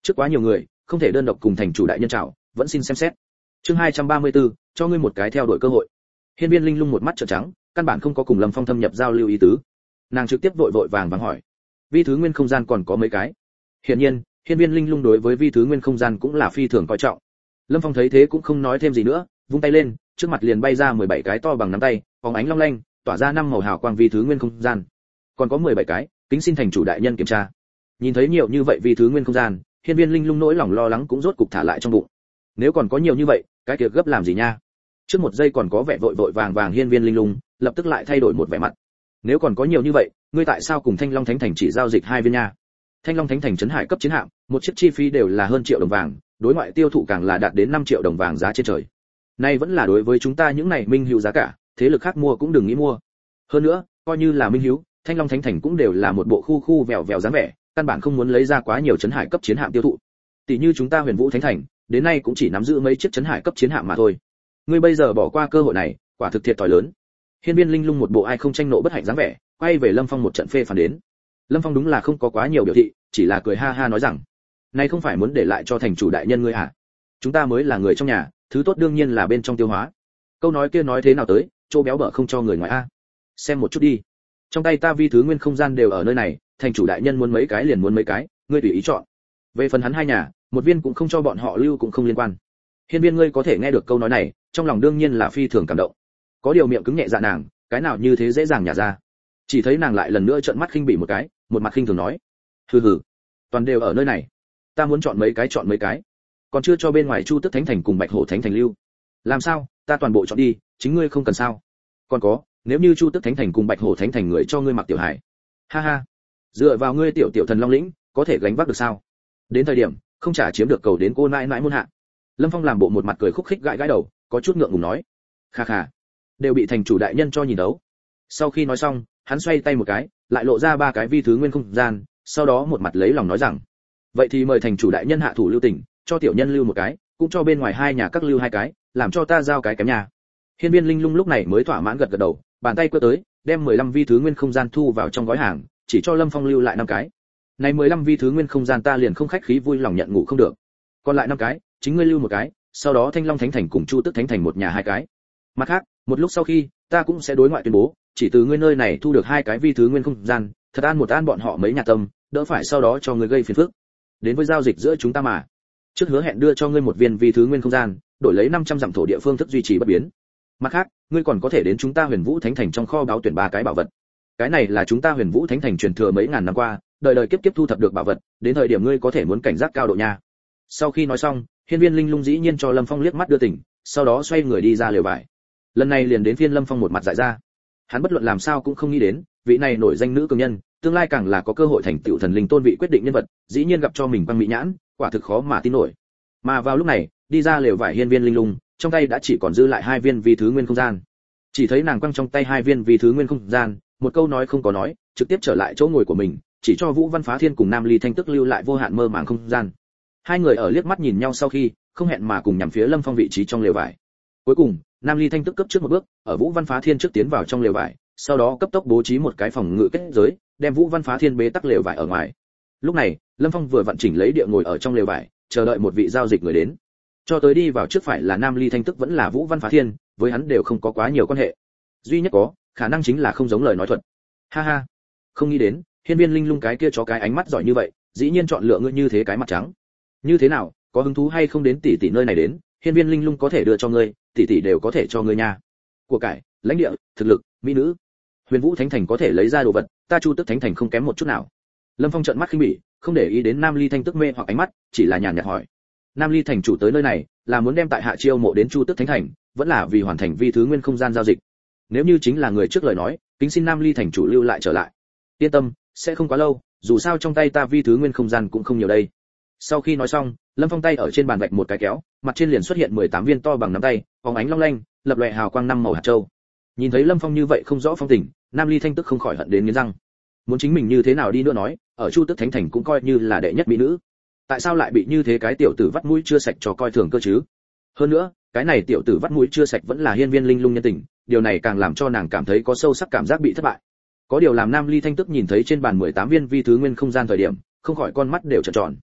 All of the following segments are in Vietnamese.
Trước quá nhiều người, không thể đơn độc cùng thành chủ đại nhân chào, vẫn xin xem xét. Chương 234, cho ngươi một cái theo đuổi cơ hội. Hiên Viên Linh Lung một mắt trợn trắng, căn bản không có cùng Lâm Phong thâm nhập giao lưu ý tứ. Nàng trực tiếp vội vội vàng vàng hỏi, vi thứ nguyên không gian còn có mấy cái? Hiển nhiên, Hiên Viên Linh Lung đối với vi thứ nguyên không gian cũng là phi thường coi trọng. Lâm Phong thấy thế cũng không nói thêm gì nữa, vung tay lên, trước mặt liền bay ra 17 cái to bằng nắm tay, phóng ánh long lanh, tỏa ra năm màu hào quang vi thứ nguyên không gian. Còn có 17 cái, kính xin thành chủ đại nhân kiểm tra. Nhìn thấy nhiều như vậy vi thứ nguyên không gian, Hiên Viên Linh Lung nỗi lòng lo lắng cũng rốt cục thả lại trong bụng. Nếu còn có nhiều như vậy, cái kia gấp làm gì nha? Trước một giây còn có vẻ vội vội vàng vàng Hiên Viên Linh Lung, lập tức lại thay đổi một vẻ mặt. Nếu còn có nhiều như vậy, ngươi tại sao cùng Thanh Long Thánh Thành chỉ giao dịch 2 viên nha? Thanh Long Thánh Thành trấn hải cấp chiến hạm, một chiếc chi phí đều là hơn triệu đồng vàng, đối ngoại tiêu thụ càng là đạt đến 5 triệu đồng vàng giá trên trời. Nay vẫn là đối với chúng ta những này minh hữu giá cả, thế lực khác mua cũng đừng nghĩ mua. Hơn nữa, coi như là minh hữu, Thanh Long Thánh Thành cũng đều là một bộ khu khu vèo vèo dáng vẻ, căn bản không muốn lấy ra quá nhiều trấn hải cấp chiến hạm tiêu thụ. Tỷ như chúng ta Huyền Vũ Thánh Thành, đến nay cũng chỉ nắm giữ mấy chiếc trấn hải cấp chiến hạm mà thôi. Ngươi bây giờ bỏ qua cơ hội này, quả thực thiệt thòi lớn. Hiên Viên Linh Lung một bộ ai không tranh nộ bất hạnh dáng vẻ, quay về Lâm Phong một trận phê phán đến. Lâm Phong đúng là không có quá nhiều biểu thị, chỉ là cười ha ha nói rằng, này không phải muốn để lại cho thành chủ đại nhân ngươi à? Chúng ta mới là người trong nhà, thứ tốt đương nhiên là bên trong tiêu hóa. Câu nói kia nói thế nào tới, chỗ béo bở không cho người ngoài a. Xem một chút đi, trong tay ta vi thứ nguyên không gian đều ở nơi này, thành chủ đại nhân muốn mấy cái liền muốn mấy cái, ngươi tùy ý chọn. Về phần hắn hai nhà, một viên cũng không cho bọn họ lưu cũng không liên quan. Hiên Viên ngươi có thể nghe được câu nói này, trong lòng đương nhiên là phi thường cảm động. Có điều miệng cứng nhẹ dạ nàng, cái nào như thế dễ dàng nhả ra. Chỉ thấy nàng lại lần nữa trợn mắt khinh bỉ một cái, một mặt khinh thường nói, hừ hừ, toàn đều ở nơi này, ta muốn chọn mấy cái, còn chưa cho bên ngoài Chu Tức Thánh Thành cùng Bạch Hổ Thánh Thành lưu. Làm sao, ta toàn bộ chọn đi, chính ngươi không cần sao? Còn có, nếu như Chu Tức Thánh Thành cùng Bạch Hổ Thánh Thành người cho ngươi mặc tiểu hải, ha ha, dựa vào ngươi tiểu tiểu thần long lĩnh, có thể gánh vác được sao? Đến thời điểm, không trả chiếm được cầu đến cô nãi nãi muôn hạ. Lâm Phong làm bộ một mặt cười khúc khích gãi gãi đầu, có chút ngượng ngùng nói, kha kha, đều bị thành chủ đại nhân cho nhìn đấu. Sau khi nói xong, hắn xoay tay một cái, lại lộ ra 3 cái vi thứ nguyên không gian, sau đó một mặt lấy lòng nói rằng, vậy thì mời thành chủ đại nhân hạ thủ lưu tình, cho tiểu nhân lưu một cái, cũng cho bên ngoài hai nhà các lưu 2 cái, làm cho ta giao cái kém nhà. Hiên Viên Linh Lung lúc này mới thỏa mãn gật gật đầu, bàn tay quơ tới, đem 15 vi thứ nguyên không gian thu vào trong gói hàng, chỉ cho Lâm Phong lưu lại 5 cái. Này 15 vi thứ nguyên không gian ta liền không khách khí vui lòng nhận ngủ không được. Còn lại 5 cái, chính ngươi lưu một cái, sau đó Thanh Long Thánh Thành cùng Chu Tức Thánh Thành một nhà 2 cái. Mặt khác, một lúc sau khi, ta cũng sẽ đối ngoại tuyên bố, chỉ từ ngươi nơi này thu được 2 cái vi thứ nguyên không gian, thật an một an bọn họ mấy nhà tâm, đỡ phải sau đó cho ngươi gây phiền phức. Đến với giao dịch giữa chúng ta mà. Trước hứa hẹn đưa cho ngươi một viên vi thứ nguyên không gian, đổi lấy 500 dặm thổ địa phương thức duy trì bất biến. Mặt khác, ngươi còn có thể đến chúng ta Huyền Vũ Thánh Thành trong kho báu tuyển 3 cái bảo vật. Cái này là chúng ta Huyền Vũ Thánh Thành truyền thừa mấy ngàn năm qua, đời đời kiếp kiếp thu thập được bảo vật, đến thời điểm ngươi có thể muốn cảnh giác cao độ nha. Sau khi nói xong, Hiên Viên Linh Lung dĩ nhiên cho Lâm Phong liếc mắt đưa tỉnh, sau đó xoay người đi ra lều vải. Lần này liền đến phiên Lâm Phong một mặt dại ra. Hắn bất luận làm sao cũng không nghĩ đến, vị này nổi danh nữ cường nhân, tương lai càng là có cơ hội thành tựu thần linh tôn vị quyết định nhân vật, dĩ nhiên gặp cho mình băng mỹ nhãn, quả thực khó mà tin nổi. Mà vào lúc này, đi ra lều vải Hiên Viên Linh Lung, trong tay đã chỉ còn dư lại 2 viên vi thứ nguyên không gian. Chỉ thấy nàng quăng trong tay 2 viên vi thứ nguyên không gian, một câu nói không có nói, trực tiếp trở lại chỗ ngồi của mình, chỉ cho Vũ Văn Phá Thiên cùng Nam Ly Thanh Tức lưu lại vô hạn mơ màng không gian. Hai người ở liếc mắt nhìn nhau sau khi, không hẹn mà cùng nhằm phía Lâm Phong vị trí trong lều vải. Cuối cùng, Nam Ly Thanh Tức cấp trước một bước, ở Vũ Văn Phá Thiên trước tiến vào trong lều vải, sau đó cấp tốc bố trí một cái phòng ngự kết giới, đem Vũ Văn Phá Thiên bế tắc lều vải ở ngoài. Lúc này, Lâm Phong vừa vận chỉnh lấy địa ngồi ở trong lều vải, chờ đợi một vị giao dịch người đến. Cho tới đi vào trước phải là Nam Ly Thanh Tức vẫn là Vũ Văn Phá Thiên, với hắn đều không có quá nhiều quan hệ. Duy nhất có khả năng chính là không giống lời nói thuật. Ha ha, không nghĩ đến, Hiên Viên Linh Lung cái kia chó cái ánh mắt giỏi như vậy, dĩ nhiên chọn lựa ngươi như thế cái mặt trắng. Như thế nào, có hứng thú hay không đến tỷ tỷ nơi này đến, Hiên Viên Linh Lung có thể đưa cho ngươi, tỷ tỷ đều có thể cho ngươi nha. Của cải, lãnh địa, thực lực, mỹ nữ, Huyền Vũ Thánh Thành có thể lấy ra đồ vật, ta Chu Tức Thánh Thành không kém một chút nào. Lâm Phong trợn mắt khinh bỉ, không để ý đến Nam Ly Thanh Tức mê hoặc ánh mắt, chỉ là nhàn nhạt hỏi. Nam Ly thành chủ tới nơi này, là muốn đem tại hạ chiêu mộ đến Chu Tức Thánh Thành, vẫn là vì hoàn thành vi thứ nguyên không gian giao dịch. Nếu như chính là người trước lời nói, kính xin Nam Ly thành chủ lưu lại trở lại. Yên tâm, sẽ không quá lâu, dù sao trong tay ta vi thứ nguyên không gian cũng không nhiều đây. Sau khi nói xong, Lâm Phong tay ở trên bàn vạch một cái kéo, mặt trên liền xuất hiện 18 viên to bằng nắm tay, phóng ánh long lanh, lập lòe hào quang 5 màu hạt châu. Nhìn thấy Lâm Phong như vậy không rõ phong tình, Nam Ly Thanh Tức không khỏi hận đến nghiến răng. Muốn chính mình như thế nào đi nữa nói, ở Chu Tức Thánh Thành cũng coi như là đệ nhất mỹ nữ. Tại sao lại bị như thế cái tiểu tử vắt mũi chưa sạch cho coi thường cơ chứ? Hơn nữa, cái này tiểu tử vắt mũi chưa sạch vẫn là Hiên Viên Linh Lung nhân tình, điều này càng làm cho nàng cảm thấy có sâu sắc cảm giác bị thất bại. Có điều làm Nam Ly Thanh Tức nhìn thấy trên bàn 18 viên vi thứ nguyên không gian thời điểm, không khỏi con mắt đều trợn tròn.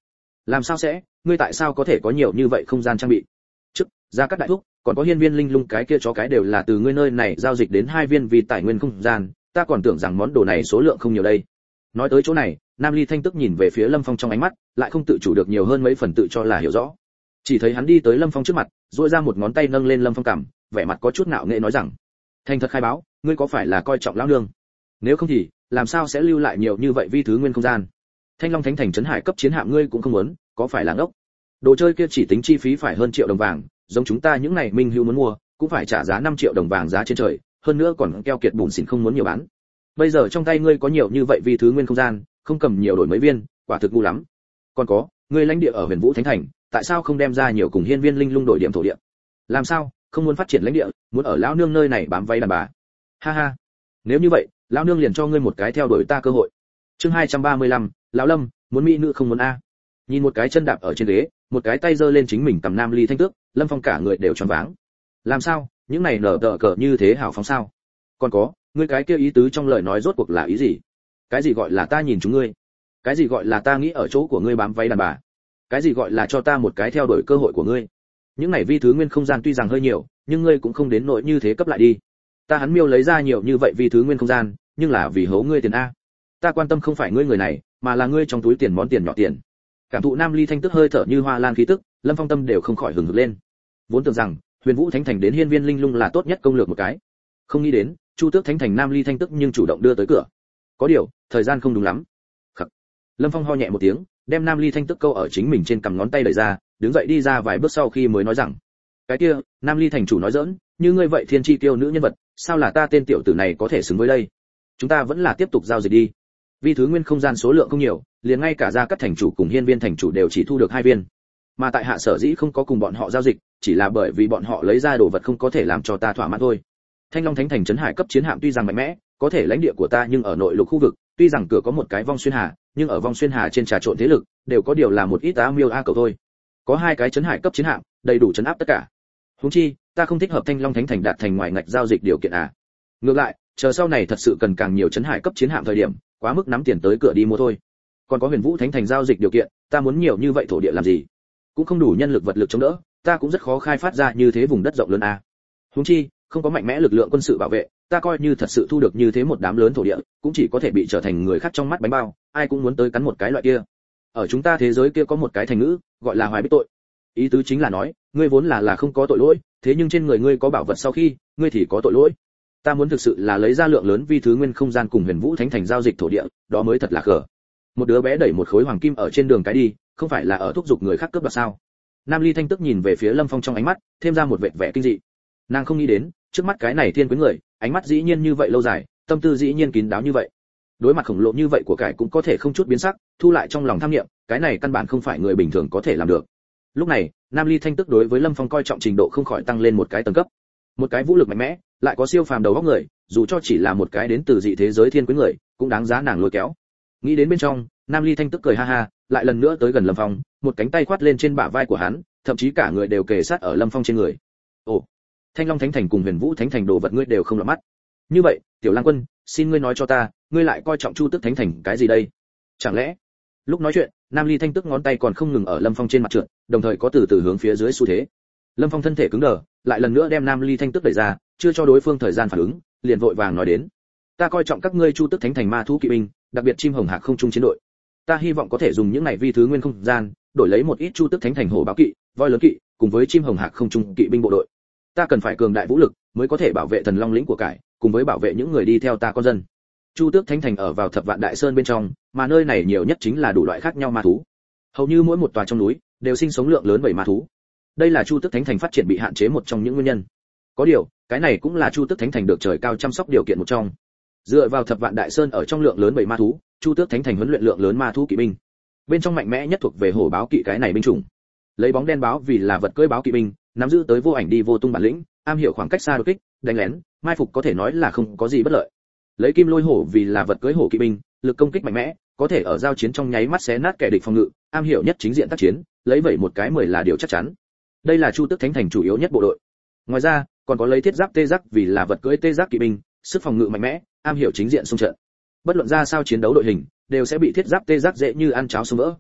Làm sao sẽ, ngươi tại sao có thể có nhiều như vậy không gian trang bị? Trước, ra các đại thúc, còn có hiên viên linh lung cái kia chó cái đều là từ ngươi nơi này giao dịch đến 2 viên vì tài nguyên không gian, ta còn tưởng rằng món đồ này số lượng không nhiều đây. Nói tới chỗ này, Nam Ly Thanh tức nhìn về phía Lâm Phong trong ánh mắt, lại không tự chủ được nhiều hơn mấy phần tự cho là hiểu rõ. Chỉ thấy hắn đi tới Lâm Phong trước mặt, duỗi ra một ngón tay nâng lên Lâm Phong cằm, vẻ mặt có chút ngạo nghễ nói rằng: "Thành thật khai báo, ngươi có phải là coi trọng lão nương? Nếu không thì, làm sao sẽ lưu lại nhiều như vậy vi thứ nguyên không gian? Thanh Long Thánh Thành trấn hải cấp chiến hạm ngươi cũng không muốn, có phải là ngốc? Đồ chơi kia chỉ tính chi phí phải hơn triệu đồng vàng, giống chúng ta những này minh hữu muốn mua, cũng phải trả giá 5 triệu đồng vàng giá trên trời, hơn nữa còn keo kiệt bùn xỉn không muốn nhiều bán. Bây giờ trong tay ngươi có nhiều như vậy vi thứ nguyên không gian, không cầm nhiều đổi mấy viên, quả thực ngu lắm. Còn có, ngươi lãnh địa ở Huyền Vũ Thánh Thành, tại sao không đem ra nhiều cùng hiên viên linh lung đổi điểm thổ địa? Làm sao, không muốn phát triển lãnh địa, muốn ở lão nương nơi này bám váy đàn bà? Ha ha. Nếu như vậy, lão nương liền cho ngươi một cái theo đuổi ta cơ hội. Chương 235, lão Lâm, muốn mỹ nữ không muốn a. Nhìn một cái chân đạp ở trên ghế, một cái tay giơ lên chính mình cầm Nam Ly Thanh tước, Lâm Phong cả người đều choáng váng. Làm sao, những này nở tờ cờ như thế hảo phóng sao? Còn có, ngươi cái kia ý tứ trong lời nói rốt cuộc là ý gì? Cái gì gọi là ta nhìn chúng ngươi? Cái gì gọi là ta nghĩ ở chỗ của ngươi bám váy đàn bà? Cái gì gọi là cho ta một cái theo đuổi cơ hội của ngươi? Những này vi thứ nguyên không gian tuy rằng hơi nhiều, nhưng ngươi cũng không đến nỗi như thế cấp lại đi. Ta hắn miêu lấy ra nhiều như vậy vi thứ nguyên không gian, nhưng là vì hố ngươi tiền a. Ta quan tâm không phải ngươi người này, mà là ngươi trong túi tiền món tiền nhỏ tiền. Cảm thụ Nam Ly Thanh tức hơi thở như hoa lan khí tức, Lâm Phong tâm đều không khỏi hừng hực lên. Vốn tưởng rằng Huyền Vũ Thánh Thành đến hiên viên linh lung là tốt nhất công lược một cái, không nghĩ đến Chu Tước Thánh Thành Nam Ly Thanh tức nhưng chủ động đưa tới cửa. Có điều, thời gian không đúng lắm. Khắc. Lâm Phong ho nhẹ một tiếng, đem Nam Ly Thanh tức câu ở chính mình trên cầm ngón tay đẩy ra, đứng dậy đi ra vài bước sau khi mới nói rằng: cái kia, Nam Ly thành chủ nói giỡn, như ngươi vậy thiên chi tiêu nữ nhân vật, sao là ta tên tiểu tử này có thể xứng với đây? Chúng ta vẫn là tiếp tục giao dịch đi. Vì thứ nguyên không gian số lượng không nhiều, liền ngay cả ra các thành chủ cùng hiên viên thành chủ đều chỉ thu được 2 viên. Mà tại hạ sở dĩ không có cùng bọn họ giao dịch, chỉ là bởi vì bọn họ lấy ra đồ vật không có thể làm cho ta thỏa mãn thôi. Thanh Long Thánh Thành trấn hải cấp chiến hạm tuy rằng mạnh mẽ, có thể lãnh địa của ta nhưng ở nội lục khu vực, tuy rằng cửa có một cái vong xuyên hà, nhưng ở vong xuyên hà trên trà trộn thế lực, đều có điều là một ít á miêu a cầu thôi. Có 2 cái trấn hải cấp chiến hạm, đầy đủ trấn áp tất cả. Huống chi, ta không thích hợp Thanh Long Thánh Thành đạt thành ngoài ngạch giao dịch điều kiện à? Ngược lại, chờ sau này thật sự cần càng nhiều trấn hải cấp chiến hạm thời điểm, quá mức nắm tiền tới cửa đi mua thôi. Còn có Huyền Vũ Thánh Thành giao dịch điều kiện, ta muốn nhiều như vậy thổ địa làm gì? Cũng không đủ nhân lực vật lực chống đỡ, ta cũng rất khó khai phát ra như thế vùng đất rộng lớn à. Huống chi, không có mạnh mẽ lực lượng quân sự bảo vệ, ta coi như thật sự thu được như thế một đám lớn thổ địa, cũng chỉ có thể bị trở thành người khác trong mắt bánh bao, ai cũng muốn tới cắn một cái loại kia. Ở chúng ta thế giới kia có một cái thành ngữ, gọi là hoài bích tội. Ý tứ chính là nói, ngươi vốn là không có tội lỗi, thế nhưng trên người ngươi có bảo vật sau khi, ngươi thì có tội lỗi. Ta muốn thực sự là lấy ra lượng lớn vi thứ nguyên không gian cùng Huyền Vũ Thánh Thành giao dịch thổ địa, đó mới thật là khờ. Một đứa bé đẩy một khối hoàng kim ở trên đường cái đi, không phải là ở thúc giục người khác cướp đoạt sao? Nam Ly Thanh tức nhìn về phía Lâm Phong trong ánh mắt, thêm ra một vệt vẻ kinh dị. Nàng không nghĩ đến, trước mắt cái này thiên quyến người, ánh mắt dĩ nhiên như vậy lâu dài, tâm tư dĩ nhiên kín đáo như vậy. Đối mặt khổng lồ như vậy của cải cũng có thể không chút biến sắc, thu lại trong lòng tham niệm, cái này căn bản không phải người bình thường có thể làm được. Lúc này, Nam Ly Thanh tức đối với Lâm Phong coi trọng trình độ không khỏi tăng lên một cái tầng cấp. Một cái vũ lực mạnh mẽ, lại có siêu phàm đầu óc người, dù cho chỉ là một cái đến từ dị thế giới thiên quyến người, cũng đáng giá nàng lôi kéo. Nghĩ đến bên trong, Nam Ly Thanh tức cười ha ha, lại lần nữa tới gần Lâm Phong, một cánh tay khoát lên trên bả vai của hắn, thậm chí cả người đều kề sát ở Lâm Phong trên người. Ồ, Thanh Long Thánh Thành cùng Huyền Vũ Thánh Thành đồ vật ngươi đều không lọt mắt. Như vậy, Tiểu Lang Quân, xin ngươi nói cho ta, ngươi lại coi trọng Chu Tước Thánh Thành cái gì đây? Chẳng lẽ? Lúc nói chuyện, Nam Ly Thanh tức ngón tay còn không ngừng ở Lâm Phong trên mặt trượt, đồng thời có từ từ hướng phía dưới xu thế. Lâm Phong thân thể cứng đờ, lại lần nữa đem Nam Ly Thanh tức đẩy ra, chưa cho đối phương thời gian phản ứng, liền vội vàng nói đến: ta coi trọng các ngươi Chu Tước Thánh Thành ma thú kỵ binh, đặc biệt chim hồng hạc không trung chiến đội. Ta hy vọng có thể dùng những này vi thứ nguyên không gian, đổi lấy một ít Chu Tước Thánh Thành hổ báo kỵ, voi lớn kỵ, cùng với chim hồng hạc không trung kỵ binh bộ đội. Ta cần phải cường đại vũ lực, mới có thể bảo vệ thần long lĩnh của cải, cùng với bảo vệ những người đi theo ta con dân. Chu Tước Thánh Thành ở vào Thập Vạn Đại Sơn bên trong, mà nơi này nhiều nhất chính là đủ loại khác nhau ma thú. Hầu như mỗi một tòa trong núi đều sinh sống lượng lớn bảy ma thú. Đây là Chu Tước Thánh Thành phát triển bị hạn chế một trong những nguyên nhân. Có điều, cái này cũng là Chu Tước Thánh Thành được trời cao chăm sóc điều kiện một trong. Dựa vào Thập Vạn Đại Sơn ở trong lượng lớn bảy ma thú, Chu Tước Thánh Thành huấn luyện lượng lớn ma thú kỵ binh. Bên trong mạnh mẽ nhất thuộc về hổ báo kỵ cái này binh chủng. Lấy bóng đen báo vì là vật cưỡi báo kỵ binh, nắm giữ tới vô ảnh đi vô tung bản lĩnh, am hiểu khoảng cách xa đột kích, đánh lén, mai phục có thể nói là không có gì bất lợi. Lấy kim lôi hổ vì là vật cưỡi hổ kỵ binh, lực công kích mạnh mẽ, có thể ở giao chiến trong nháy mắt xé nát kẻ địch phòng ngự, am hiểu nhất chính diện tác chiến, lấy vậy một cái 10 là điều chắc chắn. Đây là Chu Tước Thánh Thành chủ yếu nhất bộ đội. Ngoài ra, còn có lấy thiết giáp tê giác vì là vật cưỡi tê giác kỵ binh, sức phòng ngự mạnh mẽ, am hiểu chính diện xung trận. Bất luận ra sao chiến đấu đội hình, đều sẽ bị thiết giáp tê giác dễ như ăn cháo xông vỡ.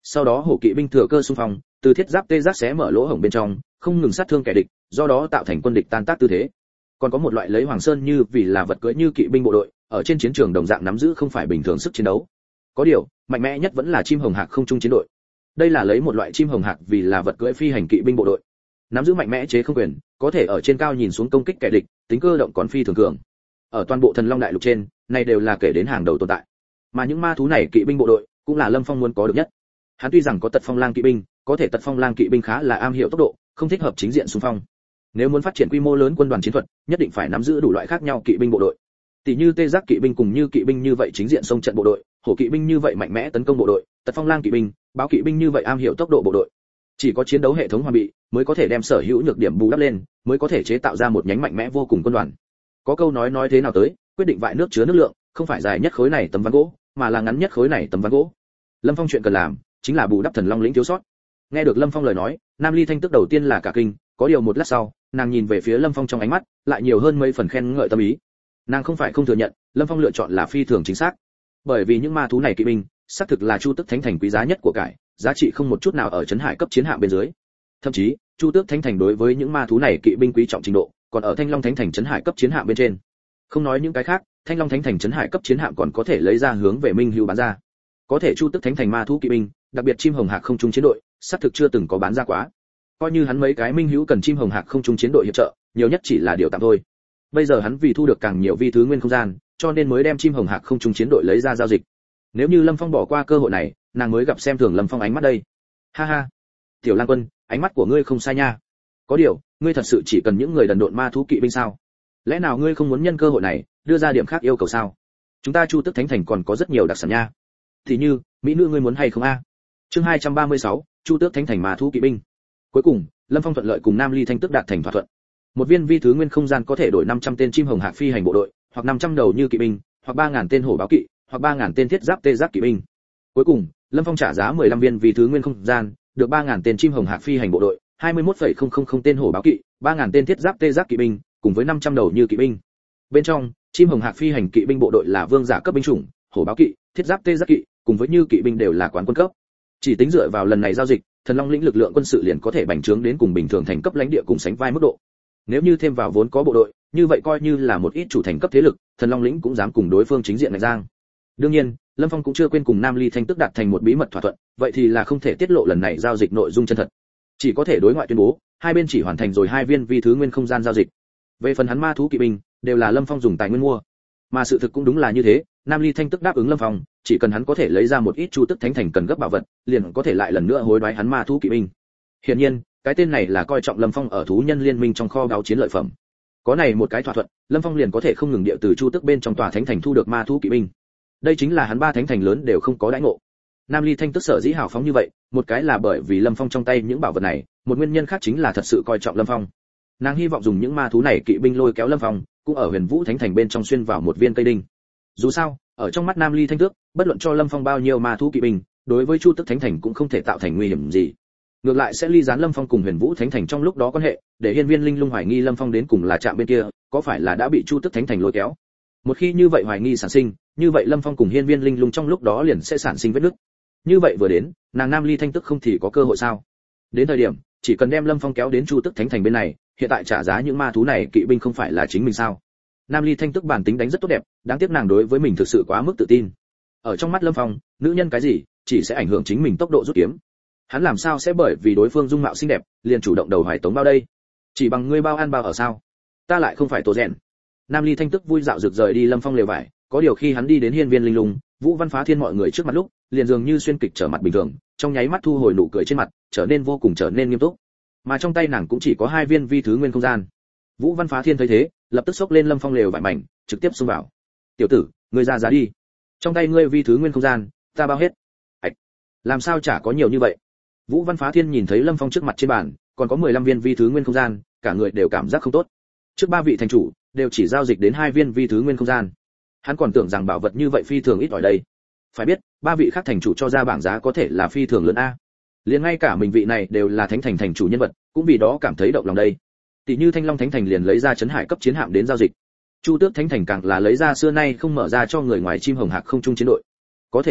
Sau đó hổ kỵ binh thừa cơ xung phong, từ thiết giáp tê giác xé mở lỗ hổng bên trong, không ngừng sát thương kẻ địch, do đó tạo thành quân địch tan tác tư thế. Còn có một loại lấy Hoàng Sơn như vì là vật cưỡi như kỵ binh bộ đội, ở trên chiến trường đồng dạng nắm giữ không phải bình thường sức chiến đấu. Có điều, mạnh mẽ nhất vẫn là chim hồng hạc không trung chiến đội. Đây là lấy một loại chim hồng hạc vì là vật cưỡi phi hành kỵ binh bộ đội, nắm giữ mạnh mẽ chế không quyền, có thể ở trên cao nhìn xuống công kích kẻ địch, tính cơ động còn phi thường cường. Ở toàn bộ Thần Long đại lục trên, này đều là kể đến hàng đầu tồn tại. Mà những ma thú này kỵ binh bộ đội, cũng là Lâm Phong muốn có được nhất. Hắn tuy rằng có Tật Phong Lang kỵ binh, có thể Tật Phong Lang kỵ binh khá là am hiểu tốc độ, không thích hợp chính diện xung phong. Nếu muốn phát triển quy mô lớn quân đoàn chiến thuật, nhất định phải nắm giữ đủ loại khác nhau kỵ binh bộ đội. Tỷ như tê giác kỵ binh cùng như kỵ binh như vậy chính diện xông trận bộ đội, hổ kỵ binh như vậy mạnh mẽ tấn công bộ đội, Tật Phong Lang kỵ binh, báo kỵ binh như vậy am hiểu tốc độ bộ đội. Chỉ có chiến đấu hệ thống hoàn bị, mới có thể đem sở hữu nhược điểm bù đắp lên, mới có thể chế tạo ra một nhánh mạnh mẽ vô cùng quân đoàn. Có câu nói thế nào tới, quyết định vại nước chứa nước lượng, không phải dài nhất khối này tấm ván gỗ, mà là ngắn nhất khối này tấm ván gỗ. Lâm Phong chuyện cần làm, chính là bù đắp Thần Long lĩnh thiếu sót. Nghe được Lâm Phong lời nói, Nam Ly Thanh tức đầu tiên là cả kinh, có điều một lát sau, nàng nhìn về phía Lâm Phong trong ánh mắt, lại nhiều hơn mấy phần khen ngợi tâm ý. Nàng không phải không thừa nhận, Lâm Phong lựa chọn là phi thường chính xác. Bởi vì những ma thú này kỵ binh, xác thực là Chu Tước Thánh Thành quý giá nhất của cải, giá trị không một chút nào ở trấn hải cấp chiến hạm bên dưới. Thậm chí, Chu Tước Thánh Thành đối với những ma thú này kỵ binh quý trọng trình độ, còn ở Thanh Long Thánh Thành trấn hải cấp chiến hạm bên trên. Không nói những cái khác, Thanh Long Thánh Thành trấn hải cấp chiến hạm còn có thể lấy ra hướng về Minh Hữu bán ra. Có thể Chu Tước Thánh Thành ma thú kỵ binh, đặc biệt chim hồng hạc không trung chiến đội, xác thực chưa từng có bán ra quá. Coi như hắn mấy cái Minh Hữu cần chim hồng hạc không trung chiến đội hiệp trợ, nhiều nhất chỉ là điều tạm thôi. Bây giờ hắn vì thu được càng nhiều vi thứ nguyên không gian, cho nên mới đem chim hồng hạc không trung chiến đội lấy ra giao dịch. Nếu như Lâm Phong bỏ qua cơ hội này, nàng mới gặp xem thường Lâm Phong ánh mắt đây. Ha ha, Tiểu Lang Quân, ánh mắt của ngươi không sai nha. Có điều, ngươi thật sự chỉ cần những người đần độn ma thú kỵ binh sao? Lẽ nào ngươi không muốn nhân cơ hội này, đưa ra điểm khác yêu cầu sao? Chúng ta Chu Tước Thánh Thành còn có rất nhiều đặc sản nha. Thì như, mỹ nữ ngươi muốn hay không a? Chương 236, Chu Tước Thánh Thành ma thú kỵ binh. Cuối cùng, Lâm Phong thuận lợi cùng Nam Ly Thanh Tức đạt thành thỏa thuận. Một viên vi thứ nguyên không gian có thể đổi 500 tên chim hồng hạc phi hành bộ đội, hoặc 500 đầu như kỵ binh, hoặc 3000 tên hổ báo kỵ, hoặc 3000 tên thiết giáp tê giác kỵ binh. Cuối cùng, Lâm Phong trả giá 15 viên vi thứ nguyên không gian, được 3000 tên chim hồng hạc phi hành bộ đội, 21,000 tên hổ báo kỵ, 3000 tên thiết giáp tê giác kỵ binh, cùng với 500 đầu như kỵ binh. Bên trong, chim hồng hạc phi hành kỵ binh bộ đội là vương giả cấp binh chủng, hổ báo kỵ, thiết giáp tê giác kỵ, cùng với như kỵ binh đều là quán quân cấp. Chỉ tính dựa vào lần này giao dịch, Thần Long lĩnh lực lượng quân sự liền có thể bành trướng đến cùng bình thường thành cấp lãnh địa cùng sánh vai mức độ. Nếu như thêm vào vốn có bộ đội, như vậy coi như là một ít chủ thành cấp thế lực, Thần Long lĩnh cũng dám cùng đối phương chính diện đánh giang. Đương nhiên, Lâm Phong cũng chưa quên cùng Nam Ly Thanh Tức đạt thành một bí mật thỏa thuận, vậy thì là không thể tiết lộ lần này giao dịch nội dung chân thật. Chỉ có thể đối ngoại tuyên bố, hai bên chỉ hoàn thành rồi 2 viên vi thứ nguyên không gian giao dịch. Về phần hắn ma thú kỵ binh, đều là Lâm Phong dùng tài nguyên mua. Mà sự thực cũng đúng là như thế, Nam Ly Thanh Tức đáp ứng Lâm Phong, chỉ cần hắn có thể lấy ra một ít Chu Tước Thánh Thành cần gấp bảo vật, liền có thể lại lần nữa hối đoái hắn ma thú kỵ binh. Hiển nhiên, cái tên này là coi trọng Lâm Phong ở thú nhân liên minh trong kho báu chiến lợi phẩm. Có này một cái thỏa thuận, Lâm Phong liền có thể không ngừng điệu từ Chu Tước bên trong tòa thánh thành thu được ma thú kỵ binh. Đây chính là hắn 3 thánh thành lớn đều không có đãi ngộ. Nam Ly Thanh Tức sở dĩ hào phóng như vậy, một cái là bởi vì Lâm Phong trong tay những bảo vật này, một nguyên nhân khác chính là thật sự coi trọng Lâm Phong. Nàng hy vọng dùng những ma thú này kỵ binh lôi kéo Lâm Phong, cũng ở Huyền Vũ Thánh Thành bên trong xuyên vào một viên cây đinh. Dù sao, ở trong mắt Nam Ly Thanh Tước, bất luận cho Lâm Phong bao nhiêu ma thú kỵ binh, đối với Chu Tước Thánh Thành cũng không thể tạo thành nguy hiểm gì. Ngược lại sẽ ly gián Lâm Phong cùng Huyền Vũ Thánh Thành trong lúc đó quan hệ, để Hiên Viên Linh Lung hoài nghi Lâm Phong đến cùng là chạm bên kia, có phải là đã bị Chu Tước Thánh Thành lôi kéo. Một khi như vậy hoài nghi sản sinh, như vậy Lâm Phong cùng Hiên Viên Linh Lung trong lúc đó liền sẽ sản sinh vết nứt. Như vậy vừa đến, nàng Nam Ly Thanh Tước không thì có cơ hội sao? Đến thời điểm, chỉ cần đem Lâm Phong kéo đến Chu Tước Thánh Thành bên này, hiện tại trả giá những ma thú này kỵ binh không phải là chính mình sao? Nam Ly Thanh Tước bản tính đánh rất tốt đẹp, đáng tiếc nàng đối với mình thực sự quá mức tự tin. Ở trong mắt Lâm Phong, nữ nhân cái gì, chỉ sẽ ảnh hưởng chính mình tốc độ rút kiếm. Hắn làm sao sẽ bởi vì đối phương dung mạo xinh đẹp, liền chủ động đầu hoài tống bao đây? Chỉ bằng ngươi bao ăn bao ở sao? Ta lại không phải Tô Rèn. Nam Ly Thanh Tước vui dạo rực rời đi Lâm Phong lều vải, có điều khi hắn đi đến Hiên Viên Linh Lung, Vũ Văn Phá Thiên mọi người trước mặt lúc, liền dường như xuyên kịch trở mặt bình thường, trong nháy mắt thu hồi nụ cười trên mặt, trở nên nghiêm túc. Mà trong tay nàng cũng chỉ có 2 viên vi thứ nguyên không gian. Vũ Văn Phá Thiên thấy thế, lập tức xốc lên Lâm Phong lều vải mảnh, trực tiếp xông vào. "Tiểu tử, ngươi ra giá đi. Trong tay ngươi vi thứ nguyên không gian, ta bao hết." "Ảch, làm sao chả có nhiều như vậy?" Vũ Văn Phá Thiên nhìn thấy Lâm Phong trước mặt trên bàn, còn có 15 viên vi thứ nguyên không gian, cả người đều cảm giác không tốt. Trước 3 vị thành chủ đều chỉ giao dịch đến 2 viên vi thứ nguyên không gian. Hắn còn tưởng rằng bảo vật như vậy phi thường ít ỏi đây. Phải biết, 3 vị khác thành chủ cho ra bảng giá có thể là phi thường lớn a. Liền ngay cả mình vị này đều là thánh thành thành chủ nhân vật, cũng vì đó cảm thấy động lòng đây. Tỷ như Thanh Long Thánh Thành liền lấy ra trấn hải cấp chiến hạm đến giao dịch. Chu Tước Thánh Thành càng là lấy ra xưa nay không mở ra cho người ngoài chim hồng hạc không trung chiến đội. Có thể nói,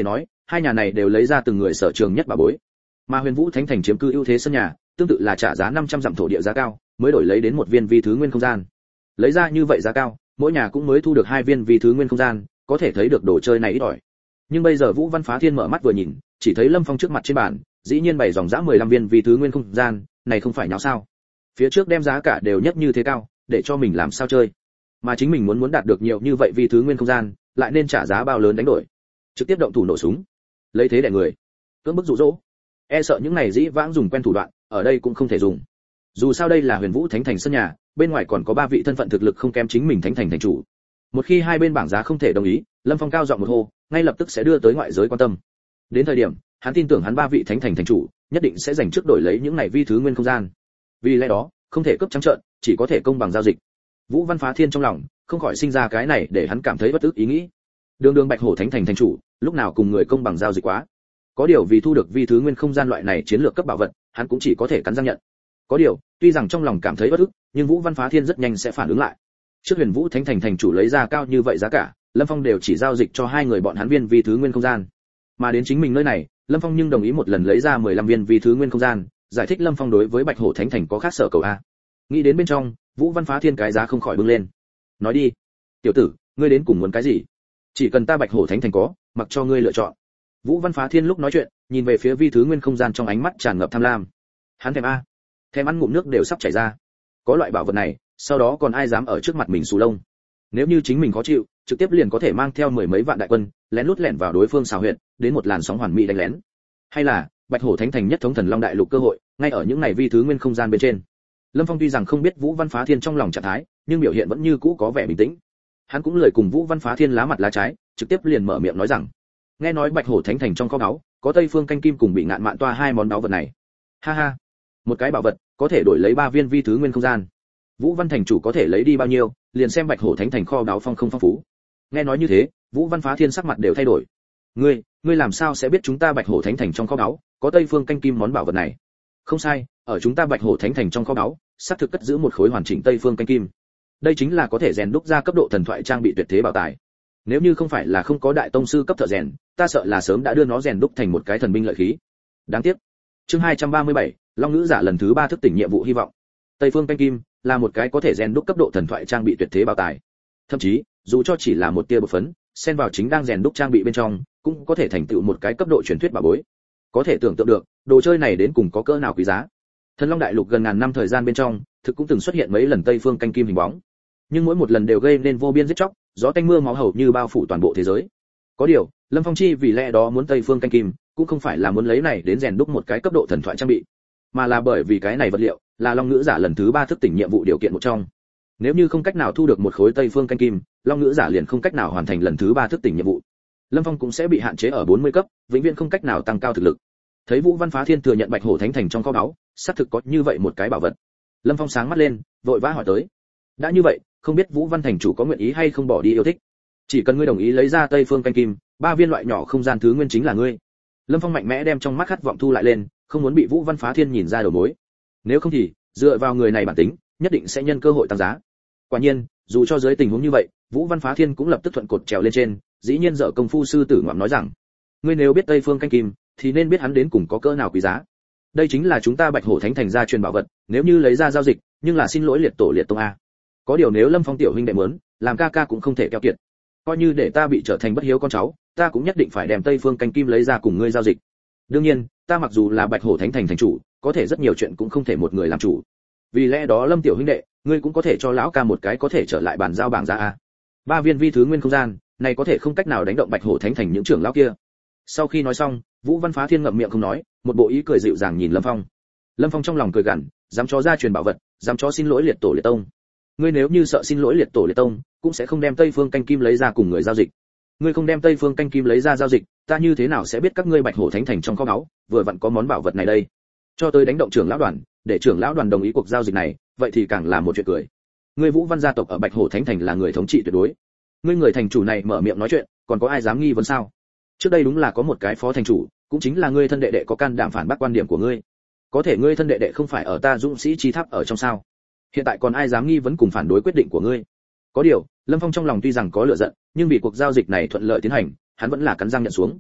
hai nhà này đều lấy ra từng người sở trường nhất bà bối. Mà Huyền Vũ Thánh Thành chiếm cư ưu thế sân nhà, tương tự là trả giá 500 dặm thổ địa giá cao, mới đổi lấy đến một viên vi thứ nguyên không gian. Lấy ra như vậy giá cao, mỗi nhà cũng mới thu được 2 viên vi thứ nguyên không gian, có thể thấy được đồ chơi này ít ỏi. Nhưng bây giờ Vũ Văn Phá Thiên mở mắt vừa nhìn, chỉ thấy Lâm Phong trước mặt trên bàn, dĩ nhiên bày dòng giá 15 viên vi thứ nguyên không gian, này không phải nháo sao? Phía trước đem giá cả đều nhất như thế cao, để cho mình làm sao chơi? Mà chính mình muốn đạt được nhiều như vậy vi thứ nguyên không gian, lại nên trả giá bao lớn đánh đổi? Trực tiếp động thủ nổ súng, lấy thế đè người, cưỡng bức dụ dỗ. E sợ những này dĩ vãng dùng quen thủ đoạn, ở đây cũng không thể dùng. Dù sao đây là Huyền Vũ Thánh Thành sân nhà, bên ngoài còn có 3 vị thân phận thực lực không kém chính mình Thánh Thành thành chủ. Một khi hai bên bảng giá không thể đồng ý, Lâm Phong cao giọng một hô, ngay lập tức sẽ đưa tới ngoại giới quan tâm. Đến thời điểm, hắn tin tưởng hắn 3 vị Thánh Thành thành chủ, nhất định sẽ giành trước đổi lấy những này vi thứ nguyên không gian. Vì lẽ đó, không thể cướp trắng trợn, chỉ có thể công bằng giao dịch. Vũ Văn Phá Thiên trong lòng không khỏi sinh ra cái này để hắn cảm thấy bất ức ý nghĩ. Đường Bạch Hổ Thánh Thành thành chủ, lúc nào cùng người công bằng giao dịch quá. Có điều vì thu được vi thứ nguyên không gian loại này chiến lược cấp bảo vật, hắn cũng chỉ có thể cắn răng nhận. Có điều, tuy rằng trong lòng cảm thấy bất ức, nhưng Vũ Văn Phá Thiên rất nhanh sẽ phản ứng lại. Trước Huyền Vũ Thánh Thành thành chủ lấy ra cao như vậy giá cả, Lâm Phong đều chỉ giao dịch cho hai người bọn hắn viên vi thứ nguyên không gian. Mà đến chính mình nơi này, Lâm Phong nhưng đồng ý một lần lấy ra 15 viên vi thứ nguyên không gian, giải thích Lâm Phong đối với Bạch Hổ Thánh Thành có khác sở cầu a. Nghĩ đến bên trong, Vũ Văn Phá Thiên cái giá không khỏi bưng lên. Nói đi, tiểu tử, ngươi đến cùng muốn cái gì? Chỉ cần ta Bạch Hổ Thánh Thành có, mặc cho ngươi lựa chọn. Vũ Văn Phá Thiên lúc nói chuyện, nhìn về phía vi thứ nguyên không gian trong ánh mắt tràn ngập tham lam. Hắn thèm a, thèm ăn ngụm nước đều sắp chảy ra. Có loại bảo vật này, sau đó còn ai dám ở trước mặt mình xù lông? Nếu như chính mình khó chịu, trực tiếp liền có thể mang theo 10 mấy vạn đại quân, lén lút lẻn vào đối phương xào huyệt, đến một làn sóng hoàn mỹ đánh lén. Hay là, Bạch Hổ Thánh Thành nhất thống thần long đại lục cơ hội, ngay ở những này vi thứ nguyên không gian bên trên. Lâm Phong tuy rằng không biết Vũ Văn Phá Thiên trong lòng trạng thái, nhưng biểu hiện vẫn như cũ có vẻ bình tĩnh. Hắn cũng lời cùng Vũ Văn Phá Thiên lá mặt lá trái, trực tiếp liền mở miệng nói rằng: nghe nói Bạch Hổ Thánh Thành trong kho báu có Tây Phương Canh Kim cùng Bị Ngạn Mạn Toa hai món báu vật này. Ha ha, một cái bảo vật có thể đổi lấy 3 viên vi thứ nguyên không gian. Vũ Văn thành chủ có thể lấy đi bao nhiêu, liền xem Bạch Hổ Thánh Thành kho báu phong không phong phú. Nghe nói như thế, Vũ Văn Phá Thiên sắc mặt đều thay đổi. Ngươi làm sao sẽ biết chúng ta Bạch Hổ Thánh Thành trong kho báu có Tây Phương Canh Kim món bảo vật này? Không sai, ở chúng ta Bạch Hổ Thánh Thành trong kho báu, xác thực cất giữ một khối hoàn chỉnh Tây Phương Canh Kim. Đây chính là có thể rèn đúc ra cấp độ thần thoại trang bị tuyệt thế bảo tài. Nếu như không phải là không có đại tông sư cấp thợ rèn, ta sợ là sớm đã đưa nó rèn đúc thành một cái thần binh lợi khí. Đáng tiếc. Chương 237, Long Ngữ giả lần thứ 3 thức tỉnh nhiệm vụ hy vọng. Tây Phương Canh Kim là một cái có thể rèn đúc cấp độ thần thoại trang bị tuyệt thế bảo tài. Thậm chí, dù cho chỉ là một tia bột phấn, xen vào chính đang rèn đúc trang bị bên trong, cũng có thể thành tựu một cái cấp độ truyền thuyết bảo bối. Có thể tưởng tượng được, đồ chơi này đến cùng có cỡ nào quý giá. Thần Long đại lục gần ngàn năm thời gian bên trong, thực cũng từng xuất hiện mấy lần Tây Phương Canh Kim hình bóng. Nhưng mỗi một lần đều gây nên vô biên giết chóc, gió tanh mưa máu hầu như bao phủ toàn bộ thế giới. Có điều, Lâm Phong chi vì lẽ đó muốn Tây Phương Canh Kim, cũng không phải là muốn lấy này đến rèn đúc một cái cấp độ thần thoại trang bị, mà là bởi vì cái này vật liệu là Long Ngữ giả lần thứ 3 thức tỉnh nhiệm vụ điều kiện một trong. Nếu như không cách nào thu được một khối Tây Phương Canh Kim, Long Ngữ giả liền không cách nào hoàn thành lần thứ 3 thức tỉnh nhiệm vụ. Lâm Phong cũng sẽ bị hạn chế ở 40 cấp, vĩnh viễn không cách nào tăng cao thực lực. Thấy Vũ Văn Phá Thiên thừa nhận Bạch Hổ Thánh Thành trong kho báu, xác thực có như vậy một cái bảo vật. Lâm Phong sáng mắt lên, vội vã hỏi tới: đã như vậy, không biết Vũ Văn thành chủ có nguyện ý hay không bỏ đi yêu thích? Chỉ cần ngươi đồng ý lấy ra Tây Phương Canh Kim, 3 viên loại nhỏ không gian thứ nguyên chính là ngươi. Lâm Phong mạnh mẽ đem trong mắt khát vọng thu lại lên, không muốn bị Vũ Văn Phá Thiên nhìn ra đầu mối. Nếu không thì, dựa vào người này bản tính, nhất định sẽ nhân cơ hội tăng giá. Quả nhiên, dù cho dưới tình huống như vậy, Vũ Văn Phá Thiên cũng lập tức thuận cột trèo lên trên, dĩ nhiên dở công phu sư tử ngoạm nói rằng: ngươi nếu biết Tây Phương Canh Kim, thì nên biết hắn đến cùng có cỡ nào quý giá. Đây chính là chúng ta Bạch Hổ Thánh Thành gia truyền bảo vật, nếu như lấy ra giao dịch, nhưng là xin lỗi liệt tổ liệt tông a. Có điều nếu Lâm Phong tiểu huynh đệ muốn, làm ca ca cũng không thể keo kiệt. Coi như để ta bị trở thành bất hiếu con cháu, ta cũng nhất định phải đem Tây Phương Canh Kim lấy ra cùng ngươi giao dịch. Đương nhiên, ta mặc dù là Bạch Hổ Thánh Thành thành chủ, có thể rất nhiều chuyện cũng không thể một người làm chủ. Vì lẽ đó Lâm tiểu huynh đệ, ngươi cũng có thể cho lão ca một cái có thể trở lại bàn giao bảng ra a. 3 viên vi thứ nguyên không gian, này có thể không cách nào đánh động Bạch Hổ Thánh Thành những trưởng lão kia. Sau khi nói xong, Vũ Văn Phá Thiên ngậm miệng không nói, một bộ ý cười dịu dàng nhìn Lâm Phong. Lâm Phong trong lòng cười gằn, dám cho gia truyền bảo vật, dám cho xin lỗi liệt tổ liệt tông. Ngươi nếu như sợ xin lỗi liệt tổ liệt tông, cũng sẽ không đem Tây Phương Canh Kim lấy ra cùng người giao dịch. Ngươi không đem Tây Phương Canh Kim lấy ra giao dịch, ta như thế nào sẽ biết các ngươi Bạch Hổ Thánh Thành trong kho báu vừa vặn có món bảo vật này đây? Cho tới đánh động trưởng lão đoàn, để trưởng lão đoàn đồng ý cuộc giao dịch này, vậy thì càng là một chuyện cười. Ngươi Vũ Văn gia tộc ở Bạch Hổ Thánh Thành là người thống trị tuyệt đối. Ngươi người thành chủ này mở miệng nói chuyện, còn có ai dám nghi vấn sao? Trước đây đúng là có một cái phó thành chủ, cũng chính là ngươi thân đệ đệ có can đảm phản bác quan điểm của ngươi. Có thể ngươi thân đệ đệ không phải ở ta Dũng Sĩ Chi Tháp ở trong sao? Hiện tại còn ai dám nghi vấn cùng phản đối quyết định của ngươi? Có điều, Lâm Phong trong lòng tuy rằng có lửa giận, nhưng vì cuộc giao dịch này thuận lợi tiến hành, hắn vẫn là cắn răng nhận xuống.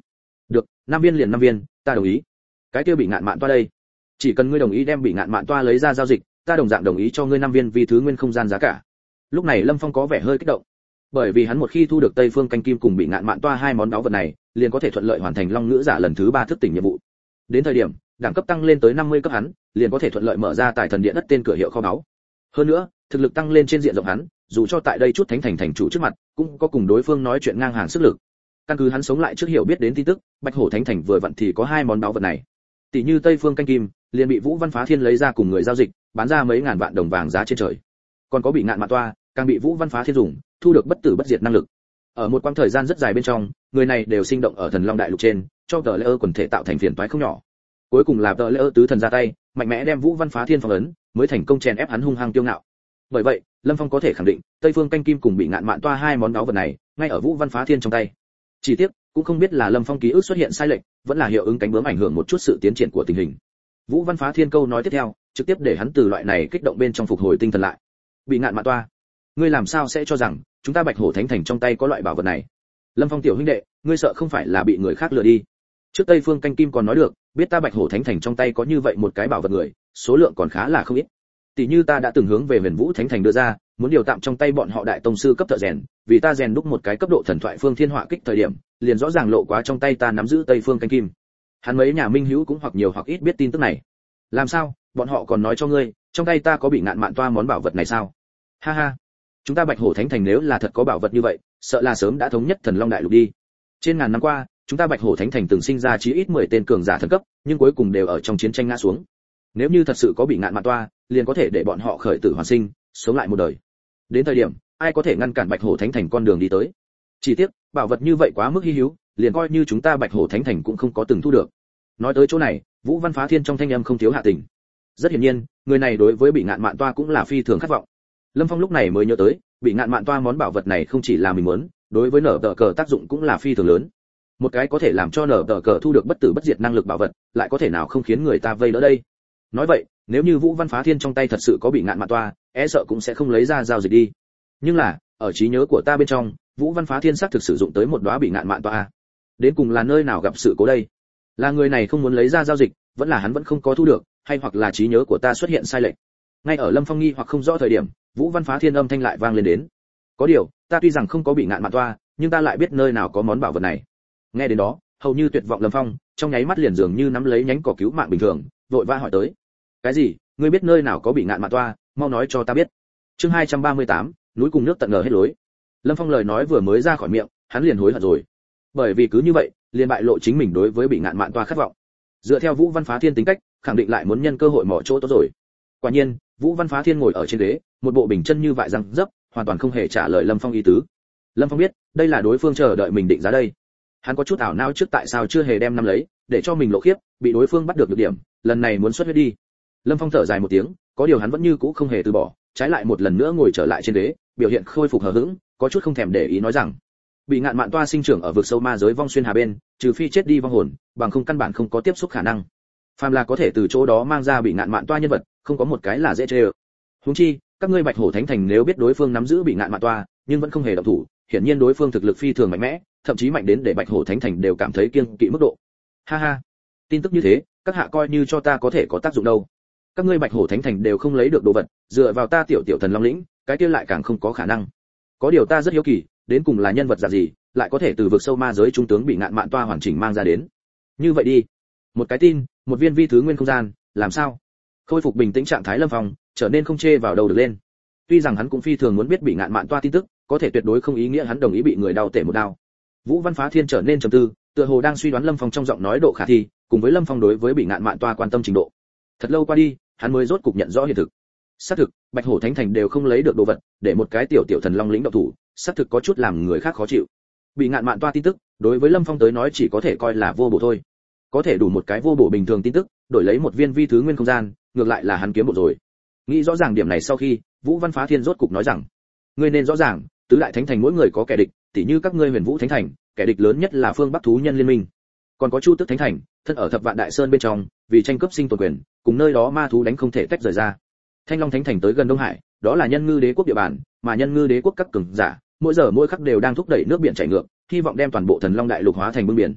Được, 5 viên liền 5 viên, ta đồng ý. Cái kia bị ngạn mạn toa đây, chỉ cần ngươi đồng ý đem bị ngạn mạn toa lấy ra giao dịch, ta đồng dạng đồng ý cho ngươi 5 viên vi thứ nguyên không gian giá cả. Lúc này Lâm Phong có vẻ hơi kích động, bởi vì hắn một khi thu được Tây Phương canh kim cùng bị ngạn mạn toa hai món báu vật này, liền có thể thuận lợi hoàn thành Long Ngữ Giả lần thứ 3 thức tỉnh nhiệm vụ. Đến thời điểm đẳng cấp tăng lên tới 50 cấp hắn, liền có thể thuận lợi mở ra tại thần điện đất tên cửa hiệu kho báu. Hơn nữa, thực lực tăng lên trên diện rộng hắn, dù cho tại đây chút thánh thành thành chủ trước mặt, cũng có cùng đối phương nói chuyện ngang hàng sức lực. Căn cứ hắn sống lại trước hiểu biết đến tin tức, Bạch Hổ thánh thành vừa vặn thì có hai món báu vật này. Tỷ như Tây Phương canh kim, liền bị Vũ Văn Phá Thiên lấy ra cùng người giao dịch, bán ra mấy ngàn vạn đồng vàng giá trên trời. Còn có bị ngạn mạn toa, càng bị Vũ Văn Phá Thiên dùng, thu được bất tử bất diệt năng lực. Ở một quãng thời gian rất dài bên trong, người này đều sinh động ở Thần Long đại lục trên, cho tờ lễ quần thể tạo thành phiền toái không nhỏ. Cuối cùng là tờ lễ tứ thần ra tay, mạnh mẽ đem Vũ Văn Phá Thiên phong ấn, mới thành công chèn ép hắn hung hăng tiêu ngạo. Bởi vậy, Lâm Phong có thể khẳng định, Tây Phương canh kim cùng bị ngạn mạn toa hai món báu vật này, ngay ở Vũ Văn Phá Thiên trong tay. Chỉ tiếc, cũng không biết là Lâm Phong ký ức xuất hiện sai lệch, vẫn là hiệu ứng cánh bướm ảnh hưởng một chút sự tiến triển của tình hình. Vũ Văn Phá Thiên câu nói tiếp theo, trực tiếp để hắn từ loại này kích động bên trong phục hồi tinh thần lại. Bị ngạn mạn toa, ngươi làm sao sẽ cho rằng chúng ta Bạch Hổ thánh thành trong tay có loại bảo vật này? Lâm Phong tiểu huynh đệ, ngươi sợ không phải là bị người khác lừa đi? Trước Tây Phương canh kim còn nói được, biết ta Bạch Hổ thánh thành trong tay có như vậy một cái bảo vật người, số lượng còn khá là không ít. Tỷ như ta đã từng hướng về Huyền Vũ thánh thành đưa ra, muốn điều tạm trong tay bọn họ đại tông sư cấp thợ rèn, vì ta rèn đúc một cái cấp độ thần thoại phương thiên họa kích thời điểm, liền rõ ràng lộ quá trong tay ta nắm giữ Tây Phương canh kim. Hắn mấy nhà minh hữu cũng hoặc nhiều hoặc ít biết tin tức này. Làm sao, bọn họ còn nói cho ngươi, trong tay ta có bị ngạn mạn toa món bảo vật này sao? Ha ha, chúng ta Bạch Hổ thánh thành nếu là thật có bảo vật như vậy, sợ là sớm đã thống nhất Thần Long đại lục đi. Trên ngàn năm qua, chúng ta Bạch Hổ thánh thành từng sinh ra chí ít 10 tên cường giả thần cấp, nhưng cuối cùng đều ở trong chiến tranh ngã xuống. Nếu như thật sự có bị ngạn mạn toa, liền có thể để bọn họ khởi tử hoàn sinh, sống lại một đời. Đến thời điểm, ai có thể ngăn cản Bạch Hổ thánh thành con đường đi tới? Chỉ tiếc, bảo vật như vậy quá mức hi hữu, liền coi như chúng ta Bạch Hổ thánh thành cũng không có từng thu được. Nói tới chỗ này, Vũ Văn Phá Thiên trong thanh âm không thiếu hạ tình. Rất hiển nhiên, người này đối với bị ngạn mạn toa cũng là phi thường khát vọng. Lâm Phong lúc này mới nhớ tới, bị ngạn mạn toa món bảo vật này không chỉ là mình muốn, đối với nở tờ cờ tác dụng cũng là phi thường lớn. Một cái có thể làm cho nở tờ cờ thu được bất tử bất diệt năng lực bảo vật, lại có thể nào không khiến người ta vây đỡ đây? Nói vậy, nếu như Vũ Văn Phá Thiên trong tay thật sự có bị ngạn mạn toa, e sợ cũng sẽ không lấy ra giao dịch đi. Nhưng là, ở trí nhớ của ta bên trong, Vũ Văn Phá Thiên xác thực sử dụng tới một đóa bị ngạn mạn toa. Đến cùng là nơi nào gặp sự cố đây? Là người này không muốn lấy ra giao dịch, vẫn là hắn vẫn không có thu được, hay hoặc là trí nhớ của ta xuất hiện sai lệch? Ngay ở Lâm Phong nghi hoặc không rõ thời điểm, Vũ Văn Phá Thiên âm thanh lại vang lên đến. Có điều, ta tuy rằng không có bị ngạn mạn toa, nhưng ta lại biết nơi nào có món bảo vật này. Nghe đến đó, hầu như tuyệt vọng Lâm Phong, trong nháy mắt liền dường như nắm lấy nhánh cỏ cứu mạng bình thường, vội vã hỏi tới. Cái gì? Ngươi biết nơi nào có bị ngạn mạn toa, mau nói cho ta biết. Chương 238, núi cùng nước tận ngờ hết lối. Lâm Phong lời nói vừa mới ra khỏi miệng, hắn liền hối hận rồi. Bởi vì cứ như vậy, liền bại lộ chính mình đối với bị ngạn mạn toa khát vọng. Dựa theo Vũ Văn Phá Thiên tính cách, khẳng định lại muốn nhân cơ hội mỏ chỗ tốt rồi. Quả nhiên, Vũ Văn Phá Thiên ngồi ở trên ghế, một bộ bình chân như vại răng dấp, hoàn toàn không hề trả lời Lâm Phong ý tứ. Lâm Phong biết, đây là đối phương chờ đợi mình định giá đây. Hắn có chút ảo não trước tại sao chưa hề đem nắm lấy, để cho mình lộ khiếp, bị đối phương bắt được nhược điểm, lần này muốn xuất huyết đi. Lâm Phong thở dài một tiếng, có điều hắn vẫn như cũ không hề từ bỏ, trái lại một lần nữa ngồi trở lại trên ghế, biểu hiện khôi phục hờ hững, có chút không thèm để ý nói rằng, bị ngạn mạn toa sinh trưởng ở vực sâu ma giới vong xuyên hà bên, trừ phi chết đi vong hồn, bằng không căn bản không có tiếp xúc khả năng. Phàm là có thể từ chỗ đó mang ra bị ngạn mạn toa nhân vật, không có một cái là dễ chơi. Huống chi, các ngươi Bạch Hổ thánh thành nếu biết đối phương nắm giữ bị ngạn mạn toa, nhưng vẫn không hề động thủ, hiển nhiên đối phương thực lực phi thường mạnh mẽ, thậm chí mạnh đến để Bạch Hổ thánh thành đều cảm thấy kiêng kỵ mức độ. Ha ha, tin tức như thế, các hạ coi như cho ta có thể có tác dụng đâu. Các ngươi Bạch Hổ thánh thành đều không lấy được đồ vật, dựa vào ta tiểu tiểu thần long lĩnh, cái kia lại càng không có khả năng. Có điều ta rất hiếu kỳ, đến cùng là nhân vật dạng gì, lại có thể từ vực sâu ma giới trung tướng bị ngạn mạn toa hoàn chỉnh mang ra đến. Như vậy đi, một cái tin, một viên vi thứ nguyên không gian, làm sao? Khôi phục bình tĩnh trạng thái Lâm Phong, trở nên không chê vào đầu được lên. Tuy rằng hắn cũng phi thường muốn biết bị ngạn mạn toa tin tức, có thể tuyệt đối không ý nghĩa hắn đồng ý bị người đau tể một đao. Vũ Văn Phá Thiên trở nên trầm tư, tựa hồ đang suy đoán Lâm Phong trong giọng nói độ khả thi, cùng với Lâm Phong đối với bị ngạn mạn toa quan tâm trình độ. Thật lâu qua đi, hắn mới rốt cục nhận rõ hiện thực. Xác thực, Bạch Hổ thánh thành đều không lấy được đồ vật, để một cái tiểu tiểu thần long lĩnh động thủ, xác thực có chút làm người khác khó chịu. Bị ngạn mạn toa tin tức, đối với Lâm Phong tới nói chỉ có thể coi là vô bổ thôi. Có thể đủ một cái vô bổ bình thường tin tức, đổi lấy một viên vi thứ nguyên không gian, ngược lại là hắn kiếm bộ rồi. Nghĩ rõ ràng điểm này sau khi, Vũ Văn Phá Thiên rốt cục nói rằng, ngươi nên rõ ràng, tứ đại thánh thành mỗi người có kẻ địch, tỉ như các ngươi Huyền Vũ thánh thành, kẻ địch lớn nhất là phương Bắc thú nhân liên minh. Còn có Chu Tước thánh thành, thân ở Thập Vạn Đại Sơn bên trong, vì tranh cướp sinh tồn quyền, cùng nơi đó ma thú đánh không thể tách rời ra. Thanh Long thánh thành tới gần Đông Hải, đó là Nhân Ngư Đế quốc địa bàn, mà Nhân Ngư Đế quốc các cường giả, mỗi giờ mỗi khắc đều đang thúc đẩy nước biển chảy ngược, hy vọng đem toàn bộ Thần Long đại lục hóa thành bưng biển.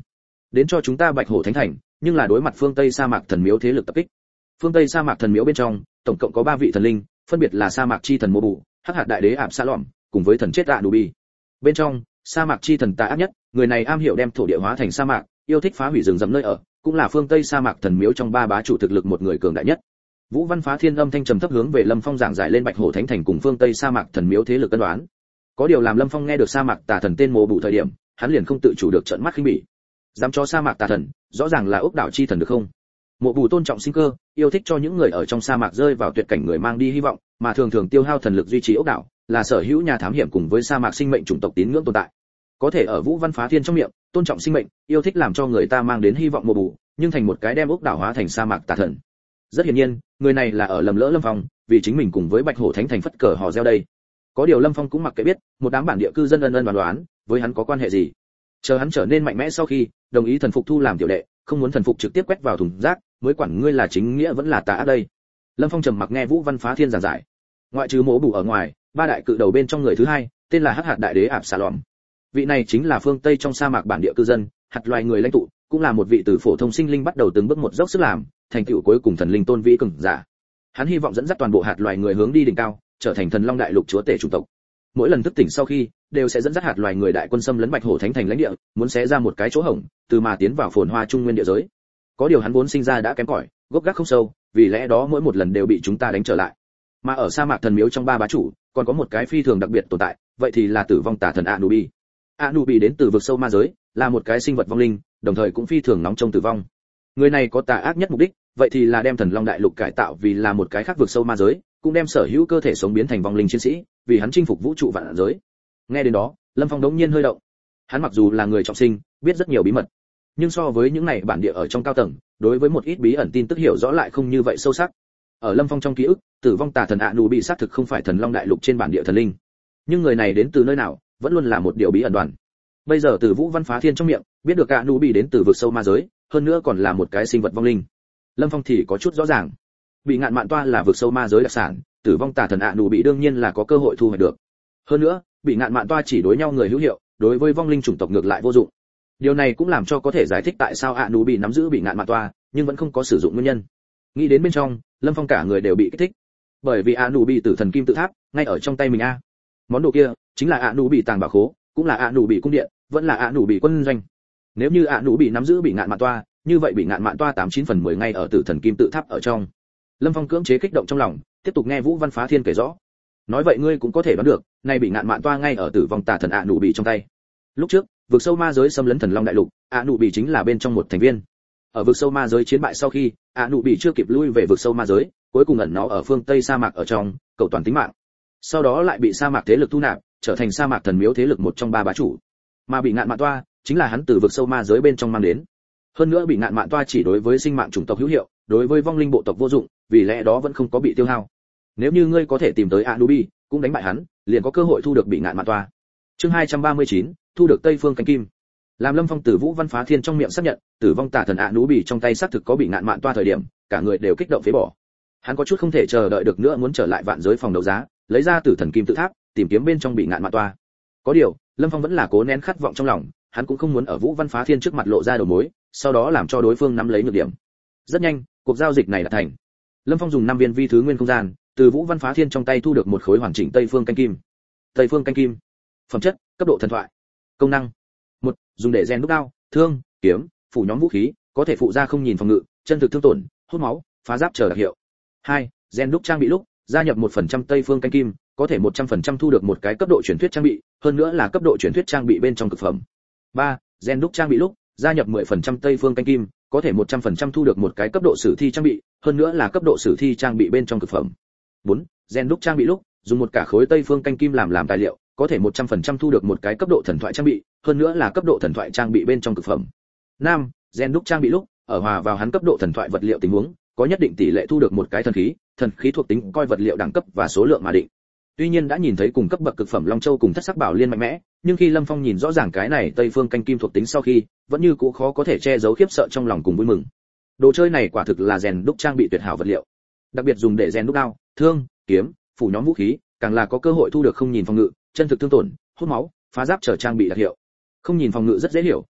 đến cho chúng ta Bạch Hổ Thánh Thành, nhưng là đối mặt phương Tây sa mạc thần miếu thế lực tập kích. Phương Tây sa mạc thần miếu bên trong, tổng cộng có 3 vị thần linh, phân biệt là sa mạc chi thần Mộ Bụ, Hắc Hạt đại đế Ạp Sa Lỏm, cùng với thần chết Anubi. Bên trong, sa mạc chi thần tà ác nhất, người này am hiểu đem thổ địa hóa thành sa mạc, yêu thích phá hủy rừng rậm nơi ở, cũng là phương Tây sa mạc thần miếu trong 3 bá chủ thực lực một người cường đại nhất. Vũ Văn Phá Thiên âm thanh trầm thấp hướng về Lâm Phong giảng giải lên Bạch Hổ Thánh Thành cùng phương Tây sa mạc thần miếu thế lực cân đoán. Có điều làm Lâm Phong nghe được sa mạc tà thần tên Mộ Bụ thời điểm, hắn liền không tự chủ được trợn mắt khinh bỉ. Dám cho sa mạc tà thần, rõ ràng là ốc đảo chi thần được không? Mộ Bụ tôn trọng sinh cơ, yêu thích cho những người ở trong sa mạc rơi vào tuyệt cảnh người mang đi hy vọng, mà thường thường tiêu hao thần lực duy trì ốc đảo, là sở hữu nhà thám hiểm cùng với sa mạc sinh mệnh chủng tộc tín ngưỡng tồn tại. Có thể ở Vũ Văn Phá Thiên trong miệng, tôn trọng sinh mệnh, yêu thích làm cho người ta mang đến hy vọng Mộ Bụ, nhưng thành một cái đem ốc đảo hóa thành sa mạc tà thần. Rất hiển nhiên, người này là ở lầm lỡ Lâm Phong, vì chính mình cùng với Bạch Hổ Thánh Thành phất cờ hò reo đây. Có điều Lâm Phong cũng mặc kệ biết, một đám bản địa cư dân ân ân đoán, với hắn có quan hệ gì? Chờ hắn trở nên mạnh mẽ sau khi, đồng ý thần phục thu làm tiểu đệ, không muốn thần phục trực tiếp quét vào thùng rác, mới quản ngươi là chính nghĩa vẫn là tà ác đây. Lâm Phong trầm mặc nghe Vũ Văn Phá Thiên giảng giải. Ngoại trừ Mộ Bụ ở ngoài, 3 đại cự đầu bên trong người thứ hai, tên là Hắc Hạt đại đế Ạp Sa Lỏm. Vị này chính là phương Tây trong sa mạc bản địa cư dân, hạt loài người lãnh tụ, cũng là một vị từ phổ thông sinh linh bắt đầu từng bước một dốc sức làm, thành tựu cuối cùng thần linh tôn vĩ cường giả. Hắn hy vọng dẫn dắt toàn bộ hạt loài người hướng đi đỉnh cao, trở thành thần long đại lục chúa tể chủng tộc. Mỗi lần thức tỉnh sau khi, đều sẽ dẫn dắt hạt loài người đại quân xâm lấn Bạch Hổ Thánh Thành lãnh địa, muốn xé ra một cái chỗ hổng, từ mà tiến vào phồn hoa trung nguyên địa giới. Có điều hắn vốn sinh ra đã kém cỏi, gốc gác không sâu, vì lẽ đó mỗi một lần đều bị chúng ta đánh trở lại. Mà ở sa mạc thần miếu trong 3 bá chủ, còn có một cái phi thường đặc biệt tồn tại, vậy thì là tử vong tà thần Anubi. Anubi đến từ vực sâu ma giới, là một cái sinh vật vong linh, đồng thời cũng phi thường nóng trong tử vong. Người này có tà ác nhất mục đích, vậy thì là đem thần long đại lục cải tạo vì là một cái khác vực sâu ma giới, cũng đem sở hữu cơ thể sống biến thành vong linh chiến sĩ, vì hắn chinh phục vũ trụ vạn giới. Nghe đến đó, Lâm Phong đống nhiên hơi động. Hắn mặc dù là người trọng sinh, biết rất nhiều bí mật, nhưng so với những này bản địa ở trong cao tầng, đối với một ít bí ẩn tin tức hiểu rõ lại không như vậy sâu sắc. Ở Lâm Phong trong ký ức, tử vong tà thần Anubi xác thực không phải thần long đại lục trên bản địa thần linh, nhưng người này đến từ nơi nào, vẫn luôn là một điều bí ẩn đoàn. Bây giờ từ Vũ Văn Phá Thiên trong miệng, biết được Anubi đến từ vực sâu ma giới, hơn nữa còn là một cái sinh vật vong linh. Lâm Phong thì có chút rõ ràng. Bị ngạn mạn toa là vực sâu ma giới đặc sản, tử vong tà thần Anubi đương nhiên là có cơ hội thu hoạch được. Hơn nữa, bị ngạn mạn toa chỉ đối nhau người hữu hiệu, đối với vong linh chủng tộc ngược lại vô dụng. Điều này cũng làm cho có thể giải thích tại sao Anubi nắm giữ bị ngạn mạn toa, nhưng vẫn không có sử dụng nguyên nhân. Nghĩ đến bên trong, Lâm Phong cả người đều bị kích thích. Bởi vì Anubi tử thần kim tự tháp ngay ở trong tay mình a. Món đồ kia chính là Anubi tàng bảo khố, cũng là Anubi cung điện, vẫn là Anubi quân doanh. Nếu như Anubi nắm giữ bị ngạn mạn toa, như vậy bị ngạn mạn toa 89/10 ngay ở tử thần kim tự tháp ở trong. Lâm Phong cưỡng chế kích động trong lòng, tiếp tục nghe Vũ Văn Phá Thiên kể rõ. Nói vậy ngươi cũng có thể đoán được, nay bị ngạn mạn toa ngay ở tử vong tà thần Anubi trong tay. Lúc trước, vực sâu ma giới xâm lấn thần long đại lục, Anubi chính là bên trong một thành viên. Ở vực sâu ma giới chiến bại sau khi, Anubi chưa kịp lui về vực sâu ma giới, cuối cùng ẩn nó ở phương Tây sa mạc ở trong, cầu toàn tính mạng. Sau đó lại bị sa mạc thế lực thu nạp, trở thành sa mạc thần miếu thế lực một trong 3 bá chủ. Mà bị ngạn mạn toa chính là hắn từ vực sâu ma giới bên trong mang đến. Hơn nữa bị ngạn mạn toa chỉ đối với sinh mạng chủng tộc hữu hiệu, đối với vong linh bộ tộc vô dụng, vì lẽ đó vẫn không có bị tiêu hao. Nếu như ngươi có thể tìm tới Anubi, cũng đánh bại hắn, liền có cơ hội thu được bị ngạn mạn toa. Chương 239, thu được Tây Phương cánh kim. Làm Lâm Phong từ Vũ Văn Phá Thiên trong miệng xác nhận, tử vong tà thần Anubi trong tay xác thực có bị ngạn mạn toa thời điểm, cả người đều kích động phế bỏ. Hắn có chút không thể chờ đợi được nữa muốn trở lại vạn giới phòng đấu giá, lấy ra tử thần kim tự tháp, tìm kiếm bên trong bị ngạn mạn toa. Có điều, Lâm Phong vẫn là cố nén khát vọng trong lòng, hắn cũng không muốn ở Vũ Văn Phá Thiên trước mặt lộ ra đầu mối, sau đó làm cho đối phương nắm lấy nhược điểm. Rất nhanh, cuộc giao dịch này đã thành. Lâm Phong dùng 5 viên vi thứ nguyên không gian, từ Vũ Văn Phá Thiên trong tay thu được một khối hoàn chỉnh Tây Phương canh kim. Tây Phương canh kim. Phẩm chất, cấp độ thần thoại. Công năng: 1. Dùng để rèn đúc đao, thương, kiếm, phủ nhóm vũ khí, có thể phụ ra không nhìn phòng ngự, chân thực thương tổn, hút máu, phá giáp chờ đặc hiệu. 2. Rèn đúc trang bị lúc, gia nhập 1% Tây Phương canh kim, có thể 100% thu được một cái cấp độ truyền thuyết trang bị, hơn nữa là cấp độ truyền thuyết trang bị bên trong cực phẩm. 3. Rèn đúc trang bị lúc, gia nhập 10% Tây Phương canh kim, có thể 100% thu được một cái cấp độ sử thi trang bị, hơn nữa là cấp độ sử thi trang bị bên trong cực phẩm. 4. Rèn đúc trang bị lúc, dùng một cả khối Tây Phương canh kim làm tài liệu, có thể 100% thu được một cái cấp độ thần thoại trang bị, hơn nữa là cấp độ thần thoại trang bị bên trong cực phẩm. 5. Rèn đúc trang bị lúc, ở hòa vào hắn cấp độ thần thoại vật liệu tình huống, có nhất định tỷ lệ thu được một cái thần khí thuộc tính coi vật liệu đẳng cấp và số lượng mà định. Tuy nhiên đã nhìn thấy cùng cấp bậc cực phẩm Long Châu cùng Thất Sắc Bảo Liên mạnh mẽ, nhưng khi Lâm Phong nhìn rõ ràng cái này Tây Phương canh kim thuộc tính sau khi, vẫn như cũ khó có thể che giấu khiếp sợ trong lòng cùng vui mừng. Đồ chơi này quả thực là rèn đúc trang bị tuyệt hảo vật liệu. Đặc biệt dùng để rèn đúc đao, thương, kiếm, phủ nhóm vũ khí, càng là có cơ hội thu được không nhìn phòng ngự, chân thực thương tổn, hút máu, phá giáp trở trang bị đặc hiệu. Không nhìn phòng ngự rất dễ hiểu,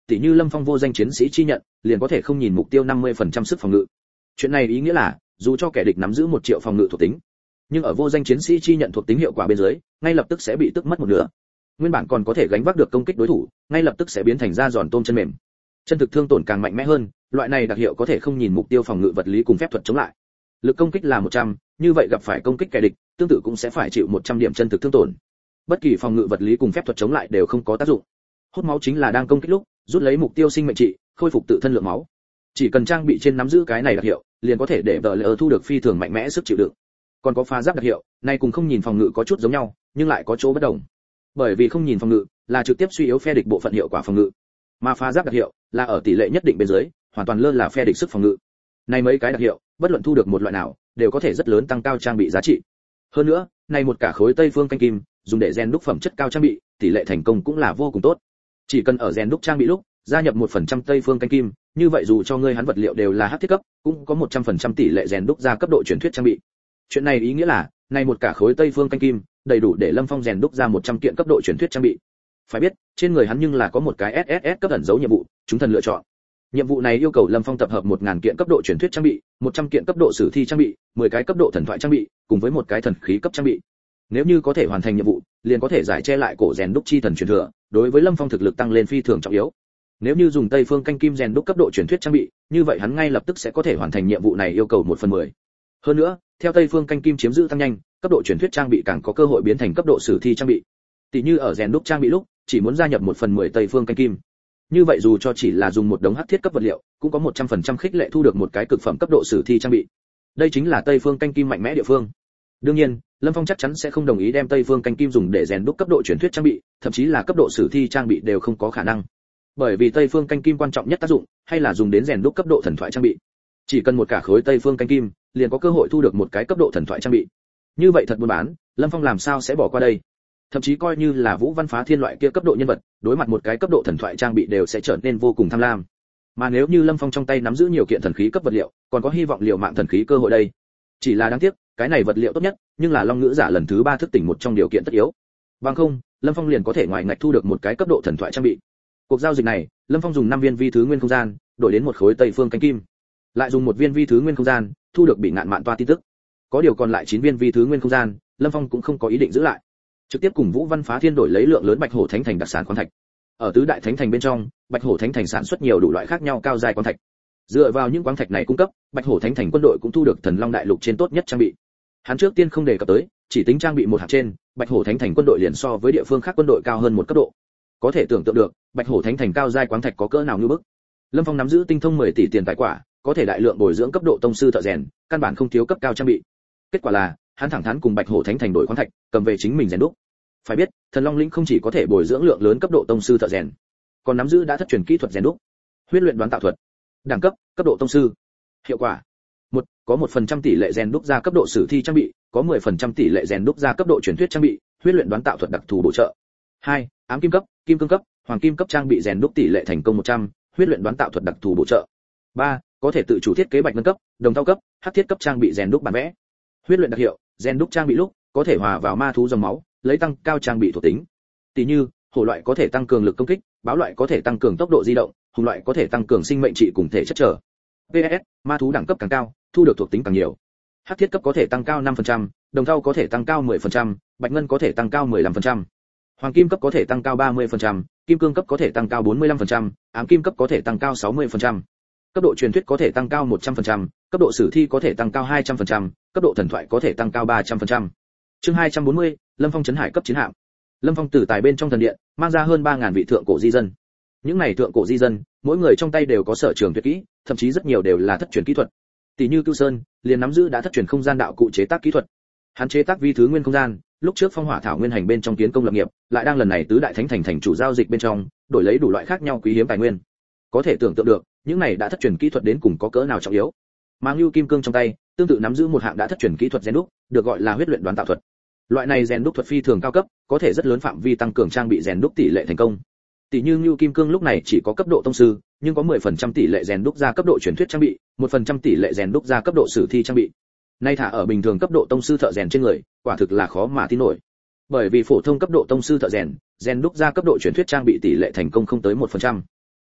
tỉ như Lâm Phong vô danh chiến sĩ chi nhận, liền có thể không nhìn mục tiêu 50% sức phòng ngự. Chuyện này ý nghĩa là, dù cho kẻ địch nắm giữ 1 triệu phòng ngự thuộc tính, nhưng ở vô danh chiến sĩ chi nhận thuộc tính hiệu quả bên dưới, ngay lập tức sẽ bị tức mất một nửa. Nguyên bản còn có thể gánh vác được công kích đối thủ, ngay lập tức sẽ biến thành da giòn tôm chân mềm. Chân thực thương tổn càng mạnh mẽ hơn, loại này đặc hiệu có thể không nhìn mục tiêu phòng ngự vật lý cùng phép thuật chống lại. Lực công kích là 100, như vậy gặp phải công kích kẻ địch, tương tự cũng sẽ phải chịu 100 điểm chân thực thương tổn. Bất kỳ phòng ngự vật lý cùng phép thuật chống lại đều không có tác dụng. Hút máu chính là đang công kích lúc, rút lấy mục tiêu sinh mệnh trị, khôi phục tự thân lượng máu. Chỉ cần trang bị trên nắm giữ cái này đặc hiệu, liền có thể để DLR thu được phi thường mạnh mẽ sức chịu đựng. Còn có phá giáp đặc hiệu, này cùng không nhìn phòng ngự có chút giống nhau, nhưng lại có chỗ bất đồng. Bởi vì không nhìn phòng ngự là trực tiếp suy yếu phe địch bộ phận hiệu quả phòng ngự, mà phá giáp đặc hiệu là ở tỷ lệ nhất định bên dưới, hoàn toàn lơ là phe địch sức phòng ngự. Này mấy cái đặc hiệu, bất luận thu được một loại nào, đều có thể rất lớn tăng cao trang bị giá trị. Hơn nữa, này một cả khối Tây Phương canh kim, dùng để rèn đúc phẩm chất cao trang bị, tỷ lệ thành công cũng là vô cùng tốt. Chỉ cần ở rèn đúc trang bị lúc, gia nhập 1% Tây Phương canh kim, như vậy dù cho ngươi hắn vật liệu đều là hắc thiết cấp, cũng có 100% tỷ lệ rèn đúc ra cấp độ truyền thuyết trang bị. Chuyện này ý nghĩa là, này một cả khối Tây Phương canh kim, đầy đủ để Lâm Phong rèn đúc ra 100 kiện cấp độ truyền thuyết trang bị. Phải biết, trên người hắn nhưng là có một cái SSS cấp ẩn dấu nhiệm vụ, chúng thần lựa chọn. Nhiệm vụ này yêu cầu Lâm Phong tập hợp 1000 kiện cấp độ truyền thuyết trang bị, 100 kiện cấp độ sử thi trang bị, 10 cái cấp độ thần thoại trang bị, cùng với một cái thần khí cấp trang bị. Nếu như có thể hoàn thành nhiệm vụ, liền có thể giải che lại cổ rèn đúc chi thần truyền thừa, đối với Lâm Phong thực lực tăng lên phi thường trọng yếu. Nếu như dùng Tây Phương canh kim rèn đúc cấp độ truyền thuyết trang bị, như vậy hắn ngay lập tức sẽ có thể hoàn thành nhiệm vụ này yêu cầu 1/10. Hơn nữa, theo Tây Phương canh kim chiếm giữ tăng nhanh, cấp độ truyền thuyết trang bị càng có cơ hội biến thành cấp độ sử thi trang bị. Tỷ như ở rèn đúc trang bị lúc, chỉ muốn gia nhập 1/10 Tây Phương canh kim. Như vậy dù cho chỉ là dùng một đống hắc thiết cấp vật liệu, cũng có 100% khích lệ thu được một cái cực phẩm cấp độ sử thi trang bị. Đây chính là Tây Phương canh kim mạnh mẽ địa phương. Đương nhiên, Lâm Phong chắc chắn sẽ không đồng ý đem Tây Phương canh kim dùng để rèn đúc cấp độ truyền thuyết trang bị, thậm chí là cấp độ sử thi trang bị đều không có khả năng. Bởi vì Tây Phương canh kim quan trọng nhất tác dụng, hay là dùng đến rèn đúc cấp độ thần thoại trang bị. Chỉ cần một cả khối Tây Phương canh kim, liền có cơ hội thu được một cái cấp độ thần thoại trang bị. Như vậy thật buôn bán, Lâm Phong làm sao sẽ bỏ qua đây? Thậm chí coi như là Vũ Văn Phá Thiên loại kia cấp độ nhân vật, đối mặt một cái cấp độ thần thoại trang bị đều sẽ trở nên vô cùng tham lam. Mà nếu như Lâm Phong trong tay nắm giữ nhiều kiện thần khí cấp vật liệu, còn có hy vọng liều mạng thần khí cơ hội đây. Chỉ là đáng tiếc, cái này vật liệu tốt nhất, nhưng là Long Ngữ Giả lần thứ 3 thức tỉnh một trong điều kiện tất yếu. Bằng không, Lâm Phong liền có thể ngoài ngạch thu được một cái cấp độ thần thoại trang bị. Cuộc giao dịch này, Lâm Phong dùng 5 viên vi thứ nguyên không gian, đổi đến một khối Tây Phương canh kim. Lại dùng một viên vi thứ nguyên không gian, thu được bị ngạn mạn toa tin tức. Có điều còn lại 9 viên vi thứ nguyên không gian, Lâm Phong cũng không có ý định giữ lại. Trực tiếp cùng Vũ Văn Phá Thiên đổi lấy lượng lớn Bạch Hổ Thánh Thành đặc sản khoáng thạch. Ở tứ đại thánh thành bên trong, Bạch Hổ Thánh Thành sản xuất nhiều đủ loại khác nhau cao giai khoáng thạch. Dựa vào những khoáng thạch này cung cấp, Bạch Hổ Thánh Thành quân đội cũng thu được Thần Long Đại Lục trên tốt nhất trang bị. Hắn trước tiên không đề cập tới, chỉ tính trang bị một hạt trên, Bạch Hổ Thánh Thành quân đội liền so với địa phương khác quân đội cao hơn một cấp độ. Có thể tưởng tượng được, Bạch Hổ Thánh Thành cao giai khoáng thạch có cỡ nào như bức. Lâm Phong nắm giữ tinh thông 10 tỷ tiền tài quả, có thể đại lượng bồi dưỡng cấp độ tông sư thợ rèn, căn bản không thiếu cấp cao trang bị. Kết quả là, hắn thẳng thắn cùng Bạch Hổ Thánh Thành đổi khoáng thạch, cầm về chính mình rèn đúc. Phải biết, Thần Long Lĩnh không chỉ có thể bồi dưỡng lượng lớn cấp độ tông sư thợ rèn, còn nắm giữ đã thất truyền kỹ thuật rèn đúc. Huyết luyện đoán tạo thuật. Đẳng cấp, cấp độ tông sư. Hiệu quả: 1. Có 1% tỷ lệ rèn đúc ra cấp độ sử thi trang bị, có 10% tỷ lệ rèn đúc ra cấp độ truyền thuyết trang bị, huyết luyện đoán tạo thuật đặc thù bổ trợ. 2. Ám kim cấp, kim cương cấp, hoàng kim cấp trang bị rèn đúc tỷ lệ thành công 100, huyết luyện đoán tạo thuật đặc thù bổ trợ. 3. Có thể tự chủ thiết kế bạch ngân cấp, đồng thau cấp, hắc thiết cấp trang bị rèn đúc bản vẽ. Huyết luyện đặc hiệu, rèn đúc trang bị lúc có thể hòa vào ma thú dòng máu, lấy tăng cao trang bị thuộc tính. Tỷ như, hổ loại có thể tăng cường lực công kích, báo loại có thể tăng cường tốc độ di động, hùng loại có thể tăng cường sinh mệnh trị cùng thể chất trở. PS, ma thú đẳng cấp càng cao, thu được thuộc tính càng nhiều. Hắc thiết cấp có thể tăng cao 5%, đồng thau có thể tăng cao 10%, bạch ngân có thể tăng cao 15%. Hoàng kim cấp có thể tăng cao 30%, kim cương cấp có thể tăng cao 45%, ám kim cấp có thể tăng cao 60%. Cấp độ truyền thuyết có thể tăng cao 100%, cấp độ sử thi có thể tăng cao 200%, cấp độ thần thoại có thể tăng cao 300%. Chương 240, Lâm Phong trấn hải cấp chiến hạm. Lâm Phong từ tài bên trong thần điện, mang ra hơn 3000 vị thượng cổ di dân. Những này thượng cổ di dân, mỗi người trong tay đều có sở trường tuyệt kỹ, thậm chí rất nhiều đều là thất truyền kỹ thuật. Tỷ như Cưu Sơn, liền nắm giữ đã thất truyền không gian đạo cụ chế tác kỹ thuật. Hắn chế tác vi thứ nguyên không gian, lúc trước Phong Hỏa Thảo Nguyên hành bên trong kiến công lập nghiệp, lại đang lần này tứ đại thánh thành thành chủ giao dịch bên trong, đổi lấy đủ loại khác nhau quý hiếm tài nguyên. Có thể tưởng tượng được, những này đã thất truyền kỹ thuật đến cùng có cỡ nào trọng yếu. Mang Lưu Kim Cương trong tay, tương tự nắm giữ một hạng đã thất truyền kỹ thuật rèn đúc, được gọi là huyết luyện đoán tạo thuật. Loại này rèn đúc thuật phi thường cao cấp, có thể rất lớn phạm vi tăng cường trang bị rèn đúc tỷ lệ thành công. Tỷ như Lưu Kim Cương lúc này chỉ có cấp độ tông sư, nhưng có 10% tỷ lệ rèn đúc ra cấp độ truyền thuyết trang bị, 1% tỷ lệ rèn đúc ra cấp độ sử thi trang bị. Nay thả ở bình thường cấp độ tông sư thợ rèn trên người, quả thực là khó mà tin nổi. Bởi vì phổ thông cấp độ tông sư thợ rèn, rèn đúc ra cấp độ truyền thuyết trang bị tỷ lệ thành công không tới 1%.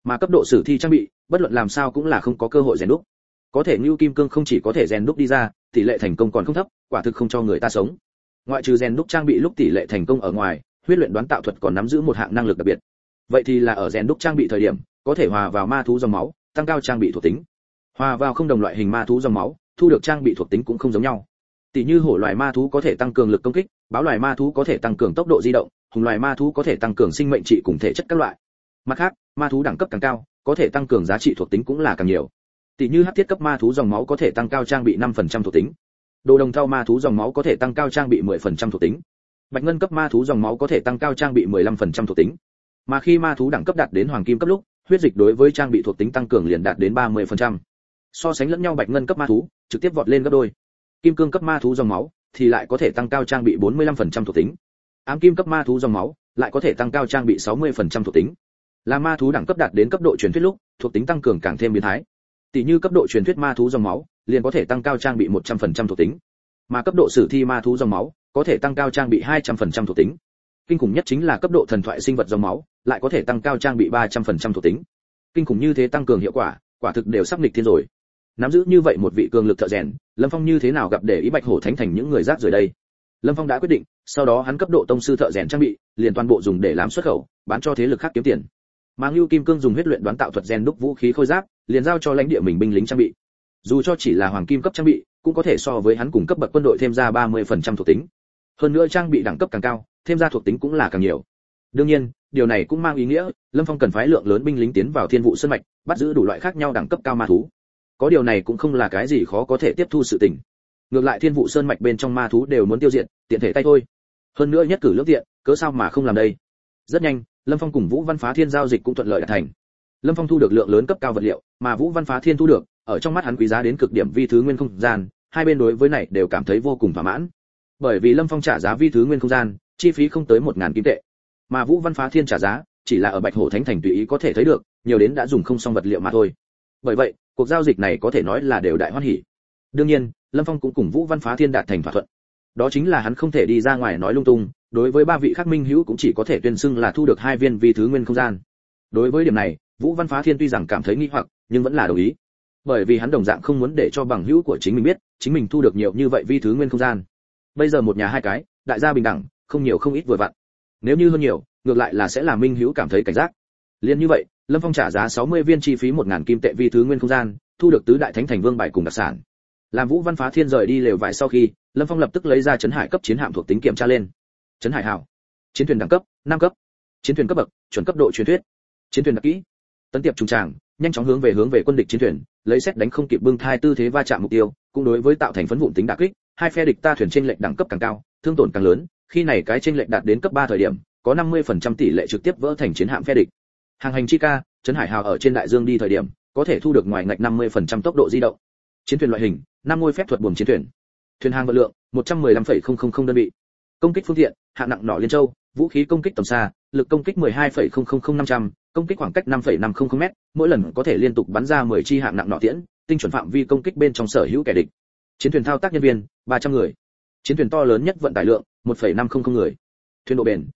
Mà cấp độ sử thi trang bị, bất luận làm sao cũng là không có cơ hội rèn đúc. Có thể Nưu Kim Cương không chỉ có thể rèn đúc đi ra, tỷ lệ thành công còn không thấp, quả thực không cho người ta sống. Ngoại trừ rèn đúc trang bị lúc tỷ lệ thành công ở ngoài, huyết luyện đoán tạo thuật còn nắm giữ một hạng năng lực đặc biệt. Vậy thì là ở rèn đúc trang bị thời điểm, có thể hòa vào ma thú dòng máu, tăng cao trang bị thuộc tính. Hòa vào không đồng loại hình ma thú dòng máu, thu được trang bị thuộc tính cũng không giống nhau. Tỷ như hổ loài ma thú có thể tăng cường lực công kích, báo loài ma thú có thể tăng cường tốc độ di động, hùng loài ma thú có thể tăng cường sinh mệnh trị cùng thể chất các loại. Mặt khác, ma thú đẳng cấp càng cao, có thể tăng cường giá trị thuộc tính cũng là càng nhiều. Tỷ như hắc thiết cấp ma thú dòng máu có thể tăng cao trang bị 5% thuộc tính. Đồ đồng thau ma thú dòng máu có thể tăng cao trang bị 10% thuộc tính. Bạch ngân cấp ma thú dòng máu có thể tăng cao trang bị 15% thuộc tính. Mà khi ma thú đẳng cấp đạt đến hoàng kim cấp lúc, huyết dịch đối với trang bị thuộc tính tăng cường liền đạt đến 30%. So sánh lẫn nhau bạch ngân cấp ma thú, trực tiếp vọt lên gấp đôi. Kim cương cấp ma thú dòng máu thì lại có thể tăng cao trang bị 45% thuộc tính. Ám kim cấp ma thú dòng máu lại có thể tăng cao trang bị 60% thuộc tính. Là ma thú đẳng cấp đạt đến cấp độ truyền thuyết lúc, thuộc tính tăng cường càng thêm biến thái. Tỷ như cấp độ truyền thuyết ma thú dòng máu, liền có thể tăng cao trang bị 100% thuộc tính. Mà cấp độ sử thi ma thú dòng máu, có thể tăng cao trang bị 200% thuộc tính. Kinh khủng nhất chính là cấp độ thần thoại sinh vật dòng máu, lại có thể tăng cao trang bị 300% thuộc tính. Kinh khủng như thế tăng cường hiệu quả, quả thực đều sắp nghịch thiên rồi. Nắm giữ như vậy một vị cường lực thợ rèn, Lâm Phong như thế nào gặp để ý Bạch Hổ Thánh Thành những người rác rưởi đây? Lâm Phong đã quyết định, sau đó hắn cấp độ tông sư thợ rèn trang bị, liền toàn bộ dùng để làm xuất khẩu, bán cho thế lực khác kiếm tiền. Mà Nưu Kim Cương dùng huyết luyện đoán tạo thuật rèn đúc vũ khí khôi giáp, liền giao cho lãnh địa mình binh lính trang bị. Dù cho chỉ là hoàng kim cấp trang bị, cũng có thể so với hắn cùng cấp bậc quân đội thêm ra 30% thuộc tính. Hơn nữa trang bị đẳng cấp càng cao, thêm ra thuộc tính cũng là càng nhiều. Đương nhiên, điều này cũng mang ý nghĩa, Lâm Phong cần phái lượng lớn binh lính tiến vào Thiên Vụ Sơn mạch, bắt giữ đủ loại khác nhau đẳng cấp cao ma thú. Có điều này cũng không là cái gì khó có thể tiếp thu sự tình. Ngược lại Thiên Vụ Sơn mạch bên trong ma thú đều muốn tiêu diệt, tiện thể tay thôi. Hơn nữa nhất cử lưỡng tiện, cớ sao mà không làm đây? Rất nhanh, Lâm Phong cùng Vũ Văn Phá Thiên giao dịch cũng thuận lợi đạt thành. Lâm Phong thu được lượng lớn cấp cao vật liệu, mà Vũ Văn Phá Thiên thu được, ở trong mắt hắn quý giá đến cực điểm vi thứ nguyên không gian, hai bên đối với này đều cảm thấy vô cùng thỏa mãn. Bởi vì Lâm Phong trả giá vi thứ nguyên không gian, chi phí không tới 1000 kim tệ, mà Vũ Văn Phá Thiên trả giá chỉ là ở Bạch Hổ Thánh Thành tùy ý có thể thấy được, nhiều đến đã dùng không xong vật liệu mà thôi. Bởi vậy, cuộc giao dịch này có thể nói là đều đại hoan hỉ. Đương nhiên, Lâm Phong cũng cùng Vũ Văn Phá Thiên đạt thành thỏa thuận. Đó chính là hắn không thể đi ra ngoài nói lung tung, đối với ba vị khác minh hữu cũng chỉ có thể tuyên xưng là thu được 2 viên vi thứ nguyên không gian. Đối với điểm này, Vũ Văn Phá Thiên tuy rằng cảm thấy nghi hoặc, nhưng vẫn là đồng ý. Bởi vì hắn đồng dạng không muốn để cho bằng hữu của chính mình biết, chính mình thu được nhiều như vậy vi thứ nguyên không gian. Bây giờ một nhà hai cái, đại gia bình đẳng, không nhiều không ít vừa vặn. Nếu như hơn nhiều, ngược lại là sẽ làm minh hữu cảm thấy cảnh giác. Liên như vậy, Lâm Phong trả giá 60 viên chi phí 1000 kim tệ vi thứ nguyên không gian, thu được tứ đại thánh thành vương bài cùng đặc sản. Làm Vũ Văn Phá Thiên rời đi lều vải sau khi, Lâm Phong lập tức lấy ra trấn hải cấp chiến hạm thuộc tính kiểm tra lên. Trấn hải hào, chiến thuyền đẳng cấp 5 cấp, chiến thuyền cấp bậc chuẩn cấp độ truyền thuyết, chiến thuyền đặc kỹ tấn tiệp trùng tràng, nhanh chóng hướng về quân địch chiến thuyền, lấy xét đánh không kịp bưng thai tư thế va chạm mục tiêu, cũng đối với tạo thành phấn vụn tính đả kích, hai phe địch ta thuyền trên lệch đẳng cấp càng cao, thương tổn càng lớn, khi này cái trên lệch đạt đến cấp 3 thời điểm, có 50% tỷ lệ trực tiếp vỡ thành chiến hạm phe địch. Hàng hành chi ca, trấn hải hào ở trên đại dương đi thời điểm, có thể thu được ngoài ngạch 50% tốc độ di động. Chiến thuyền loại hình, 5 ngôi phép thuật buồm chiến thuyền. Thuyền hàng vật lượng, 115,000 đơn vị. Công kích phương tiện, hạng nặng nỏ liên châu, vũ khí công kích tầm xa, lực công kích 12,000-500, công kích khoảng cách 5,500m, mỗi lần có thể liên tục bắn ra 10 chi hạng nặng nỏ tiễn, tinh chuẩn phạm vi công kích bên trong sở hữu kẻ địch. Chiến thuyền thao tác nhân viên, 300 người. Chiến thuyền to lớn nhất vận tải lượng, 1,500 người. Thuyền độ bền,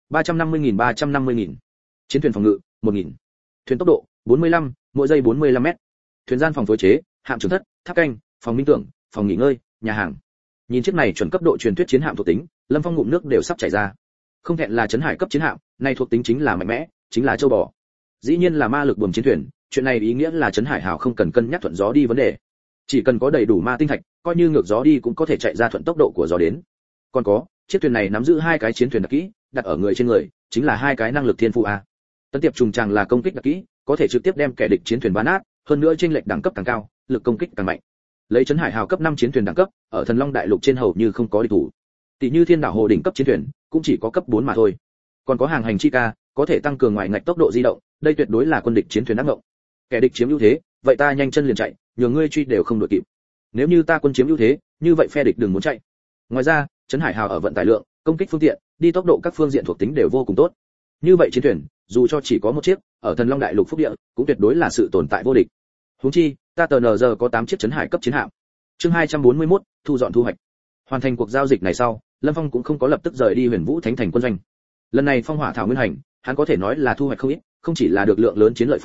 350.000. Chiến thuyền phòng ngự, 1000. Thuyền tốc độ, 45, mỗi giây 45m. Thuyền gian phòng phối chế, hạm trưởng thất, tháp canh, phòng minh tưởng, phòng nghỉ ngơi, nhà hàng. Nhìn chiếc này chuẩn cấp độ truyền thuyết chiến hạm thuộc tính, Lâm Phong ngụm nước đều sắp chảy ra. Không hẹn là trấn hải cấp chiến hạm, này thuộc tính chính là mạnh mẽ, chính là châu bò. Dĩ nhiên là ma lực buồm chiến thuyền, chuyện này ý nghĩa là trấn hải hào không cần cân nhắc thuận gió đi vấn đề. Chỉ cần có đầy đủ ma tinh thạch, coi như ngược gió đi cũng có thể chạy ra thuận tốc độ của gió đến. Còn có, chiếc thuyền này nắm giữ 2 cái chiến thuyền đặc kỹ, đặt ở người trên người, chính là 2 cái năng lực thiên phụ a. Tấn tiệp trùng tràng là công kích đặc kỹ, có thể trực tiếp đem kẻ địch chiến thuyền bắn nát, hơn nữa chênh lệch đẳng cấp càng cao, lực công kích càng mạnh. Lấy trấn hải hào cấp 5 chiến thuyền đẳng cấp, ở Thần Long đại lục trên hầu như không có địch thủ. Tỷ như Thiên Đảo Hồ đỉnh cấp chiến thuyền, cũng chỉ có cấp 4 mà thôi. Còn có hàng hành chi ca, có thể tăng cường ngoài ngạch tốc độ di động, đây tuyệt đối là quân địch chiến thuyền ác ngộng. Kẻ địch chiếm ưu thế, vậy ta nhanh chân liền chạy, nhường ngươi truy đều không đuổi kịp. Nếu như ta quân chiếm ưu thế, như vậy phe địch đừng muốn chạy. Ngoài ra, trấn hải hào ở vận tải lượng, công kích phương tiện, đi tốc độ các phương diện thuộc tính đều vô cùng tốt. Như vậy chiến thuyền, dù cho chỉ có một chiếc, ở Thần Long đại lục phúc địa, cũng tuyệt đối là sự tồn tại vô địch. Huống chi, ta tờ nờ giờ có 8 chiếc trấn hải cấp chiến hạm. Chương 241, thu dọn thu hoạch. Hoàn thành cuộc giao dịch này sau, Lâm Phong cũng không có lập tức rời đi Huyền Vũ Thánh Thành quân doanh. Lần này phong hỏa thảo nguyên hành, hắn có thể nói là thu hoạch không ít, không chỉ là được lượng lớn chiến lợi phẩm,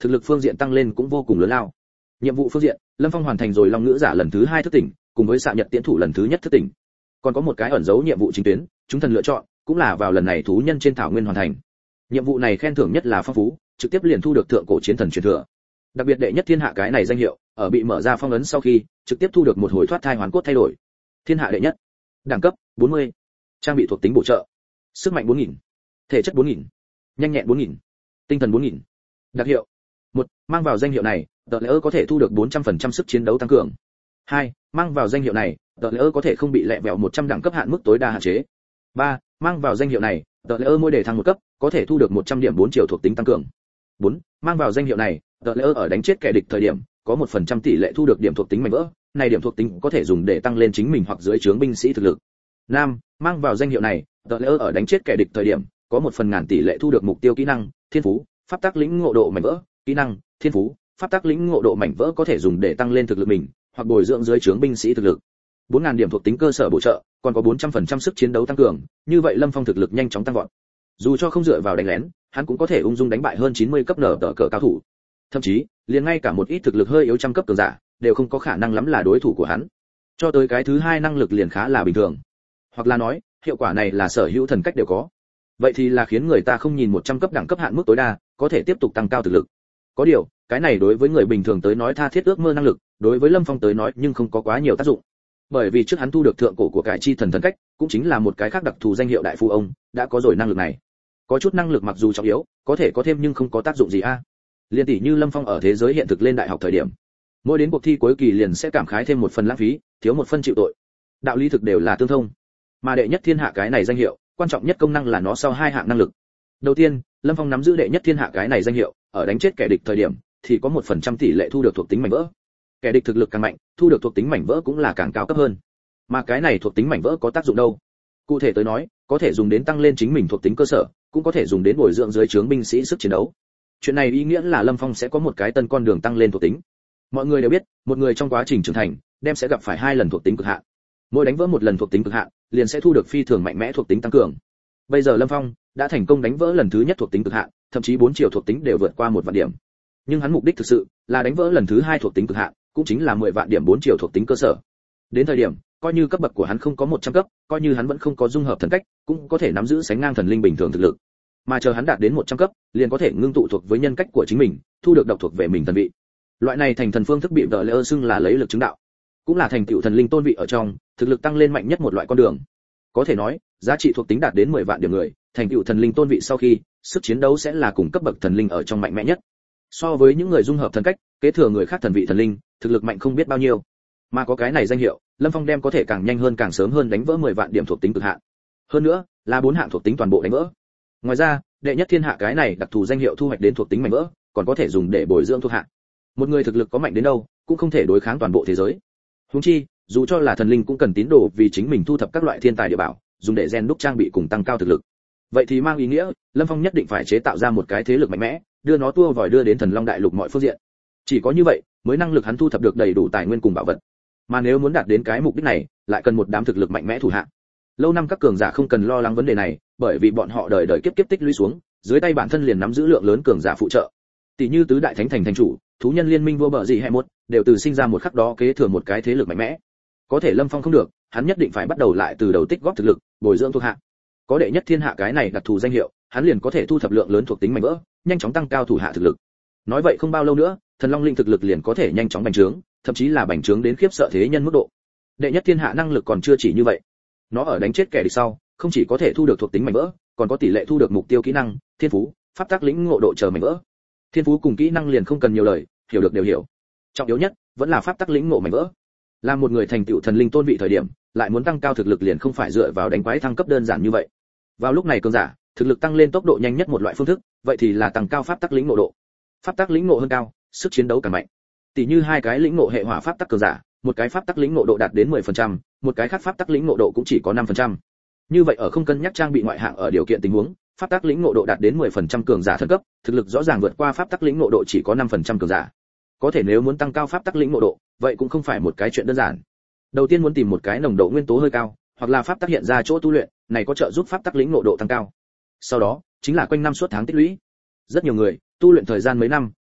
thực lực phương diện tăng lên cũng vô cùng lớn lao. Nhiệm vụ phương diện, Lâm Phong hoàn thành rồi Long Ngữ Giả lần thứ 2 thức tỉnh, cùng với Xạ Nhật Tiễn Thủ lần thứ nhất thức tỉnh. Còn có một cái ẩn dấu nhiệm vụ chính tuyến, chúng thần lựa chọn, cũng là vào lần này thú nhân trên thảo nguyên hoàn thành. Nhiệm vụ này khen thưởng nhất là phong phú, trực tiếp liền thu được thượng cổ chiến thần truyền thừa. Đặc biệt đệ nhất thiên hạ cái này danh hiệu, ở bị mở ra phong ấn sau khi, trực tiếp thu được một hồi thoát thai hoàn cốt thay đổi. Thiên hạ đệ nhất, đẳng cấp 40, trang bị thuộc tính bổ trợ, sức mạnh 4000, thể chất 4000, nhanh nhẹn 4000, tinh thần 4000. Đặc hiệu: 1. Mang vào danh hiệu này, tờ lễ có thể thu được 400% sức chiến đấu tăng cường. 2. Mang vào danh hiệu này, tờ lễ có thể không bị lẹ vẹo 100 đẳng cấp hạn mức tối đa hạn chế. 3. Mang vào danh hiệu này, tờ lễ mỗi đề thăng một cấp, có thể thu được 100 điểm 4 triệu thuộc tính tăng cường. 4. Mang vào danh hiệu này, tờ lễ ở đánh chết kẻ địch thời điểm, có 1% tỷ lệ thu được điểm thuộc tính mảnh vỡ, này điểm thuộc tính có thể dùng để tăng lên chính mình hoặc dưới trướng binh sĩ thực lực. 5. Mang vào danh hiệu này, tờ lễ ở đánh chết kẻ địch thời điểm, có 1/1000 tỷ lệ thu được mục tiêu kỹ năng, thiên phú, pháp tắc lĩnh ngộ độ mảnh vỡ, kỹ năng, thiên phú, pháp tắc lĩnh ngộ độ mảnh vỡ có thể dùng để tăng lên thực lực mình, hoặc bồi dưỡng dưới trướng binh sĩ thực lực. 4000 điểm thuộc tính cơ sở bổ trợ, còn có 400% sức chiến đấu tăng cường, như vậy Lâm Phong thực lực nhanh chóng tăng vọt. Dù cho không dựa vào đánh lén, hắn cũng có thể ung dung đánh bại hơn 90 cấp nở tờ cờ cao thủ. Thậm chí, liền ngay cả một ít thực lực hơi yếu trăm cấp cường giả, đều không có khả năng lắm là đối thủ của hắn. Cho tới cái thứ hai năng lực liền khá là bình thường. Hoặc là nói, hiệu quả này là sở hữu thần cách đều có. Vậy thì là khiến người ta không nhìn 100 cấp đẳng cấp hạn mức tối đa, có thể tiếp tục tăng cao thực lực. Có điều, cái này đối với người bình thường tới nói tha thiết ước mơ năng lực, đối với Lâm Phong tới nói nhưng không có quá nhiều tác dụng. Bởi vì trước hắn thu được thượng cổ của cải chi thần thần cách, cũng chính là một cái khác đặc thù danh hiệu đại phu ông, đã có rồi năng lực này. Có chút năng lực mặc dù trọng yếu, có thể có thêm nhưng không có tác dụng gì a. Liên tỷ như Lâm Phong ở thế giới hiện thực lên đại học thời điểm, mỗi đến cuộc thi cuối kỳ liền sẽ cảm khái thêm một phần lãng phí, thiếu một phần chịu tội. Đạo lý thực đều là tương thông. Mà đệ nhất thiên hạ cái này danh hiệu, quan trọng nhất công năng là nó sau hai hạng năng lực. Đầu tiên, Lâm Phong nắm giữ đệ nhất thiên hạ cái này danh hiệu, ở đánh chết kẻ địch thời điểm thì có 1% tỷ lệ thu được thuộc tính mảnh vỡ. Kẻ địch thực lực càng mạnh, thu được thuộc tính mảnh vỡ cũng là càng cao cấp hơn. Mà cái này thuộc tính mảnh vỡ có tác dụng đâu? Cụ thể tới nói, có thể dùng đến tăng lên chính mình thuộc tính cơ sở, cũng có thể dùng đến bồi dưỡng dưới trướng binh sĩ sức chiến đấu. Chuyện này ý nghĩa là Lâm Phong sẽ có một cái tân con đường tăng lên thuộc tính. Mọi người đều biết, một người trong quá trình trưởng thành, đem sẽ gặp phải 2 lần thuộc tính cực hạn. Mỗi đánh vỡ một lần thuộc tính cực hạn, liền sẽ thu được phi thường mạnh mẽ thuộc tính tăng cường. Bây giờ Lâm Phong đã thành công đánh vỡ lần thứ nhất thuộc tính cực hạn, thậm chí 4 triệu thuộc tính đều vượt qua 1 vạn điểm. Nhưng hắn mục đích thực sự là đánh vỡ lần thứ 2 thuộc tính cực hạn, cũng chính là 10 vạn điểm 4 triệu thuộc tính cơ sở. Đến thời điểm, coi như cấp bậc của hắn không có 100 cấp, coi như hắn vẫn không có dung hợp thần cách, cũng có thể nắm giữ sánh ngang thần linh bình thường thực lực. Mà chờ hắn đạt đến 100 cấp, liền có thể ngưng tụ thuộc với nhân cách của chính mình, thu được độc thuộc về mình thần vị. Loại này thành thần phương thức bị Đở Lệ xưng là lấy lực chứng đạo, cũng là thành tựu thần linh tôn vị ở trong, thực lực tăng lên mạnh nhất một loại con đường. Có thể nói, giá trị thuộc tính đạt đến 10 vạn điểm người, thành tựu thần linh tôn vị sau khi, sức chiến đấu sẽ là cùng cấp bậc thần linh ở trong mạnh mẽ nhất. So với những người dung hợp thần cách, kế thừa người khác thần vị thần linh, thực lực mạnh không biết bao nhiêu. Mà có cái này danh hiệu, Lâm Phong đem có thể càng nhanh hơn càng sớm hơn đánh vỡ 10 vạn điểm thuộc tính cực hạn. Hơn nữa, là 4 hạng thuộc tính toàn bộ đánh vỡ. Ngoài ra, đệ nhất thiên hạ cái này đặc thù danh hiệu thu hoạch đến thuộc tính mạnh vỡ, còn có thể dùng để bồi dưỡng thuộc hạ. Một người thực lực có mạnh đến đâu, cũng không thể đối kháng toàn bộ thế giới. Huống chi, dù cho là thần linh cũng cần tín đồ vì chính mình thu thập các loại thiên tài địa bảo, dùng để rèn đúc trang bị cùng tăng cao thực lực. Vậy thì mang ý nghĩa, Lâm Phong nhất định phải chế tạo ra một cái thế lực mạnh mẽ, đưa nó tua vòi đưa đến Thần Long đại lục mọi phương diện. Chỉ có như vậy, mới năng lực hắn thu thập được đầy đủ tài nguyên cùng bảo vật. Mà nếu muốn đạt đến cái mục đích này, lại cần một đám thực lực mạnh mẽ thủ hạ. Lâu năm các cường giả không cần lo lắng vấn đề này, bởi vì bọn họ đời đời kiếp kiếp tích lũy xuống, dưới tay bản thân liền nắm giữ lượng lớn cường giả phụ trợ. Tỷ như tứ đại thánh thành thành chủ, thú nhân liên minh vua bợ gì hay một, đều từ sinh ra một khắc đó kế thừa một cái thế lực mạnh mẽ. Có thể Lâm Phong không được, hắn nhất định phải bắt đầu lại từ đầu tích góp thực lực, bồi dưỡng thuộc hạ. Có đệ nhất thiên hạ cái này đặc thù danh hiệu, hắn liền có thể thu thập lượng lớn thuộc tính mạnh vỡ, nhanh chóng tăng cao thủ hạ thực lực. Nói vậy không bao lâu nữa, Thần Long linh thực lực liền có thể nhanh chóng bành trướng, thậm chí là bành trướng đến khiếp sợ thế nhân mức độ. Đệ nhất thiên hạ năng lực còn chưa chỉ như vậy. Nó ở đánh chết kẻ địch sau, không chỉ có thể thu được thuộc tính mạnh vỡ, còn có tỷ lệ thu được mục tiêu kỹ năng, thiên phú, pháp tắc lĩnh ngộ độ chờ mạnh vỡ. Thiên phú cùng kỹ năng liền không cần nhiều lời, hiểu được đều hiểu. Trọng yếu nhất vẫn là pháp tắc lĩnh ngộ mạnh vỡ. Là một người thành tựu thần linh tôn vị thời điểm, lại muốn tăng cao thực lực liền không phải dựa vào đánh quái thăng cấp đơn giản như vậy. Vào lúc này cường giả, thực lực tăng lên tốc độ nhanh nhất một loại phương thức, vậy thì là tăng cao pháp tắc lĩnh ngộ độ. Pháp tắc lĩnh ngộ hơn cao, sức chiến đấu càng mạnh. Tỷ như hai cái lĩnh ngộ hệ hỏa pháp tắc cường giả, một cái pháp tắc lĩnh ngộ độ đạt đến 10%, một cái khác pháp tắc lĩnh ngộ độ cũng chỉ có 5%. Như vậy ở không cân nhắc trang bị ngoại hạng ở điều kiện tình huống, pháp tắc lĩnh ngộ độ đạt đến 10% cường giả thần cấp, thực lực rõ ràng vượt qua pháp tắc lĩnh ngộ độ chỉ có 5% cường giả. Có thể nếu muốn tăng cao pháp tắc lĩnh ngộ độ, vậy cũng không phải một cái chuyện đơn giản. Đầu tiên muốn tìm một cái nồng độ nguyên tố hơi cao, hoặc là pháp tắc hiện ra chỗ tu luyện, này có trợ giúp pháp tắc lĩnh ngộ độ tăng cao. Sau đó, chính là quanh năm suốt tháng tích lũy. Rất nhiều người, tu luyện thời gian mấy năm,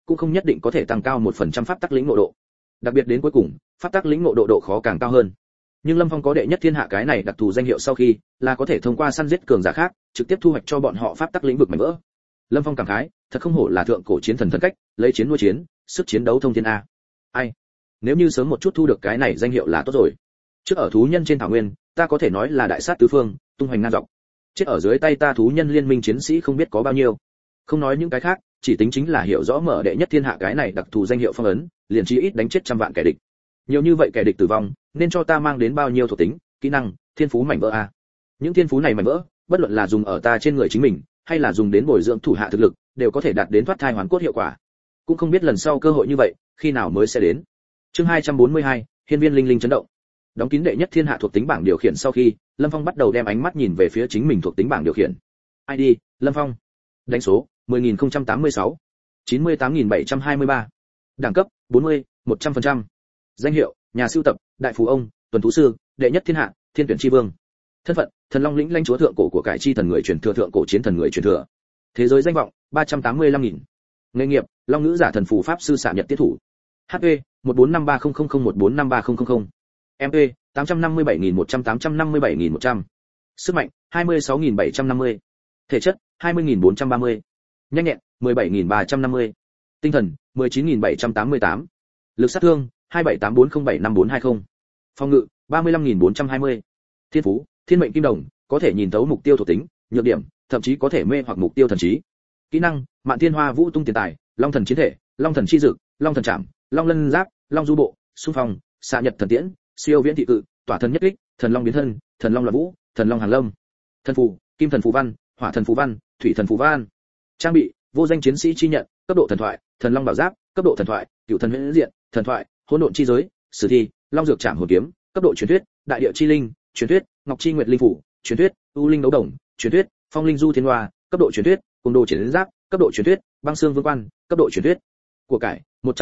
cũng không nhất định có thể tăng cao 1% pháp tắc lĩnh ngộ độ. Đặc biệt đến cuối cùng, pháp tắc lĩnh ngộ độ khó càng cao hơn. Nhưng Lâm Phong có đệ nhất thiên hạ cái này đặc thù danh hiệu sau khi, là có thể thông qua săn giết cường giả khác, trực tiếp thu hoạch cho bọn họ pháp tắc lĩnh vực mảnh vỡ. Lâm Phong cảm khái, thật không hổ là thượng cổ chiến thần thân cách, lấy chiến nuôi chiến, sức chiến đấu thông thiên a. Ai, nếu như sớm một chút thu được cái này danh hiệu là tốt rồi. Trước ở thú nhân trên thảo nguyên, ta có thể nói là đại sát tứ phương, tung hoành ngang dọc. Chết ở dưới tay ta thú nhân liên minh chiến sĩ không biết có bao nhiêu. Không nói những cái khác, chỉ tính chính là hiểu rõ mở đệ nhất thiên hạ cái này đặc thù danh hiệu phong ấn, liền chí ít đánh chết trăm vạn kẻ địch. Nhiều như vậy kẻ địch tử vong, nên cho ta mang đến bao nhiêu thuộc tính, kỹ năng, thiên phú mảnh vỡ a. Những thiên phú này mảnh vỡ, bất luận là dùng ở ta trên người chính mình, hay là dùng đến bồi dưỡng thủ hạ thực lực, đều có thể đạt đến thoát thai hoàn cốt hiệu quả. Cũng không biết lần sau cơ hội như vậy, khi nào mới sẽ đến. Chương 242, Hiên viên linh linh chấn động. Đóng kín đệ nhất thiên hạ thuộc tính bảng điều khiển sau khi, Lâm Phong bắt đầu đem ánh mắt nhìn về phía chính mình thuộc tính bảng điều khiển. ID: Lâm Phong. Đánh số: 10086. 98723. Đẳng cấp: 40, 100%. Danh hiệu: Nhà sưu tập, Đại phú ông, Tuần thú sư, Đệ nhất thiên hạ, Thiên tuyển chi vương. Thân phận: Thần Long lĩnh lãnh chúa thượng cổ của cải chi thần người truyền thừa, thượng cổ chiến thần người truyền thừa. Thế giới danh vọng: 385.000. Nghề nghiệp: Long ngữ giả thần phù pháp sư xạ nhật tiết thủ. HP: 145300014530000. MP: 857.100. Sức mạnh: 26.750. Thể chất: 20.430. Nhanh nhẹn: 17.350. Tinh thần: 19.788. Lực sát thương: 2784075420. Phòng ngự: 35.420. Thiên phú: Thiên mệnh kim đồng, có thể nhìn thấu mục tiêu thuộc tính, nhược điểm, thậm chí có thể mê hoặc mục tiêu thần trí. Kỹ năng: Mạn Thiên Hoa Vũ Tung Tiền Tài, Long thần chiến thể, Long thần chi dực, Long thần trảm, Long lân giáp, Long du bộ, xung phong, xạ nhật thần tiễn, siêu viễn thị cự, tỏa thần nhất kích, thần long biến thân, thần long loạn vũ, thần long hàng lâm. Thân phù: Kim thần phù văn, Hỏa thần phù văn, Thủy thần phù văn. Trang bị: Vô danh chiến sĩ chi nhận, cấp độ thần thoại, thần long bảo giáp, cấp độ thần thoại, Cửu thần huyễn diện, thần thoại, Hỗn độn chi giới, sử thi, Long dược trảm hồn kiếm, cấp độ truyền thuyết, Đại địa chi linh, truyền thuyết, Ngọc chi nguyệt linh phủ, truyền thuyết, U linh đấu đồng, truyền thuyết, Phong linh du thiên hoa, cấp độ truyền thuyết, Cung đồ chiến giáp, cấp độ truyền thuyết, Băng xương vương quan, cấp độ truyền thuyết. Của cải: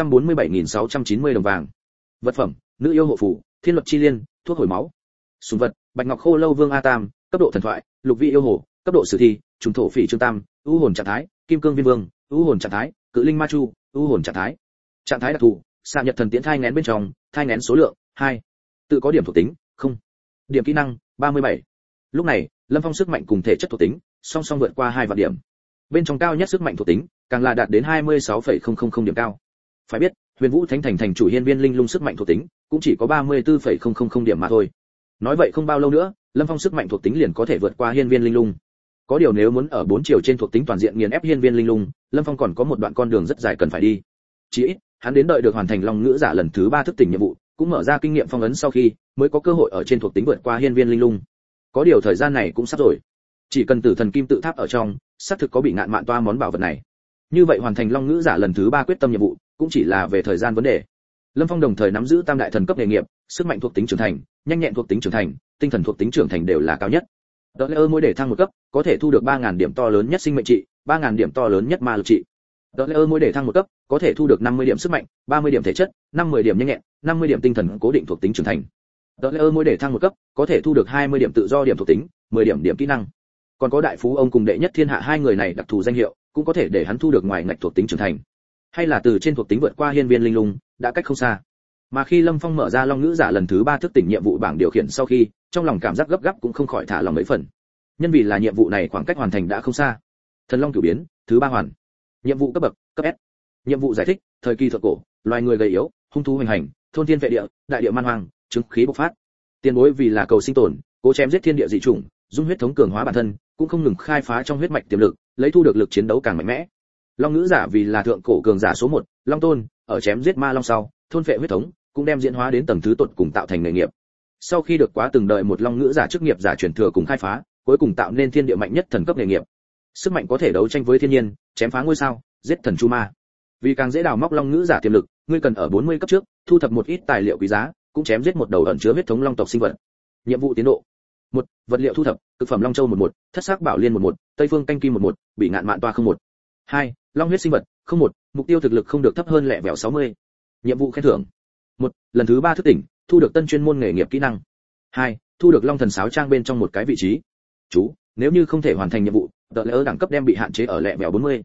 147.690 đồng vàng. Vật phẩm: Nữ yêu hộ phù, Thiên luật chi liên, thuốc hồi máu. Sủng vật: Bạch ngọc khô lâu vương A Tam, cấp độ thần thoại, Lục vị yêu hồ, cấp độ sử thi, Trùng thổ phỉ trương tam, U hồn trạng thái, Kim cương viên vương, U hồn trạng thái, Cự linh ma chu, U hồn trạng thái. Trạng thái đặc thù: Xạ nhật thần tiễn thai nghén bên trong, thai nghén số lượng 2. Tự có điểm thuộc tính: 0. Điểm kỹ năng: 37. Lúc này, Lâm Phong sức mạnh cùng thể chất thuộc tính song song vượt qua 2 vạn điểm. Bên trong cao nhất sức mạnh thuộc tính, càng là đạt đến 26,000 điểm cao. Phải biết, Huyền Vũ Thánh Thành thành chủ hiên viên linh lung sức mạnh thuộc tính cũng chỉ có 34,000 điểm mà thôi. Nói vậy không bao lâu nữa, Lâm Phong sức mạnh thuộc tính liền có thể vượt qua hiên viên linh lung. Có điều nếu muốn ở 4 chiều trên thuộc tính toàn diện nghiền ép hiên viên linh lung, Lâm Phong còn có một đoạn con đường rất dài cần phải đi. Chỉ ít, hắn đến đợi được hoàn thành Long ngữ giả lần thứ 3 thức tỉnh nhiệm vụ, cũng mở ra kinh nghiệm phong ấn sau khi, mới có cơ hội ở trên thuộc tính vượt qua hiên viên linh lung. Có điều thời gian này cũng sắp rồi. Chỉ cần Tử Thần Kim tự tháp ở trong, xác thực có bị ngạn mạn toa món bảo vật này. Như vậy hoàn thành Long ngữ giả lần thứ 3 quyết tâm nhiệm vụ, cũng chỉ là về thời gian vấn đề. Lâm Phong đồng thời nắm giữ tam đại thần cấp nghề nghiệp, sức mạnh thuộc tính trưởng thành, nhanh nhẹn thuộc tính trưởng thành, tinh thần thuộc tính trưởng thành đều là cao nhất. Đợt lễ mỗi để thăng một cấp, có thể thu được 3000 điểm to lớn nhất sinh mệnh trị, 3000 điểm to lớn nhất ma lực trị. Đợt lễ mỗi để thăng một cấp, có thể thu được 50 điểm sức mạnh, 30 điểm thể chất, 50 điểm nhanh nhẹn, 50 điểm tinh thần cố định thuộc tính trưởng thành. Đợt lễ mỗi để thăng một cấp, có thể thu được 20 điểm tự do điểm thuộc tính, 10 điểm điểm kỹ năng. Còn có đại phú ông cùng đệ nhất thiên hạ hai người này đặc thù danh hiệu, cũng có thể để hắn thu được ngoài ngạch thuộc tính trưởng thành. Hay là từ trên thuộc tính vượt qua hiên viên linh lung, đã cách không xa. Mà khi Lâm Phong mở ra Long ngữ giả lần thứ 3 thức tỉnh nhiệm vụ bảng điều khiển sau khi, trong lòng cảm giác gấp gáp cũng không khỏi thả lòng mấy phần. Nhân vì là nhiệm vụ này khoảng cách hoàn thành đã không xa. Thần Long cửu biến, thứ 3 hoàn. Nhiệm vụ cấp bậc, cấp S. Nhiệm vụ giải thích: thời kỳ thượng cổ, loài người gầy yếu, hung thú hoành hành, thôn thiên vệ địa, đại địa man hoang, chứng khí bộc phát. Tiền bối vì là cầu sinh tồn, cố chém giết thiên địa dị chủng, dung huyết thống cường hóa bản thân, cũng không ngừng khai phá trong huyết mạch tiềm lực, lấy thu được lực chiến đấu càng mạnh mẽ. Long ngữ giả vì là thượng cổ cường giả số 1, Long tôn, ở chém giết ma long sau, thôn phệ huyết thống, cũng đem diễn hóa đến tầng thứ tột cùng tạo thành nghề nghiệp. Sau khi được quá từng đợi một Long ngữ giả chức nghiệp giả truyền thừa cùng khai phá, cuối cùng tạo nên thiên địa mạnh nhất thần cấp nghề nghiệp. Sức mạnh có thể đấu tranh với thiên nhiên, chém phá ngôi sao, giết thần chu ma. Vì càng dễ đào móc Long ngữ giả tiềm lực, ngươi cần ở 40 cấp trước, thu thập một ít tài liệu quý giá, cũng chém giết một đầu ẩn chứa huyết thống long tộc sinh vật. Nhiệm vụ tiến độ: 1. Vật liệu thu thập: thực phẩm long châu 11, thất sắc bảo liên 11, tây phương canh kim 11, bị ngạn mạn toa 01. 2. Long huyết sinh vật 01, mục tiêu thực lực không được thấp hơn lẹ vẹo 60. Nhiệm vụ khen thưởng: 1. Lần thứ 3 thức tỉnh, thu được tân chuyên môn nghề nghiệp kỹ năng. 2. Thu được long thần sáo trang bên trong một cái vị trí. Chú: nếu như không thể hoàn thành nhiệm vụ, tờ lễ đẳng cấp đem bị hạn chế ở lẹ vẹo 40.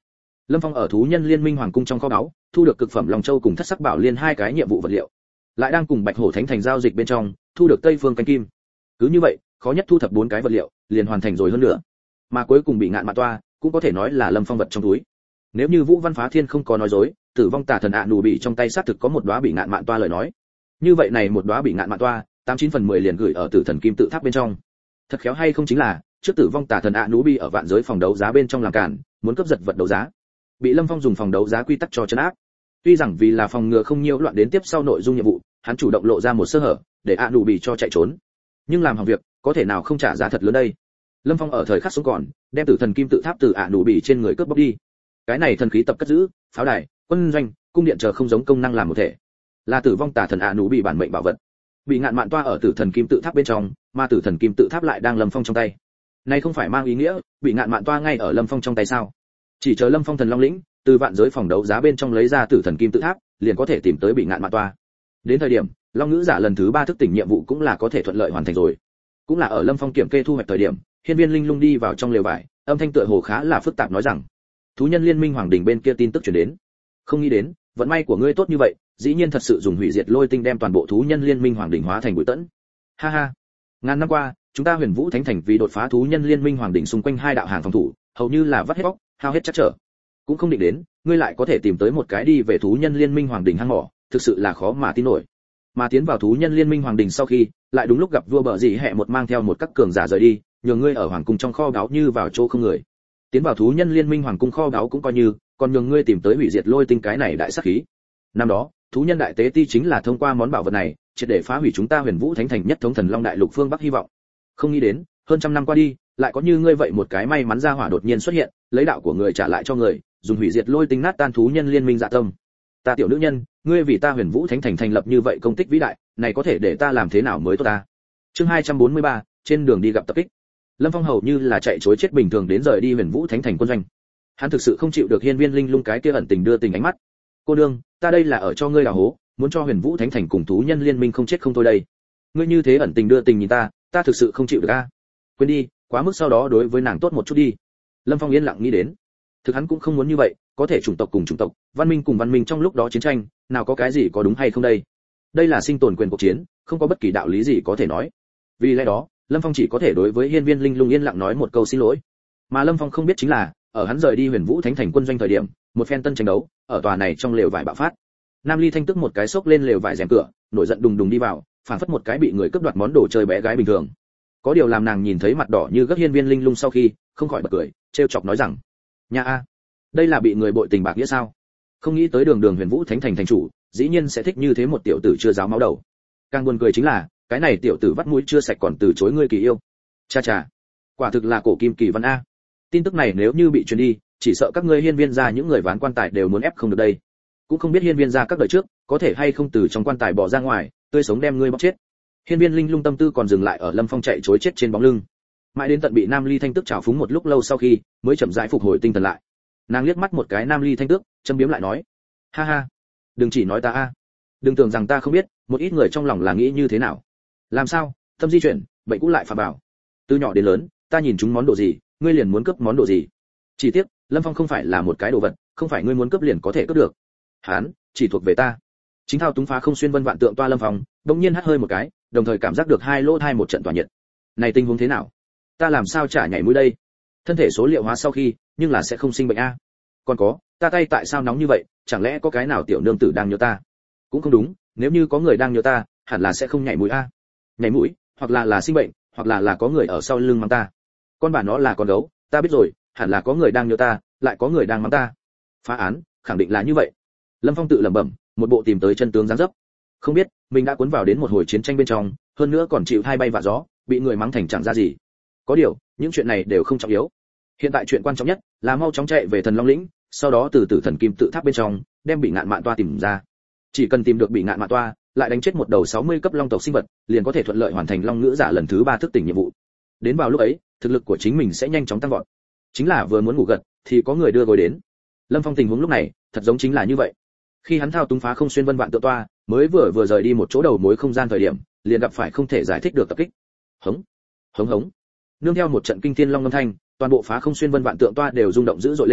Lâm Phong ở thú nhân liên minh hoàng cung trong kho báu thu được cực phẩm long châu cùng thất sắc bảo liên hai cái nhiệm vụ vật liệu, lại đang cùng bạch hổ thánh thành giao dịch bên trong thu được tây phương canh kim. Cứ như vậy, khó nhất thu thập 4 cái vật liệu liền hoàn thành rồi hơn nữa, mà cuối cùng bị ngạn mạn toa cũng có thể nói là Lâm Phong vật trong túi. Nếu như Vũ Văn Phá Thiên không có nói dối, tử vong tà thần ạ nụ bị trong tay xác thực có một đóa bị ngạn mạn toa lời nói, như vậy này một đóa bị ngạn mạn toa 89/10 liền gửi ở tử thần kim tự tháp bên trong. Thật khéo hay không chính là trước tử vong tà thần ạ nụ bị ở vạn giới phòng đấu giá bên trong làm cản, muốn cướp giật vật đấu giá, bị Lâm Phong dùng phòng đấu giá quy tắc cho trấn áp. Tuy rằng vì là phòng ngừa không nhiễu loạn đến tiếp sau nội dung nhiệm vụ, hắn chủ động lộ ra một sơ hở để ạ nụ bị cho chạy trốn, nhưng làm hỏng việc có thể nào không trả giá thật lớn đây. Lâm Phong ở thời khắc sống còn đem tử thần kim tự tháp từ ạ nụ bị trên người cướp bóc đi. Cái này thần khí tập cất giữ, pháo đài, quân doanh, cung điện chờ không giống công năng làm một thể, là tử vong tà thần ạ nụ bị bản mệnh bảo vật. Bị ngạn mạn toa ở tử thần kim tự tháp bên trong, mà tử thần kim tự tháp lại đang Lâm Phong trong tay. Này không phải mang ý nghĩa bị ngạn mạn toa ngay ở Lâm Phong trong tay sao? Chỉ chờ Lâm Phong thần long lĩnh từ vạn giới phòng đấu giá bên trong lấy ra tử thần kim tự tháp, liền có thể tìm tới bị ngạn mạn toa. Đến thời điểm long ngữ giả lần thứ 3 thức tỉnh nhiệm vụ cũng là có thể thuận lợi hoàn thành rồi. Cũng là ở Lâm Phong kiểm kê thu hoạch thời điểm, hiên viên linh lung đi vào trong lều vải, âm thanh tựa hồ khá là phức tạp nói rằng, thú nhân liên minh hoàng đình bên kia tin tức truyền đến, không nghĩ đến vận may của ngươi tốt như vậy, dĩ nhiên thật sự dùng hủy diệt lôi tinh đem toàn bộ thú nhân liên minh hoàng đình hóa thành bụi tẫn. Ha ha, ngàn năm qua chúng ta Huyền Vũ Thánh Thành vì đột phá thú nhân liên minh hoàng đình xung quanh hai đạo hàng phòng thủ, hầu như là vắt hết bóc, hao hết chắc trở, cũng không định đến ngươi lại có thể tìm tới một cái đi về thú nhân liên minh hoàng đình hang mỏ, thực sự là khó mà tin nổi. Mà tiến vào thú nhân liên minh hoàng đình sau khi, lại đúng lúc gặp vua bợ dị hẹ một mang theo một các cường giả rời đi, nhường ngươi ở hoàng cung trong kho báu như vào chỗ không người. Tiến vào thú nhân liên minh hoàng cung kho báu cũng coi như, còn nhường ngươi tìm tới hủy diệt lôi tinh cái này đại sát khí. Năm đó thú nhân đại tế ti chính là thông qua món bảo vật này triệt để phá hủy chúng ta Huyền Vũ Thánh Thành nhất thống thần long đại lục phương bắc hy vọng. Không nghĩ đến hơn trăm năm qua đi, lại có như ngươi vậy một cái may mắn ra hỏa đột nhiên xuất hiện, lấy đạo của người trả lại cho người, dùng hủy diệt lôi tinh nát tan thú nhân liên minh dạ tâm. Ta tiểu nữ nhân, ngươi vì ta Huyền Vũ Thánh Thành thành lập như vậy công tích vĩ đại, này có thể để ta làm thế nào mới tốt ta. Chương 243, trên đường đi gặp tập kích. Lâm Phong hầu như là chạy trối chết bình thường đến rời đi Huyền Vũ Thánh Thành quân doanh. Hắn thực sự không chịu được hiên viên linh lung cái kia ẩn tình đưa tình ánh mắt. Cô đương, ta đây là ở cho ngươi đào hố, muốn cho Huyền Vũ Thánh Thành cùng thú nhân liên minh không chết không thôi đây. Ngươi như thế ẩn tình đưa tình nhìn ta, ta thực sự không chịu được a. Quên đi, quá mức sau đó đối với nàng tốt một chút đi. Lâm Phong yên lặng nghĩ đến. Thực hắn cũng không muốn như vậy, có thể chủng tộc cùng chủng tộc, văn minh cùng văn minh trong lúc đó chiến tranh, nào có cái gì có đúng hay không đây? Đây là sinh tồn quyền cuộc chiến, không có bất kỳ đạo lý gì có thể nói. Vì lẽ đó, Lâm Phong chỉ có thể đối với hiên viên linh lung yên lặng nói một câu xin lỗi. Mà Lâm Phong không biết chính là, ở hắn rời đi Huyền Vũ Thánh Thành quân doanh thời điểm, một phen tân tranh đấu ở tòa này trong lều vải bạo phát. Nam Ly Thanh tức một cái xốc lên lều vải rèm cửa, nổi giận đùng đùng đi vào, phản phất một cái bị người cướp đoạt món đồ chơi bé gái bình thường. Có điều làm nàng nhìn thấy mặt đỏ như gấc hiên viên linh lung sau khi, không khỏi bật cười, trêu chọc nói rằng: "Nha a, đây là bị người bội tình bạc nghĩa sao? Không nghĩ tới đường Huyền Vũ Thánh Thành thành chủ, dĩ nhiên sẽ thích như thế một tiểu tử chưa giáo máu đầu. Càng buồn cười chính là, cái này tiểu tử vắt mũi chưa sạch còn từ chối ngươi kỳ yêu. Cha cha, quả thực là cổ kim kỳ văn a. Tin tức này nếu như bị truyền đi, chỉ sợ các ngươi hiên viên gia những người ván quan tài đều muốn ép không được đây. Cũng không biết hiên viên gia các đời trước có thể hay không từ trong quan tài bỏ ra ngoài, tươi sống đem ngươi bóc chết." Hiên viên linh lung tâm tư còn dừng lại ở Lâm Phong chạy trối chết trên bóng lưng, mãi đến tận bị Nam Ly Thanh Tước trào phúng một lúc lâu sau khi, mới chậm rãi phục hồi tinh thần lại. Nàng liếc mắt một cái Nam Ly Thanh Tước, châm biếm lại nói: "Ha ha, đừng chỉ nói ta a, đừng tưởng rằng ta không biết, một ít người trong lòng là nghĩ như thế nào. Làm sao, tâm di chuyển, bệnh cũ lại phạm bảo. Từ nhỏ đến lớn, ta nhìn chúng món đồ gì, ngươi liền muốn cướp món đồ gì. Chỉ tiếc, Lâm Phong không phải là một cái đồ vật, không phải ngươi muốn cướp liền có thể cướp được. Hắn chỉ thuộc về ta." Chính thao túng phá không xuyên vân vạn tượng toa Lâm Phong, đột nhiên hắt hơi một cái, đồng thời cảm giác được hai lỗ tai một trận tỏa nhiệt. Này tình huống thế nào? Ta làm sao chả nhảy mũi đây? Thân thể số liệu hóa sau khi, nhưng là sẽ không sinh bệnh a. Còn có, ta tay tại sao nóng như vậy, chẳng lẽ có cái nào tiểu nương tử đang nhớ ta? Cũng không đúng, nếu như có người đang nhớ ta, hẳn là sẽ không nhảy mũi a. Nhảy mũi, hoặc là sinh bệnh, hoặc là có người ở sau lưng mắng ta. Con bà nó là con gấu, ta biết rồi, hẳn là có người đang nhớ ta, lại có người đang mắng ta. Phá án, khẳng định là như vậy. Lâm Phong tự lẩm bẩm, một bộ tìm tới chân tướng dáng dấp. Không biết mình đã cuốn vào đến một hồi chiến tranh bên trong, hơn nữa còn chịu hai bay vạ gió, bị người mắng thành chẳng ra gì. Có điều, những chuyện này đều không trọng yếu. Hiện tại chuyện quan trọng nhất là mau chóng chạy về Thần Long lĩnh, sau đó từ tử thần kim tự tháp bên trong đem bị ngạn mạn toa tìm ra. Chỉ cần tìm được bị ngạn mạn toa, lại đánh chết một đầu 60 cấp long tộc sinh vật, liền có thể thuận lợi hoàn thành long ngữ giả lần thứ 3 thức tỉnh nhiệm vụ. Đến vào lúc ấy, thực lực của chính mình sẽ nhanh chóng tăng vọt. Chính là vừa muốn ngủ gật, thì có người đưa gối đến. Lâm Phong tình huống lúc này, thật giống chính là như vậy. Khi hắn thao túng phá không xuyên vân vạn tượng toa, mới vừa rời đi một chỗ đầu mối không gian thời điểm, liền gặp phải không thể giải thích được tập kích. Hống, hống hống. Nương theo một trận kinh thiên long ngâm thanh, toàn bộ phá không xuyên vân vạn tượng toa đều rung động dữ dội lên,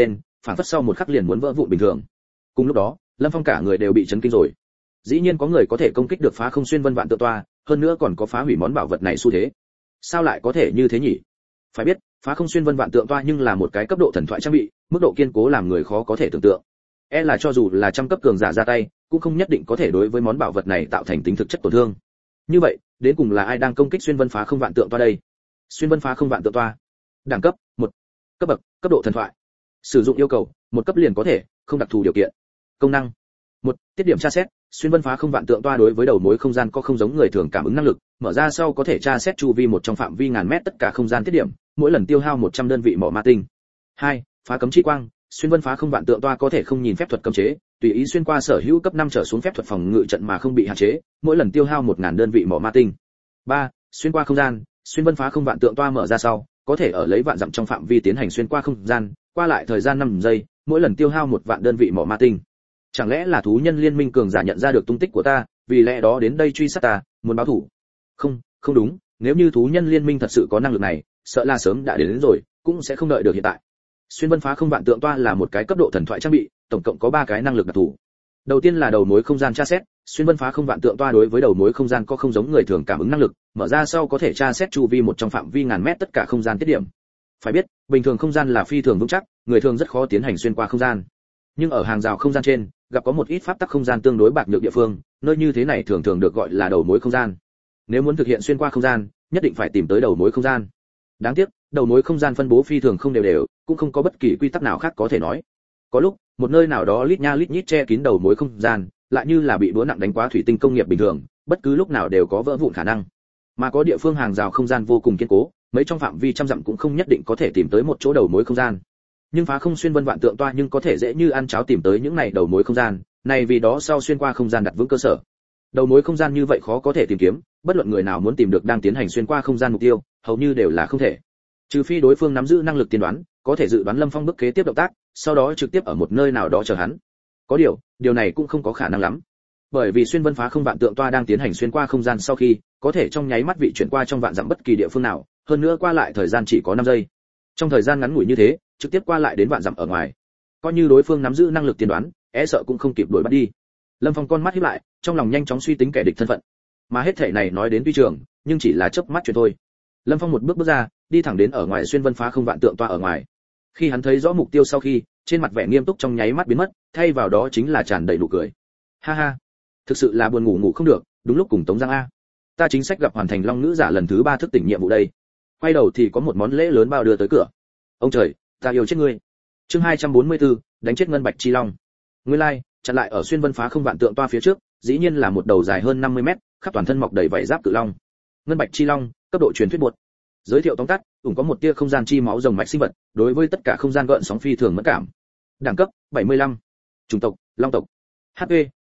phản phất sau một khắc liền muốn vỡ vụn bình thường. Cùng lúc đó, Lâm Phong cả người đều bị chấn kinh rồi. Dĩ nhiên có người có thể công kích được phá không xuyên vân vạn tượng toa, hơn nữa còn có phá hủy món bảo vật này xu thế. Sao lại có thể như thế nhỉ? Phải biết, phá không xuyên vân vạn tượng toa nhưng là một cái cấp độ thần thoại trang bị, mức độ kiên cố làm người khó có thể tưởng tượng. Là cho dù là trăm cấp cường giả ra tay, cũng không nhất định có thể đối với món bảo vật này tạo thành tính thực chất tổn thương. Như vậy, đến cùng là ai đang công kích xuyên vân phá không vạn tượng toa đây? Xuyên vân phá không vạn tượng toa. Đẳng cấp 1. Cấp bậc, cấp độ thần thoại. Sử dụng yêu cầu, một cấp liền có thể, không đặc thù điều kiện. Công năng 1. Tiết điểm tra xét, xuyên vân phá không vạn tượng toa đối với đầu mối không gian có không giống người thường cảm ứng năng lực, mở ra sau có thể tra xét chu vi một trong phạm vi ngàn mét tất cả không gian tiết điểm, mỗi lần tiêu hao 100 đơn vị mỏ ma tinh. 2. Phá cấm chi quang, xuyên vân phá không vạn tượng toa có thể không nhìn phép thuật cấm chế, tùy ý xuyên qua sở hữu cấp 5 trở xuống phép thuật phòng ngự trận mà không bị hạn chế, mỗi lần tiêu hao 1000 đơn vị mỏ ma tinh. 3. Xuyên qua không gian, xuyên vân phá không vạn tượng toa mở ra sau, có thể ở lấy vạn dặm trong phạm vi tiến hành xuyên qua không gian, qua lại thời gian 5 giây, mỗi lần tiêu hao 1 vạn đơn vị mỏ ma tinh. Chẳng lẽ là thú nhân liên minh cường giả nhận ra được tung tích của ta, vì lẽ đó đến đây truy sát ta, muốn báo thù? Không, không đúng, nếu như thú nhân liên minh thật sự có năng lực này, sợ là sớm đã đến rồi, cũng sẽ không đợi được hiện tại. Xuyên vân phá không vạn tượng toa là một cái cấp độ thần thoại trang bị, tổng cộng có 3 cái năng lực đặc thù. Đầu tiên là đầu mối không gian tra xét, xuyên vân phá không vạn tượng toa đối với đầu mối không gian có không giống người thường cảm ứng năng lực, mở ra sau có thể tra xét chu vi một trong phạm vi ngàn mét tất cả không gian tiết điểm. Phải biết, bình thường không gian là phi thường vững chắc, người thường rất khó tiến hành xuyên qua không gian. Nhưng ở hàng rào không gian trên, gặp có một ít pháp tắc không gian tương đối bạc nhược địa phương, nơi như thế này thường thường được gọi là đầu mối không gian. Nếu muốn thực hiện xuyên qua không gian, nhất định phải tìm tới đầu mối không gian. Đáng tiếc, đầu mối không gian phân bố phi thường không đều đều, cũng không có bất kỳ quy tắc nào khác có thể nói. Có lúc, một nơi nào đó lít nha lít nhít che kín đầu mối không gian, lại như là bị búa nặng đánh quá thủy tinh công nghiệp bình thường, bất cứ lúc nào đều có vỡ vụn khả năng. Mà có địa phương hàng rào không gian vô cùng kiên cố, mấy trong phạm vi trăm dặm cũng không nhất định có thể tìm tới một chỗ đầu mối không gian. Nhưng phá không xuyên vân vạn tượng toa nhưng có thể dễ như ăn cháo tìm tới những này đầu mối không gian, này vì đó sau xuyên qua không gian đặt vững cơ sở. Đầu mối không gian như vậy khó có thể tìm kiếm, bất luận người nào muốn tìm được đang tiến hành xuyên qua không gian mục tiêu, hầu như đều là không thể. Trừ phi đối phương nắm giữ năng lực tiên đoán, có thể dự đoán Lâm Phong bước kế tiếp động tác, sau đó trực tiếp ở một nơi nào đó chờ hắn. Có điều này cũng không có khả năng lắm. Bởi vì xuyên vân phá không vạn tượng toa đang tiến hành xuyên qua không gian sau khi, có thể trong nháy mắt vị chuyển qua trong vạn dặm bất kỳ địa phương nào, hơn nữa qua lại thời gian chỉ có 5 giây. Trong thời gian ngắn ngủi như thế, trực tiếp qua lại đến vạn dặm ở ngoài. Coi như đối phương nắm giữ năng lực tiên đoán, sợ cũng không kịp đuổi bắt đi. Lâm Phong con mắt híp lại, trong lòng nhanh chóng suy tính kẻ địch thân phận. Mà hết thảy này nói đến tuy trường, nhưng chỉ là chớp mắt chuyện thôi. Lâm Phong một bước bước ra, đi thẳng đến ở ngoài xuyên vân phá không vạn tượng toa ở ngoài. Khi hắn thấy rõ mục tiêu sau khi, trên mặt vẻ nghiêm túc trong nháy mắt biến mất, thay vào đó chính là tràn đầy nụ cười. Ha ha, thực sự là buồn ngủ không được, đúng lúc cùng Tống Giang a. Ta chính sách gặp hoàn thành long nữ giả lần thứ 3 thức tỉnh nhiệm vụ đây. Quay đầu thì có một món lễ lớn bao đưa tới cửa. Ông trời, ta yêu chết ngươi. Chương 244, đánh chết ngân bạch chi long. Nguyên lai, chặn lại ở xuyên vân phá không vạn tượng toa phía trước, dĩ nhiên là một đầu dài hơn 50 mét, khắp toàn thân mọc đầy vảy giáp cự long. Ngân bạch chi long, cấp độ truyền thuyết bột. Giới thiệu tóm tắt, cũng có một tia không gian chi máu rồng mạch sinh vật, đối với tất cả không gian gợn sóng phi thường mẫn cảm. Đẳng cấp 75. Chủng tộc long tộc. HP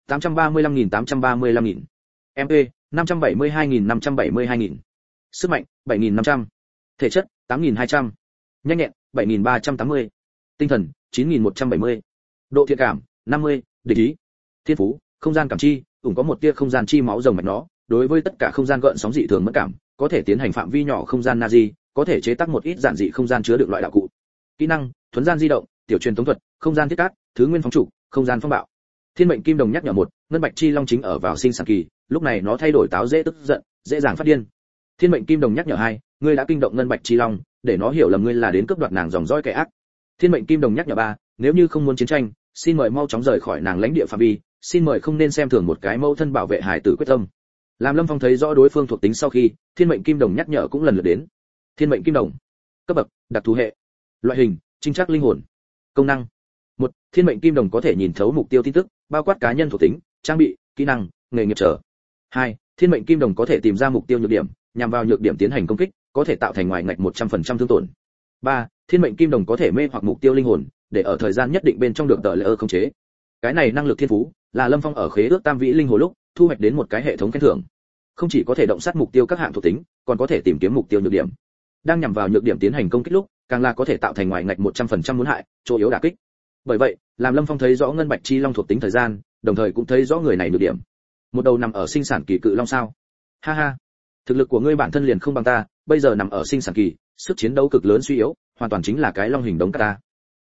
835.835.000. MP 572.572.000. Sức mạnh 7.500. Thể chất 8.200. Nhanh nhẹn 7.380. Tinh thần 9.170. Độ thiện cảm 50. Địch ý. Thiên phú không gian cảm chi, cũng có một tia không gian chi máu rồng mạch nó, đối với tất cả không gian gợn sóng dị thường mẫn cảm, có thể tiến hành phạm vi nhỏ không gian Nazi, có thể chế tác một ít giản dị không gian chứa đựng loại đạo cụ. Kỹ năng: thuấn gian di động, tiểu truyền tống thuật, không gian thiết cát, thứ nguyên phóng trụ, không gian phong bạo. Thiên mệnh kim đồng nhắc nhở một, ngân bạch chi long chính ở vào sinh sản kỳ, lúc này nó thay đổi táo dễ tức giận, dễ dàng phát điên. Thiên mệnh kim đồng nhắc nhở hai, ngươi đã kinh động ngân bạch chi long, để nó hiểu lầm ngươi là đến cướp đoạt nàng dòng dõi kẻ ác. Thiên mệnh kim đồng nhắc nhở ba, nếu như không muốn chiến tranh, xin mời mau chóng rời khỏi nàng lãnh địa phạm vi, xin mời không nên xem thường một cái mẫu thân bảo vệ hải tử quyết tâm. Làm Lâm Phong thấy rõ đối phương thuộc tính sau khi, thiên mệnh kim đồng nhắc nhở cũng lần lượt đến. Thiên mệnh kim đồng, cấp bậc đặc thù hệ, loại hình trinh trác linh hồn, công năng. Một, thiên mệnh kim đồng có thể nhìn thấu mục tiêu tin tức, bao quát cá nhân thuộc tính, trang bị, kỹ năng, nghề nghiệp trở. Hai, thiên mệnh kim đồng có thể tìm ra mục tiêu nhược điểm, nhằm vào nhược điểm tiến hành công kích, có thể tạo thành ngoài ngạch 100% thương tổn. Ba, thiên mệnh kim đồng có thể mê hoặc mục tiêu linh hồn, để ở thời gian nhất định bên trong được tờ lỡ khống chế. Cái này năng lực thiên phú là Lâm Phong ở khế ước tam vĩ linh hồ lúc thu hoạch đến một cái hệ thống khen thưởng. Không chỉ có thể động sát mục tiêu các hạng thuộc tính, còn có thể tìm kiếm mục tiêu nhược điểm. Đang nhằm vào nhược điểm tiến hành công kích lúc, càng là có thể tạo thành ngoài ngạch 100% muốn hại, chỗ yếu đả kích. Bởi vậy, làm Lâm Phong thấy rõ ngân bạch chi long thuộc tính thời gian, đồng thời cũng thấy rõ người này nhược điểm. Một đầu nằm ở sinh sản kỳ cự long sao? Ha ha, thực lực của ngươi bản thân liền không bằng ta, bây giờ nằm ở sinh sản kỳ, sức chiến đấu cực lớn suy yếu, hoàn toàn chính là cái long hình đống cát ta.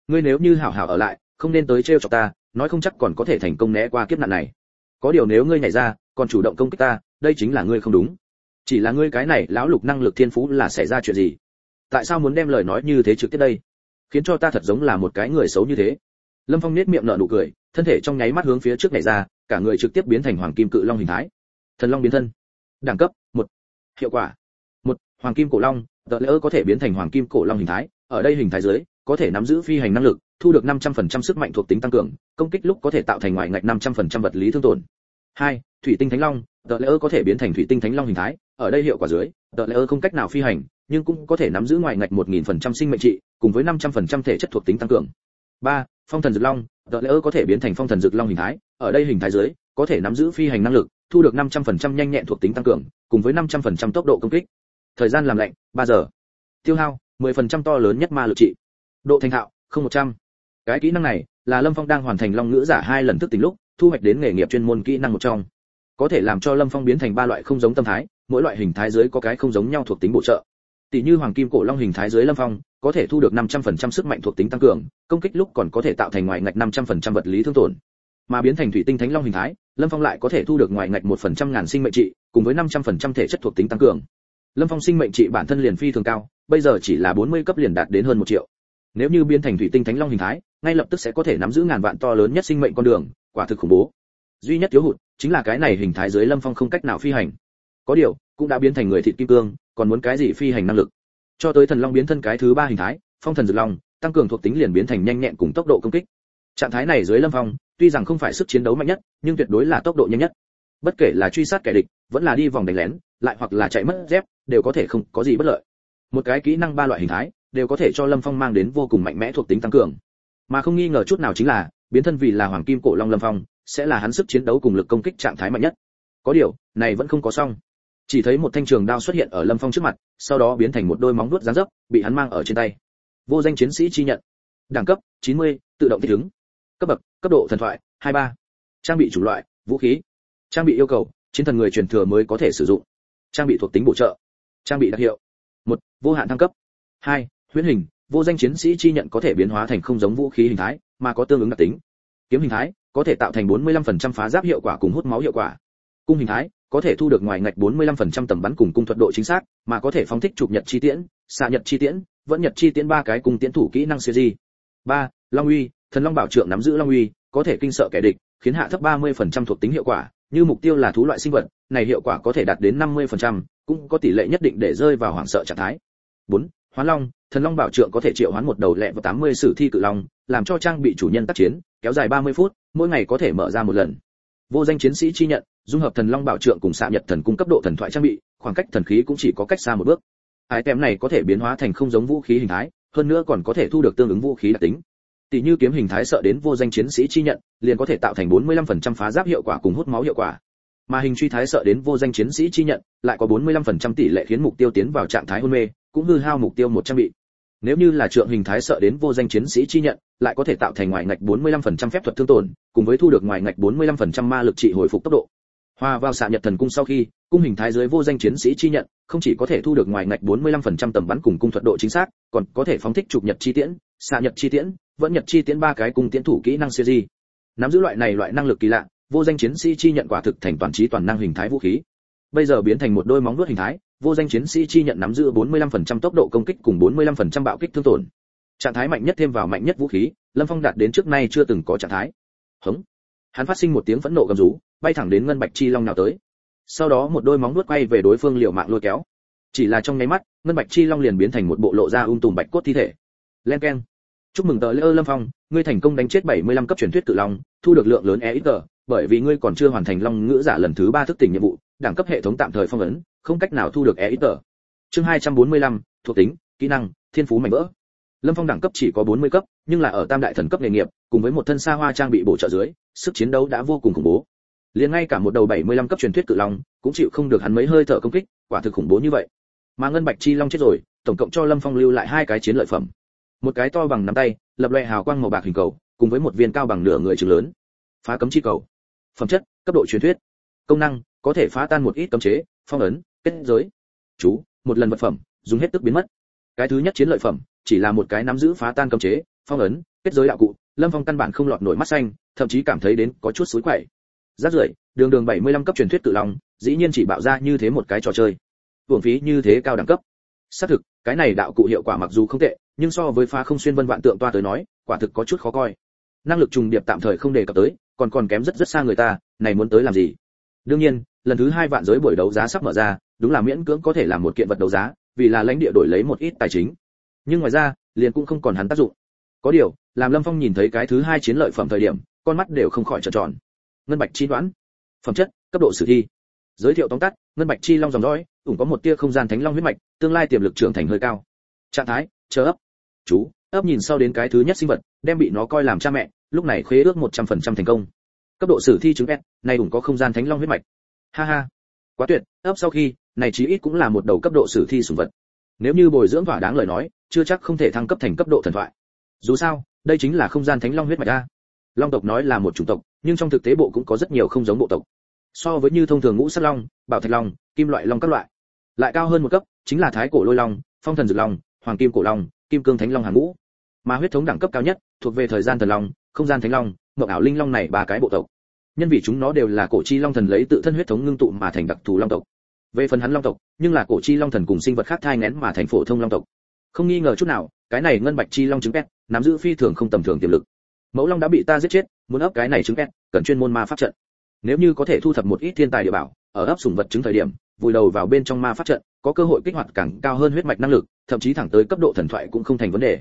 ngươi nếu như hảo hảo ở lại, không nên tới trêu chọc ta, nói không chắc còn có thể thành công né qua kiếp nạn này. Có điều nếu ngươi nhảy ra, còn chủ động công kích ta, đây chính là ngươi không đúng. Chỉ là ngươi cái này lão lục năng lực thiên phú là xảy ra chuyện gì? Tại sao muốn đem lời nói như thế trực tiếp đây? Khiến cho ta thật giống là một cái người xấu như thế. Lâm Phong nhếch miệng nở nụ cười, thân thể trong nháy mắt hướng phía trước nhảy ra, cả người trực tiếp biến thành hoàng kim cự long hình thái. Thần long biến thân. Đẳng cấp 1. Hiệu quả 1. Hoàng kim cổ long, tờ lỡ có thể biến thành hoàng kim cổ long hình thái, ở đây hình thái dưới, có thể nắm giữ phi hành năng lực, thu được 500% sức mạnh thuộc tính tăng cường, công kích lúc có thể tạo thành ngoại ngạch 500% vật lý thương tổn. 2. Thủy tinh thánh long, tờ lỡ có thể biến thành thủy tinh thánh long hình thái, ở đây hiệu quả dưới, tờ lỡ không cách nào phi hành, nhưng cũng có thể nắm giữ ngoại ngạch 1000% sinh mệnh trị, cùng với 500% thể chất thuộc tính tăng cường. 3. Phong thần dực long, tờ lỡ có thể biến thành phong thần dực long hình thái, ở đây hình thái dưới, có thể nắm giữ phi hành năng lực, thu được 500% nhanh nhẹn thuộc tính tăng cường, cùng với 500% tốc độ công kích. Thời gian làm lạnh 3 giờ. Tiêu hao 10% to lớn nhất ma lực trị. Độ thành thạo 0100. Cái kỹ năng này là Lâm Phong đang hoàn thành long ngữ giả 2 lần thức tỉnh lúc, thu hoạch đến nghề nghiệp chuyên môn kỹ năng một trong. Có thể làm cho Lâm Phong biến thành 3 loại không giống tâm thái, mỗi loại hình thái dưới có cái không giống nhau thuộc tính bổ trợ. Tỷ như hoàng kim cổ long hình thái dưới Lâm Phong, có thể thu được 500% sức mạnh thuộc tính tăng cường, công kích lúc còn có thể tạo thành ngoại ngạch 500% vật lý thương tổn. Mà biến thành thủy tinh thánh long hình thái, Lâm Phong lại có thể thu được ngoại ngạch 1% ngàn sinh mệnh trị, cùng với 500% thể chất thuộc tính tăng cường. Lâm Phong sinh mệnh trị bản thân liền phi thường cao, bây giờ chỉ là 40 cấp liền đạt đến hơn 1 triệu. Nếu như biến thành thủy tinh thánh long hình thái, ngay lập tức sẽ có thể nắm giữ ngàn vạn to lớn nhất sinh mệnh con đường, quả thực khủng bố. Duy nhất thiếu hụt chính là cái này hình thái dưới Lâm Phong không cách nào phi hành. Có điều, cũng đã biến thành người thịt kim cương, còn muốn cái gì phi hành năng lực? Cho tới thần long biến thân cái thứ 3 hình thái, phong thần dực long, tăng cường thuộc tính liền biến thành nhanh nhẹn cùng tốc độ công kích. Trạng thái này dưới Lâm Phong, tuy rằng không phải sức chiến đấu mạnh nhất, nhưng tuyệt đối là tốc độ nhanh nhất. Bất kể là truy sát kẻ địch, vẫn là đi vòng đánh lén, lại hoặc là chạy mất dép, đều có thể không có gì bất lợi. Một cái kỹ năng 3 loại hình thái, đều có thể cho Lâm Phong mang đến vô cùng mạnh mẽ thuộc tính tăng cường. Mà không nghi ngờ chút nào chính là, biến thân vì là hoàng kim cổ long Lâm Phong, sẽ là hắn sức chiến đấu cùng lực công kích trạng thái mạnh nhất. Có điều, này vẫn không có xong. Chỉ thấy một thanh trường đao xuất hiện ở Lâm Phong trước mặt, sau đó biến thành một đôi móng vuốt dáng dấp, bị hắn mang ở trên tay. Vô danh chiến sĩ chi nhận. Đẳng cấp 90, tự động thích ứng. Cấp bậc, cấp độ thần thoại 23. Trang bị chủng loại, vũ khí. Trang bị yêu cầu, chiến thần người truyền thừa mới có thể sử dụng. Trang bị thuộc tính bổ trợ. Trang bị đặc hiệu. 1. Vô hạn thăng cấp. 2. Huyễn hình, vô danh chiến sĩ chi nhận có thể biến hóa thành không giống vũ khí hình thái, mà có tương ứng đặc tính. Kiếm hình thái, có thể tạo thành 45% phá giáp hiệu quả cùng hút máu hiệu quả. Cung hình thái, có thể thu được ngoài ngạch 45% tầm bắn cùng cung thuật độ chính xác, mà có thể phóng thích chụp nhật chi tiễn, xạ nhật chi tiễn, vẫn nhật chi tiễn 3 cái cùng tiễn thủ kỹ năng series. 3. Long uy, thần long bảo trượng nắm giữ long uy, có thể kinh sợ kẻ địch, khiến hạ thấp 30% thuộc tính hiệu quả, như mục tiêu là thú loại sinh vật, này hiệu quả có thể đạt đến 50%, cũng có tỷ lệ nhất định để rơi vào hoảng sợ trạng thái. 4. Hoán long, thần long bảo trượng có thể triệu hoán một đầu lẹ vào 80 sử thi cự long, làm cho trang bị chủ nhân tác chiến, kéo dài 30 phút, mỗi ngày có thể mở ra một lần. Vô danh chiến sĩ chi nhận, dung hợp thần long bảo trượng cùng xạ nhật thần cung cấp độ thần thoại trang bị, khoảng cách thần khí cũng chỉ có cách xa một bước. Item này có thể biến hóa thành không giống vũ khí hình thái, hơn nữa còn có thể thu được tương ứng vũ khí đặc tính. Tỷ như kiếm hình thái sợ đến vô danh chiến sĩ chi nhận, liền có thể tạo thành 45% phá giáp hiệu quả cùng hút máu hiệu quả. Mà hình truy thái sợ đến vô danh chiến sĩ chi nhận, lại có 45% tỷ lệ khiến mục tiêu tiến vào trạng thái hôn mê, cũng hư hao mục tiêu một trang bị. Nếu như là trượng hình thái sợ đến vô danh chiến sĩ chi nhận, lại có thể tạo thành ngoài ngạch 45% phép thuật thương tổn, cùng với thu được ngoài ngạch 45% ma lực trị hồi phục tốc độ. Hòa vào xạ nhật thần cung sau khi, cung hình thái dưới vô danh chiến sĩ chi nhận, không chỉ có thể thu được ngoài ngạch 45% tầm bắn cùng cung thuật độ chính xác, còn có thể phóng thích chụp nhật chi tiễn, xạ nhật chi tiễn, vẫn nhật chi tiễn 3 cái cung tiễn thủ kỹ năng series. Nắm giữ loại này loại năng lực kỳ lạ, vô danh chiến sĩ chi nhận quả thực thành toàn trí toàn năng hình thái vũ khí. Bây giờ biến thành một đôi móng vuốt hình thái, vô danh chiến sĩ chi nhận nắm giữ 45% tốc độ công kích cùng 45% bạo kích thương tổn. Trạng thái mạnh nhất thêm vào mạnh nhất vũ khí, Lâm Phong đạt đến trước nay chưa từng có trạng thái. Hống. Hắn phát sinh một tiếng phẫn nộ gầm rú, bay thẳng đến ngân bạch chi long nào tới. Sau đó một đôi móng vuốt quay về đối phương liều mạng lôi kéo. Chỉ là trong nháy mắt, ngân bạch chi long liền biến thành một bộ lộ ra tùm bạch cốt thi thể. Len keng. Chúc mừng tờ lễ Lâm Phong, ngươi thành công đánh chết 75 cấp truyền thuyết cự long, thu được lượng lớn EXP, bởi vì ngươi còn chưa hoàn thành long ngữ giả lần thứ 3 thức tỉnh nhiệm vụ, đẳng cấp hệ thống tạm thời phong ấn, không cách nào thu được EXP. Chương 245, thuộc tính, kỹ năng, thiên phú mảnh vỡ. Lâm Phong đẳng cấp chỉ có 40 cấp, nhưng là ở tam đại thần cấp nghề nghiệp, cùng với một thân xa hoa trang bị bổ trợ dưới, sức chiến đấu đã vô cùng khủng bố. Liền ngay cả một đầu 75 cấp truyền thuyết cự long, cũng chịu không được hắn mấy hơi thở công kích, quả thực khủng bố như vậy. Mà ngân bạch chi long chết rồi, tổng cộng cho Lâm Phong lưu lại 2 cái chiến lợi phẩm. Một cái to bằng nắm tay, lập loè hào quang màu bạc hình cầu, cùng với một viên cao bằng nửa người trứng lớn. Phá cấm chi cầu. Phẩm chất, cấp độ truyền thuyết. Công năng, có thể phá tan một ít cấm chế, phong ấn, kết giới. Chú, một lần vật phẩm, dùng hết tức biến mất. Cái thứ nhất chiến lợi phẩm, chỉ là một cái nắm giữ phá tan cấm chế, phong ấn, kết giới đạo cụ, Lâm Phong căn bản không lọt nổi mắt xanh, thậm chí cảm thấy đến có chút xối quậy. Rác rưởi, đường 75 cấp truyền thuyết tự long, dĩ nhiên chỉ bạo ra như thế một cái trò chơi. Uổng phí như thế cao đẳng cấp. Xác thực, cái này đạo cụ hiệu quả mặc dù không tệ, nhưng so với phá không xuyên vân vạn tượng toa tới nói, quả thực có chút khó coi. Năng lực trùng điệp tạm thời không đề cập tới, còn kém rất xa người ta, này muốn tới làm gì? Đương nhiên, lần thứ 2 vạn giới buổi đấu giá sắp mở ra, đúng là miễn cưỡng có thể làm một kiện vật đấu giá, vì là lãnh địa đổi lấy một ít tài chính. Nhưng ngoài ra, liền cũng không còn hắn tác dụng. Có điều, làm Lâm Phong nhìn thấy cái thứ 2 chiến lợi phẩm thời điểm, con mắt đều không khỏi trợn tròn. Ngân bạch chi đoán, phẩm chất, cấp độ sử thi. Giới thiệu tóm tắt, ngân bạch chi long dòng dõi, ủng có một tia không gian thánh long huyết mạch, tương lai tiềm lực trưởng thành hơi cao. Trạng thái, chờ ấp. Chú, ấp nhìn sau đến cái thứ nhất sinh vật, đem bị nó coi làm cha mẹ, lúc này khế ước 100% thành công. Cấp độ sử thi chứng S, này ủng có không gian thánh long huyết mạch. Ha ha, quá tuyệt, ấp sau khi, này chí ít cũng là một đầu cấp độ sử thi sủng vật. Nếu như bồi dưỡng thỏa đáng lời nói, chưa chắc không thể thăng cấp thành cấp độ thần thoại. Dù sao, đây chính là không gian thánh long huyết mạch a. Long tộc nói là một chủng tộc, nhưng trong thực tế bộ cũng có rất nhiều không giống bộ tộc. So với như thông thường ngũ sắc long, bảo thạch long, kim loại long các loại, lại cao hơn một cấp, chính là thái cổ lôi long, phong thần dược long, hoàng kim cổ long, kim cương thánh long hàng ngũ. Mà huyết thống đẳng cấp cao nhất, thuộc về thời gian thần long, không gian thánh long, mộng ảo linh long này ba cái bộ tộc. Nhân vì chúng nó đều là cổ chi long thần lấy tự thân huyết thống ngưng tụ mà thành đặc thù long tộc. Về phần hắn long tộc, nhưng là cổ chi long thần cùng sinh vật khác thai nghén mà thành phổ thông long tộc. Không nghi ngờ chút nào, cái này ngân bạch chi long trứng pet, nắm giữ phi thường không tầm thường tiềm lực. Mẫu long đã bị ta giết chết, muốn ấp cái này trứng pet, cần chuyên môn ma pháp trận. Nếu như có thể thu thập một ít thiên tài địa bảo, ở ấp sủng vật trứng thời điểm, vùi đầu vào bên trong ma pháp trận, có cơ hội kích hoạt càng cao hơn huyết mạch năng lực, thậm chí thẳng tới cấp độ thần thoại cũng không thành vấn đề.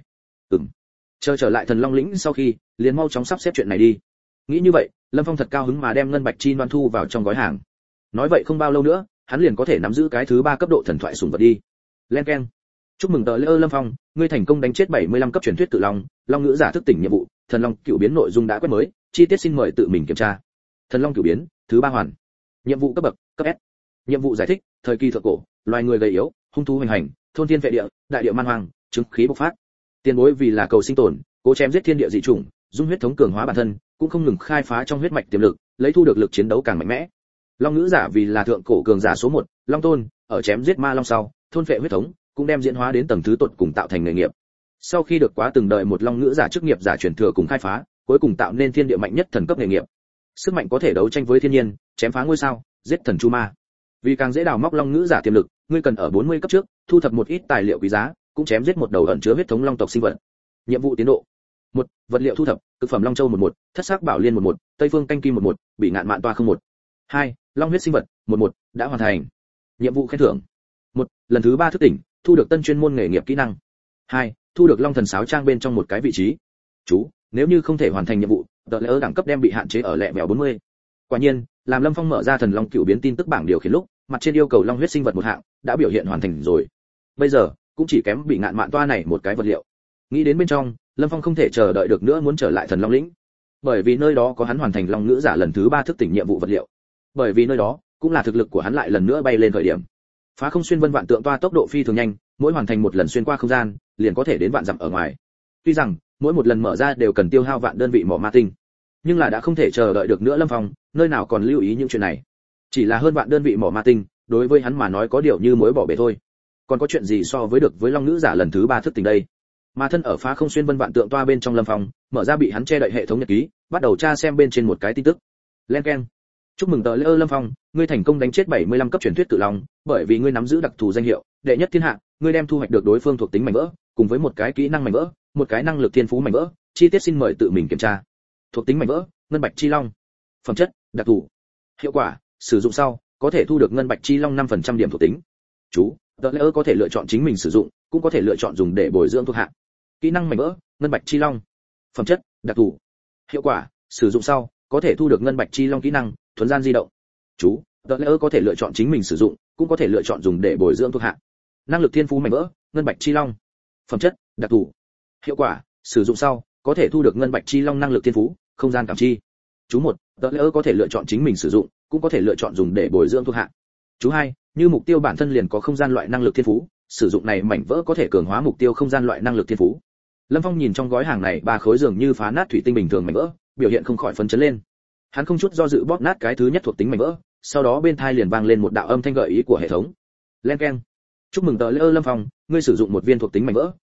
Chờ trở lại thần long lĩnh sau khi, liền mau chóng sắp xếp chuyện này đi. Nghĩ như vậy, Lâm Phong thật cao hứng mà đem ngân bạch chi loan thu vào trong gói hàng. Nói vậy không bao lâu nữa, hắn liền có thể nắm giữ cái thứ 3 cấp độ thần thoại sủng vật đi. Len keng. Chúc mừng tờ Lê Lâm Phong, ngươi thành công đánh chết 75 cấp truyền thuyết tự long, long ngữ giả thức tỉnh nhiệm vụ, thần long cựu biến nội dung đã quét mới, chi tiết xin mời tự mình kiểm tra. Thần long cựu biến, thứ 3 hoàn. Nhiệm vụ cấp bậc, cấp S. Nhiệm vụ giải thích, thời kỳ thượng cổ, loài người gầy yếu, hung thú hoành hành, thôn thiên vệ địa, đại địa man hoang, chứng khí bộc phát. Tiền bối vì là cầu sinh tồn, cố chém giết thiên địa dị chủng, dung huyết thống cường hóa bản thân, cũng không ngừng khai phá trong huyết mạch tiềm lực, lấy thu được lực chiến đấu càng mạnh mẽ. Long ngữ giả vì là thượng cổ cường giả số 1, Long Tôn, ở chém giết ma long sau, thôn phệ huyết thống, cũng đem diễn hóa đến tầng thứ tột cùng tạo thành nghề nghiệp. Sau khi được quá từng đời một long ngữ giả chức nghiệp giả truyền thừa cùng khai phá, cuối cùng tạo nên thiên địa mạnh nhất thần cấp nghề nghiệp. Sức mạnh có thể đấu tranh với thiên nhiên, chém phá ngôi sao, giết thần chu ma. Vì càng dễ đào móc long ngữ giả tiềm lực, ngươi cần ở 40 cấp trước, thu thập một ít tài liệu quý giá, cũng chém giết một đầu ẩn chứa huyết thống long tộc sinh vật. Nhiệm vụ tiến độ: 1. Vật liệu thu thập, cực phẩm long châu 11, thất sắc bảo liên 11, tây phương canh kim 11, bị ngạn mạn toa 01. 2. Long huyết sinh vật 11, đã hoàn thành. Nhiệm vụ khen thưởng: 1. Lần thứ 3 thức tỉnh, thu được tân chuyên môn nghề nghiệp kỹ năng. 2. Thu được long thần sáo trang bên trong một cái vị trí. Chú, nếu như không thể hoàn thành nhiệm vụ, tờ lễ đẳng cấp đem bị hạn chế ở lẹ mèo 40. Quả nhiên, làm Lâm Phong mở ra thần long cựu biến tin tức bảng điều khiển lúc, mặt trên yêu cầu long huyết sinh vật một hạng đã biểu hiện hoàn thành rồi. Bây giờ, cũng chỉ kém bị ngạn mạn toa này một cái vật liệu. Nghĩ đến bên trong, Lâm Phong không thể chờ đợi được nữa muốn trở lại thần long lĩnh, bởi vì nơi đó có hắn hoàn thành long ngữ giả lần thứ 3 thức tỉnh nhiệm vụ vật liệu. Bởi vì nơi đó cũng là thực lực của hắn lại lần nữa bay lên thời điểm. Phá không xuyên vân vạn tượng toa tốc độ phi thường nhanh, mỗi hoàn thành một lần xuyên qua không gian, liền có thể đến vạn dặm ở ngoài. Tuy rằng mỗi một lần mở ra đều cần tiêu hao vạn đơn vị mỏ ma tinh, nhưng là đã không thể chờ đợi được nữa Lâm Phong, nơi nào còn lưu ý những chuyện này. Chỉ là hơn vạn đơn vị mỏ ma tinh, đối với hắn mà nói có điều như muối bỏ bể thôi. Còn có chuyện gì so với được với long ngữ giả lần thứ 3 thức tỉnh đây? Mà thân ở phá không xuyên vân vạn tượng toa bên trong Lâm Phong, mở ra bị hắn che đậy hệ thống nhật ký, bắt đầu tra xem bên trên một cái tin tức. Len keng. Chúc mừng tờ Lê Lâm Phong, ngươi thành công đánh chết 75 cấp truyền thuyết tự long, bởi vì ngươi nắm giữ đặc thù danh hiệu, đệ nhất thiên hạ, ngươi đem thu hoạch được đối phương thuộc tính mảnh vỡ, cùng với một cái kỹ năng mảnh vỡ, một cái năng lực thiên phú mảnh vỡ, chi tiết xin mời tự mình kiểm tra. Thuộc tính mảnh vỡ, ngân bạch chi long. Phẩm chất, đặc thù. Hiệu quả, sử dụng sau, có thể thu được ngân bạch chi long 5% điểm thuộc tính. Chú, tờ Lê có thể lựa chọn chính mình sử dụng, cũng có thể lựa chọn dùng để bồi dưỡng thuộc hạ. Kỹ năng mảnh vỡ, ngân bạch chi long. Phẩm chất, đặc thù. Hiệu quả, sử dụng sau, có thể thu được ngân bạch chi long kỹ năng, thuấn gian di động. Chú, tờ Lê có thể lựa chọn chính mình sử dụng, cũng có thể lựa chọn dùng để bồi dưỡng thuộc hạ. Năng lực thiên phú mảnh vỡ, ngân bạch chi long. Phẩm chất, đặc thù. Hiệu quả, sử dụng sau, có thể thu được ngân bạch chi long năng lực thiên phú, không gian cảm chi. Chú 1, tờ Lê có thể lựa chọn chính mình sử dụng, cũng có thể lựa chọn dùng để bồi dưỡng thuộc hạ. Chú 2, như mục tiêu bản thân liền có không gian loại năng lực thiên phú, sử dụng này mảnh vỡ có thể cường hóa mục tiêu không gian loại năng lực thiên phú. Lâm Phong nhìn trong gói hàng này 3 khối dường như phá nát thủy tinh bình thường mảnh vỡ, biểu hiện không khỏi phấn chấn lên. Hắn không chút do dự bóp nát cái thứ nhất thuộc tính mảnh vỡ, sau đó bên tai liền vang lên một đạo âm thanh gợi ý của hệ thống. Len keng. Chúc mừng tờ Lê Lâm Phong, ngươi sử dụng một viên thuộc tính mảnh vỡ,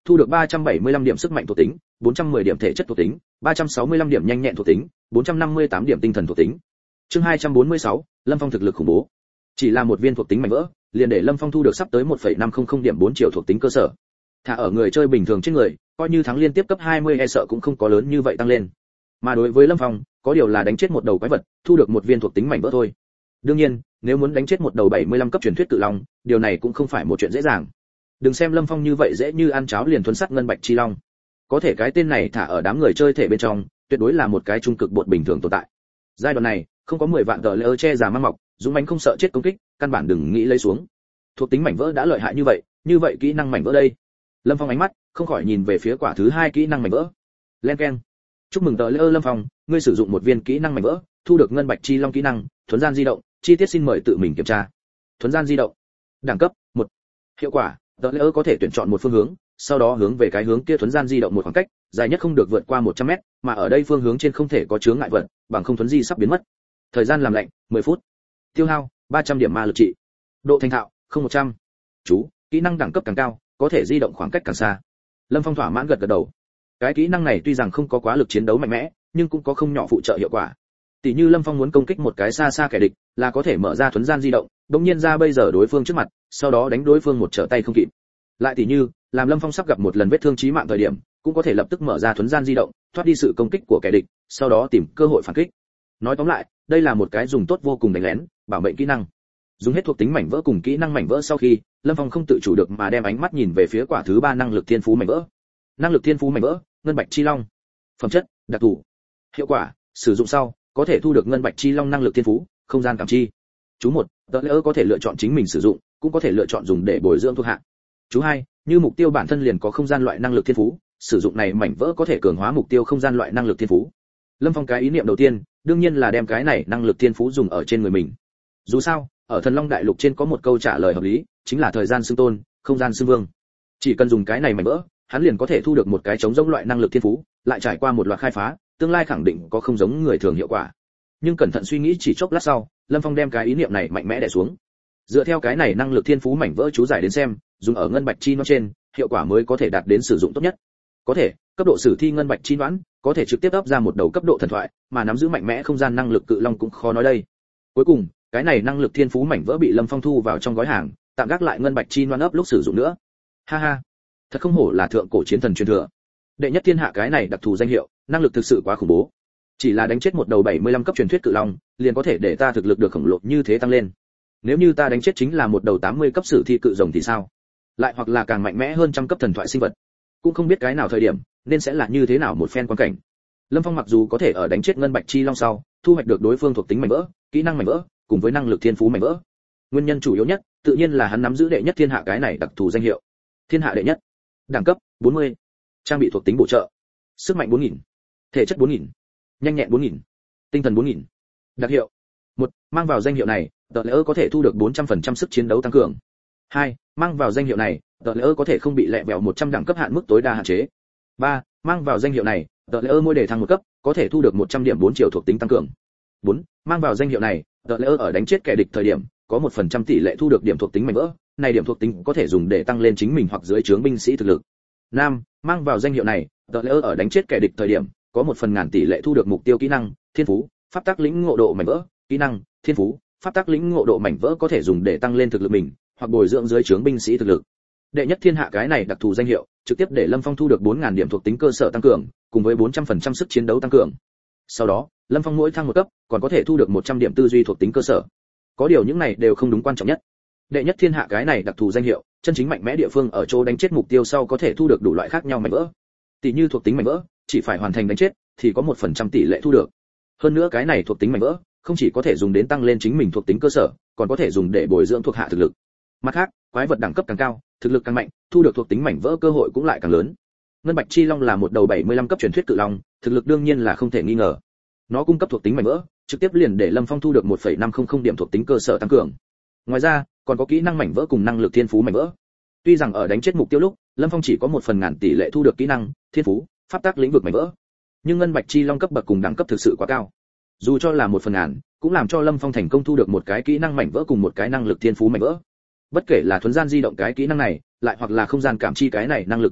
thu được 375 điểm sức mạnh thuộc tính, 410 điểm thể chất thuộc tính, 365 điểm nhanh nhẹn thuộc tính, 458 điểm tinh thần thuộc tính. Chương 246, Lâm Phong thực lực khủng bố. Chỉ là một viên thuộc tính mảnh vỡ, liền để Lâm Phong thu được sắp tới 1.500 điểm 4 triệu thuộc tính cơ sở. Thả ở người chơi bình thường trên người, coi như thắng liên tiếp cấp 20 e sợ cũng không có lớn như vậy tăng lên. Mà đối với Lâm Phong, có điều là đánh chết một đầu quái vật, thu được một viên thuộc tính mảnh vỡ thôi. Đương nhiên, nếu muốn đánh chết một đầu 75 cấp truyền thuyết cự long, điều này cũng không phải một chuyện dễ dàng. Đừng xem Lâm Phong như vậy dễ như ăn cháo liền thuần sát ngân bạch chi long. Có thể cái tên này thả ở đám người chơi thể bên trong, tuyệt đối là một cái trung cực bột bình thường tồn tại. Giai đoạn này, không có 10 vạn tờ lơ che giả mang mọc, dũng mãnh không sợ chết công kích, căn bản đừng nghĩ lấy xuống. Thuộc tính mảnh vỡ đã lợi hại như vậy kỹ năng mảnh vỡ đây. Lâm Phong ánh mắt không khỏi nhìn về phía quả thứ hai kỹ năng mảnh vỡ. Len keng. Chúc mừng tờ lơ Lâm Phong, ngươi sử dụng một viên kỹ năng mảnh vỡ, thu được ngân bạch chi long kỹ năng, thuấn gian di động, chi tiết xin mời tự mình kiểm tra. Thuấn gian di động. Đẳng cấp 1. Hiệu quả, tờ lơ có thể tuyển chọn một phương hướng, sau đó hướng về cái hướng kia thuấn gian di động một khoảng cách, dài nhất không được vượt qua 100m, mà ở đây phương hướng trên không thể có chướng ngại vật, bằng không thuấn di sắp biến mất. Thời gian làm lạnh 10 phút. Tiêu hao 300 điểm ma lực trị. Độ thành thạo 0100. Chú, kỹ năng đẳng cấp càng cao, có thể di động khoảng cách càng xa. Lâm Phong thỏa mãn gật đầu. Cái kỹ năng này tuy rằng không có quá lực chiến đấu mạnh mẽ, nhưng cũng có không nhỏ phụ trợ hiệu quả. Tỷ như Lâm Phong muốn công kích một cái xa xa kẻ địch, là có thể mở ra thuấn gian di động, đống nhiên ra bây giờ đối phương trước mặt, sau đó đánh đối phương một trở tay không kịp. Lại tỷ như, làm Lâm Phong sắp gặp một lần vết thương chí mạng thời điểm, cũng có thể lập tức mở ra thuấn gian di động, thoát đi sự công kích của kẻ địch, sau đó tìm cơ hội phản kích. Nói tóm lại, đây là một cái dùng tốt vô cùng đánh lén, bảo mệnh kỹ năng. Dùng hết thuộc tính mảnh vỡ cùng kỹ năng mảnh vỡ sau khi, Lâm Phong không tự chủ được mà đem ánh mắt nhìn về phía quả thứ ba năng lực thiên phú mảnh vỡ. Năng lực thiên phú mảnh vỡ, ngân bạch chi long. Phẩm chất, đặc thù. Hiệu quả, sử dụng sau, có thể thu được ngân bạch chi long năng lực thiên phú, không gian cảm chi. Chú 1, tờ lỡ có thể lựa chọn chính mình sử dụng, cũng có thể lựa chọn dùng để bồi dưỡng thuộc hạ. Chú 2, như mục tiêu bản thân liền có không gian loại năng lực thiên phú, sử dụng này mảnh vỡ có thể cường hóa mục tiêu không gian loại năng lực thiên phú. Lâm Phong cái ý niệm đầu tiên, đương nhiên là đem cái này năng lực thiên phú dùng ở trên người mình. Dù sao, ở Thần Long Đại Lục trên có một câu trả lời hợp lý, chính là thời gian xưng tôn, không gian xưng vương. Chỉ cần dùng cái này mảnh vỡ, hắn liền có thể thu được một cái chống giống loại năng lực thiên phú, lại trải qua một loạt khai phá, tương lai khẳng định có không giống người thường hiệu quả. Nhưng cẩn thận suy nghĩ chỉ chốc lát sau, Lâm Phong đem cái ý niệm này mạnh mẽ đè xuống. Dựa theo cái này năng lực thiên phú mảnh vỡ chú giải đến xem, dùng ở ngân bạch chi nó trên, hiệu quả mới có thể đạt đến sử dụng tốt nhất. Có thể, cấp độ sử thi ngân bạch chi đoán, có thể trực tiếp ấp ra một đầu cấp độ thần thoại, mà nắm giữ mạnh mẽ không gian năng lực cự long cũng khó nói đây. Cuối cùng, cái này năng lực thiên phú mảnh vỡ bị Lâm Phong thu vào trong gói hàng, tạm gác lại ngân bạch chi đoán ấp lúc sử dụng nữa. Ha ha, thật không hổ là thượng cổ chiến thần truyền thừa. Đệ nhất thiên hạ cái này đặc thù danh hiệu, năng lực thực sự quá khủng bố. Chỉ là đánh chết một đầu 75 cấp truyền thuyết cự long, liền có thể để ta thực lực được khổng lồ như thế tăng lên. Nếu như ta đánh chết chính là một đầu 80 cấp sử thi cự rồng thì sao? Lại hoặc là càng mạnh mẽ hơn trăm cấp thần thoại sinh vật. Cũng không biết cái nào thời điểm, nên sẽ là như thế nào một phen quan cảnh. Lâm Phong mặc dù có thể ở đánh chết ngân bạch chi long sau, thu hoạch được đối phương thuộc tính mảnh vỡ, kỹ năng mảnh vỡ, cùng với năng lực thiên phú mảnh vỡ. Nguyên nhân chủ yếu nhất, tự nhiên là hắn nắm giữ đệ nhất thiên hạ cái này đặc thù danh hiệu. Thiên hạ đệ nhất. Đẳng cấp 40. Trang bị thuộc tính bổ trợ. Sức mạnh 4000. Thể chất 4000. Nhanh nhẹn 4000. Tinh thần 4000. Đặc hiệu. 1. Mang vào danh hiệu này, tờ lỡ có thể thu được 400% sức chiến đấu tăng cường. 2. Mang vào danh hiệu này, tờ lỡ có thể không bị lẹ vẹo 100 đẳng cấp hạn mức tối đa hạn chế. 3. Mang vào danh hiệu này, tờ lỡ mỗi đề thăng một cấp, có thể thu được 100 điểm 4 triệu thuộc tính tăng cường. 4. Mang vào danh hiệu này, tờ lỡ ở đánh chết kẻ địch thời điểm, có 1% tỷ lệ thu được điểm thuộc tính mảnh vỡ, này điểm thuộc tính có thể dùng để tăng lên chính mình hoặc dưới trướng binh sĩ thực lực. 5. Mang vào danh hiệu này, tờ lỡ ở đánh chết kẻ địch thời điểm, có 1/1000 tỷ lệ thu được mục tiêu kỹ năng, thiên phú, pháp tắc lĩnh ngộ độ mảnh vỡ, kỹ năng, thiên phú, pháp tắc lĩnh ngộ độ mảnh vỡ có thể dùng để tăng lên thực lực mình, hoặc bồi dưỡng dưới trướng binh sĩ thực lực. Đệ nhất thiên hạ cái này đặc thù danh hiệu, trực tiếp để Lâm Phong thu được 4000 điểm thuộc tính cơ sở tăng cường, cùng với 400% sức chiến đấu tăng cường. Sau đó, Lâm Phong mỗi thăng một cấp, còn có thể thu được 100 điểm tư duy thuộc tính cơ sở. Có điều những này đều không đúng quan trọng nhất. Đệ nhất thiên hạ cái này đặc thù danh hiệu, chân chính mạnh mẽ địa phương ở chỗ đánh chết mục tiêu sau có thể thu được đủ loại khác nhau mảnh vỡ. Tỷ như thuộc tính mảnh vỡ, chỉ phải hoàn thành đánh chết thì có 1% tỷ lệ thu được. Hơn nữa cái này thuộc tính mảnh vỡ, không chỉ có thể dùng đến tăng lên chính mình thuộc tính cơ sở, còn có thể dùng để bồi dưỡng thuộc hạ thực lực. Mặt khác, quái vật đẳng cấp càng cao, thực lực càng mạnh, thu được thuộc tính mảnh vỡ cơ hội cũng lại càng lớn. Ngân bạch chi long là một đầu 75 cấp truyền thuyết cự long, thực lực đương nhiên là không thể nghi ngờ. Nó cung cấp thuộc tính mảnh vỡ, trực tiếp liền để Lâm Phong thu được 1.500 điểm thuộc tính cơ sở tăng cường. Ngoài ra, còn có kỹ năng mảnh vỡ cùng năng lực thiên phú mảnh vỡ. Tuy rằng ở đánh chết mục tiêu lúc, Lâm Phong chỉ có 1/1000 tỷ lệ thu được kỹ năng, thiên phú, pháp tắc lĩnh vực mảnh vỡ. Nhưng ngân bạch chi long cấp bậc cùng đẳng cấp thực sự quá cao. Dù cho là 1/1000, cũng làm cho Lâm Phong thành công thu được một cái kỹ năng mảnh vỡ cùng một cái năng lực thiên phú mảnh vỡ. Bất kể là thuấn gian di động cái kỹ năng này, lại hoặc là không gian cảm chi cái này năng lực thiên phú,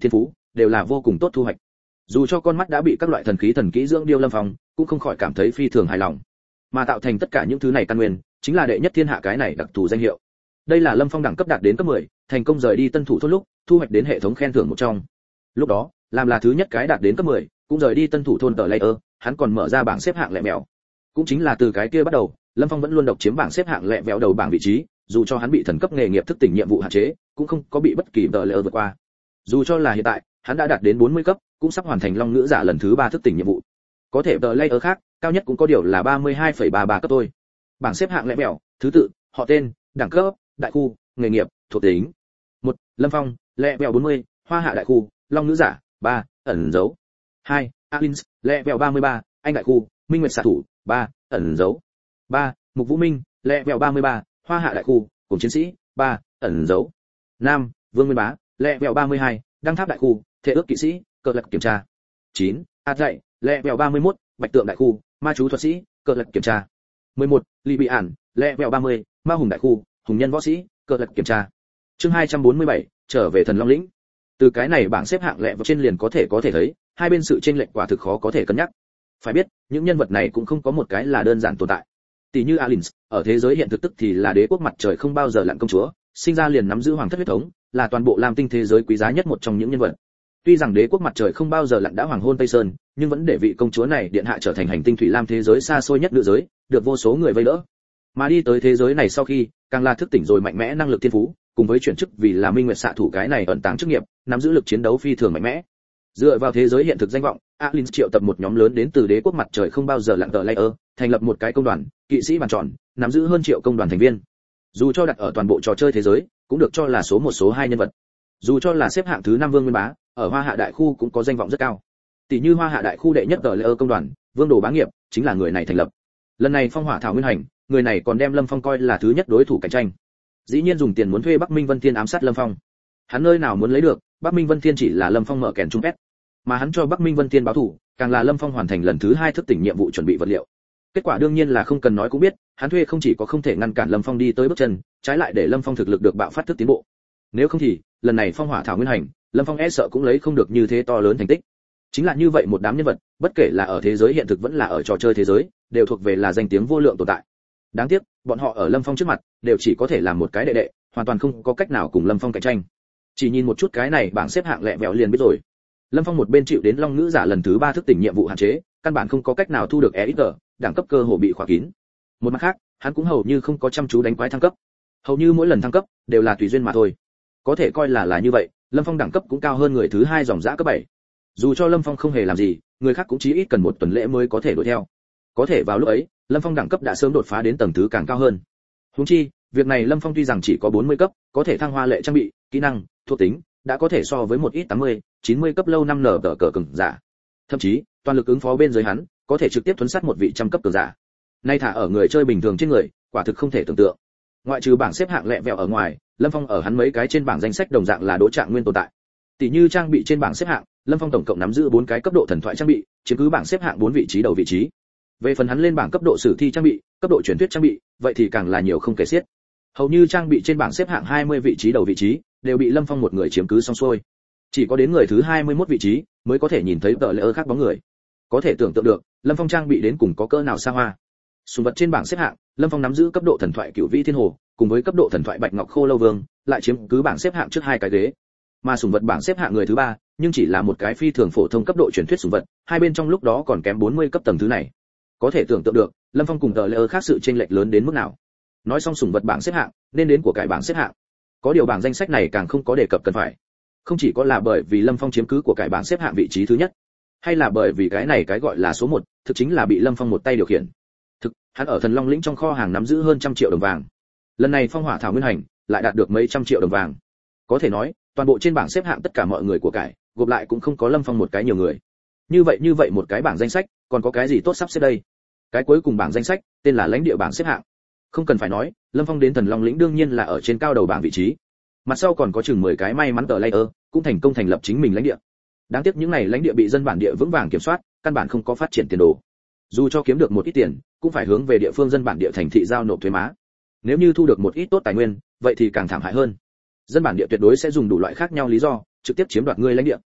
đều là vô cùng tốt thu hoạch. Dù cho con mắt đã bị các loại thần khí thần kỹ dưỡng điêu Lâm Phong, cũng không khỏi cảm thấy phi thường hài lòng. Mà tạo thành tất cả những thứ này căn nguyên, chính là đệ nhất thiên hạ cái này đặc thù danh hiệu. Đây là Lâm Phong đẳng cấp đạt đến cấp 10, thành công rời đi Tân Thủ thôn lúc, thu hoạch đến hệ thống khen thưởng một trong. Lúc đó, làm là thứ nhất cái đạt đến cấp 10, cũng rời đi Tân Thủ thôn tờ layer, hắn còn mở ra bảng xếp hạng lẹ mèo. Cũng chính là từ cái kia bắt đầu, Lâm Phong vẫn luôn độc chiếm bảng xếp hạng lẹ vẹo đầu bảng vị trí, dù cho hắn bị thần cấp nghề nghiệp thức tỉnh nhiệm vụ hạn chế, cũng không có bị bất kỳ tờ layer vượt qua. Dù cho là hiện tại, hắn đã đạt đến 40 cấp, cũng sắp hoàn thành Long Ngữ Giả lần thứ 3 thức tỉnh nhiệm vụ. Có thể tờ layer khác, cao nhất cũng có điều là 32,33 cấp thôi. Bảng xếp hạng lẹ mèo, thứ tự, họ tên, đẳng cấp, đại khu, nghề nghiệp, thuộc tính. 1. Lâm Phong, lẹ vẹo 40, Hoa Hạ đại khu, Long Ngữ Giả, 3, ẩn dấu. 2. Alins, lẹ vẹo 33, Anh đại khu, Minh Nguyệt xạ thủ, 3, ẩn dấu. 3. Mục Vũ Minh, lẹ vẹo 33, Hoa Hạ đại khu, cùng chiến sĩ, 3, ẩn dấu. 5. Vương Nguyên Bá, lẹ vẹo 32, Đăng Tháp đại khu, Thể ước kỵ sĩ, cờ lật kiểm tra. 9. Át dạy, lẹ vẹo 31, Bạch Tượng đại khu, Ma chú thuật sĩ, cờ lật kiểm tra. 11. Lý Bị Ản, lẹ vẹo 30, Ma hùng đại khu, hùng nhân võ sĩ, cờ lật kiểm tra. Chương 247, trở về Thần Long lĩnh. Từ cái này bảng xếp hạng lẹ vào trên liền có thể thấy, hai bên sự chênh lệch quả thực khó có thể cân nhắc. Phải biết, những nhân vật này cũng không có một cái là đơn giản tồn tại. Tỷ như Alins, ở thế giới hiện thực tức thì là đế quốc mặt trời không bao giờ lặn công chúa, sinh ra liền nắm giữ hoàng thất huyết thống, là toàn bộ Lam Tinh thế giới quý giá nhất một trong những nhân vật. Tuy rằng đế quốc mặt trời không bao giờ lặn đã hoàng hôn Tây Sơn, nhưng vẫn để vị công chúa này điện hạ trở thành hành tinh thủy lam thế giới xa xôi nhất nữ giới, được vô số người vây đỡ. Mà đi tới thế giới này sau khi, càng là thức tỉnh rồi mạnh mẽ năng lực thiên phú, cùng với chuyển chức vì là Minh Nguyệt xạ thủ cái này ẩn tàng chức nghiệp, nắm giữ lực chiến đấu phi thường mạnh mẽ. Dựa vào thế giới hiện thực danh vọng, Alins triệu tập một nhóm lớn đến từ đế quốc mặt trời không bao giờ lặn tờ layer, thành lập một cái công đoàn, kỵ sĩ bàn tròn, nắm giữ hơn triệu công đoàn thành viên. Dù cho đặt ở toàn bộ trò chơi thế giới, cũng được cho là số 1 số 2 nhân vật. Dù cho là xếp hạng thứ 5 Vương Nguyên Bá, ở Hoa Hạ đại khu cũng có danh vọng rất cao. Tỷ như Hoa Hạ đại khu đệ nhất tờ layer công đoàn, Vương Đồ Bá Nghiệp, chính là người này thành lập. Lần này phong hỏa thảo nguyên hành, người này còn đem Lâm Phong coi là thứ nhất đối thủ cạnh tranh. Dĩ nhiên dùng tiền muốn thuê Bắc Minh Vân Thiên ám sát Lâm Phong. Hắn nơi nào muốn lấy được, Bắc Minh Vân Thiên chỉ là Lâm Phong mở kèn chung pet, mà hắn cho Bắc Minh Vân Thiên báo thù, càng là Lâm Phong hoàn thành lần thứ 2 thức tỉnh nhiệm vụ chuẩn bị vật liệu. Kết quả đương nhiên là không cần nói cũng biết, hắn thuê không chỉ có không thể ngăn cản Lâm Phong đi tới bước chân, trái lại để Lâm Phong thực lực được bạo phát thức tiến bộ. Nếu không thì, lần này phong hỏa thảo nguyên hành, Lâm Phong e sợ cũng lấy không được như thế to lớn thành tích. Chính là như vậy một đám nhân vật, bất kể là ở thế giới hiện thực vẫn là ở trò chơi thế giới, đều thuộc về là danh tiếng vô lượng tồn tại. Đáng tiếc, bọn họ ở Lâm Phong trước mặt, đều chỉ có thể làm một cái đệ đệ, hoàn toàn không có cách nào cùng Lâm Phong cạnh tranh. Chỉ nhìn một chút cái này bảng xếp hạng lẹ vẹo liền biết rồi. Lâm Phong một bên chịu đến Long Ngữ Giả lần thứ 3 thức tỉnh nhiệm vụ hạn chế, căn bản không có cách nào thu được EXP, đẳng cấp cơ hồ bị khóa kín. Một mặt khác, hắn cũng hầu như không có chăm chú đánh quái thăng cấp. Hầu như mỗi lần thăng cấp đều là tùy duyên mà thôi. Có thể coi là như vậy, Lâm Phong đẳng cấp cũng cao hơn người thứ 2 dòng dã cấp 7. Dù cho Lâm Phong không hề làm gì, người khác cũng chí ít cần một tuần lễ mới có thể đuổi theo. Có thể vào lúc ấy, Lâm Phong đẳng cấp đã sớm đột phá đến tầng thứ càng cao hơn. Huống chi, việc này Lâm Phong tuy rằng chỉ có 40 cấp, có thể thăng hoa lệ trang bị, kỹ năng, thuộc tính, đã có thể so với một ít 80, 90 cấp lâu năm nở cờ cường giả. Thậm chí, toàn lực ứng phó bên dưới hắn, có thể trực tiếp thuấn sát một vị trăm cấp cường giả. Nay thả ở người chơi bình thường trên người, quả thực không thể tưởng tượng. Ngoại trừ bảng xếp hạng lẹ vẹo ở ngoài, Lâm Phong ở hắn mấy cái trên bảng danh sách đồng dạng là đỗ trạng nguyên tồn tại. Tỷ như trang bị trên bảng xếp hạng, Lâm Phong tổng cộng nắm giữ 4 cái cấp độ thần thoại trang bị, chiếm cứ bảng xếp hạng 4 vị trí đầu vị trí. Về phần hắn lên bảng cấp độ sử thi trang bị, cấp độ truyền thuyết trang bị, vậy thì càng là nhiều không kể xiết. Hầu như trang bị trên bảng xếp hạng 20 vị trí đầu vị trí, đều bị Lâm Phong một người chiếm cứ xong xuôi. Chỉ có đến người thứ 21 vị trí mới có thể nhìn thấy tờ layer khác bóng người. Có thể tưởng tượng được, Lâm Phong trang bị đến cùng có cỡ nào xa hoa. Sùng vật trên bảng xếp hạng, Lâm Phong nắm giữ cấp độ thần thoại Cửu Vĩ Thiên Hồ, cùng với cấp độ thần thoại Bạch Ngọc Khô Lâu Vương, lại chiếm cứ bảng xếp hạng trước 2 cái ghế. Mà sùng vật bảng xếp hạng người thứ 3, nhưng chỉ là một cái phi thường phổ thông cấp độ truyền thuyết sùng vật, hai bên trong lúc đó còn kém 40 cấp tầng thứ này. Có thể tưởng tượng được, Lâm Phong cùng tờ layer khác sự chênh lệch lớn đến mức nào. Nói xong sùng vật bảng xếp hạng, nên đến của cải bảng xếp hạng. Có điều bảng danh sách này càng không có đề cập cần phải. Không chỉ có là bởi vì Lâm Phong chiếm cứ của cải bảng xếp hạng vị trí thứ nhất, hay là bởi vì cái này cái gọi là số 1, thực chính là bị Lâm Phong một tay điều khiển. Thực, hắn ở Thần Long lĩnh trong kho hàng nắm giữ hơn 100 triệu đồng vàng. Lần này phong hỏa thảo nguyên hành, lại đạt được mấy trăm triệu đồng vàng. Có thể nói, toàn bộ trên bảng xếp hạng tất cả mọi người của cải, gộp lại cũng không có Lâm Phong một cái nhiều người. Như vậy một cái bảng danh sách, còn có cái gì tốt sắp xếp đây? Cái cuối cùng bảng danh sách, tên là lãnh địa bảng xếp hạng. Không cần phải nói, Lâm Phong đến Thần Long lĩnh đương nhiên là ở trên cao đầu bảng vị trí. Mặt sau còn có chừng 10 cái may mắn tờ layer, cũng thành công thành lập chính mình lãnh địa. Đáng tiếc những này lãnh địa bị dân bản địa vững vàng kiểm soát, căn bản không có phát triển tiền đồ. Dù cho kiếm được một ít tiền, cũng phải hướng về địa phương dân bản địa thành thị giao nộp thuế má. Nếu như thu được một ít tốt tài nguyên, vậy thì càng thảm hại hơn. Dân bản địa tuyệt đối sẽ dùng đủ loại khác nhau lý do, trực tiếp chiếm đoạt ngươi lãnh địa.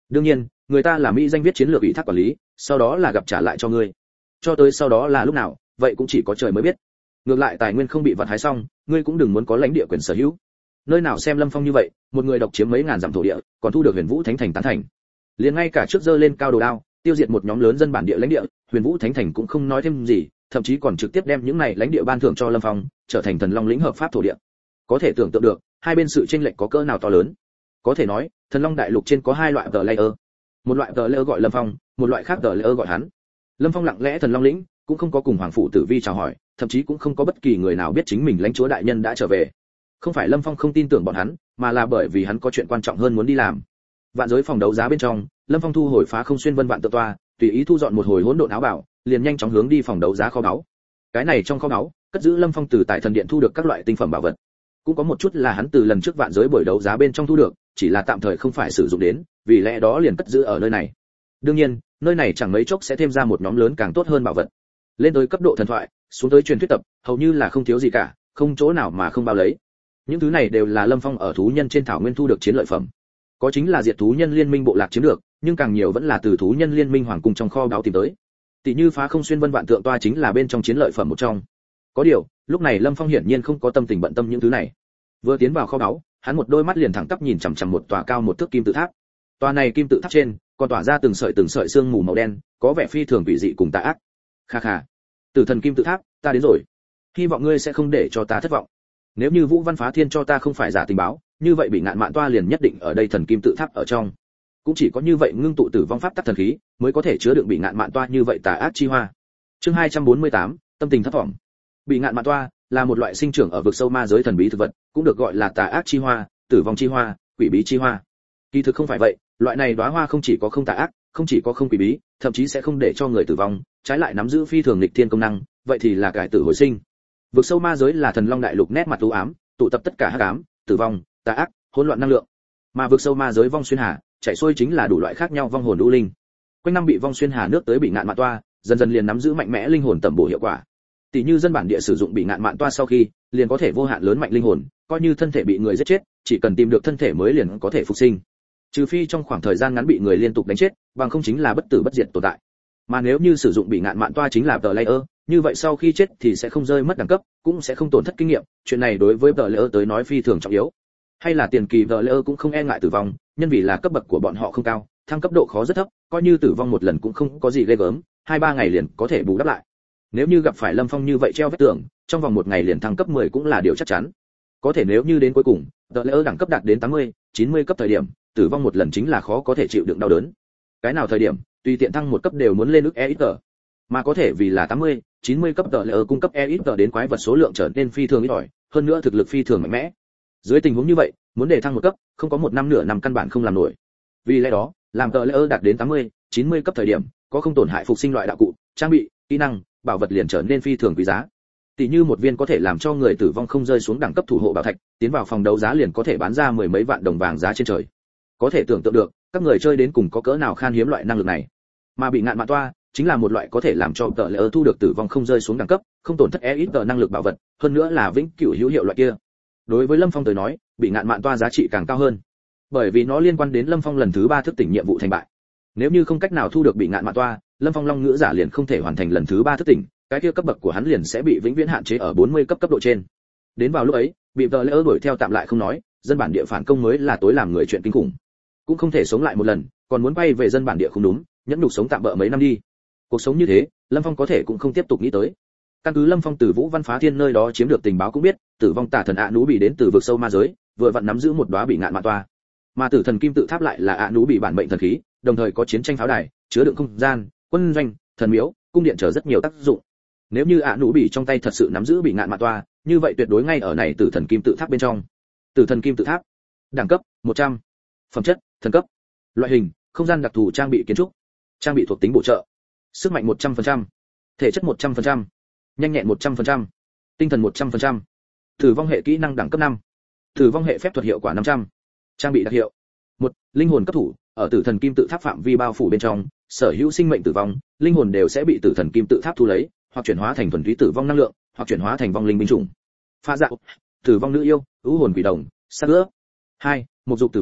Đương nhiên, người ta là mỹ danh viết chiến lược ủy thác quản lý, sau đó là gặp trả lại cho ngươi. Cho tới sau đó là lúc nào, vậy cũng chỉ có trời mới biết. Ngược lại tài nguyên không bị vặt hái xong, ngươi cũng đừng muốn có lãnh địa quyền sở hữu. Nơi nào xem Lâm Phong như vậy, một người độc chiếm mấy ngàn dặm thổ địa, còn thu được Huyền Vũ Thánh Thành tán thành. Liền ngay cả trước giơ lên cao đồ đao, tiêu diệt một nhóm lớn dân bản địa lãnh địa, Huyền Vũ Thánh Thành cũng không nói thêm gì, thậm chí còn trực tiếp đem những này lãnh địa ban thưởng cho Lâm Phong, trở thành Thần Long lĩnh hợp pháp thổ địa. Có thể tưởng tượng được, hai bên sự chênh lệch có cỡ nào to lớn. Có thể nói, Thần Long đại lục trên có hai loại player. Một loại player gọi Lâm Phong, một loại khác player gọi hắn. Lâm Phong lặng lẽ Thần Long lĩnh, cũng không có cùng hoàng phủ Tử Vi chào hỏi, thậm chí cũng không có bất kỳ người nào biết chính mình lãnh chúa đại nhân đã trở về. Không phải Lâm Phong không tin tưởng bọn hắn, mà là bởi vì hắn có chuyện quan trọng hơn muốn đi làm. Vạn giới phòng đấu giá bên trong, Lâm Phong thu hồi phá không xuyên vân vạn tự toa, tùy ý thu dọn một hồi hỗn độn áo bảo, liền nhanh chóng hướng đi phòng đấu giá kho báu. Cái này trong kho báu, cất giữ Lâm Phong từ tại thần điện thu được các loại tinh phẩm bảo vật. Cũng có một chút là hắn từ lần trước vạn giới buổi đấu giá bên trong thu được, chỉ là tạm thời không phải sử dụng đến, vì lẽ đó liền cất giữ ở nơi này. Đương nhiên, nơi này chẳng mấy chốc sẽ thêm ra một nhóm lớn càng tốt hơn bảo vật. Lên tới cấp độ thần thoại, xuống tới truyền thuyết tập, hầu như là không thiếu gì cả, không chỗ nào mà không bao lấy. Những thứ này đều là Lâm Phong ở thú nhân trên thảo nguyên thu được chiến lợi phẩm. Có chính là diệt thú nhân liên minh bộ lạc chiếm được, nhưng càng nhiều vẫn là từ thú nhân liên minh hoàng cung trong kho báu tìm tới. Tỷ như phá không xuyên vân vạn tượng toa chính là bên trong chiến lợi phẩm một trong. Có điều, lúc này Lâm Phong hiển nhiên không có tâm tình bận tâm những thứ này. Vừa tiến vào kho báu, hắn một đôi mắt liền thẳng tắp nhìn chằm chằm một tòa cao một thước kim tự tháp. Tòa này kim tự tháp trên, còn tỏa ra từng sợi sương mù màu đen, có vẻ phi thường quỷ dị cùng tà ác. Kha kha, Tử thần kim tự tháp, ta đến rồi. Hy vọng ngươi sẽ không để cho ta thất vọng. Nếu như Vũ Văn Phá Thiên cho ta không phải giả tình báo, như vậy bị ngạn mạn toa liền nhất định ở đây thần kim tự tháp ở trong. Cũng chỉ có như vậy ngưng tụ tử vong pháp tắc thần khí, mới có thể chứa đựng bị ngạn mạn toa như vậy tà ác chi hoa. Chương 248, tâm tình thất vọng. Bị ngạn mạn toa là một loại sinh trưởng ở vực sâu ma giới thần bí thực vật, cũng được gọi là tà ác chi hoa, tử vong chi hoa, quỷ bí chi hoa. Kỳ thực không phải vậy, loại này đóa hoa không chỉ có không tà ác, không chỉ có không quỷ bí, thậm chí sẽ không để cho người tử vong, trái lại nắm giữ phi thường nghịch thiên công năng, vậy thì là cải tử hồi sinh. Vực sâu ma giới là thần long đại lục nét mặt u ám, tụ tập tất cả hắc ám, tử vong, tà ác, hỗn loạn năng lượng. Mà vực sâu ma giới vong xuyên hà, chảy xuôi chính là đủ loại khác nhau vong hồn u linh. Quanh năm bị vong xuyên hà nước tới bị ngạn mạn toa, dần dần liền nắm giữ mạnh mẽ linh hồn tầm bổ hiệu quả. Tỷ như dân bản địa sử dụng bị ngạn mạn toa sau khi, liền có thể vô hạn lớn mạnh linh hồn, coi như thân thể bị người giết chết, chỉ cần tìm được thân thể mới liền có thể phục sinh. Trừ phi trong khoảng thời gian ngắn bị người liên tục đánh chết, bằng không chính là bất tử bất diệt tồn tại. Mà nếu như sử dụng bị ngạn mạn toa chính là player, như vậy sau khi chết thì sẽ không rơi mất đẳng cấp, cũng sẽ không tổn thất kinh nghiệm, chuyện này đối với player tới nói phi thường trọng yếu. Hay là tiền kỳ player cũng không e ngại tử vong, nhân vì là cấp bậc của bọn họ không cao, thăng cấp độ khó rất thấp, coi như tử vong một lần cũng không có gì ghê gớm, 2-3 ngày liền có thể bù đắp lại. Nếu như gặp phải Lâm Phong như vậy treo vết tường, trong vòng một ngày liền thăng cấp 10 cũng là điều chắc chắn. Có thể nếu như đến cuối cùng, player đẳng cấp đạt đến 80, 90 cấp thời điểm, tử vong một lần chính là khó có thể chịu đựng đau đớn. Cái nào thời điểm, tùy tiện thăng một cấp đều muốn lên ức EXP, mà có thể vì là 80, 90 cấp player cung cấp EXP đến quái vật số lượng trở nên phi thường ít ỏi, hơn nữa thực lực phi thường mạnh mẽ. Dưới tình huống như vậy, muốn để thăng một cấp, không có một năm nửa năm căn bản không làm nổi. Vì lẽ đó, làm player đạt đến 80, 90 cấp thời điểm, có không tổn hại phục sinh loại đạo cụ, trang bị, kỹ năng, bảo vật liền trở nên phi thường quý giá. Tỷ như một viên có thể làm cho người tử vong không rơi xuống đẳng cấp thủ hộ bảo thạch, tiến vào phòng đấu giá liền có thể bán ra mười mấy vạn đồng vàng giá trên trời. Có thể tưởng tượng được, các người chơi đến cùng có cỡ nào khan hiếm loại năng lực này. Mà bị ngạn mạn toa chính là một loại có thể làm cho player thu được tử vong không rơi xuống đẳng cấp, không tổn thất EXP năng lực bảo vật, hơn nữa là vĩnh cửu hữu hiệu loại kia. Đối với Lâm Phong tới nói, bị ngạn mạn toa giá trị càng cao hơn, bởi vì nó liên quan đến Lâm Phong lần thứ 3 thức tỉnh nhiệm vụ thành bại. Nếu như không cách nào thu được bị ngạn mạn toa, Lâm Phong long ngữ giả liền không thể hoàn thành lần thứ 3 thức tỉnh, cái kia cấp bậc của hắn liền sẽ bị vĩnh viễn hạn chế ở 40 cấp cấp độ trên. Đến vào lúc ấy, bị player đuổi theo tạm lại không nói, dân bản địa phản công mới là tối làm người chuyện kinh khủng. Cũng không thể sống lại một lần, còn muốn bay về dân bản địa không đúng, nhẫn nhục sống tạm bỡ mấy năm đi. Cuộc sống như thế, Lâm Phong có thể cũng không tiếp tục nghĩ tới. Căn cứ Lâm Phong từ Vũ Văn Phá Thiên nơi đó chiếm được tình báo cũng biết, tử vong tà thần ạ nú bị đến từ vực sâu ma giới, vừa vặn nắm giữ một đóa bị ngạn mạn toa. Mà tử thần kim tự tháp lại là ạ nú bị bản mệnh thần khí, đồng thời có chiến tranh pháo đài, chứa đựng không gian, quân doanh, thần miếu, cung điện chờ rất nhiều tác dụng. Nếu như ạ nú bị trong tay thật sự nắm giữ bị ngạn mạn toa, như vậy tuyệt đối ngay ở này tử thần kim tự tháp bên trong. Tử thần kim tự tháp, đẳng cấp 100, phẩm chất thần cấp, loại hình không gian đặc thù trang bị kiến trúc, trang bị thuộc tính bổ trợ, sức mạnh 100%, thể chất 100%, nhanh nhẹn 100%, tinh thần 100%, tử vong hệ kỹ năng đẳng cấp 5, tử vong hệ phép thuật hiệu quả 500, trang bị đặc hiệu 1. Linh hồn cấp thủ, ở tử thần kim tự tháp phạm vi bao phủ bên trong, sở hữu sinh mệnh tử vong, linh hồn đều sẽ bị tử thần kim tự tháp thu lấy, hoặc chuyển hóa thành thuần túy tử vong năng lượng, hoặc chuyển hóa thành vong linh binh chủng. Pha dạo, tử vong nữ yêu, ưu hồn quỷ đồng, sát nữa. 2. Một dục tử vong,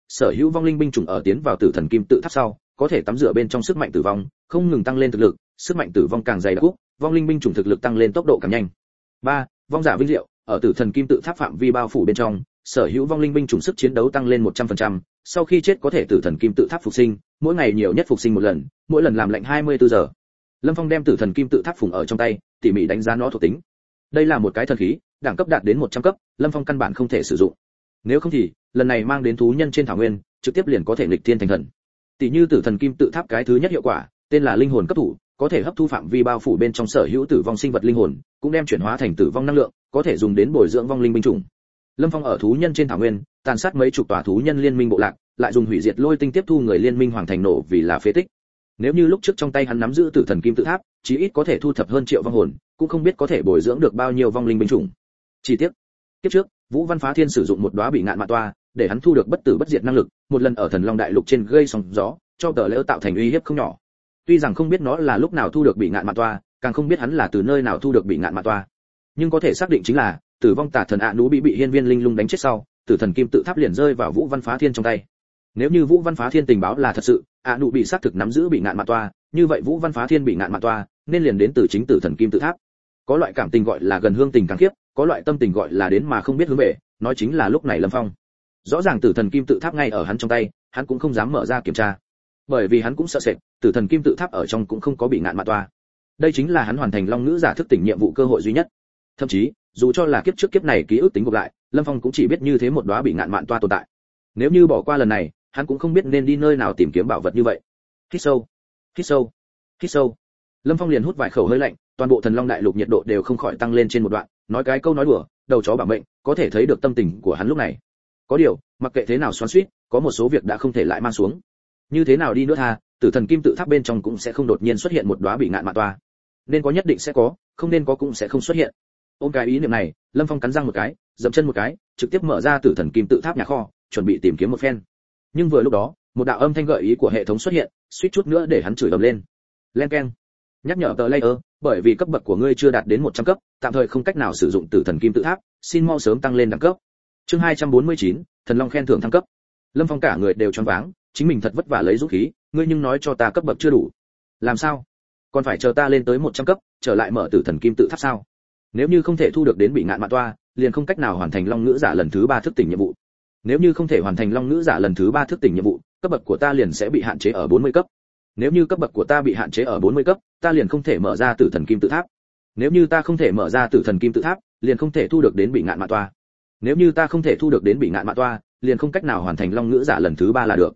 sở hữu vong linh binh chủng ở tiến vào tử thần kim tự tháp sau, có thể tắm rửa bên trong sức mạnh tử vong, không ngừng tăng lên thực lực, sức mạnh tử vong càng dày đặc, vong linh binh chủng thực lực tăng lên tốc độ càng nhanh. 3. Vong giả vinh diệu, ở tử thần kim tự tháp phạm vi bao phủ bên trong, sở hữu vong linh binh chủng sức chiến đấu tăng lên 100%, sau khi chết có thể tử thần kim tự tháp phục sinh, mỗi ngày nhiều nhất phục sinh một lần, mỗi lần làm lạnh 24 giờ. Lâm Phong đem tử thần kim tự tháp phùng ở trong tay, tỉ mỉ đánh giá nó thuộc tính. Đây là một cái thần khí, đẳng cấp đạt đến 100 cấp, Lâm Phong căn bản không thể sử dụng. Nếu không thì, lần này mang đến thú nhân trên thảo nguyên, trực tiếp liền có thể nghịch thiên thành thần. Tỷ như tử thần kim tự tháp cái thứ nhất hiệu quả, tên là linh hồn cấp thủ, có thể hấp thu phạm vi bao phủ bên trong sở hữu tử vong sinh vật linh hồn, cũng đem chuyển hóa thành tử vong năng lượng, có thể dùng đến bồi dưỡng vong linh binh chủng. Lâm Phong ở thú nhân trên thảo nguyên, tàn sát mấy chục tòa thú nhân liên minh bộ lạc, lại dùng hủy diệt lôi tinh tiếp thu người liên minh hoàng thành nổ vì là phế tích. Nếu như lúc trước trong tay hắn nắm giữ tử thần kim tự tháp, chí ít có thể thu thập hơn triệu vong hồn, cũng không biết có thể bồi dưỡng được bao nhiêu vong linh binh chủng. Chi tiết. Tiếp trước, Vũ Văn Phá Thiên sử dụng một đóa bị ngạn mạ toa, để hắn thu được bất tử bất diệt năng lực, một lần ở Thần Long Đại Lục trên gây sóng gió, cho tờ lỡ tạo thành uy hiếp không nhỏ. Tuy rằng không biết nó là lúc nào thu được bị ngạn mạ toa, càng không biết hắn là từ nơi nào thu được bị ngạn mạ toa, nhưng có thể xác định chính là tử vong tà thần ạ nú bị hiên viên linh lung đánh chết sau, tử thần kim tự tháp liền rơi vào Vũ Văn Phá Thiên trong tay. Nếu như Vũ Văn Phá Thiên tình báo là thật sự, ạ nú bị xác thực nắm giữ bị ngạn mạ toa, như vậy Vũ Văn Phá Thiên bị ngạn mạ toa nên liền đến từ chính tử thần kim tự tháp. Có loại cảm tình gọi là gần hương tình càng khiếp, có loại tâm tình gọi là đến mà không biết hướng về, nói chính là lúc này Lâm Phong. Rõ ràng tử thần kim tự tháp ngay ở hắn trong tay, hắn cũng không dám mở ra kiểm tra, bởi vì hắn cũng sợ sệt, tử thần kim tự tháp ở trong cũng không có bị ngạn mạ toa. Đây chính là hắn hoàn thành long nữ giả thức tỉnh nhiệm vụ cơ hội duy nhất. Thậm chí, dù cho là kiếp trước kiếp này ký ức tính gộp lại, Lâm Phong cũng chỉ biết như thế một đóa bị ngạn mạn toa tồn tại. Nếu như bỏ qua lần này, hắn cũng không biết nên đi nơi nào tìm kiếm bảo vật như vậy. Hít sâu, hít sâu, hít sâu. Lâm Phong liền hút vài khẩu hơi lạnh, toàn bộ Thần Long Đại Lục nhiệt độ đều không khỏi tăng lên trên một đoạn, nói cái câu nói đùa, đầu chó bảo mệnh, có thể thấy được tâm tình của hắn lúc này. Có điều, mặc kệ thế nào xoắn xuýt, có một số việc đã không thể lại mang xuống. Như thế nào đi nữa tha, tử thần kim tự tháp bên trong cũng sẽ không đột nhiên xuất hiện một đóa bị ngạn mạn toa. Nên có nhất định sẽ có, không nên có cũng sẽ không xuất hiện. Ôm cái ý niệm này, Lâm Phong cắn răng một cái, dậm chân một cái, trực tiếp mở ra tử thần kim tự tháp nhà kho, chuẩn bị tìm kiếm một phen. Nhưng vừa lúc đó, một đạo âm thanh gợi ý của hệ thống xuất hiện, suýt chút nữa để hắn chửi ầm lên. Len keng. Nhắc nhở tờ layer, bởi vì cấp bậc của ngươi chưa đạt đến 100 cấp, tạm thời không cách nào sử dụng tử thần kim tự tháp, xin mau sớm tăng lên đẳng cấp. Chương 249, Thần Long khen thưởng thăng cấp. Lâm Phong cả người đều choáng váng, chính mình thật vất vả lấy dũng khí, ngươi nhưng nói cho ta cấp bậc chưa đủ. Làm sao? Còn phải chờ ta lên tới 100 cấp, trở lại mở tử thần kim tự tháp sao? Nếu như không thể thu được đến bị ngạn mạ toa, liền không cách nào hoàn thành long ngữ giả lần thứ 3 thức tỉnh nhiệm vụ. Nếu như không thể hoàn thành long ngữ giả lần thứ 3 thức tỉnh nhiệm vụ, cấp bậc của ta liền sẽ bị hạn chế ở 40 cấp. Nếu như cấp bậc của ta bị hạn chế ở 40 cấp, ta liền không thể mở ra tử thần kim tự tháp. Nếu như ta không thể mở ra tử thần kim tự tháp, liền không thể thu được đến bị ngạn mạ toa. Nếu như ta không thể thu được đến bị ngạn mạ toa, liền không cách nào hoàn thành long ngữ giả lần thứ 3 là được.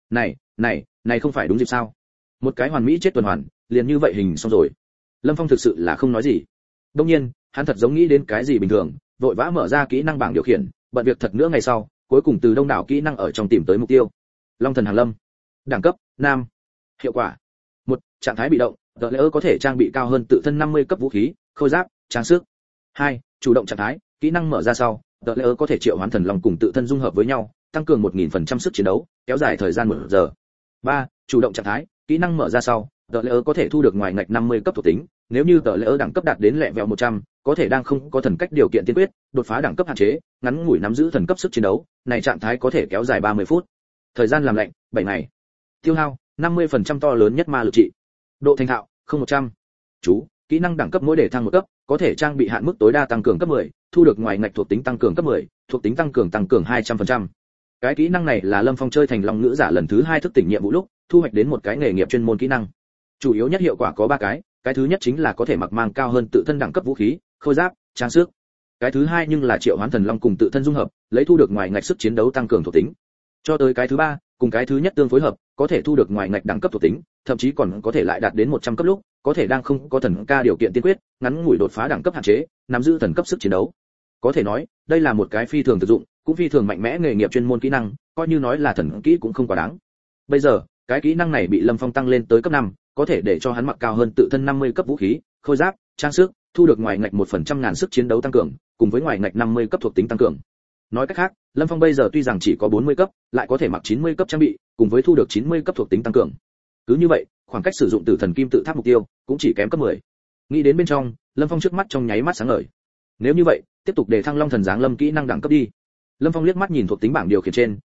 Này không phải đúng dịp sao? Một cái hoàn mỹ chết tuần hoàn, liền như vậy hình xong rồi. Lâm Phong thực sự là không nói gì. Đương nhiên, hắn thật giống nghĩ đến cái gì bình thường, vội vã mở ra kỹ năng bảng điều khiển, bận việc thật nữa ngày sau, cuối cùng từ đông đảo kỹ năng ở trong tìm tới mục tiêu. Long thần hàng lâm. Đẳng cấp: Nam. Hiệu quả: 1. Trạng thái bị động, tờ lỡ có thể trang bị cao hơn tự thân 50 cấp vũ khí, khôi giáp, trang sức. 2. Chủ động trạng thái, kỹ năng mở ra sau, tờ lỡ có thể triệu hoán thần long cùng tự thân dung hợp với nhau, tăng cường 1000% sức chiến đấu, kéo dài thời gian 1 giờ. 3. Chủ động trạng thái, kỹ năng mở ra sau, tờ lỡ có thể thu được ngoài ngạch 50 cấp thuộc tính, nếu như tờ lỡ đẳng cấp đạt đến level 100, có thể đang không có thần cách điều kiện tiên quyết, đột phá đẳng cấp hạn chế, ngắn ngủi nắm giữ thần cấp sức chiến đấu, này trạng thái có thể kéo dài 30 phút. Thời gian làm lạnh, 7 ngày. Tiêu hao, 50% to lớn nhất ma lực trị. Độ thành thạo, 0100. Chú, kỹ năng đẳng cấp mỗi để thăng 1 cấp, có thể trang bị hạn mức tối đa tăng cường cấp 10, thu được ngoài ngạch thuộc tính tăng cường cấp 10, thuộc tính tăng cường 200%. Cái kỹ năng này là Lâm Phong chơi thành long ngữ giả lần thứ 2 thức tỉnh nhiệm vụ lúc, thu hoạch đến một cái nghề nghiệp chuyên môn kỹ năng. Chủ yếu nhất hiệu quả có 3 cái thứ nhất chính là có thể mặc mang cao hơn tự thân đẳng cấp vũ khí, khôi giáp, trang sức. Cái thứ hai nhưng là triệu hoán thần long cùng tự thân dung hợp, lấy thu được ngoài ngạch sức chiến đấu tăng cường thuộc tính. Cho tới cái thứ ba, cùng cái thứ nhất tương phối hợp, có thể thu được ngoài ngạch đẳng cấp thuộc tính, thậm chí còn có thể lại đạt đến 100 cấp lúc, có thể đang không có thần ca điều kiện tiên quyết, ngắn ngủi đột phá đẳng cấp hạn chế, nắm giữ thần cấp sức chiến đấu. Có thể nói, đây là một cái phi thường thực dụng, cũng phi thường mạnh mẽ nghề nghiệp chuyên môn kỹ năng, coi như nói là thần kỹ cũng không quá đáng. Bây giờ, cái kỹ năng này bị Lâm Phong tăng lên tới cấp 5, có thể để cho hắn mặc cao hơn tự thân 50 cấp vũ khí, khôi giáp, trang sức, thu được ngoài ngạch 1% ngàn sức chiến đấu tăng cường, cùng với ngoài ngạch 50 cấp thuộc tính tăng cường. Nói cách khác, Lâm Phong bây giờ tuy rằng chỉ có 40 cấp, lại có thể mặc 90 cấp trang bị, cùng với thu được 90 cấp thuộc tính tăng cường. Cứ như vậy, khoảng cách sử dụng tử thần kim tự tháp mục tiêu cũng chỉ kém cấp 10. Nghĩ đến bên trong, Lâm Phong trước mắt trong nháy mắt sáng ngời. Nếu như vậy, tiếp tục để thăng long thần giáng lâm kỹ năng đẳng cấp đi. Lâm Phong liếc mắt nhìn thuộc tính bảng điều khiển trên,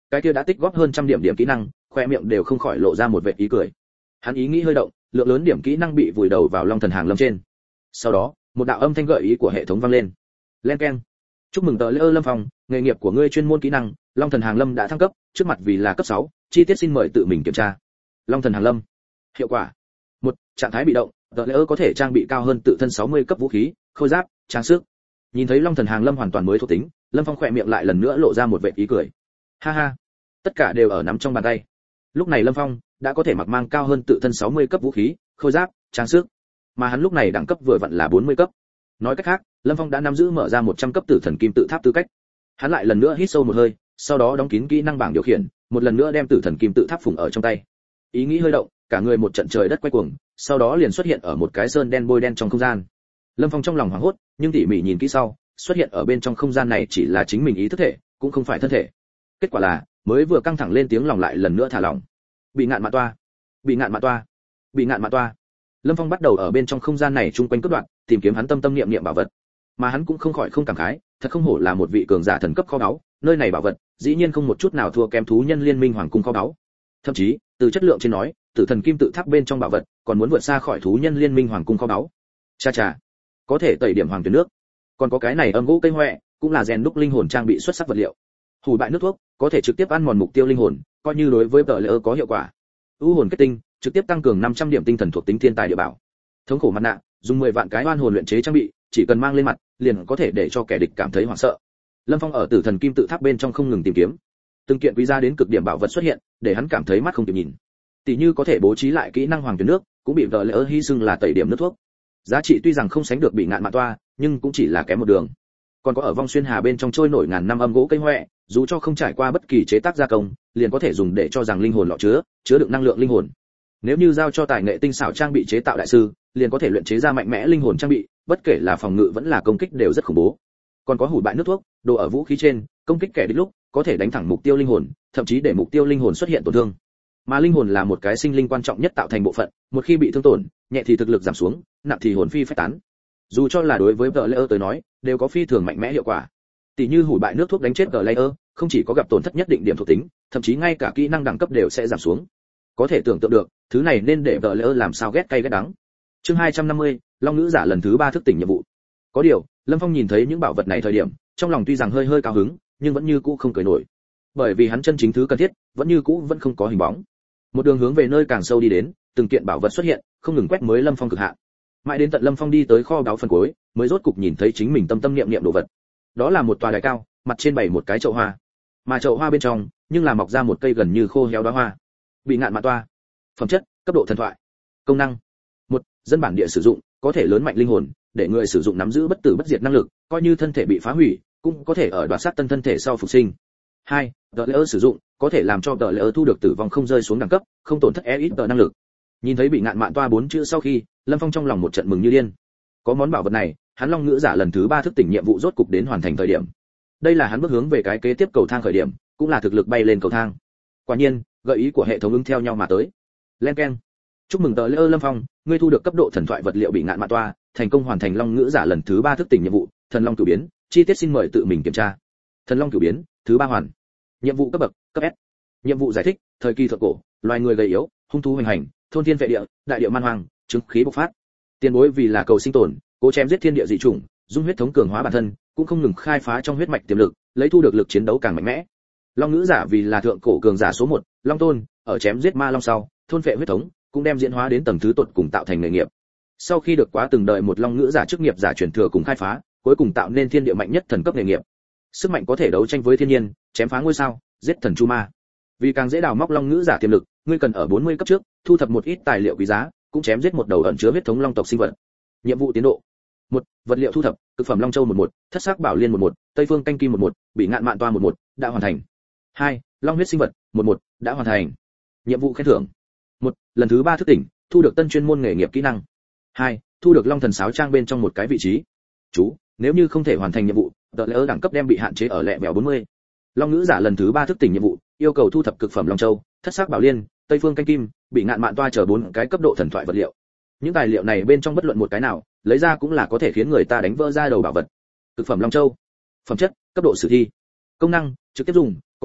cái kia đã tích góp hơn trăm điểm điểm kỹ năng, khoe miệng đều không khỏi lộ ra một vệt ý cười. Hắn ý nghĩ hơi động, lượng lớn điểm kỹ năng bị vùi đầu vào Long Thần Hàng Lâm trên. Sau đó, một đạo âm thanh gợi ý của hệ thống vang lên. Len keng. Chúc mừng tờ Lê Lâm Phong, nghề nghiệp của ngươi chuyên môn kỹ năng, Long Thần Hàng Lâm đã thăng cấp, trước mặt vì là cấp 6, chi tiết xin mời tự mình kiểm tra. Long Thần Hàng Lâm. Hiệu quả. 1. Trạng thái bị động, tờ Lê có thể trang bị cao hơn tự thân 60 cấp vũ khí, khôi giáp, trang sức. Nhìn thấy Long Thần Hàng Lâm hoàn toàn mới thuộc tính, Lâm Phong khỏe miệng lại lần nữa lộ ra một vệt ý cười. Ha ha, tất cả đều ở nắm trong bàn tay. Lúc này Lâm Phong đã có thể mặc mang cao hơn tự thân 60 cấp vũ khí, khôi giáp, trang sức. Mà hắn lúc này đẳng cấp vừa vặn là 40 cấp. Nói cách khác, Lâm Phong đã nắm giữ mở ra 100 cấp tử thần kim tự tháp tư cách. Hắn lại lần nữa hít sâu một hơi, sau đó đóng kín kỹ năng bảng điều khiển, một lần nữa đem tử thần kim tự tháp phủng ở trong tay. Ý nghĩ hơi động, cả người một trận trời đất quay cuồng, sau đó liền xuất hiện ở một cái sơn đen bôi đen trong không gian. Lâm Phong trong lòng hoảng hốt, nhưng tỉ mỉ nhìn kỹ sau, xuất hiện ở bên trong không gian này chỉ là chính mình ý thức thể, cũng không phải thân thể. Kết quả là, mới vừa căng thẳng lên tiếng lòng lại lần nữa thả lỏng. Bị ngạn mạ toa, bị ngạn mạ toa, bị ngạn mạ toa. Lâm Phong bắt đầu ở bên trong không gian này chung quanh cướp đoạt, tìm kiếm hắn tâm tâm niệm niệm bảo vật. Mà hắn cũng không khỏi không cảm khái, thật không hổ là một vị cường giả thần cấp kho báu, nơi này bảo vật, dĩ nhiên không một chút nào thua kém thú nhân liên minh hoàng cung kho báu. Thậm chí, từ chất lượng trên nói, tử thần kim tự tháp bên trong bảo vật, còn muốn vượt xa khỏi thú nhân liên minh hoàng cung kho báu. Cha cha, có thể tẩy điểm hoàng tuyển nước. Còn có cái này âm gỗ cây hoè, cũng là rèn đúc linh hồn trang bị xuất sắc vật liệu. Hủ bại nước thuốc, có thể trực tiếp ăn mòn mục tiêu linh hồn, coi như đối với tờ lỡ có hiệu quả. U hồn kết tinh, trực tiếp tăng cường 500 điểm tinh thần thuộc tính thiên tài địa bảo. Thống khổ mặt nạ, dùng 10 vạn cái oan hồn luyện chế trang bị, chỉ cần mang lên mặt, liền có thể để cho kẻ địch cảm thấy hoảng sợ. Lâm Phong ở tử thần kim tự tháp bên trong không ngừng tìm kiếm, từng kiện quý giá đến cực điểm bảo vật xuất hiện, để hắn cảm thấy mắt không kịp nhìn. Tỷ như có thể bố trí lại kỹ năng hoàng tuyển nước, cũng bị vợ lỡ hy sinh là tẩy điểm nước thuốc. Giá trị tuy rằng không sánh được bị ngạn mạ toa, nhưng cũng chỉ là kém một đường. Còn có ở vong xuyên hà bên trong trôi nổi ngàn năm âm gỗ cây hoè, dù cho không trải qua bất kỳ chế tác gia công, liền có thể dùng để cho rằng linh hồn lọ chứa đựng năng lượng linh hồn. Nếu như giao cho tài nghệ tinh xảo trang bị chế tạo đại sư, liền có thể luyện chế ra mạnh mẽ linh hồn trang bị, bất kể là phòng ngự vẫn là công kích đều rất khủng bố. Còn có hủ bại nước thuốc, đồ ở vũ khí trên, công kích kẻ địch lúc, có thể đánh thẳng mục tiêu linh hồn, thậm chí để mục tiêu linh hồn xuất hiện tổn thương. Mà linh hồn là một cái sinh linh quan trọng nhất tạo thành bộ phận, một khi bị thương tổn, nhẹ thì thực lực giảm xuống, nặng thì hồn phi phách tán. Dù cho là đối với player tới nói, đều có phi thường mạnh mẽ hiệu quả. Tỷ như hủ bại nước thuốc đánh chết player, không chỉ có gặp tổn thất nhất định điểm thuộc tính, thậm chí ngay cả kỹ năng đẳng cấp đều sẽ giảm xuống. Có thể tưởng tượng được, thứ này nên để player làm sao ghét cay ghét đắng. Chương 250, Long nữ giả lần thứ 3 thức tỉnh nhiệm vụ. Có điều, Lâm Phong nhìn thấy những bảo vật này thời điểm, trong lòng tuy rằng hơi cao hứng, nhưng vẫn như cũ không cười nổi. Bởi vì hắn chân chính thứ cần thiết, vẫn như cũ vẫn không có hình bóng. Một đường hướng về nơi càng sâu đi đến, từng kiện bảo vật xuất hiện, không ngừng quét mới Lâm Phong cực hạn. Mãi đến tận Lâm Phong đi tới kho báu phần cuối, mới rốt cục nhìn thấy chính mình tâm tâm niệm niệm đồ vật. Đó là một tòa đài cao, mặt trên bày một cái chậu hoa. Mà chậu hoa bên trong, nhưng là mọc ra một cây gần như khô héo đóa hoa. Bị ngạn mạ toa. Phẩm chất, cấp độ thần thoại. Công năng. 1. Dân bản địa sử dụng, có thể lớn mạnh linh hồn, để người sử dụng nắm giữ bất tử bất diệt năng lực, coi như thân thể bị phá hủy, cũng có thể ở đoạt sát tân thân thể sau phục sinh. 2. Player sử dụng, có thể làm cho player thu được tử vong không rơi xuống đẳng cấp, không tổn thất EXP năng lực. Nhìn thấy bị ngạn mạn toa 4 chữ sau khi, Lâm Phong trong lòng một trận mừng như điên. Có món bảo vật này, hắn Long ngữ giả lần thứ 3 thức tỉnh nhiệm vụ rốt cục đến hoàn thành thời điểm. Đây là hắn bước hướng về cái kế tiếp cầu thang khởi điểm, cũng là thực lực bay lên cầu thang. Quả nhiên, gợi ý của hệ thống ứng theo nhau mà tới. Len keng. Chúc mừng tờ Lâm Phong, ngươi thu được cấp độ thần thoại vật liệu bị ngạn mạn toa, thành công hoàn thành Long ngữ giả lần thứ 3 thức tỉnh nhiệm vụ, thần long cửu biến, chi tiết xin mời tự mình kiểm tra. Thần long cửu biến, thứ 3 hoàn. Nhiệm vụ cấp bậc, cấp S. Nhiệm vụ giải thích, thời kỳ thượng cổ, loài người gầy yếu, hung thú hoành hành, thôn thiên vệ địa, đại địa man hoang, chứng khí bộc phát. Tiền bối vì là cầu sinh tồn, cố chém giết thiên địa dị chủng, dung huyết thống cường hóa bản thân, cũng không ngừng khai phá trong huyết mạch tiềm lực, lấy thu được lực chiến đấu càng mạnh mẽ. Long ngữ giả vì là thượng cổ cường giả số 1, Long tôn, ở chém giết ma long sau, thôn phệ huyết thống, cũng đem diễn hóa đến tầng thứ tột cùng tạo thành nghề nghiệp. Sau khi được quá từng đời một Long ngữ giả chức nghiệp giả truyền thừa cùng khai phá, cuối cùng tạo nên thiên địa mạnh nhất thần cấp nghề nghiệp. Sức mạnh có thể đấu tranh với thiên nhiên, chém phá ngôi sao, giết thần chu ma. Vì càng dễ đào móc Long ngữ giả tiềm lực, ngươi cần ở 40 cấp trước, thu thập một ít tài liệu quý giá, cũng chém giết một đầu ẩn chứa huyết thống long tộc sinh vật. Nhiệm vụ tiến độ: 1. Vật liệu thu thập, cực phẩm long châu 11, thất sắc bảo liên 11, tây phương canh kim 11, bị ngạn mạn toa 11, đã hoàn thành. 2. Long huyết sinh vật 11, đã hoàn thành. Nhiệm vụ khen thưởng: 1. Lần thứ 3 thức tỉnh, thu được tân chuyên môn nghề nghiệp kỹ năng. 2. Thu được long thần sáo trang bên trong một cái vị trí. Chú, nếu như không thể hoàn thành nhiệm vụ, tờ lỡ đẳng cấp đem bị hạn chế ở lẹ vèo 40. Long ngữ giả lần thứ 3 thức tỉnh nhiệm vụ, yêu cầu thu thập cực phẩm long châu, thất sắc bảo liên, tây phương canh kim, bị ngạn mạn toa chờ 4 cái cấp độ thần thoại vật liệu. Những tài liệu này bên trong bất luận một cái nào, lấy ra cũng là có thể khiến người ta đánh vỡ ra đầu bảo vật. Cực phẩm long châu. Phẩm chất, cấp độ sử thi. Công năng, trực tiếp dùng,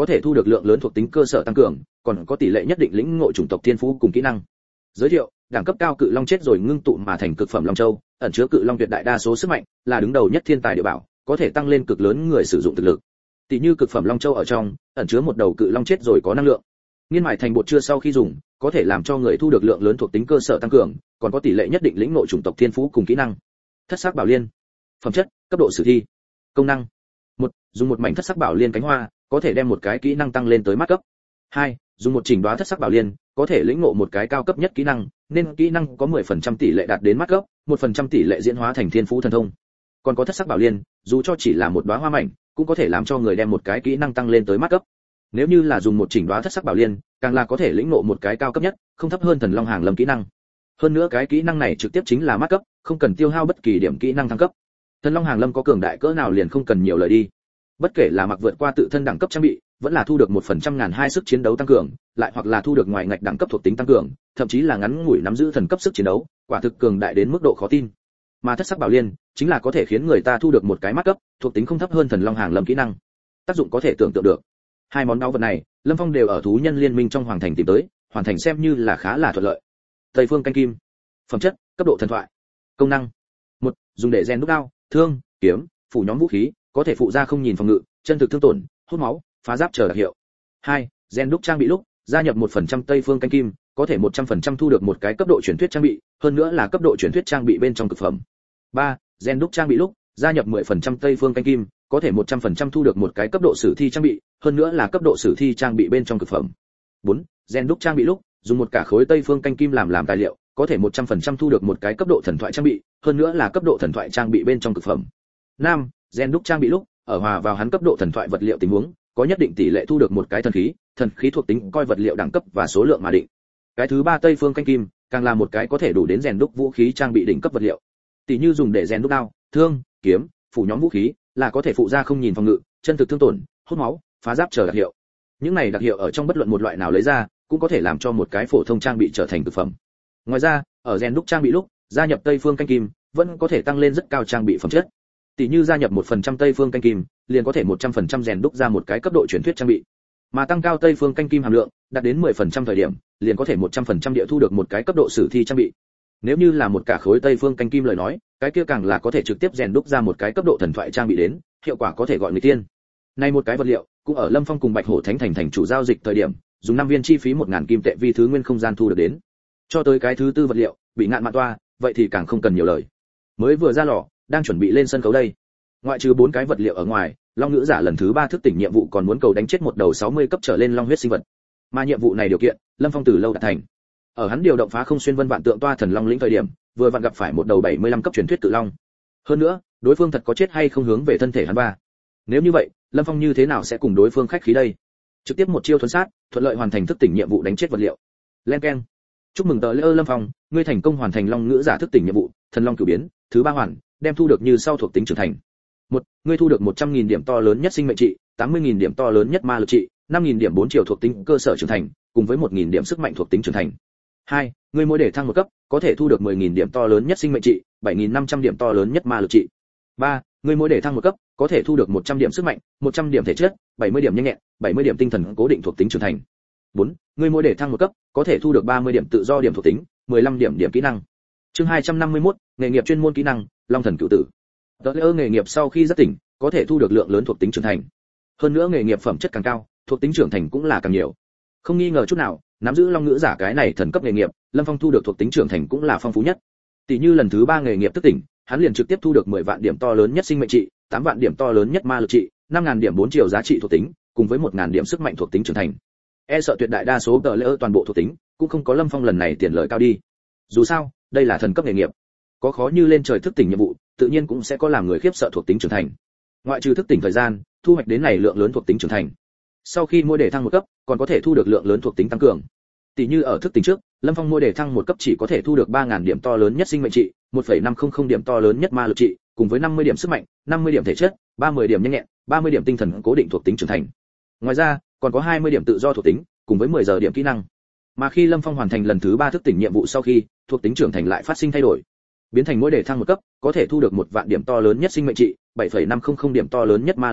có thể thu được lượng lớn thuộc tính cơ sở tăng cường, còn có tỷ lệ nhất định lĩnh ngộ chủng tộc thiên phú cùng kỹ năng. Giới thiệu, đẳng cấp cao cự long chết rồi ngưng tụ mà thành cực phẩm long châu, ẩn chứa cự long tuyệt đại đa số sức mạnh, là đứng đầu nhất thiên tài địa bảo, có thể tăng lên cực lớn người sử dụng thực lực. Tỷ như cực phẩm long châu ở trong, ẩn chứa một đầu cự long chết rồi có năng lượng. Nghiên mài thành bột chưa sau khi dùng, có thể làm cho người thu được lượng lớn thuộc tính cơ sở tăng cường, còn có tỷ lệ nhất định lĩnh ngộ chủng tộc thiên phú cùng kỹ năng. Thất sắc bảo liên. Phẩm chất, cấp độ sử thi. Công năng: 1. Dùng một mảnh thất sắc bảo liên cánh hoa, có thể đem một cái kỹ năng tăng lên tới mắt cấp. 2. Dùng một chỉnh đóa thất sắc bảo liên, có thể lĩnh ngộ một cái cao cấp nhất kỹ năng, nên kỹ năng có 10% tỷ lệ đạt đến mắt cấp, 1% tỷ lệ diễn hóa thành thiên phú thần thông. Còn có thất sắc bảo liên, dù cho chỉ là một đóa hoa mảnh, cũng có thể làm cho người đem một cái kỹ năng tăng lên tới mắt cấp. Nếu như là dùng một chỉnh đóa thất sắc bảo liên, càng là có thể lĩnh ngộ một cái cao cấp nhất, không thấp hơn thần long hàng lâm kỹ năng. Hơn nữa cái kỹ năng này trực tiếp chính là mắt cấp, không cần tiêu hao bất kỳ điểm kỹ năng thăng cấp. Thần long hàng lâm có cường đại cỡ nào liền không cần nhiều lời đi. Bất kể là mặc vượt qua tự thân đẳng cấp trang bị, vẫn là thu được 1% ngàn hai sức chiến đấu tăng cường, lại hoặc là thu được ngoài ngạch đẳng cấp thuộc tính tăng cường, thậm chí là ngắn ngủi nắm giữ thần cấp sức chiến đấu, quả thực cường đại đến mức độ khó tin. Mà thất sắc bảo liên chính là có thể khiến người ta thu được một cái mắt cấp, thuộc tính không thấp hơn thần long hàng lâm kỹ năng. Tác dụng có thể tưởng tượng được. Hai món báu vật này, Lâm Phong đều ở thú nhân liên minh trong hoàng thành tìm tới, hoàn thành xem như là khá là thuận lợi. Tây phương canh kim. Phẩm chất, cấp độ thần thoại. Công năng: 1. Dùng để rèn đúc đao, thương, kiếm, phủ nhóm vũ khí, có thể phụ ra không nhìn phòng ngự, chân thực thương tổn, hút máu, phá giáp chờ đặc hiệu. 2. Rèn đúc trang bị lúc, gia nhập 1% Tây phương canh kim, có thể 100% thu được một cái cấp độ truyền thuyết trang bị, hơn nữa là cấp độ truyền thuyết trang bị bên trong cực phẩm. 3. Rèn đúc trang bị lúc, gia nhập 10% Tây phương canh kim, có thể 100% thu được một cái cấp độ sử thi trang bị, hơn nữa là cấp độ sử thi trang bị bên trong cực phẩm. 4. Rèn đúc trang bị lúc, dùng một cả khối Tây phương canh kim làm tài liệu, có thể 100% thu được một cái cấp độ thần thoại trang bị, hơn nữa là cấp độ thần thoại trang bị bên trong cực phẩm. 5. Rèn đúc trang bị lúc, ở hòa vào hắn cấp độ thần thoại vật liệu tình huống, có nhất định tỷ lệ thu được một cái thần khí thuộc tính coi vật liệu đẳng cấp và số lượng mà định. Cái thứ 3 Tây phương canh kim, càng là một cái có thể đủ đến rèn đúc vũ khí trang bị đỉnh cấp vật liệu. Tỷ như dùng để rèn đúc đao, thương, kiếm, phủ nhóm vũ khí, là có thể phụ ra không nhìn phòng ngự, chân thực thương tổn, hút máu, phá giáp chờ đặc hiệu. Những này đặc hiệu ở trong bất luận một loại nào lấy ra, cũng có thể làm cho một cái phổ thông trang bị trở thành cực phẩm. Ngoài ra, ở rèn đúc trang bị lúc, gia nhập Tây phương canh kim, vẫn có thể tăng lên rất cao trang bị phẩm chất. Tỷ như gia nhập 1% Tây phương canh kim, liền có thể 100% rèn đúc ra một cái cấp độ truyền thuyết trang bị. Mà tăng cao Tây phương canh kim hàm lượng, đạt đến 10% thời điểm, liền có thể 100% địa thu được một cái cấp độ sử thi trang bị. Nếu như là một cả khối Tây phương canh kim lời nói, cái kia càng là có thể trực tiếp rèn đúc ra một cái cấp độ thần thoại trang bị đến, hiệu quả có thể gọi người tiên. Này một cái vật liệu, cũng ở Lâm Phong cùng Bạch Hổ Thánh thành chủ giao dịch thời điểm, dùng 5 viên chi phí 1000 kim tệ vi thứ nguyên không gian thu được đến. Cho tới cái thứ tư vật liệu, bị ngạn mạn toa, vậy thì càng không cần nhiều lời. Mới vừa ra lò, đang chuẩn bị lên sân khấu đây. Ngoại trừ 4 cái vật liệu ở ngoài, Long Ngữ Giả lần thứ 3 thức tỉnh nhiệm vụ còn muốn cầu đánh chết một đầu 60 cấp trở lên long huyết sinh vật. Mà nhiệm vụ này điều kiện, Lâm Phong từ lâu đạt thành. Ở hắn điều động phá không xuyên vân vạn tượng toa thần long lĩnh thời điểm, vừa vặn gặp phải một đầu 75 cấp truyền thuyết cự long. Hơn nữa, đối phương thật có chết hay không hướng về thân thể hắn ba. Nếu như vậy, Lâm Phong như thế nào sẽ cùng đối phương khách khí đây? Trực tiếp một chiêu thuần sát, thuận lợi hoàn thành thức tỉnh nhiệm vụ đánh chết vật liệu. Len keng. Chúc mừng tờ Lâm Phong, ngươi thành công hoàn thành Long Ngữ Giả thức tỉnh nhiệm vụ, thần long cửu biến, thứ 3 hoàn, đem thu được như sau thuộc tính trưởng thành. 1. Ngươi thu được 100.000 điểm to lớn nhất sinh mệnh trị, 80.000 điểm to lớn nhất ma lực trị, 5.000 điểm 4 triệu thuộc tính cơ sở trưởng thành, cùng với 1.000 điểm sức mạnh thuộc tính trưởng thành. 2. Ngươi mỗi để thăng một cấp, có thể thu được 10.000 điểm to lớn nhất sinh mệnh trị, 7.500 điểm to lớn nhất ma lực trị. 3. Ngươi mỗi để thăng một cấp, có thể thu được 100 điểm sức mạnh, 100 điểm thể chất, 70 điểm nhanh nhẹn, 70 điểm tinh thần cố định thuộc tính trưởng thành. 4. Ngươi mỗi để thăng một cấp, có thể thu được 30 điểm tự do điểm thuộc tính, 15 điểm kỹ năng. Chương 251, nghề nghiệp chuyên môn kỹ năng, Long thần cửu tử. Nghề nghiệp sau khi giác tỉnh, có thể thu được lượng lớn thuộc tính trưởng thành. Hơn nữa nghề nghiệp phẩm chất càng cao, thuộc tính trưởng thành cũng là càng nhiều. Không nghi ngờ chút nào, nắm giữ Long Ngữ Giả cái này thần cấp nghề nghiệp, Lâm Phong thu được thuộc tính trưởng thành cũng là phong phú nhất. Tỷ như lần thứ 3 nghề nghiệp thức tỉnh, hắn liền trực tiếp thu được 10 vạn điểm to lớn nhất sinh mệnh trị, 8 vạn điểm to lớn nhất ma lực trị, 5000 điểm 4 triệu giá trị thuộc tính, cùng với 1000 điểm sức mạnh thuộc tính trưởng thành. E sợ tuyệt đại đa số tờ lễ toàn bộ thuộc tính, cũng không có Lâm Phong lần này tiền lợi cao đi. Dù sao, đây là thần cấp nghề nghiệp, có khó như lên trời thức tỉnh nhiệm vụ, tự nhiên cũng sẽ có làm người khiếp sợ thuộc tính trưởng thành. Ngoại trừ thức tỉnh thời gian, thu hoạch đến này lượng lớn thuộc tính trưởng thành. Sau khi mỗi đề thăng một cấp, còn có thể thu được lượng lớn thuộc tính tăng cường. Tỷ như ở thức tỉnh trước, Lâm Phong mỗi đề thăng một cấp chỉ có thể thu được 3000 điểm to lớn nhất sinh mệnh trị, 1.500 điểm to lớn nhất ma lực trị, cùng với 50 điểm sức mạnh, 50 điểm thể chất, 30 điểm nhanh nhẹn, 30 điểm tinh thần cố định thuộc tính trưởng thành. Ngoài ra, còn có 20 điểm tự do thuộc tính, cùng với 10 giờ điểm kỹ năng. Mà khi Lâm Phong hoàn thành lần thứ 3 thức tỉnh nhiệm vụ sau khi, thuộc tính trưởng thành lại phát sinh thay đổi, biến thành mỗi đề thăng một cấp, có thể thu được 1 vạn điểm to lớn nhất sinh mệnh trị, 7.500 điểm to lớn nhất ma lực trị,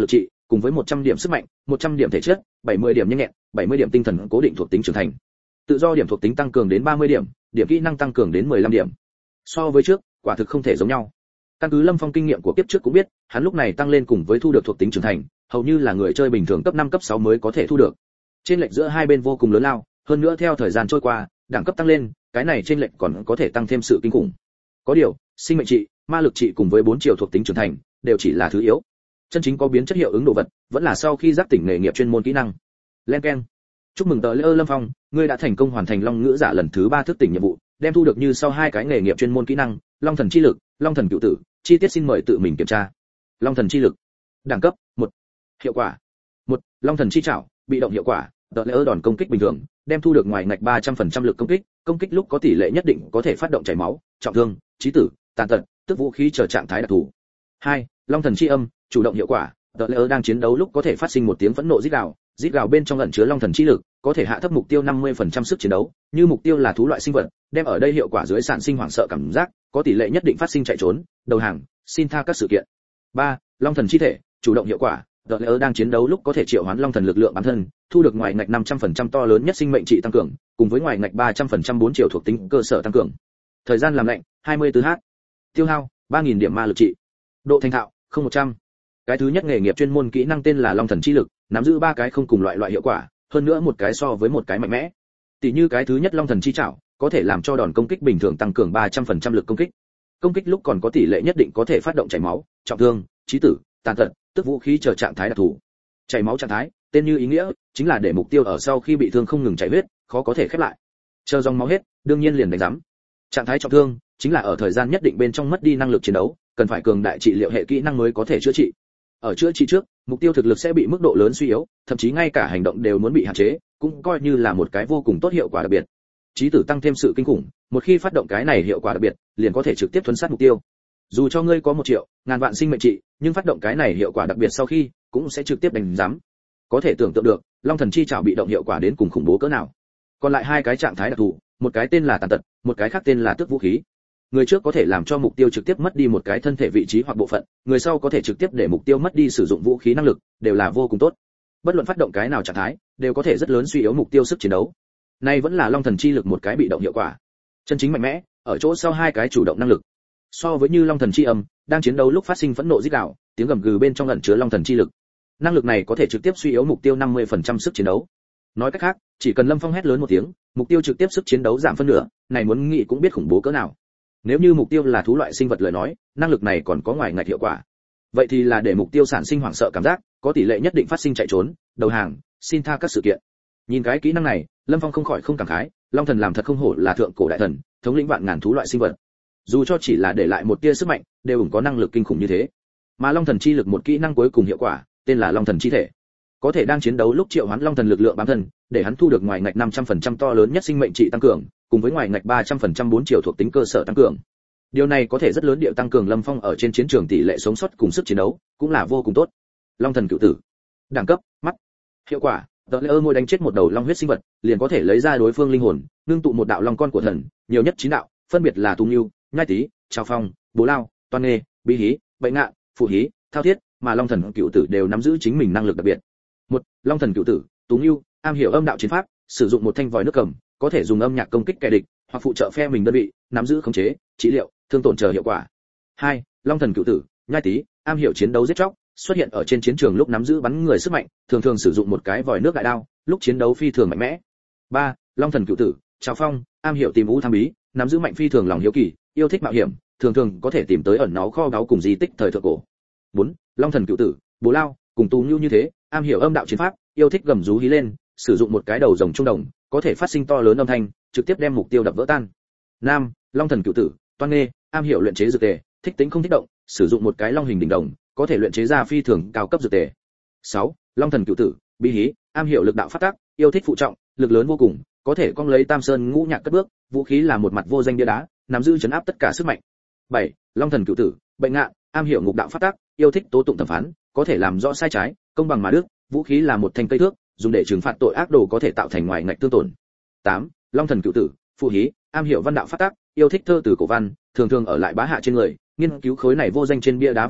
cùng với 100 điểm sức mạnh, 100 điểm thể chất, 70 điểm nhanh nhẹn, 70 điểm tinh thần cố định thuộc tính trưởng thành. Tự do điểm thuộc tính tăng cường đến 30 điểm, điểm kỹ năng tăng cường đến 15 điểm. So với trước, quả thực không thể giống nhau. Căn cứ Lâm Phong kinh nghiệm của kiếp trước cũng biết, hắn lúc này tăng lên cùng với thu được thuộc tính trưởng thành, hầu như là người chơi bình thường cấp 5 cấp 6 mới có thể thu được. Trên lệch giữa hai bên vô cùng lớn lao, hơn nữa theo thời gian trôi qua, đẳng cấp tăng lên, cái này trên lệch còn có thể tăng thêm sự kinh khủng. Có điều, sinh mệnh trị, ma lực trị cùng với 4 chiều thuộc tính trưởng thành, đều chỉ là thứ yếu. Chân chính có biến chất hiệu ứng đồ vật, vẫn là sau khi giác tỉnh nghề nghiệp chuyên môn kỹ năng. Len keng. Chúc mừng tờ Lê Lâm Phong, ngươi đã thành công hoàn thành Long Ngữ Giả lần thứ 3 thức tỉnh nhiệm vụ, đem thu được như sau hai cái nghề nghiệp chuyên môn kỹ năng, Long Thần Chi Lực, Long Thần Cựu Tử, chi tiết xin mời tự mình kiểm tra. Long Thần Chi Lực. Đẳng cấp 1. Hiệu quả 1. Long Thần Chi Trảo, bị động hiệu quả, tờ Lê đòn công kích bình thường, đem thu được ngoài ngạch 300% lực công kích lúc có tỷ lệ nhất định có thể phát động chảy máu, trọng thương, chí tử, tàn tật, tức vũ khí chờ trạng thái đặc thù. 2. Long Thần Chi Âm, chủ động hiệu quả, tờ Lê đang chiến đấu lúc có thể phát sinh một tiếng phẫn nộ rít gào bên trong ẩn chứa long thần chi lực, có thể hạ thấp mục tiêu 50% sức chiến đấu, như mục tiêu là thú loại sinh vật, đem ở đây hiệu quả dưới sản sinh hoảng sợ cảm giác, có tỷ lệ nhất định phát sinh chạy trốn, đầu hàng, xin tha các sự kiện. 3. Long thần chi thể, chủ động hiệu quả, tờ Lê đang chiến đấu lúc có thể triệu hoán long thần lực lượng bản thân, thu được ngoài ngạch 500% to lớn nhất sinh mệnh trị tăng cường, cùng với ngoài ngạch 300% 4 triệu thuộc tính cơ sở tăng cường. Thời gian làm lệnh 24h. Tiêu hao 3000 điểm ma lực trị. Độ thành thạo 0100. Cái thứ nhất nghề nghiệp chuyên môn kỹ năng tên là Long Thần Chi Lực, nắm giữ ba cái không cùng loại hiệu quả, hơn nữa một cái so với một cái mạnh mẽ. Tỷ như cái thứ nhất Long Thần Chi Trảo, có thể làm cho đòn công kích bình thường tăng cường 300% lực công kích. Công kích lúc còn có tỷ lệ nhất định có thể phát động chảy máu, trọng thương, chí tử, tàn tật, tức vũ khí chờ trạng thái đặc thù. Chảy máu trạng thái, tên như ý nghĩa, chính là để mục tiêu ở sau khi bị thương không ngừng chảy huyết, khó có thể khép lại. Chờ dòng máu hết, đương nhiên liền đánh giám. Trạng thái trọng thương, chính là ở thời gian nhất định bên trong mất đi năng lực chiến đấu, cần phải cường đại trị liệu hệ kỹ năng mới có thể chữa trị. Ở chữa trị trước, mục tiêu thực lực sẽ bị mức độ lớn suy yếu, thậm chí ngay cả hành động đều muốn bị hạn chế, cũng coi như là một cái vô cùng tốt hiệu quả đặc biệt. Chí tử tăng thêm sự kinh khủng, một khi phát động cái này hiệu quả đặc biệt, liền có thể trực tiếp thuấn sát mục tiêu. Dù cho ngươi có 1 triệu, ngàn vạn sinh mệnh trị, nhưng phát động cái này hiệu quả đặc biệt sau khi, cũng sẽ trực tiếp đánh giám. Có thể tưởng tượng được, Long Thần Chi Trảo bị động hiệu quả đến cùng khủng bố cỡ nào. Còn lại hai cái trạng thái đặc thù, một cái tên là tàn tật, một cái khác tên là tước vũ khí. Người trước có thể làm cho mục tiêu trực tiếp mất đi một cái thân thể vị trí hoặc bộ phận, người sau có thể trực tiếp để mục tiêu mất đi sử dụng vũ khí năng lực, đều là vô cùng tốt. Bất luận phát động cái nào trạng thái, đều có thể rất lớn suy yếu mục tiêu sức chiến đấu. Này vẫn là Long Thần Chi Lực một cái bị động hiệu quả. Chân chính mạnh mẽ, ở chỗ sau hai cái chủ động năng lực. So với như Long Thần Chi Âm, đang chiến đấu lúc phát sinh phẫn nộ rít gào, tiếng gầm gừ bên trong ẩn chứa Long Thần Chi Lực. Năng lực này có thể trực tiếp suy yếu mục tiêu 50% sức chiến đấu. Nói cách khác, chỉ cần Lâm Phong hét lớn một tiếng, mục tiêu trực tiếp sức chiến đấu giảm phân nửa, này muốn nghĩ cũng biết khủng bố cỡ nào. Nếu như mục tiêu là thú loại sinh vật lời nói, năng lực này còn có ngoài ngạch hiệu quả. Vậy thì là để mục tiêu sản sinh hoảng sợ cảm giác, có tỷ lệ nhất định phát sinh chạy trốn, đầu hàng, xin tha các sự kiện. Nhìn cái kỹ năng này, Lâm Phong không khỏi không cảm khái, Long Thần làm thật không hổ là thượng cổ đại thần, thống lĩnh vạn ngàn thú loại sinh vật. Dù cho chỉ là để lại một tia sức mạnh, đều ủng có năng lực kinh khủng như thế. Mà Long Thần Chi Lực một kỹ năng cuối cùng hiệu quả, tên là Long Thần Chi Thể. Có thể đang chiến đấu lúc triệu hoán Long Thần lực lượng bám thân, để hắn thu được ngoài ngạch 500% to lớn nhất sinh mệnh trị tăng cường, cùng với ngoài ngạch 300% 4 triệu thuộc tính cơ sở tăng cường. Điều này có thể rất lớn điệu tăng cường Lâm Phong ở trên chiến trường tỷ lệ sống sót cùng sức chiến đấu, cũng là vô cùng tốt. Long Thần Cựu Tử. Đẳng cấp, mắt. Hiệu quả, tờ Lê mỗi đánh chết một đầu long huyết sinh vật, liền có thể lấy ra đối phương linh hồn, ngưng tụ một đạo long con của thần, nhiều nhất 9 đạo, phân biệt là Tung Nưu, Nhai Tý, Trào Phong, Bố Lao, Toan Nghê, Bí Hí, Bệnh Ngạn, Phụ Hí, Thao Thiết, mà Long Thần Cựu Tử đều nắm giữ chính mình năng lực đặc biệt. Một, Long Thần Cựu Tử, Tung Nưu, am hiểu âm đạo chiến pháp, sử dụng một thanh vòi nước cầm, có thể dùng âm nhạc công kích kẻ địch, hoặc phụ trợ phe mình đơn vị, nắm giữ khống chế, trị liệu, thương tổn chờ hiệu quả. 2. Long Thần Cựu Tử, Nhai Tý, am hiểu chiến đấu giết chóc, xuất hiện ở trên chiến trường lúc nắm giữ bắn người sức mạnh, thường thường sử dụng một cái vòi nước đại đao, lúc chiến đấu phi thường mạnh mẽ. 3. Long Thần Cựu Tử, Trào Phong, am hiểu tìm u thám bí, nắm giữ mạnh phi thường lòng hiếu kỳ, yêu thích mạo hiểm, thường thường có thể tìm tới ẩn náu kho báu cùng di tích thời thượng cổ. 4. Long Thần Cựu Tử, Bố Lao, cùng Tú Nưu như thế, am hiểu âm đạo chiến pháp, yêu thích gầm rú hí lên, sử dụng một cái đầu rồng trung đồng, có thể phát sinh to lớn âm thanh, trực tiếp đem mục tiêu đập vỡ tan. 5. Long Thần Cựu Tử, Toan Nghê, am hiểu luyện chế dược tề, thích tính không thích động, sử dụng một cái long hình đỉnh đồng, có thể luyện chế ra phi thường cao cấp dược tề. 6. Long Thần Cựu Tử, Bí Hí, am hiểu lực đạo phát tác, yêu thích phụ trọng, lực lớn vô cùng, có thể cong lấy Tam Sơn ngũ nhạc cất bước, vũ khí là một mặt vô danh bia đá, nắm giữ trấn áp tất cả sức mạnh. 7. Long Thần Cựu Tử, Bệnh Ngạn, am hiểu ngục đạo phát tác, yêu thích tố tụng thẩm phán, có thể làm rõ sai trái, công bằng mà đức, vũ khí là một thanh cây thước, dùng để trừng phạt tội ác đồ có thể tạo thành ngoài ngạch thương tổn. 8. Long Thần Cựu Tử, Phụ Hí, am hiểu văn đạo phát tác, yêu thích thơ từ cổ văn, thường thường ở lại bá hạ trên người, nghiên cứu khối này vô danh trên bia đá văn tự,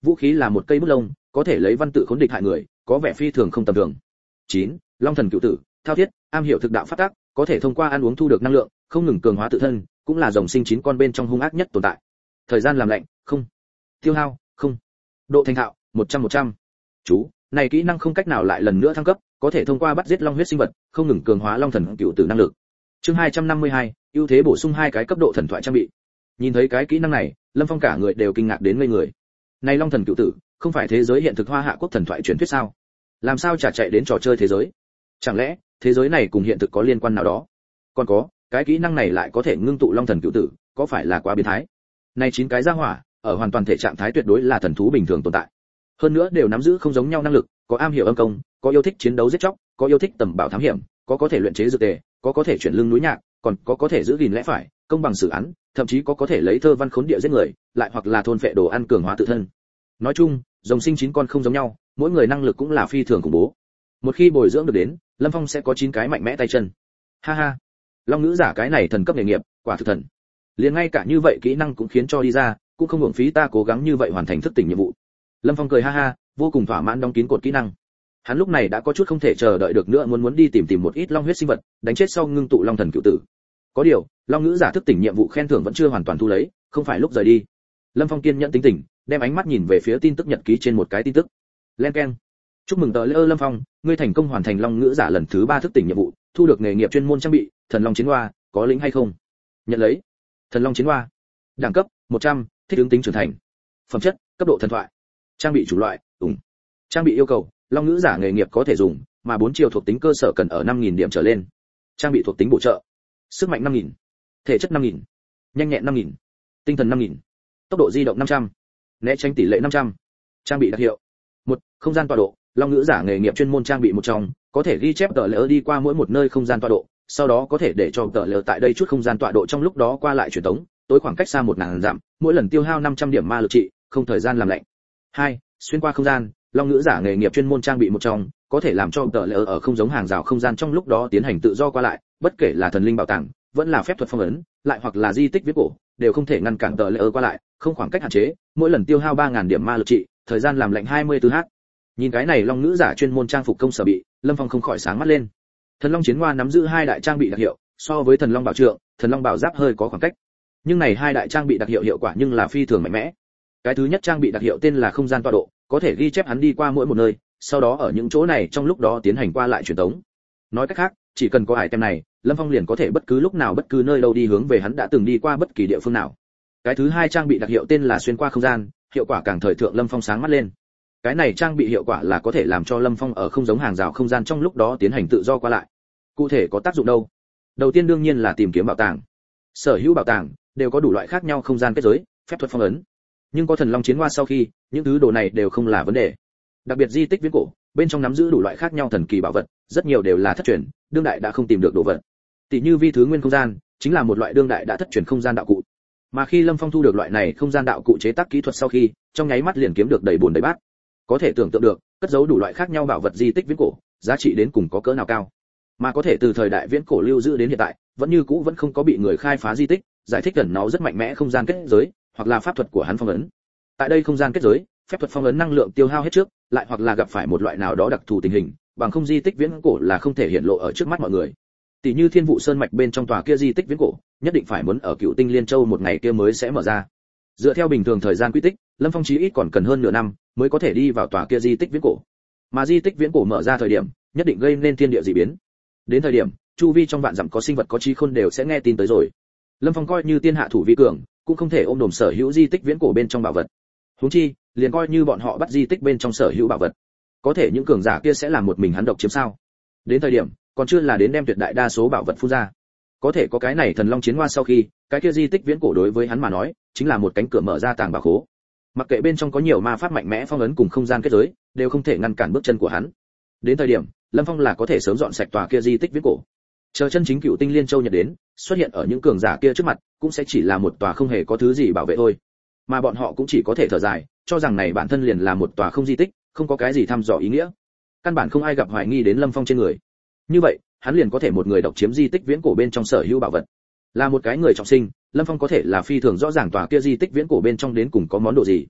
vũ khí là một cây bút lông, có thể lấy văn tự khốn địch hại người, có vẻ phi thường không tầm thường. 9. Long thần cựu tử, thao thiết, am hiểu thực đạo pháp tắc, có thể thông qua ăn uống thu được năng lượng, không ngừng cường hóa tự thân, cũng là rồng sinh 9 con bên trong hung ác nhất tồn tại. Thời gian làm lạnh, không. Tiêu hao, không. Độ thành thạo, 100. Chú, này kỹ năng không cách nào lại lần nữa thăng cấp, có thể thông qua bắt giết long huyết sinh vật, không ngừng cường hóa long thần cựu tử năng lực. Chương 252, ưu thế bổ sung 2 cái cấp độ thần thoại trang bị. Nhìn thấy cái kỹ năng này, Lâm Phong cả người đều kinh ngạc đến ngây người. Này long thần cựu tử, không phải thế giới hiện thực Hoa Hạ quốc thần thoại truyền thuyết sao? Làm sao chả chạy đến trò chơi thế giới? Chẳng lẽ thế giới này cùng hiện thực có liên quan nào đó? Còn có, cái kỹ năng này lại có thể ngưng tụ long thần cựu tử, có phải là quá biến thái? Này 9 cái gia hỏa, ở hoàn toàn thể trạng thái tuyệt đối là thần thú bình thường tồn tại. Hơn nữa đều nắm giữ không giống nhau năng lực, có am hiểu âm công, có yêu thích chiến đấu giết chóc, có yêu thích tầm bảo thám hiểm, có thể luyện chế dược tề, có thể chuyển lưng núi nhạc, còn có thể giữ gìn lẽ phải, công bằng xử án, thậm chí có thể lấy thơ văn khốn địa giết người, lại hoặc là thôn phệ đồ ăn cường hóa tự thân. Nói chung, rồng sinh 9 con không giống nhau, mỗi người năng lực cũng là phi thường khủng bố. Một khi bồi dưỡng được đến, Lâm Phong sẽ có 9 cái mạnh mẽ tay chân. Ha ha, long nữ giả cái này thần cấp nghề nghiệp, quả thực thần. Liền ngay cả như vậy kỹ năng cũng khiến cho đi ra, cũng không uổng phí ta cố gắng như vậy hoàn thành thức tỉnh nhiệm vụ. Lâm Phong cười ha ha, vô cùng thỏa mãn đóng kín cột kỹ năng. Hắn lúc này đã có chút không thể chờ đợi được nữa, muốn đi tìm một ít long huyết sinh vật, đánh chết sau ngưng tụ long thần cựu tử. Có điều, long nữ giả thức tỉnh nhiệm vụ khen thưởng vẫn chưa hoàn toàn thu lấy, không phải lúc rời đi. Lâm Phong kiên nhẫn tính tình, đem ánh mắt nhìn về phía tin tức nhật ký trên một cái tin tức. Len keng. Chúc mừng tờ Lâm Phong, ngươi thành công hoàn thành long nữ giả lần thứ 3 thức tỉnh nhiệm vụ, thu được nghề nghiệp chuyên môn trang bị, thần long chiến hoa, có lĩnh hay không? Nhận lấy. Thần long chiến hoa. Đẳng cấp 100, thích ứng tính trưởng thành. Phẩm chất, cấp độ thần thoại. Trang bị chủ loại, Trang bị yêu cầu, long nữ giả nghề nghiệp có thể dùng, mà 4 chiều thuộc tính cơ sở cần ở 5000 điểm trở lên. Trang bị thuộc tính bổ trợ. Sức mạnh 5000, thể chất 5000, nhanh nhẹn 5000, tinh thần 5000, tốc độ di động 500, né tránh tỷ lệ 500. Trang bị đặc hiệu. 1. Không gian tọa độ, long nữ giả nghề nghiệp chuyên môn trang bị một trong, có thể ghi chép tờ lỡ đi qua mỗi một nơi không gian tọa độ, sau đó có thể để cho tờ lỡ tại đây chút không gian tọa độ trong lúc đó qua lại truyền tống, tối khoảng cách xa 1000 dặm, mỗi lần tiêu hao 500 điểm ma lực trị, không thời gian làm lạnh. 2. Xuyên qua không gian, long nữ giả nghề nghiệp chuyên môn trang bị một trong, có thể làm cho tờ lỡ ở không giống hàng rào không gian trong lúc đó tiến hành tự do qua lại, bất kể là thần linh bảo tàng, vẫn là phép thuật phong ấn, lại hoặc là di tích viết cổ, đều không thể ngăn cản tờ lỡ qua lại, không khoảng cách hạn chế, mỗi lần tiêu hao 3000 điểm ma lực trị, thời gian làm lạnh 24h. Nhìn cái này long nữ giả chuyên môn trang phục công sở bị, Lâm Phong không khỏi sáng mắt lên. Thần long chiến hoa nắm giữ 2 đại trang bị đặc hiệu, so với thần long bảo trượng, thần long bảo giáp hơi có khoảng cách. Nhưng này 2 đại trang bị đặc hiệu hiệu quả nhưng là phi thường mạnh mẽ. Cái thứ nhất trang bị đặc hiệu tên là không gian tọa độ, có thể ghi chép hắn đi qua mỗi một nơi, sau đó ở những chỗ này trong lúc đó tiến hành qua lại truyền tống. Nói cách khác, chỉ cần có item này, Lâm Phong liền có thể bất cứ lúc nào bất cứ nơi đâu đi hướng về hắn đã từng đi qua bất kỳ địa phương nào. Cái thứ hai trang bị đặc hiệu tên là xuyên qua không gian, hiệu quả càng thời thượng, Lâm Phong sáng mắt lên. Cái này trang bị hiệu quả là có thể làm cho Lâm Phong ở không giống hàng rào không gian trong lúc đó tiến hành tự do qua lại. Cụ thể có tác dụng đâu? Đầu tiên đương nhiên là tìm kiếm bảo tàng. Sở hữu bảo tàng đều có đủ loại khác nhau không gian kết giới, phép thuật phong ấn. Nhưng có thần long chiến hoa sau khi, những thứ đồ này đều không là vấn đề. Đặc biệt di tích viễn cổ, bên trong nắm giữ đủ loại khác nhau thần kỳ bảo vật, rất nhiều đều là thất truyền, đương đại đã không tìm được đồ vật. Tỷ như vi thứ nguyên không gian, chính là một loại đương đại đã thất truyền không gian đạo cụ. Mà khi Lâm Phong thu được loại này không gian đạo cụ chế tác kỹ thuật sau khi, trong nháy mắt liền kiếm được đầy bùn đầy bát. Có thể tưởng tượng được, cất giấu đủ loại khác nhau bảo vật di tích viễn cổ, giá trị đến cùng có cỡ nào cao. Mà có thể từ thời đại viễn cổ lưu giữ đến hiện tại, vẫn như cũ vẫn không có bị người khai phá di tích, giải thích gần nó rất mạnh mẽ không gian kết giới, hoặc là pháp thuật của hắn phong ấn. Tại đây không gian kết giới, phép thuật phong ấn năng lượng tiêu hao hết trước, lại hoặc là gặp phải một loại nào đó đặc thù tình hình, bằng không di tích viễn cổ là không thể hiện lộ ở trước mắt mọi người. Tỷ như Thiên Vụ Sơn mạch bên trong tòa kia di tích viễn cổ, nhất định phải muốn ở Cựu Tinh Liên Châu một ngày kia mới sẽ mở ra. Dựa theo bình thường thời gian quy tích, Lâm Phong chí ít còn cần hơn nửa năm mới có thể đi vào tòa kia di tích viễn cổ. Mà di tích viễn cổ mở ra thời điểm, nhất định gây nên thiên địa dị biến. Đến thời điểm, chu vi trong vạn dặm có sinh vật có trí khôn đều sẽ nghe tin tới rồi. Lâm Phong coi như tiên hạ thủ vi cường, cũng không thể ôm đồm sở hữu di tích viễn cổ bên trong bảo vật. Huống chi, liền coi như bọn họ bắt di tích bên trong sở hữu bảo vật, có thể những cường giả kia sẽ làm một mình hắn độc chiếm sao? Đến thời điểm, còn chưa là đến đem tuyệt đại đa số bảo vật phun ra. Có thể có cái này thần long chiến hoa sau khi, cái kia di tích viễn cổ đối với hắn mà nói, chính là một cánh cửa mở ra tàng bảo khố. Mặc kệ bên trong có nhiều ma pháp mạnh mẽ phong ấn cùng không gian kết giới, đều không thể ngăn cản bước chân của hắn. Đến thời điểm, Lâm Phong là có thể sớm dọn sạch tòa kia di tích viễn cổ. Chờ chân chính Cựu Tinh Liên Châu nhật đến, xuất hiện ở những cường giả kia trước mặt, cũng sẽ chỉ là một tòa không hề có thứ gì bảo vệ thôi. Mà bọn họ cũng chỉ có thể thở dài, cho rằng này bản thân liền là một tòa không di tích, không có cái gì thăm dò ý nghĩa. Căn bản không ai gặp hoài nghi đến Lâm Phong trên người. Như vậy, hắn liền có thể một người độc chiếm di tích viễn cổ bên trong sở hữu bảo vật. Là một cái người trọng sinh, Lâm Phong có thể là phi thường rõ ràng tòa kia di tích viễn cổ bên trong đến cùng có món đồ gì.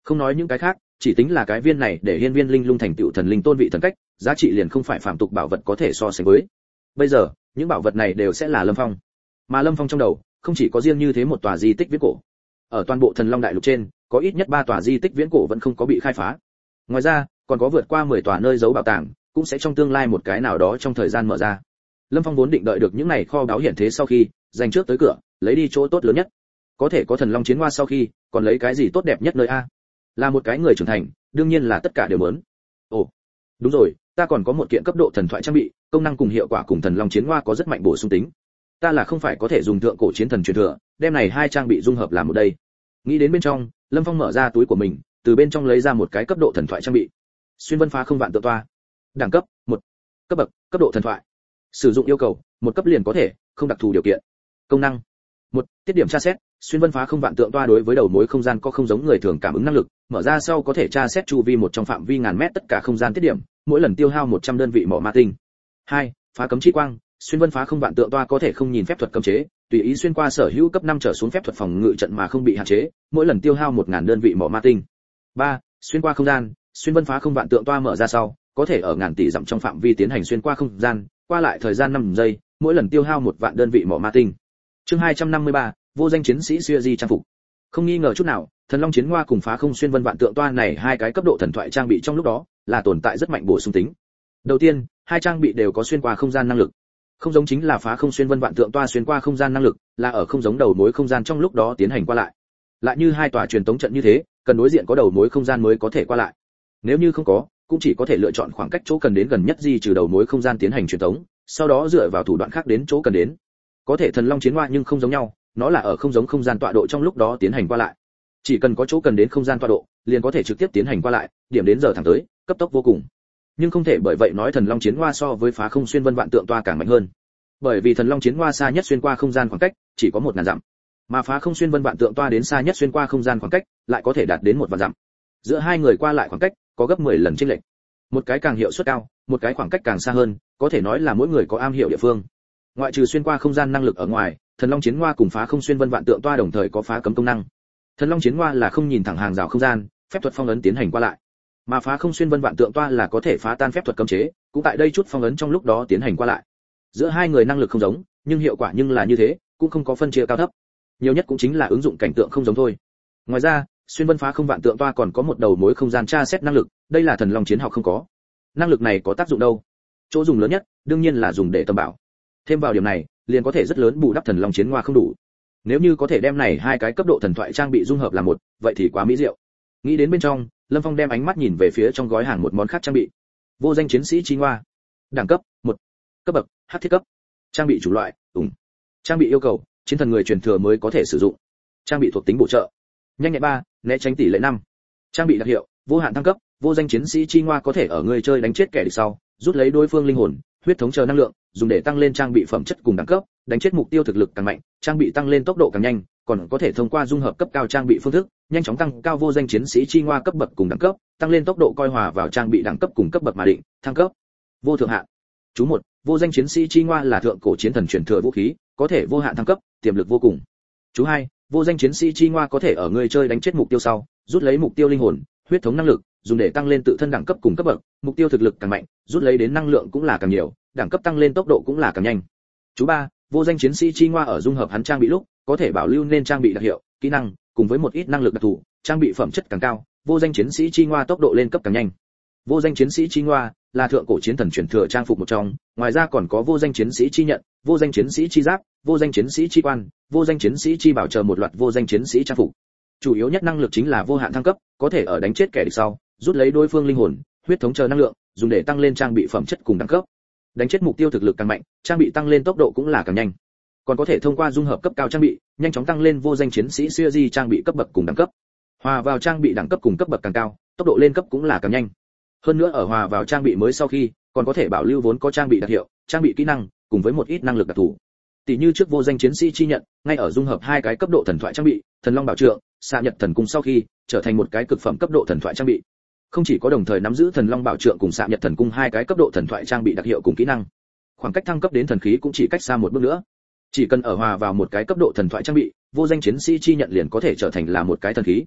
Không nói những cái khác, chỉ tính là cái viên này để hiên viên linh lung thành tựu thần linh tôn vị thần cách, giá trị liền không phải phàm tục bảo vật có thể so sánh với. Bây giờ, những bảo vật này đều sẽ là Lâm Phong. Mà Lâm Phong trong đầu, không chỉ có riêng như thế một tòa di tích viễn cổ. Ở toàn bộ Thần Long Đại Lục trên, có ít nhất 3 tòa di tích viễn cổ vẫn không có bị khai phá. Ngoài ra, còn có vượt qua 10 tòa nơi giấu bảo tàng, cũng sẽ trong tương lai một cái nào đó trong thời gian mở ra. Lâm Phong vốn định đợi được những này kho báu hiện thế sau khi, dành trước tới cửa, lấy đi chỗ tốt lớn nhất. Có thể có Thần Long chiến hoa sau khi, còn lấy cái gì tốt đẹp nhất nơi a? Là một cái người trưởng thành, đương nhiên là tất cả đều muốn. Ồ, đúng rồi, ta còn có một kiện cấp độ thần thoại trang bị, công năng cùng hiệu quả cùng Thần Long chiến hoa có rất mạnh bổ sung tính. Ta là không phải có thể dùng thượng cổ chiến thần truyền thừa, đem này hai trang bị dung hợp làm một đây. Nghĩ đến bên trong, Lâm Phong mở ra túi của mình, từ bên trong lấy ra một cái cấp độ thần thoại trang bị. Xuyên vân phá không vạn tượng toa. Đẳng cấp 1. Cấp bậc, cấp độ thần thoại. Sử dụng yêu cầu, 1 cấp liền có thể, không đặc thù điều kiện. Công năng 1. Tiết điểm tra xét, xuyên vân phá không vạn tượng toa đối với đầu mối không gian có không giống người thường cảm ứng năng lực, mở ra sau có thể tra xét chu vi một trong phạm vi ngàn mét tất cả không gian tiết điểm, mỗi lần tiêu hao 100 đơn vị mỏ ma tinh. 2. Phá cấm chi quang, xuyên vân phá không vạn tượng toa có thể không nhìn phép thuật cấm chế, tùy ý xuyên qua sở hữu cấp 5 trở xuống phép thuật phòng ngự trận mà không bị hạn chế, mỗi lần tiêu hao 1000 đơn vị mỏ ma tinh. 3. Xuyên qua không gian, xuyên vân phá không vạn tượng toa mở ra sau, có thể ở ngàn tỷ dặm trong phạm vi tiến hành xuyên qua không gian, qua lại thời gian 5 giây, mỗi lần tiêu hao 1 vạn đơn vị mỏ ma tinh. Chương 253, vô danh chiến sĩ xưa di trang phục. Không nghi ngờ chút nào, Thần Long chiến hoa cùng phá không xuyên vân vạn tượng toa này hai cái cấp độ thần thoại trang bị trong lúc đó, là tồn tại rất mạnh bổ sung tính. Đầu tiên, hai trang bị đều có xuyên qua không gian năng lực. Không giống chính là phá không xuyên vân vạn tượng toa xuyên qua không gian năng lực, là ở không giống đầu mối không gian trong lúc đó tiến hành qua lại. Lại như hai tòa truyền tống trận như thế, cần đối diện có đầu mối không gian mới có thể qua lại. Nếu như không có, cũng chỉ có thể lựa chọn khoảng cách chỗ cần đến gần nhất di trừ đầu mối không gian tiến hành truyền tống, sau đó dựa vào thủ đoạn khác đến chỗ cần đến. Có thể Thần Long chiến hoa nhưng không giống nhau, nó là ở không giống không gian tọa độ trong lúc đó tiến hành qua lại. Chỉ cần có chỗ cần đến không gian tọa độ, liền có thể trực tiếp tiến hành qua lại, điểm đến giờ thẳng tới, cấp tốc vô cùng. Nhưng không thể bởi vậy nói Thần Long chiến hoa so với phá không xuyên vân vạn tượng toa càng mạnh hơn. Bởi vì Thần Long chiến hoa xa nhất xuyên qua không gian khoảng cách chỉ có 1000 dặm, mà phá không xuyên vân vạn tượng toa đến xa nhất xuyên qua không gian khoảng cách lại có thể đạt đến 1 vạn dặm. Giữa hai người qua lại khoảng cách có gấp 10 lần chênh lệch. Một cái càng hiệu suất cao, một cái khoảng cách càng xa hơn, có thể nói là mỗi người có am hiểu địa phương. Ngoại trừ xuyên qua không gian năng lực ở ngoài, Thần Long chiến hoa cùng phá không xuyên vân vạn tượng toa đồng thời có phá cấm công năng. Thần Long chiến hoa là không nhìn thẳng hàng rào không gian, phép thuật phong ấn tiến hành qua lại, mà phá không xuyên vân vạn tượng toa là có thể phá tan phép thuật cấm chế, cũng tại đây chút phong ấn trong lúc đó tiến hành qua lại. Giữa hai người năng lực không giống, nhưng hiệu quả nhưng là như thế, cũng không có phân chia cao thấp. Nhiều nhất cũng chính là ứng dụng cảnh tượng không giống thôi. Ngoài ra, xuyên vân phá không vạn tượng toa còn có một đầu mối không gian tra xét năng lực, đây là Thần Long chiến học không có. Năng lực này có tác dụng đâu? Chỗ dùng lớn nhất, đương nhiên là dùng để tầm bảo. Thêm vào điểm này, liền có thể rất lớn bù đắp Thần Long chiến hoa không đủ. Nếu như có thể đem này hai cái cấp độ thần thoại trang bị dung hợp làm một, vậy thì quá mỹ diệu. Nghĩ đến bên trong, Lâm Phong đem ánh mắt nhìn về phía trong gói hàng một món khác trang bị. Vô danh chiến sĩ chi hoa. Đẳng cấp 1. Cấp bậc hắc thiết cấp. Trang bị chủ loại trang bị yêu cầu, chiến thần người truyền thừa mới có thể sử dụng. Trang bị thuộc tính bổ trợ. Nhanh nhẹn 3, né tránh tỷ lệ 5. Trang bị đặc hiệu, vô hạn thăng cấp, vô danh chiến sĩ chi hoa có thể ở người chơi đánh chết kẻ địch sau, rút lấy đối phương linh hồn, huyết thống chờ năng lượng, dùng để tăng lên trang bị phẩm chất cùng đẳng cấp, đánh chết mục tiêu thực lực càng mạnh, trang bị tăng lên tốc độ càng nhanh, còn có thể thông qua dung hợp cấp cao trang bị phương thức, nhanh chóng tăng cao vô danh chiến sĩ chi hoa cấp bậc cùng đẳng cấp, tăng lên tốc độ coi hòa vào trang bị đẳng cấp cùng cấp bậc mà định, thăng cấp. Vô thượng hạn. Chú 1, vô danh chiến sĩ chi hoa là thượng cổ chiến thần truyền thừa vũ khí, có thể vô hạn thăng cấp, tiềm lực vô cùng. Chú 2, vô danh chiến sĩ chi hoa có thể ở người chơi đánh chết mục tiêu sau, rút lấy mục tiêu linh hồn, huyết thống năng lực, dùng để tăng lên tự thân đẳng cấp cùng cấp bậc, mục tiêu thực lực càng mạnh, rút lấy đến năng lượng cũng là càng nhiều, đẳng cấp tăng lên tốc độ cũng là càng nhanh. Chú 3, vô danh chiến sĩ chi hoa ở dung hợp hắn trang bị lúc, có thể bảo lưu nên trang bị đặc hiệu, kỹ năng, cùng với một ít năng lực đặc thù, trang bị phẩm chất càng cao, vô danh chiến sĩ chi hoa tốc độ lên cấp càng nhanh. Vô danh chiến sĩ chi hoa là thượng cổ chiến thần truyền thừa trang phục một trong, ngoài ra còn có vô danh chiến sĩ chi nhận, vô danh chiến sĩ chi giáp, vô danh chiến sĩ chi quan, vô danh chiến sĩ chi bảo chờ một loạt vô danh chiến sĩ trang phục. Chủ yếu nhất năng lực chính là vô hạn thăng cấp, có thể ở đánh chết kẻ địch sau, rút lấy đối phương linh hồn, huyết thống chờ năng lượng, dùng để tăng lên trang bị phẩm chất cùng đẳng cấp. Đánh chết mục tiêu thực lực càng mạnh, trang bị tăng lên tốc độ cũng là càng nhanh. Còn có thể thông qua dung hợp cấp cao trang bị, nhanh chóng tăng lên vô danh chiến sĩ siêu di trang bị cấp bậc cùng đẳng cấp. Hòa vào trang bị đẳng cấp cùng cấp bậc càng cao, tốc độ lên cấp cũng là càng nhanh. Hơn nữa ở hòa vào trang bị mới sau khi, còn có thể bảo lưu vốn có trang bị đặc hiệu, trang bị kỹ năng, cùng với một ít năng lực đặc thù. Tỷ như trước vô danh chiến sĩ chi nhận, ngay ở dung hợp hai cái cấp độ thần thoại trang bị, thần long bảo trượng, xạ nhật thần cung sau khi, trở thành một cái cực phẩm cấp độ thần thoại trang bị. Không chỉ có đồng thời nắm giữ thần long bảo trượng cùng xạ nhật thần cung hai cái cấp độ thần thoại trang bị đặc hiệu cùng kỹ năng, khoảng cách thăng cấp đến thần khí cũng chỉ cách xa một bước nữa. Chỉ cần ở hòa vào một cái cấp độ thần thoại trang bị, vô danh chiến sĩ chi nhận liền có thể trở thành là một cái thần khí.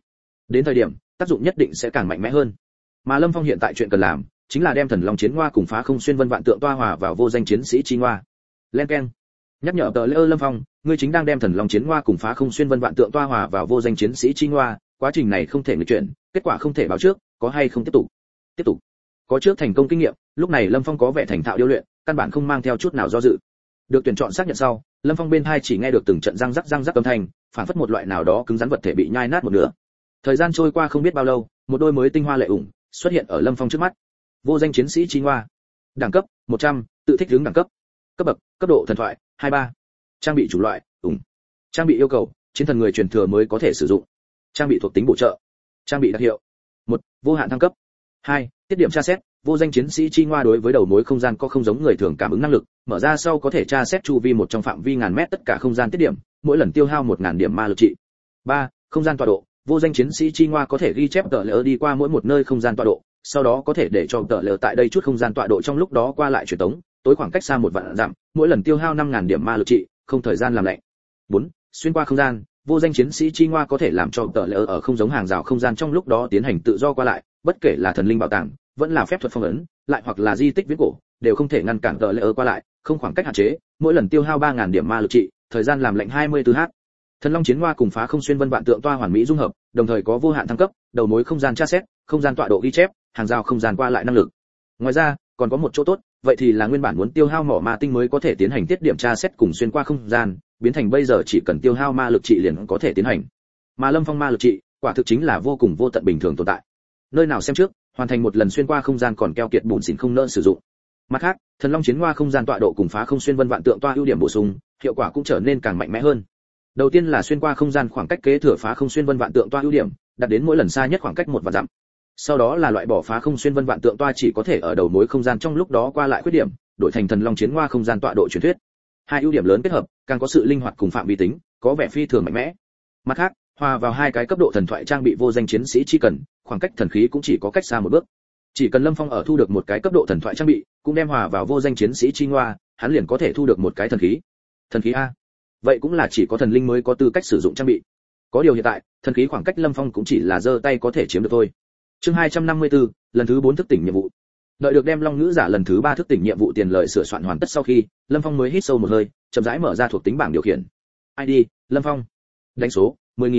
Đến thời điểm, tác dụng nhất định sẽ càng mạnh mẽ hơn. Mà Lâm Phong hiện tại chuyện cần làm, chính là đem Thần Long Chiến Ngoa cùng Phá Không Xuyên Vân Vạn Tượng toa hòa vào vô danh chiến sĩ chi ngoa. Len keng. Nhắc nhở tờ Lê Lâm Phong, ngươi chính đang đem Thần Long Chiến Ngoa cùng Phá Không Xuyên Vân Vạn Tượng toa hòa vào vô danh chiến sĩ chi ngoa, quá trình này không thể nghịch chuyển, kết quả không thể báo trước, có hay không tiếp tục. Tiếp tục. Có trước thành công kinh nghiệm, lúc này Lâm Phong có vẻ thành thạo điêu luyện, căn bản không mang theo chút nào do dự. Được tuyển chọn xác nhận sau, Lâm Phong bên tai chỉ nghe được từng trận răng rắc âm thanh, phản phất một loại nào đó cứng rắn vật thể bị nhai nát một nửa. Thời gian trôi qua không biết bao lâu, một đôi mới tinh hoa lệ ủng xuất hiện ở Lâm Phong trước mắt. Vô danh chiến sĩ chi ngoa. Đẳng cấp 100, tự thích ứng đẳng cấp. Cấp bậc, cấp độ thần thoại 23. Trang bị chủng loại, ủng. Trang bị yêu cầu, chiến thần người truyền thừa mới có thể sử dụng. Trang bị thuộc tính bổ trợ. Trang bị đặc hiệu. 1. Vô hạn thăng cấp. 2. Tiết điểm tra xét, vô danh chiến sĩ chi ngoa đối với đầu mối không gian có không giống người thường cảm ứng năng lực, mở ra sau có thể tra xét chu vi một trong phạm vi ngàn mét tất cả không gian tiết điểm, mỗi lần tiêu hao 1000 điểm ma lực trị. 3. Không gian tọa độ, vô danh chiến sĩ chi ngoa có thể ghi chép tờ lỡ đi qua mỗi một nơi không gian tọa độ, sau đó có thể để cho tờ lỡ tại đây chút không gian tọa độ trong lúc đó qua lại truyền tống, tối khoảng cách xa 1 vạn dặm, mỗi lần tiêu hao 5000 điểm ma lực trị, không thời gian làm lạnh. 4. Xuyên qua không gian, vô danh chiến sĩ chi ngoa có thể làm cho tờ lỡ ở không giống hàng rào không gian trong lúc đó tiến hành tự do qua lại, bất kể là thần linh bảo tàng, vẫn là phép thuật phong ấn, lại hoặc là di tích viễn cổ, đều không thể ngăn cản tờ lỡ qua lại, không khoảng cách hạn chế, mỗi lần tiêu hao 3000 điểm ma lực trị, thời gian làm lạnh 24h. Thần Long Chiến Ngoa cùng Phá Không Xuyên Vân Vạn Tượng toa hoàn mỹ dung hợp, đồng thời có vô hạn thăng cấp, đầu mối không gian tra xét, không gian tọa độ ghi chép, hàng rào không gian qua lại năng lực. Ngoài ra, còn có một chỗ tốt, vậy thì là nguyên bản muốn tiêu hao mỏ ma tinh mới có thể tiến hành tiết điểm tra xét cùng xuyên qua không gian, biến thành bây giờ chỉ cần tiêu hao ma lực trị liền có thể tiến hành. Mà Lâm Phong ma lực trị, quả thực chính là vô cùng vô tận bình thường tồn tại. Nơi nào xem trước, hoàn thành một lần xuyên qua không gian còn keo kiệt bùn xỉn không nỡ sử dụng. Mặt khác, Thần Long Chiến Ngoa không gian tọa độ cùng Phá Không Xuyên Vân Vạn Tượng toa ưu điểm bổ sung, hiệu quả cũng trở nên càng mạnh mẽ hơn. Đầu tiên là xuyên qua không gian khoảng cách kế thừa Phá Không Xuyên Vân Vạn Tượng toa ưu điểm, đạt đến mỗi lần xa nhất khoảng cách 1 vạn dặm. Sau đó là loại bỏ Phá Không Xuyên Vân Vạn Tượng toa chỉ có thể ở đầu mối không gian trong lúc đó qua lại khuyết điểm, đổi thành Thần Long Chiến Ngoa không gian tọa độ truyền thuyết. Hai ưu điểm lớn kết hợp, càng có sự linh hoạt cùng phạm vi tính, có vẻ phi thường mạnh mẽ. Mặt khác, hòa vào hai cái cấp độ thần thoại trang bị vô danh chiến sĩ chi cần, khoảng cách thần khí cũng chỉ có cách xa một bước. Chỉ cần Lâm Phong ở thu được một cái cấp độ thần thoại trang bị, cũng đem hòa vào vô danh chiến sĩ chi ngoa, hắn liền có thể thu được một cái thần khí. Thần khí a? Vậy cũng là chỉ có thần linh mới có tư cách sử dụng trang bị. Có điều hiện tại, thần khí khoảng cách Lâm Phong cũng chỉ là giơ tay có thể chiếm được thôi. Chương 254, lần thứ 4 thức tỉnh nhiệm vụ. Đợi được đem Long Ngữ Giả lần thứ 3 thức tỉnh nhiệm vụ tiền lợi sửa soạn hoàn tất sau khi, Lâm Phong mới hít sâu một hơi, chậm rãi mở ra thuộc tính bảng điều khiển. ID: Lâm Phong. Đánh số: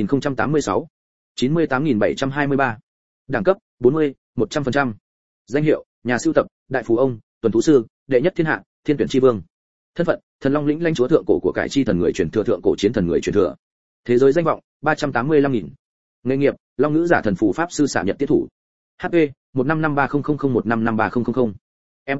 10086. 98723. Đẳng cấp: 40, 100%. Danh hiệu: Nhà sưu tập, Đại phú ông, Tuần thú sư, đệ nhất thiên hạ, Thiên tuyển chi vương. Thân phận: Thần Long lĩnh lãnh chúa thượng cổ của cải chi thần người truyền thừa thượng cổ chiến thần người truyền thừa. Thế giới danh vọng: 385.000. Nghề nghiệp: Long Ngữ Giả thần phù pháp sư xạ nhật tiết thủ. HP: 1553000155300. MP: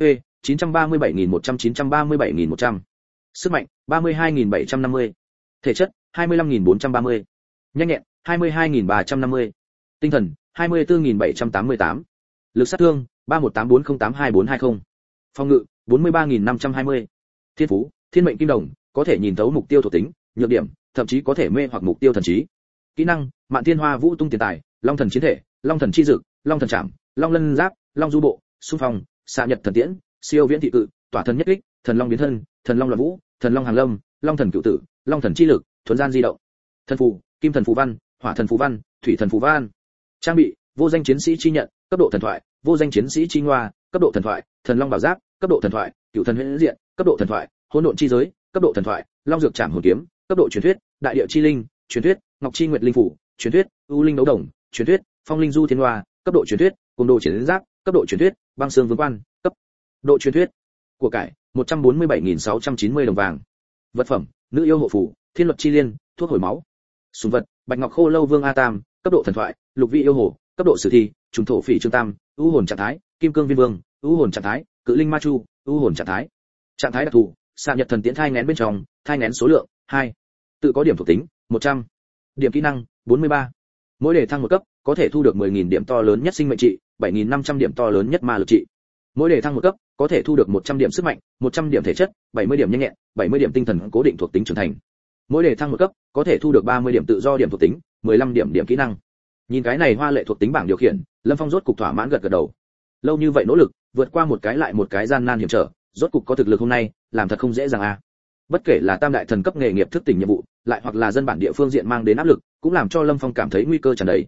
937100. Sức mạnh: 32750. Thể chất: 25430. Nhanh nhẹn: 22350. Tinh thần: 24788. Lực sát thương: 3184082420. Phòng ngự: 43520. Thiên phú: Thiên mệnh kim đồng, có thể nhìn thấu mục tiêu thuộc tính, nhược điểm, thậm chí có thể mê hoặc mục tiêu thần trí. Kỹ năng: Mạn Thiên Hoa Vũ Tung Tiền Tài, Long Thần Chiến Thể, Long Thần Chi Dực, Long Thần Trảm, Long Lân Giáp, Long Du Bộ, Xung Phong, Xạ Nhật Thần Tiễn, Siêu Viễn Thị Cự, Tỏa Thần Nhất Kích, Thần Long Biến Thân, Thần Long Loạn Vũ, Thần Long Hàng Lâm, Long Thần Cựu Tử, Long Thần Chi Lực, Thuần Gian Di Động. Thần phù: Kim Thần phù văn, Hỏa Thần phù văn, Thủy Thần phù văn. Trang bị: Vô danh chiến sĩ chi nhận, cấp độ thần thoại, Vô danh chiến sĩ chi ngoa, cấp độ thần thoại, Thần Long Bảo Giáp, cấp độ thần thoại, Cựu Thần Huyễn Diện, cấp độ thần thoại, Hỗn Độn Chi Giới, cấp độ thần thoại, Long Dược Trảm Hồn Kiếm, cấp độ truyền thuyết, Đại Địa Chi Linh, truyền thuyết, Ngọc Chi Nguyệt Linh Phủ, truyền thuyết, U Linh Đấu Đồng, truyền thuyết, Phong Linh Du Thiên Hoa, cấp độ truyền thuyết, Côn Đồ Chiến Giáp, cấp độ truyền thuyết, Băng Xương Vương Quan, cấp độ truyền thuyết. Của cải: 147.690 đồng vàng. Vật phẩm: Nữ yêu hộ phù, Thiên luật chi liên, thuốc hồi máu. Súng vật: Bạch Ngọc Khô Lâu Vương A Tam, cấp độ thần thoại, Lục vị yêu hồ, cấp độ sử thi, Trùng thổ phỉ Trương Tam, U hồn trạng thái, Kim Cương Viên Vương, U hồn trạng thái, Cự Linh Ma Chu, U hồn trạng thái. Trạng thái đặc thù: Xạ Nhật Thần Tiễn thai nghén bên trong, thai nghén số lượng 2. Tự có điểm thuộc tính 100. Điểm kỹ năng 43. Mỗi đề thăng một cấp, có thể thu được 10.000 điểm to lớn nhất sinh mệnh trị, 7.500 điểm to lớn nhất ma lực trị. Mỗi đề thăng một cấp, có thể thu được 100 điểm sức mạnh, 100 điểm thể chất, 70 điểm nhanh nhẹn, 70 điểm tinh thần cố định thuộc tính trưởng thành. Mỗi đề thăng một cấp, có thể thu được 30 điểm tự do điểm thuộc tính, 15 điểm điểm kỹ năng. Nhìn cái này hoa lệ thuộc tính bảng điều khiển, Lâm Phong rốt cục thỏa mãn gật gật đầu. Lâu như vậy nỗ lực, vượt qua một cái lại một cái gian nan hiểm trở, rốt cục có thực lực hôm nay, làm thật không dễ dàng a. Bất kể là tam đại thần cấp nghề nghiệp thức tỉnh nhiệm vụ, lại hoặc là dân bản địa phương diện mang đến áp lực, cũng làm cho Lâm Phong cảm thấy nguy cơ tràn đầy.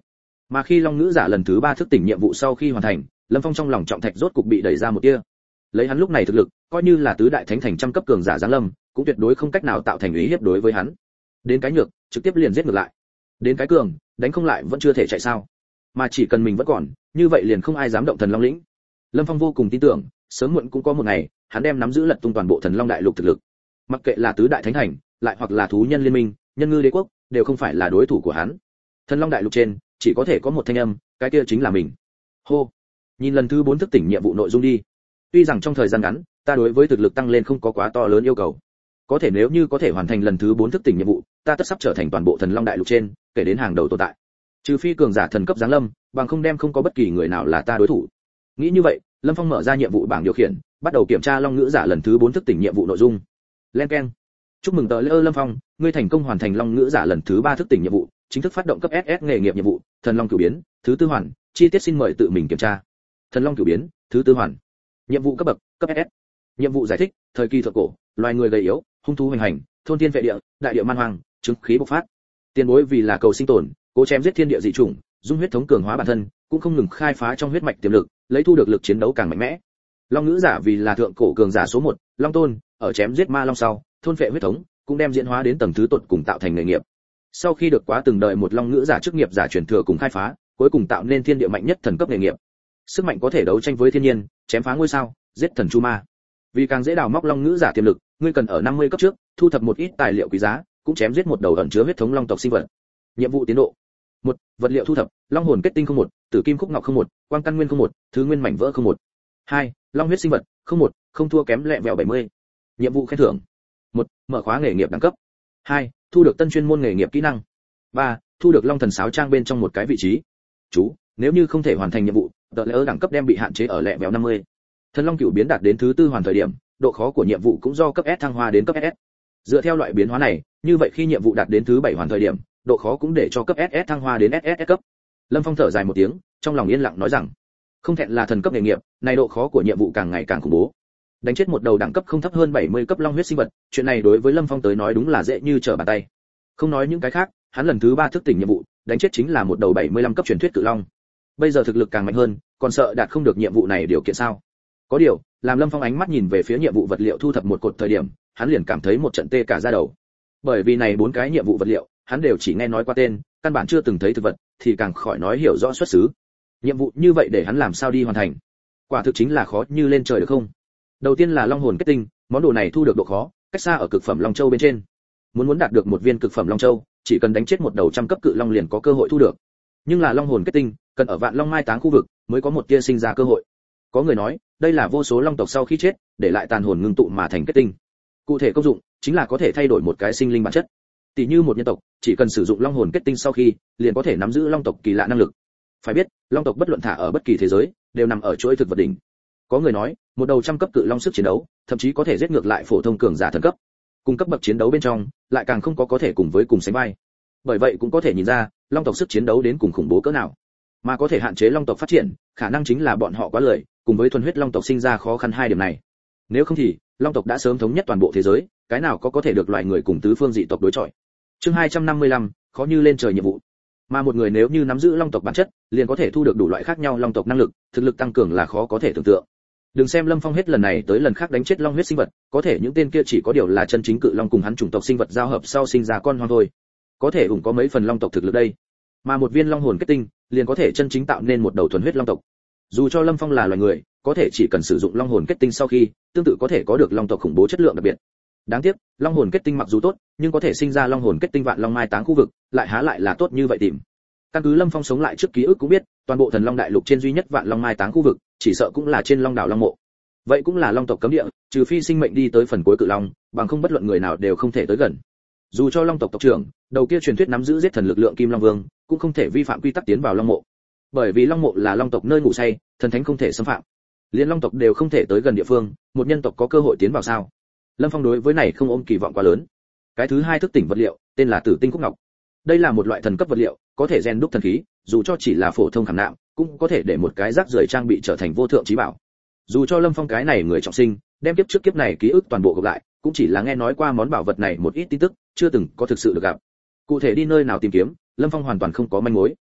Mà khi long nữ giả lần thứ 3 thức tỉnh nhiệm vụ sau khi hoàn thành, Lâm Phong trong lòng trọng thạch rốt cục bị đẩy ra một tia. Lấy hắn lúc này thực lực, coi như là tứ đại thánh thành trăm cấp cường giả giáng lâm, cũng tuyệt đối không cách nào tạo thành ý hiếp đối với hắn. Đến cái nhược, trực tiếp liền giết ngược lại. Đến cái cường, đánh không lại vẫn chưa thể chạy sao? Mà chỉ cần mình vẫn còn, như vậy liền không ai dám động Thần Long lĩnh. Lâm Phong vô cùng tin tưởng, sớm muộn cũng có một ngày, hắn đem nắm giữ lật tung toàn bộ Thần Long đại lục thực lực. Mặc kệ là tứ đại thánh thành, lại hoặc là thú nhân liên minh, nhân ngư đế quốc, đều không phải là đối thủ của hắn. Thần Long đại lục trên, chỉ có thể có một thanh âm, cái kia chính là mình. Hô. Nhìn lần thứ 4 thức tỉnh nhiệm vụ nội dung đi. Tuy rằng trong thời gian ngắn, ta đối với thực lực tăng lên không có quá to lớn yêu cầu. Có thể nếu như có thể hoàn thành lần thứ 4 thức tỉnh nhiệm vụ, ta tất sắp trở thành toàn bộ Thần Long đại lục trên, kể đến hàng đầu tồn tại. Trừ phi cường giả thần cấp giáng lâm, bằng không đem không có bất kỳ người nào là ta đối thủ. Nghĩ như vậy, Lâm Phong mở ra nhiệm vụ bảng điều khiển, bắt đầu kiểm tra long ngữ giả lần thứ 4 thức tỉnh nhiệm vụ nội dung. Len keng. Chúc mừng tờ Lâm Phong, ngươi thành công hoàn thành long ngữ giả lần thứ 3 thức tỉnh nhiệm vụ, chính thức phát động cấp SS nghề nghiệp nhiệm vụ, Thần Long cửu biến, thứ tư hoàn, chi tiết xin mời tự mình kiểm tra. Thần Long cửu biến, thứ tư hoàn. Nhiệm vụ cấp bậc, cấp SS. Nhiệm vụ giải thích, thời kỳ thượng cổ, loài người gầy yếu, hung thú hoành hành, thôn thiên vệ địa, đại địa man hoang, chứng khí bộc phát. Tiền bối vì là cầu sinh tồn, cố chém giết thiên địa dị chủng, dung huyết thống cường hóa bản thân, cũng không ngừng khai phá trong huyết mạch tiềm lực, lấy thu được lực chiến đấu càng mạnh mẽ. Long ngữ giả vì là thượng cổ cường giả số 1, Long Tôn, ở chém giết ma long sau, thôn phệ huyết thống, cũng đem diễn hóa đến tầng thứ tột cùng tạo thành nghề nghiệp. Sau khi được quá từng đời một long ngữ giả chức nghiệp giả truyền thừa cùng khai phá, cuối cùng tạo nên thiên địa mạnh nhất thần cấp nghề nghiệp. Sức mạnh có thể đấu tranh với thiên nhiên, chém phá ngôi sao, giết thần chu ma. Vì càng dễ đào móc long ngữ giả tiềm lực, ngươi cần ở 50 cấp trước, thu thập một ít tài liệu quý giá, cũng chém giết một đầu ẩn chứa huyết thống long tộc sinh vật. Nhiệm vụ tiến độ: 1. Vật liệu thu thập: long hồn kết tinh 01, tử kim khúc ngọc 01, quang căn nguyên 01, thứ nguyên mảnh vỡ 01. 2. Long huyết sinh vật 01, không thua kém lẹ vẹo 70. Nhiệm vụ khen thưởng: 1. Mở khóa nghề nghiệp đẳng cấp. 2. Thu được tân chuyên môn nghề nghiệp kỹ năng. 3. Thu được long thần sáo trang bên trong một cái vị trí. Chú: nếu như không thể hoàn thành nhiệm vụ, tờ lỡ đẳng cấp đem bị hạn chế ở lẹ vẹo 50. Thần Long cửu biến đạt đến thứ tư hoàn thời điểm, độ khó của nhiệm vụ cũng do cấp S thăng hoa đến cấp SS. Dựa theo loại biến hóa này, như vậy khi nhiệm vụ đạt đến thứ 7 hoàn thời điểm, độ khó cũng để cho cấp SS thăng hoa đến SS cấp. Lâm Phong thở dài một tiếng, trong lòng yên lặng nói rằng, không thẹn là thần cấp nghề nghiệp, này độ khó của nhiệm vụ càng ngày càng khủng bố. Đánh chết một đầu đẳng cấp không thấp hơn 70 cấp long huyết sinh vật, chuyện này đối với Lâm Phong tới nói đúng là dễ như trở bàn tay. Không nói những cái khác, hắn lần thứ 3 thức tỉnh nhiệm vụ, đánh chết chính là một đầu 75 cấp truyền thuyết cự long. Bây giờ thực lực càng mạnh hơn, còn sợ đạt không được nhiệm vụ này điều kiện sao? Có điều, làm Lâm Phong ánh mắt nhìn về phía nhiệm vụ vật liệu thu thập một cột thời điểm, hắn liền cảm thấy một trận tê cả da đầu. Bởi vì này 4 cái nhiệm vụ vật liệu, hắn đều chỉ nghe nói qua tên, căn bản chưa từng thấy thực vật, thì càng khỏi nói hiểu rõ xuất xứ. Nhiệm vụ như vậy để hắn làm sao đi hoàn thành? Quả thực chính là khó như lên trời được không? Đầu tiên là long hồn kết tinh, món đồ này thu được độ khó, cách xa ở cực phẩm long châu bên trên. Muốn đạt được một viên cực phẩm long châu, chỉ cần đánh chết một đầu trăm cấp cự long liền có cơ hội thu được. Nhưng là long hồn kết tinh, cần ở vạn long mai táng khu vực mới có một tia sinh ra cơ hội. Có người nói, đây là vô số long tộc sau khi chết, để lại tàn hồn ngưng tụ mà thành kết tinh. Cụ thể công dụng chính là có thể thay đổi một cái sinh linh bản chất. Tỷ như một nhân tộc, chỉ cần sử dụng long hồn kết tinh sau khi, liền có thể nắm giữ long tộc kỳ lạ năng lực. Phải biết, long tộc bất luận thả ở bất kỳ thế giới, đều nằm ở chuỗi thực vật đỉnh. Có người nói, một đầu trăm cấp cự long sức chiến đấu, thậm chí có thể giết ngược lại phổ thông cường giả thần cấp. Cùng cấp bậc chiến đấu bên trong, lại càng không có thể cùng với cùng sánh vai. Bởi vậy cũng có thể nhìn ra, long tộc sức chiến đấu đến cùng khủng bố cỡ nào. Mà có thể hạn chế long tộc phát triển, khả năng chính là bọn họ quá lười, cùng với thuần huyết long tộc sinh ra khó khăn hai điểm này. Nếu không thì, long tộc đã sớm thống nhất toàn bộ thế giới, cái nào có thể được loài người cùng tứ phương dị tộc đối chọi. Chương 255, khó như lên trời nhiệm vụ. Mà một người nếu như nắm giữ long tộc bản chất, liền có thể thu được đủ loại khác nhau long tộc năng lực, thực lực tăng cường là khó có thể tưởng tượng. Đừng xem Lâm Phong hết lần này tới lần khác đánh chết long huyết sinh vật, có thể những tên kia chỉ có điều là chân chính cự long cùng hắn chủng tộc sinh vật giao hợp sau sinh ra con hoang thôi. Có thể ủng có mấy phần long tộc thực lực đây. Mà một viên long hồn kết tinh, liền có thể chân chính tạo nên một đầu thuần huyết long tộc. Dù cho Lâm Phong là loài người, có thể chỉ cần sử dụng long hồn kết tinh sau khi, tương tự có thể có được long tộc khủng bố chất lượng đặc biệt. Đáng tiếc, long hồn kết tinh mặc dù tốt, nhưng có thể sinh ra long hồn kết tinh vạn long mai táng khu vực, lại há lại là tốt như vậy tìm. Căn cứ Lâm Phong sống lại trước ký ức cũng biết, toàn bộ thần long đại lục trên duy nhất vạn long mai táng khu vực, chỉ sợ cũng là trên long đảo long mộ. Vậy cũng là long tộc cấm địa, trừ phi sinh mệnh đi tới phần cuối cự long, bằng không bất luận người nào đều không thể tới gần. Dù cho long tộc tộc trưởng, đầu kia truyền thuyết nắm giữ giết thần lực lượng kim long vương, cũng không thể vi phạm quy tắc tiến vào long mộ. Bởi vì long mộ là long tộc nơi ngủ say, thần thánh không thể xâm phạm. Liên long tộc đều không thể tới gần địa phương, một nhân tộc có cơ hội tiến vào sao? Lâm Phong đối với này không ôm kỳ vọng quá lớn. Cái thứ hai thức tỉnh vật liệu, tên là Tử tinh cúc ngọc. Đây là một loại thần cấp vật liệu, có thể rèn đúc thần khí, dù cho chỉ là phổ thông khảm nạm, cũng có thể để một cái rác rưởi trang bị trở thành vô thượng chí bảo. Dù cho Lâm Phong cái này người trọng sinh, đem kiếp trước kiếp này ký ức toàn bộ gộp lại, cũng chỉ là nghe nói qua món bảo vật này một ít tin tức, chưa từng có thực sự được gặp. Cụ thể đi nơi nào tìm kiếm, Lâm Phong hoàn toàn không có manh mối.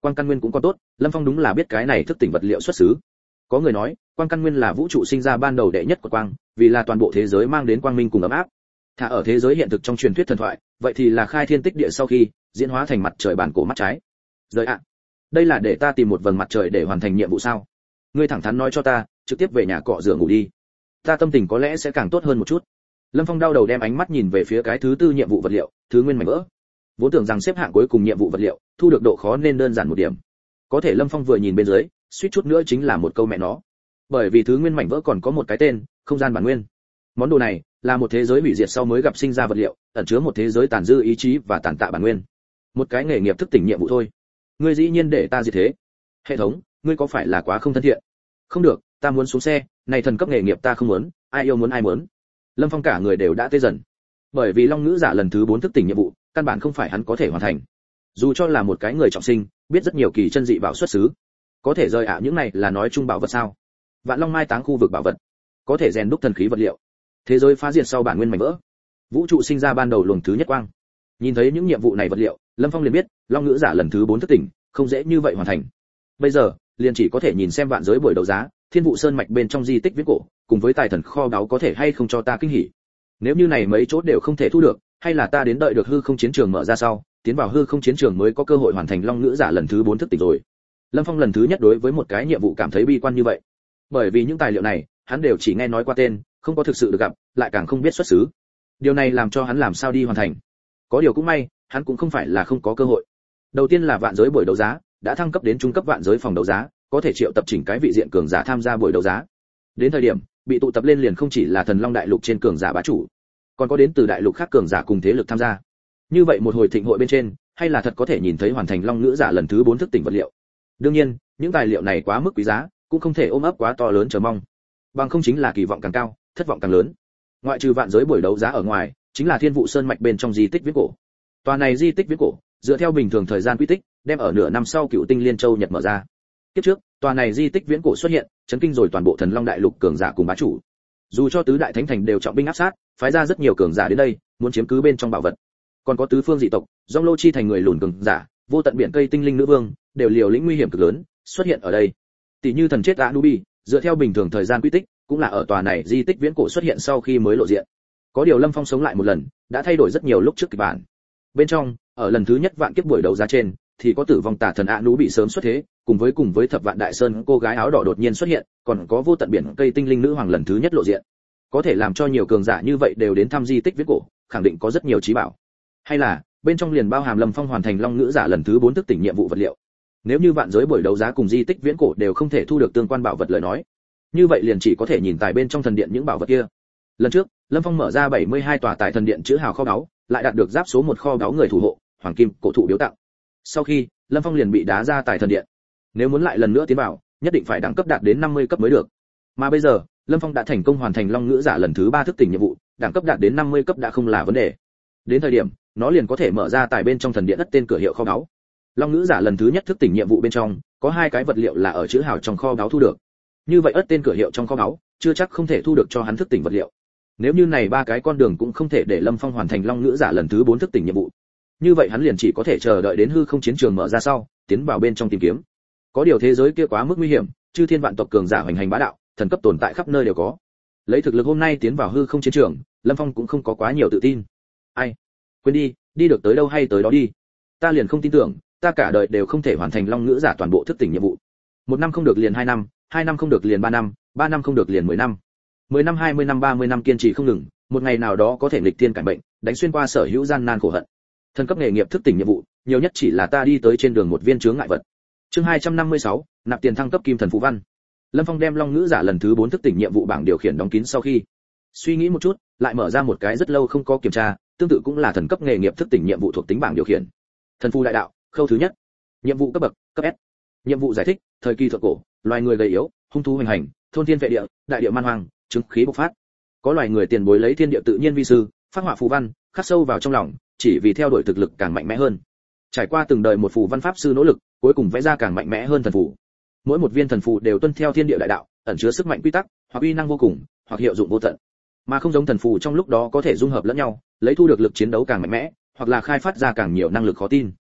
Quang căn nguyên cũng còn tốt, Lâm Phong đúng là biết cái này thức tỉnh vật liệu xuất xứ. Có người nói, quang căn nguyên là vũ trụ sinh ra ban đầu đệ nhất của quang, vì là toàn bộ thế giới mang đến quang minh cùng ấm áp. Thả ở thế giới hiện thực trong truyền thuyết thần thoại, vậy thì là khai thiên tích địa sau khi diễn hóa thành mặt trời bản cổ mắt trái. Rời ạ, đây là để ta tìm một vầng mặt trời để hoàn thành nhiệm vụ sao? Ngươi thẳng thắn nói cho ta, trực tiếp về nhà cọ rửa ngủ đi. Ta tâm tình có lẽ sẽ càng tốt hơn một chút. Lâm Phong đau đầu đem ánh mắt nhìn về phía cái thứ tư nhiệm vụ vật liệu, thứ nguyên mảnh vỡ. Vốn tưởng rằng xếp hạng cuối cùng nhiệm vụ vật liệu, thu được độ khó nên đơn giản một điểm. Có thể Lâm Phong vừa nhìn bên dưới, suýt chút nữa chính là một câu mẹ nó. Bởi vì thứ nguyên mảnh vỡ còn có một cái tên, không gian bản nguyên. Món đồ này là một thế giới hủy diệt sau mới gặp sinh ra vật liệu, ẩn chứa một thế giới tàn dư ý chí và tàn tạ bản nguyên. Một cái nghề nghiệp thức tỉnh nhiệm vụ thôi. Ngươi dĩ nhiên để ta gì thế? Hệ thống, ngươi có phải là quá không thân thiện? Không được, ta muốn xuống xe, này thần cấp nghề nghiệp ta không muốn, ai yêu muốn ai muốn. Lâm Phong cả người đều đã tê dần. Bởi vì Long Ngữ Giả lần thứ 4 thức tỉnh nhiệm vụ, căn bản không phải hắn có thể hoàn thành. Dù cho là một cái người trọng sinh, biết rất nhiều kỳ chân dị bảo xuất xứ, có thể rời những này là nói chung bảo vật sao? Vạn Long Mai táng khu vực bảo vật, có thể rèn đúc thần khí vật liệu. Thế giới phá diệt sau bản nguyên mảnh vỡ, vũ trụ sinh ra ban đầu luồng thứ nhất quang. Nhìn thấy những nhiệm vụ này vật liệu, Lâm Phong liền biết, Long Ngữ Giả lần thứ 4 thức tỉnh, không dễ như vậy hoàn thành. Bây giờ, liền chỉ có thể nhìn xem vạn giới buổi đấu giá, Thiên Vụ Sơn mạch bên trong di tích viễn cổ, cùng với tài thần kho báu có thể hay không cho ta kinh hỉ. Nếu như này mấy chỗ đều không thể thu được, hay là ta đến đợi được hư không chiến trường mở ra sau, tiến vào hư không chiến trường mới có cơ hội hoàn thành Long Ngữ Giả lần thứ 4 thức tỉnh rồi. Lâm Phong lần thứ nhất đối với một cái nhiệm vụ cảm thấy bi quan như vậy. Bởi vì những tài liệu này, hắn đều chỉ nghe nói qua tên, không có thực sự được gặp, lại càng không biết xuất xứ. Điều này làm cho hắn làm sao đi hoàn thành. Có điều cũng may, hắn cũng không phải là không có cơ hội. Đầu tiên là vạn giới buổi đấu giá, đã thăng cấp đến trung cấp vạn giới phòng đấu giá, có thể triệu tập chỉnh cái vị diện cường giả tham gia buổi đấu giá. Đến thời điểm, bị tụ tập lên liền không chỉ là Thần Long đại lục trên cường giả bá chủ, còn có đến từ đại lục khác cường giả cùng thế lực tham gia. Như vậy một hồi thịnh hội bên trên, hay là thật có thể nhìn thấy hoàn thành Long Ngữ Giả lần thứ 4 thức tỉnh vật liệu. Đương nhiên, những tài liệu này quá mức quý giá, cũng không thể ôm ấp quá to lớn chờ mong. Bằng không chính là kỳ vọng càng cao, thất vọng càng lớn. Ngoại trừ vạn giới buổi đấu giá ở ngoài, chính là Thiên Vụ Sơn mạch bên trong di tích viễn cổ. Tòa này di tích viễn cổ, dựa theo bình thường thời gian quy tích, đem ở nửa năm sau Cựu Tinh Liên Châu Nhật mở ra. Kiếp trước, tòa này di tích viễn cổ xuất hiện, chấn kinh rồi toàn bộ Thần Long đại lục cường giả cùng bá chủ. Dù cho tứ đại thánh thành đều trọng binh áp sát, phái ra rất nhiều cường giả đến đây, muốn chiếm cứ bên trong bảo vật. Còn có tứ phương dị tộc, Dòng Lô chi thành người lùn cường giả, vô tận biển cây tinh linh nữ vương, đều liều lĩnh nguy hiểm cực lớn, xuất hiện ở đây. Tỷ như thần chết Anubi, dựa theo bình thường thời gian quy tích, cũng là ở tòa này di tích viễn cổ xuất hiện sau khi mới lộ diện. Có điều Lâm Phong sống lại một lần, đã thay đổi rất nhiều lúc trước kịch bản. Bên trong, ở lần thứ nhất vạn kiếp buổi đấu giá trên, thì có tử vong tà thần Anubi sớm xuất thế, cùng với Thập Vạn Đại Sơn cô gái áo đỏ đột nhiên xuất hiện, còn có vô tận biển cây tinh linh nữ hoàng lần thứ nhất lộ diện. Có thể làm cho nhiều cường giả như vậy đều đến thăm di tích viễn cổ, khẳng định có rất nhiều trí bảo. Hay là, bên trong liền bao hàm Lâm Phong hoàn thành Long Ngữ Giả lần thứ 4 thức tỉnh nhiệm vụ vật liệu. Nếu như vạn giới buổi đấu giá cùng di tích viễn cổ đều không thể thu được tương quan bảo vật lời nói, như vậy liền chỉ có thể nhìn tài bên trong thần điện những bảo vật kia. Lần trước, Lâm Phong mở ra 72 tòa tại thần điện chữ hào kho báu, lại đạt được giáp số 1 kho báu người thủ hộ, hoàng kim cổ thụ biếu tặng. Sau khi, Lâm Phong liền bị đá ra tại thần điện. Nếu muốn lại lần nữa tiến vào, nhất định phải đẳng cấp đạt đến 50 cấp mới được. Mà bây giờ, Lâm Phong đã thành công hoàn thành Long Ngữ Giả lần thứ 3 thức tỉnh nhiệm vụ, đẳng cấp đạt đến 50 cấp đã không là vấn đề. Đến thời điểm, nó liền có thể mở ra tài bên trong thần điện đất tên cửa hiệu kho báu. Long Ngữ Giả lần thứ nhất thức tỉnh nhiệm vụ bên trong, có 2 cái vật liệu là ở chữ hào trong kho báu thu được. Như vậy ất tên cửa hiệu trong kho báu, chưa chắc không thể thu được cho hắn thức tỉnh vật liệu. Nếu như này 3 cái con đường cũng không thể để Lâm Phong hoàn thành Long Ngữ Giả lần thứ 4 thức tỉnh nhiệm vụ, như vậy hắn liền chỉ có thể chờ đợi đến hư không chiến trường mở ra sau, tiến vào bên trong tìm kiếm. Có điều thế giới kia quá mức nguy hiểm, chư thiên vạn tộc cường giả hoành hành bá đạo, thần cấp tồn tại khắp nơi đều có. Lấy thực lực hôm nay tiến vào hư không chiến trường, Lâm Phong cũng không có quá nhiều tự tin. Ai, quên đi, đi được tới đâu hay tới đó đi. Ta liền không tin tưởng, ta cả đời đều không thể hoàn thành Long Ngữ Giả toàn bộ thức tỉnh nhiệm vụ. 1 năm không được liền 2 năm, 2 năm không được liền 3 năm, 3 năm không được liền 10 năm. 10 năm 20 năm 30 năm kiên trì không ngừng, một ngày nào đó có thể nghịch thiên cải bệnh, đánh xuyên qua sở hữu gian nan khổ hận. Thần cấp nghề nghiệp thức tỉnh nhiệm vụ, nhiều nhất chỉ là ta đi tới trên đường một viên chướng ngại vật. Chương 256, nạp tiền thăng cấp kim thần phú văn. Lâm Phong đem Long Ngữ Giả lần thứ 4 thức tỉnh nhiệm vụ bảng điều khiển đóng kín sau khi suy nghĩ một chút, lại mở ra một cái rất lâu không có kiểm tra, tương tự cũng là thần cấp nghề nghiệp thức tỉnh nhiệm vụ thuộc tính bảng điều khiển. Thần phù đại đạo, khâu thứ nhất. Nhiệm vụ cấp bậc, cấp S. Nhiệm vụ giải thích, thời kỳ thượng cổ, loài người gầy yếu, hung thú hoành hành, thôn thiên vệ địa, đại địa man hoang, chứng khí bộc phát. Có loài người tiền bối lấy thiên địa tự nhiên vi sư, phát họa phù văn, khắc sâu vào trong lòng, chỉ vì theo đuổi thực lực càng mạnh mẽ hơn. Trải qua từng đời một phù văn pháp sư nỗ lực, cuối cùng vẽ ra càng mạnh mẽ hơn thần phù. Mỗi một viên thần phù đều tuân theo thiên địa đại đạo, ẩn chứa sức mạnh quy tắc, hoặc uy năng vô cùng, hoặc hiệu dụng vô tận. Mà không giống thần phù trong lúc đó có thể dung hợp lẫn nhau, lấy thu được lực chiến đấu càng mạnh mẽ, hoặc là khai phát ra càng nhiều năng lực khó tin.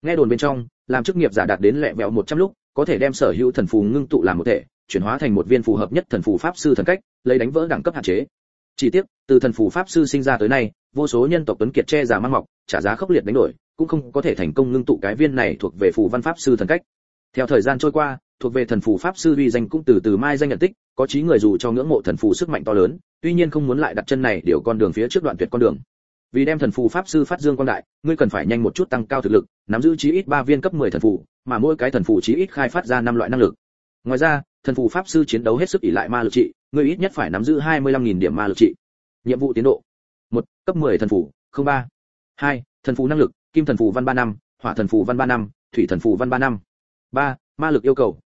Nghe đồn bên trong, làm chức nghiệp giả đạt đến lẹ vẹo 100 lúc, có thể đem sở hữu thần phù ngưng tụ làm một thể, chuyển hóa thành một viên phù hợp nhất thần phù pháp sư thần cách, lấy đánh vỡ đẳng cấp hạn chế. Chỉ tiếc, từ thần phù pháp sư sinh ra tới nay, vô số nhân tộc tuấn kiệt che giả mang mọc, trả giá khốc liệt đánh đổi, cũng không có thể thành công ngưng tụ cái viên này thuộc về phù văn pháp sư thần cách. Theo thời gian trôi qua, thuộc về thần phù pháp sư uy danh cũng từ từ mai danh nhận tích, có chí người dù cho ngưỡng mộ thần phù sức mạnh to lớn, tuy nhiên không muốn lại đặt chân này điều con đường phía trước đoạn tuyệt con đường. Vì đem thần phù pháp sư phát dương quang đại, ngươi cần phải nhanh một chút tăng cao thực lực, nắm giữ chí ít 3 viên cấp 10 thần phù, mà mỗi cái thần phù chí ít khai phát ra 5 loại năng lực. Ngoài ra, thần phù pháp sư chiến đấu hết sức ỷ lại ma lực trị, ngươi ít nhất phải nắm giữ 25.000 điểm ma lực trị. Nhiệm vụ tiến độ: 1. Cấp 10 thần phù, 03. 2. Thần phù năng lực: Kim thần phù văn 3 năm, Hỏa thần phù văn 3 năm, Thủy thần phù văn 3 năm. 3. Ma lực yêu cầu: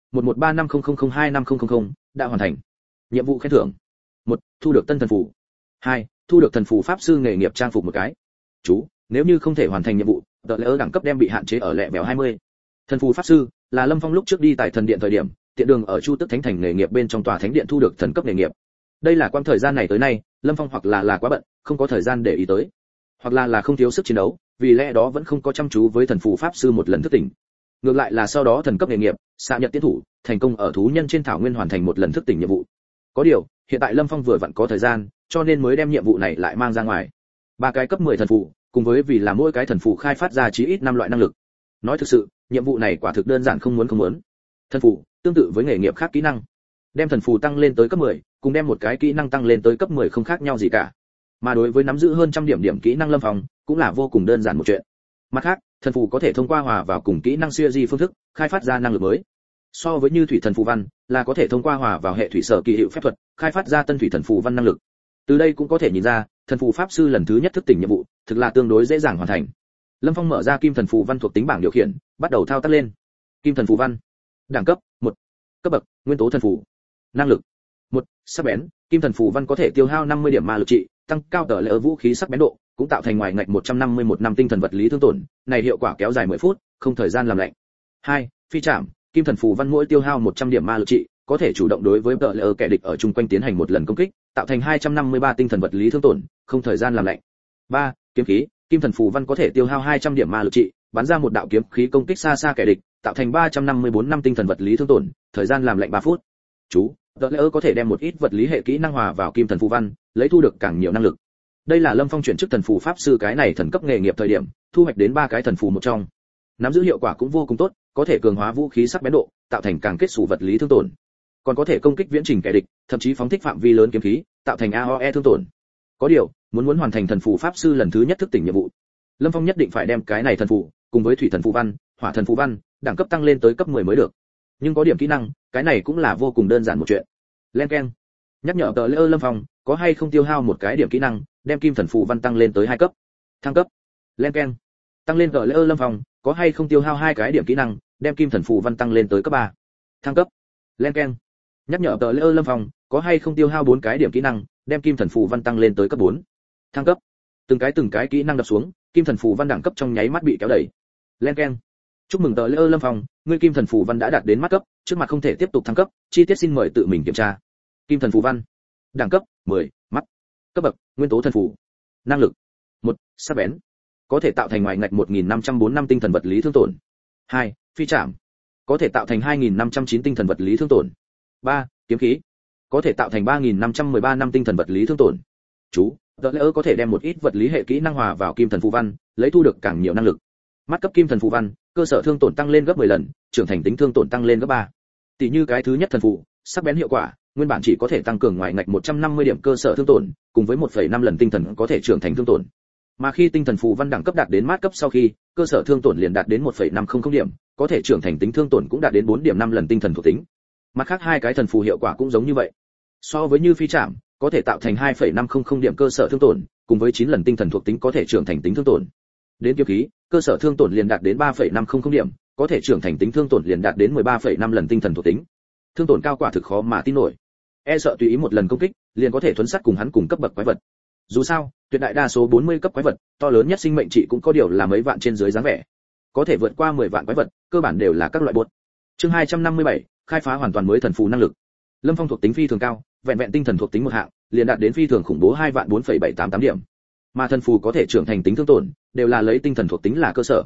113500025000, đã hoàn thành. Nhiệm vụ khen thưởng: 1. Thu được tân thần phù. 2. Thu được thần phù pháp sư nghề nghiệp trang phục một cái. Chú, nếu như không thể hoàn thành nhiệm vụ, tờ lễ đẳng cấp đem bị hạn chế ở lẹ vẹo 20. Thần phù pháp sư là Lâm Phong lúc trước đi tại thần điện thời điểm, tiện đường ở Chu Tức Thánh Thành nghề nghiệp bên trong tòa thánh điện thu được thần cấp nghề nghiệp. Đây là quãng thời gian này tới nay, Lâm Phong hoặc là quá bận, không có thời gian để ý tới, hoặc là không thiếu sức chiến đấu, vì lẽ đó vẫn không có chăm chú với thần phù pháp sư một lần thức tỉnh. Ngược lại là sau đó thần cấp nghề nghiệp, xạ nhật tiến thủ, thành công ở thú nhân trên thảo nguyên hoàn thành một lần thức tỉnh nhiệm vụ. Có điều, hiện tại Lâm Phong vừa vặn có thời gian, cho nên mới đem nhiệm vụ này lại mang ra ngoài. 3 cái cấp 10 thần phù, cùng với vì là mỗi cái thần phù khai phát ra chí ít 5 loại năng lực. Nói thực sự, nhiệm vụ này quả thực đơn giản không muốn. Thần phù, tương tự với nghề nghiệp khác kỹ năng. Đem thần phù tăng lên tới cấp 10, cùng đem một cái kỹ năng tăng lên tới cấp 10 không khác nhau gì cả. Mà đối với nắm giữ hơn trăm điểm kỹ năng Lâm Phong, cũng là vô cùng đơn giản một chuyện. Mặt khác, thần phù có thể thông qua hòa vào cùng kỹ năng synergy phương thức, khai phát ra năng lực mới. So với như thủy thần phù văn, là có thể thông qua hòa vào hệ thủy sở kỳ hiệu phép thuật, khai phát ra tân thủy thần phù văn năng lực. Từ đây cũng có thể nhìn ra, thần phù pháp sư lần thứ nhất thức tỉnh nhiệm vụ, thực là tương đối dễ dàng hoàn thành. Lâm Phong mở ra kim thần phù văn thuộc tính bảng điều khiển, bắt đầu thao tác lên. Kim thần phù văn, đẳng cấp 1. Cấp bậc: nguyên tố thần phù. Năng lực: 1. Sắc bén, kim thần phù văn có thể tiêu hao 50 điểm ma lực trị, tăng cao tở lệ vũ khí sắc bén độ, cũng tạo thành ngoài ngạch 151 năm tinh thần vật lý thương tổn, này hiệu quả kéo dài 10 phút, không thời gian làm lạnh. 2. Phi chạm, kim thần phù văn mỗi tiêu hao 100 điểm ma lực trị, có thể chủ động đối với tở lệ kẻ địch ở chung quanh tiến hành một lần công kích, tạo thành 253 tinh thần vật lý thương tổn, không thời gian làm lạnh. 3. Kiếm khí, kim thần phù văn có thể tiêu hao 200 điểm ma lực trị, bắn ra một đạo kiếm khí công kích xa kẻ địch, tạo thành 354 năm tinh thần vật lý thương tổn, thời gian làm lạnh 3 phút. Chú, tở lệ có thể đem một ít vật lý hệ kỹ năng hòa vào kim thần phù văn, lấy thu được càng nhiều năng lực. Đây là Lâm Phong chuyển chức thần phù pháp sư cái này thần cấp nghề nghiệp thời điểm, thu hoạch đến 3 cái thần phù một trong. Nắm giữ hiệu quả cũng vô cùng tốt, có thể cường hóa vũ khí sắc bén độ, tạo thành càng kết xù vật lý thương tổn. Còn có thể công kích viễn trình kẻ địch, thậm chí phóng thích phạm vi lớn kiếm khí, tạo thành AOE thương tổn. Có điều, muốn hoàn thành thần phù pháp sư lần thứ nhất thức tỉnh nhiệm vụ, Lâm Phong nhất định phải đem cái này thần phù cùng với thủy thần phù văn, hỏa thần phù văn, đẳng cấp tăng lên tới cấp 10 mới được. Nhưng có điểm kỹ năng, cái này cũng là vô cùng đơn giản một chuyện. Len keng. Nhắc nhở tờ Lâm Phong, có hay không tiêu hao một cái điểm kỹ năng, đem kim thần phù văn tăng lên tới 2 cấp. Thăng cấp. Len keng. Tăng lên tờ Lâm Phong, có hay không tiêu hao 2 cái điểm kỹ năng, đem kim thần phù văn tăng lên tới cấp 3. Thăng cấp. Len keng. Nhắc nhở tờ Lâm Phong, có hay không tiêu hao 4 cái điểm kỹ năng, đem kim thần phù văn tăng lên tới cấp 4. Thăng cấp. Từng cái kỹ năng đập xuống, kim thần phù văn đẳng cấp trong nháy mắt bị kéo đẩy. Len keng. Chúc mừng tờ Lâm Phong, ngươi kim thần phù văn đã đạt đến mắt cấp, trước mặt không thể tiếp tục thăng cấp, chi tiết xin mời tự mình kiểm tra. Kim thần phù văn, đẳng cấp 10, mắt. Cấp bậc: nguyên tố thần phù. Năng lực: 1. Sắc bén, có thể tạo thành ngoài ngạch 1545 tinh thần vật lý thương tổn. 2. Phi chạm, có thể tạo thành 2509 tinh thần vật lý thương tổn. 3. Kiếm khí, có thể tạo thành 3513 năm tinh thần vật lý thương tổn. Chú, tờ lễ có thể đem một ít vật lý hệ kỹ năng hòa vào kim thần phù văn, lấy thu được càng nhiều năng lực. Mắt cấp kim thần phù văn, cơ sở thương tổn tăng lên gấp 10 lần, trưởng thành tính thương tổn tăng lên gấp 3. Tỷ như cái thứ nhất thần phù, sắc bén hiệu quả, nguyên bản chỉ có thể tăng cường ngoài ngạch 150 điểm cơ sở thương tổn, cùng với 1,5 lần tinh thần có thể trưởng thành thương tổn. Mà khi tinh thần phù văn đẳng cấp đạt đến mát cấp sau khi, cơ sở thương tổn liền đạt đến 1,500 điểm, có thể trưởng thành tính thương tổn cũng đạt đến 4 điểm 5 lần tinh thần thuộc tính. Mặt khác 2 cái thần phù hiệu quả cũng giống như vậy. So với như phi chạm, có thể tạo thành 2,500 điểm cơ sở thương tổn, cùng với 9 lần tinh thần thuộc tính có thể trưởng thành tính thương tổn. Đến kiếm khí, cơ sở thương tổn liền đạt đến 3,500 điểm, có thể trưởng thành tính thương tổn liền đạt đến 13,5 lần tinh thần thuộc tính. Thương tổn cao quả thực khó mà tin nổi. E sợ tùy ý một lần công kích, liền có thể thuấn sát cùng hắn cùng cấp bậc quái vật. Dù sao, tuyệt đại đa số 40 cấp quái vật, to lớn nhất sinh mệnh trị cũng có điều là mấy vạn trên dưới dáng vẻ. Có thể vượt qua 10 vạn quái vật, cơ bản đều là các loại bột. Chương 257, khai phá hoàn toàn mới thần phù năng lực. Lâm Phong thuộc tính phi thường cao, vẹn tinh thần thuộc tính một hạng, liền đạt đến phi thường khủng bố 2.4,788 điểm. Mà thần phù có thể trưởng thành tính thương tổn, đều là lấy tinh thần thuộc tính là cơ sở.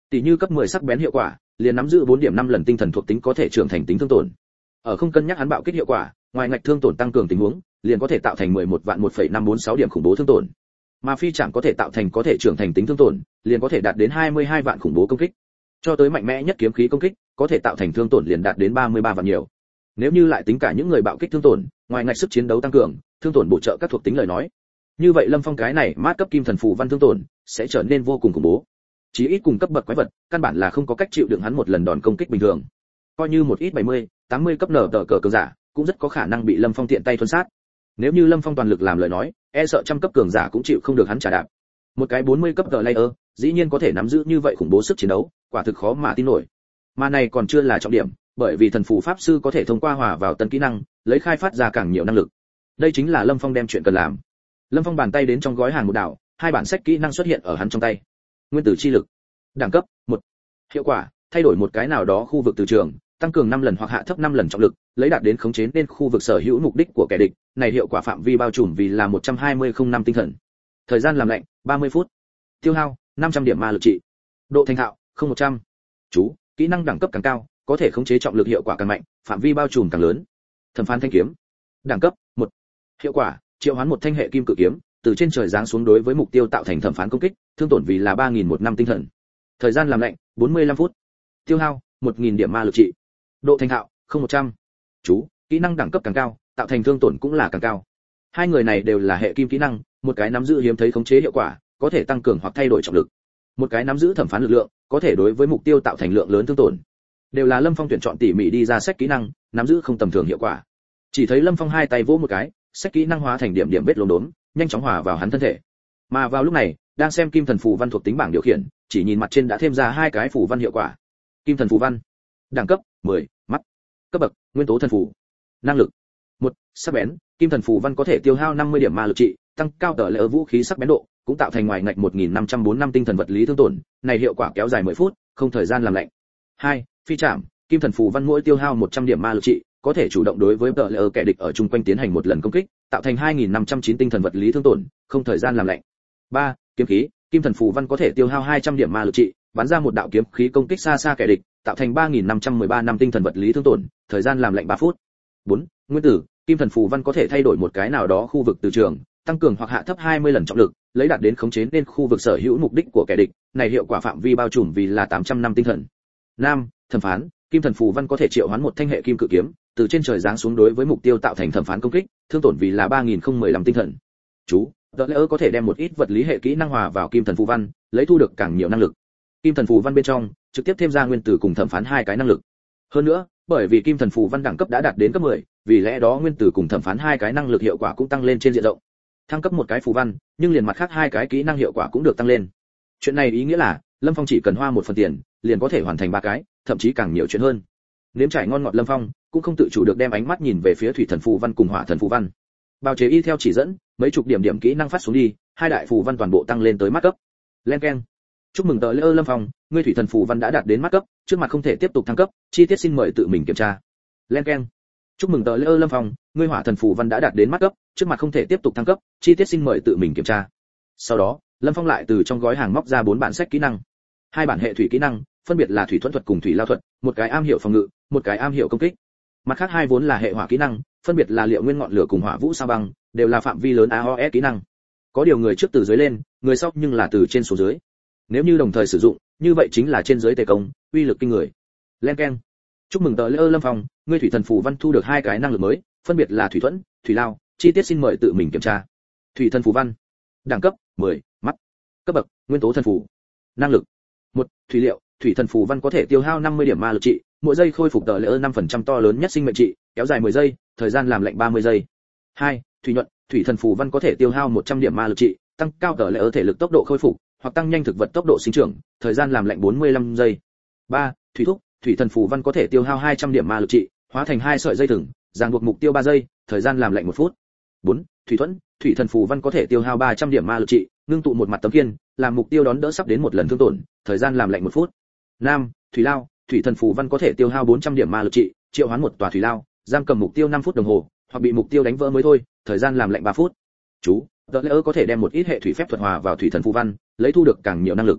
Tỷ như cấp 10 sắc bén hiệu quả, liền nắm giữ 4 điểm 5 lần tinh thần thuộc tính có thể trưởng thành tính thương tổn. Ở không cân nhắc hắn bạo kích hiệu quả, ngoài ngạch thương tổn tăng cường tình huống, liền có thể tạo thành 11 vạn 1,546 điểm khủng bố thương tổn. Mà phi chạm có thể tạo thành có thể trưởng thành tính thương tổn, liền có thể đạt đến 22 vạn khủng bố công kích. Cho tới mạnh mẽ nhất kiếm khí công kích, có thể tạo thành thương tổn liền đạt đến 33 vạn nhiều. Nếu như lại tính cả những người bạo kích thương tổn, ngoài ngạch sức chiến đấu tăng cường, thương tổn bổ trợ các thuộc tính lời nói, như vậy Lâm Phong cái này mát cấp kim thần phù văn thương tổn sẽ trở nên vô cùng khủng bố. Chí ít cùng cấp bậc quái vật, căn bản là không có cách chịu đựng hắn một lần đòn công kích bình thường. Coi như một ít 70, 80 cấp nở tờ cờ cường giả, cũng rất có khả năng bị Lâm Phong tiện tay thuần sát. Nếu như Lâm Phong toàn lực làm lời nói, e sợ trăm cấp cường giả cũng chịu không được hắn trả đạp. Một cái 40 cấp tờ layer, dĩ nhiên có thể nắm giữ như vậy khủng bố sức chiến đấu, quả thực khó mà tin nổi. Mà này còn chưa là trọng điểm, bởi vì thần phù pháp sư có thể thông qua hòa vào tân kỹ năng, lấy khai phát ra càng nhiều năng lực. Đây chính là Lâm Phong đem chuyện cần làm. Lâm Phong bàn tay đến trong gói hàng một đảo, hai bản sách kỹ năng xuất hiện ở hắn trong tay. Nguyên tử chi lực, đẳng cấp 1. Hiệu quả, thay đổi một cái nào đó khu vực từ trường, tăng cường 5 lần hoặc hạ thấp 5 lần trọng lực, lấy đạt đến khống chế nên khu vực sở hữu mục đích của kẻ địch, này hiệu quả phạm vi bao trùm vì là 120/05 tinh thần. Thời gian làm lạnh 30 phút. Tiêu hao 500 điểm ma lực trị. Độ thành thạo 0100. Chú, kỹ năng đẳng cấp càng cao, có thể khống chế trọng lực hiệu quả càng mạnh, phạm vi bao trùm càng lớn. Thẩm phán thanh kiếm, đẳng cấp 1. Hiệu quả, triệu hoán một thanh hệ kim cự kiếm, từ trên trời giáng xuống đối với mục tiêu tạo thành thẩm phán công kích, thương tổn vì là 3001 năm tinh thần. Thời gian làm lạnh 45 phút. Tiêu hao 1000 điểm ma lực trị. Độ thành thạo 0100. Chú, kỹ năng đẳng cấp càng cao, tạo thành thương tổn cũng là càng cao. Hai người này đều là hệ kim kỹ năng, một cái nắm giữ hiếm thấy khống chế hiệu quả, có thể tăng cường hoặc thay đổi trọng lực. Một cái nắm giữ thẩm phán lực lượng, có thể đối với mục tiêu tạo thành lượng lớn thương tổn. Đều là Lâm Phong tuyển chọn tỉ mỉ đi ra sách kỹ năng, nắm giữ không tầm thường hiệu quả. Chỉ thấy Lâm Phong hai tay vỗ một cái, sách kỹ năng hóa thành điểm điểm vết lốm đốm, nhanh chóng hòa vào hắn thân thể. Mà vào lúc này, đang xem kim thần phù văn thuộc tính bảng điều khiển, chỉ nhìn mặt trên đã thêm ra hai cái phù văn hiệu quả. Kim thần phù văn, đẳng cấp 10, mắt. Cấp bậc, nguyên tố thần phù. Năng lực 1. Sắc bén, kim thần phù văn có thể tiêu hao 50 điểm ma lực trị, tăng cao tở lệ vũ khí sắc bén độ, cũng tạo thành ngoài ngạch 1545 tinh thần vật lý thương tổn, này hiệu quả kéo dài 10 phút, không thời gian làm lạnh. 2. Phi chạm, kim thần phù văn mỗi tiêu hao 100 điểm ma lực trị, có thể chủ động đối với tở lệ kẻ địch ở chung quanh tiến hành một lần công kích, tạo thành 2509 tinh thần vật lý thương tổn, không thời gian làm lạnh. 3. Kiếm khí, kim thần phù văn có thể tiêu hao 200 điểm ma lực trị, bắn ra một đạo kiếm khí công kích xa xa kẻ địch, tạo thành 3513 năm tinh thần vật lý thương tổn, thời gian làm lạnh 3 phút. 4. Nguyên tử, kim thần phù văn có thể thay đổi một cái nào đó khu vực từ trường, tăng cường hoặc hạ thấp 20 lần trọng lực, lấy đạt đến khống chế nên khu vực sở hữu mục đích của kẻ địch, này hiệu quả phạm vi bao trùm vì là 800 năm tinh thần. 5. Thẩm phán, kim thần phù văn có thể triệu hoán một thanh hệ kim cự kiếm, từ trên trời giáng xuống đối với mục tiêu tạo thành thẩm phán công kích, thương tổn vì là 3015 tinh thần. Chú, Đỡ có thể đem một ít vật lý hệ kỹ năng hòa vào kim thần phù văn, lấy thu được càng nhiều năng lực. Kim thần phù văn bên trong, trực tiếp thêm ra nguyên tử cùng thẩm phán hai cái năng lực. Hơn nữa, bởi vì kim thần phù văn đẳng cấp đã đạt đến cấp 10, vì lẽ đó nguyên tử cùng thẩm phán hai cái năng lực hiệu quả cũng tăng lên trên diện rộng. Thăng cấp một cái phù văn, nhưng liền mặt khác hai cái kỹ năng hiệu quả cũng được tăng lên. Chuyện này ý nghĩa là, Lâm Phong chỉ cần hoa một phần tiền, liền có thể hoàn thành ba cái, thậm chí càng nhiều chuyện hơn. Nếm trải ngon ngọt Lâm Phong, cũng không tự chủ được đem ánh mắt nhìn về phía thủy thần phù văn cùng hỏa thần phù văn. Bào chế y theo chỉ dẫn, mấy chục điểm kỹ năng phát xuống đi, hai đại phù văn toàn bộ tăng lên tới mắt cấp. Len keng. Chúc mừng tờ Lâm Phong, ngươi thủy thần phù văn đã đạt đến mắt cấp, trước mặt không thể tiếp tục thăng cấp, chi tiết xin mời tự mình kiểm tra. Len keng. Chúc mừng tờ Lâm Phong, ngươi hỏa thần phù văn đã đạt đến mắt cấp, trước mặt không thể tiếp tục thăng cấp, chi tiết xin mời tự mình kiểm tra. Sau đó, Lâm Phong lại từ trong gói hàng móc ra 4 bản sách kỹ năng. Hai bản hệ thủy kỹ năng, phân biệt là thủy thuẫn thuật cùng thủy lao thuật, một cái am hiểu phòng ngự, một cái am hiểu công kích. Mặt khác hai vốn là hệ hỏa kỹ năng, phân biệt là liệu nguyên ngọn lửa cùng hỏa vũ sao băng, đều là phạm vi lớn AOE kỹ năng. Có điều người trước từ dưới lên, người sau nhưng là từ trên xuống dưới. Nếu như đồng thời sử dụng, như vậy chính là trên dưới tề công, uy lực kinh người. Len keng. Chúc mừng tờ Lâm Phong, ngươi thủy thần phù văn thu được hai cái năng lực mới, phân biệt là thủy thuẫn, thủy lao, chi tiết xin mời tự mình kiểm tra. Thủy thần phù văn, đẳng cấp 10, mắt. Cấp bậc, nguyên tố thần phù. Năng lực 1. Thủy liệu, thủy thần phù văn có thể tiêu hao 50 điểm ma lực trị, mỗi giây khôi phục tờ 5% to lớn nhất sinh mệnh trị, kéo dài 10 giây, thời gian làm lạnh 30 giây. 2. Thủy nhuận, thủy thần phù văn có thể tiêu hao 100 điểm ma lực trị, tăng cao tờ thể lực tốc độ khôi phục, hoặc tăng nhanh thực vật tốc độ sinh trưởng, thời gian làm lạnh 45 giây. 3. Thủy thúc, thủy thần phù văn có thể tiêu hao 200 điểm ma lực trị, hóa thành 2 sợi dây thừng, ràng buộc mục tiêu 3 giây, thời gian làm lạnh 1 phút. 4. Thủy thuẫn, thủy thần phù văn có thể tiêu hao 300 điểm ma lực trị, ngưng tụ một mặt tấm khiên, làm mục tiêu đón đỡ sắp đến một lần thương tổn, thời gian làm lạnh 1 phút. 5. Thủy lao, thủy thần phù văn có thể tiêu hao 400 điểm ma lực trị, triệu hoán một tòa thủy lao, giam cầm mục tiêu 5 phút đồng hồ, hoặc bị mục tiêu đánh vỡ mới thôi, thời gian làm lạnh 3 phút. Chú, Đỡ có thể đem một ít hệ thủy phép thuật hòa vào thủy thần phù văn, lấy thu được càng nhiều năng lực.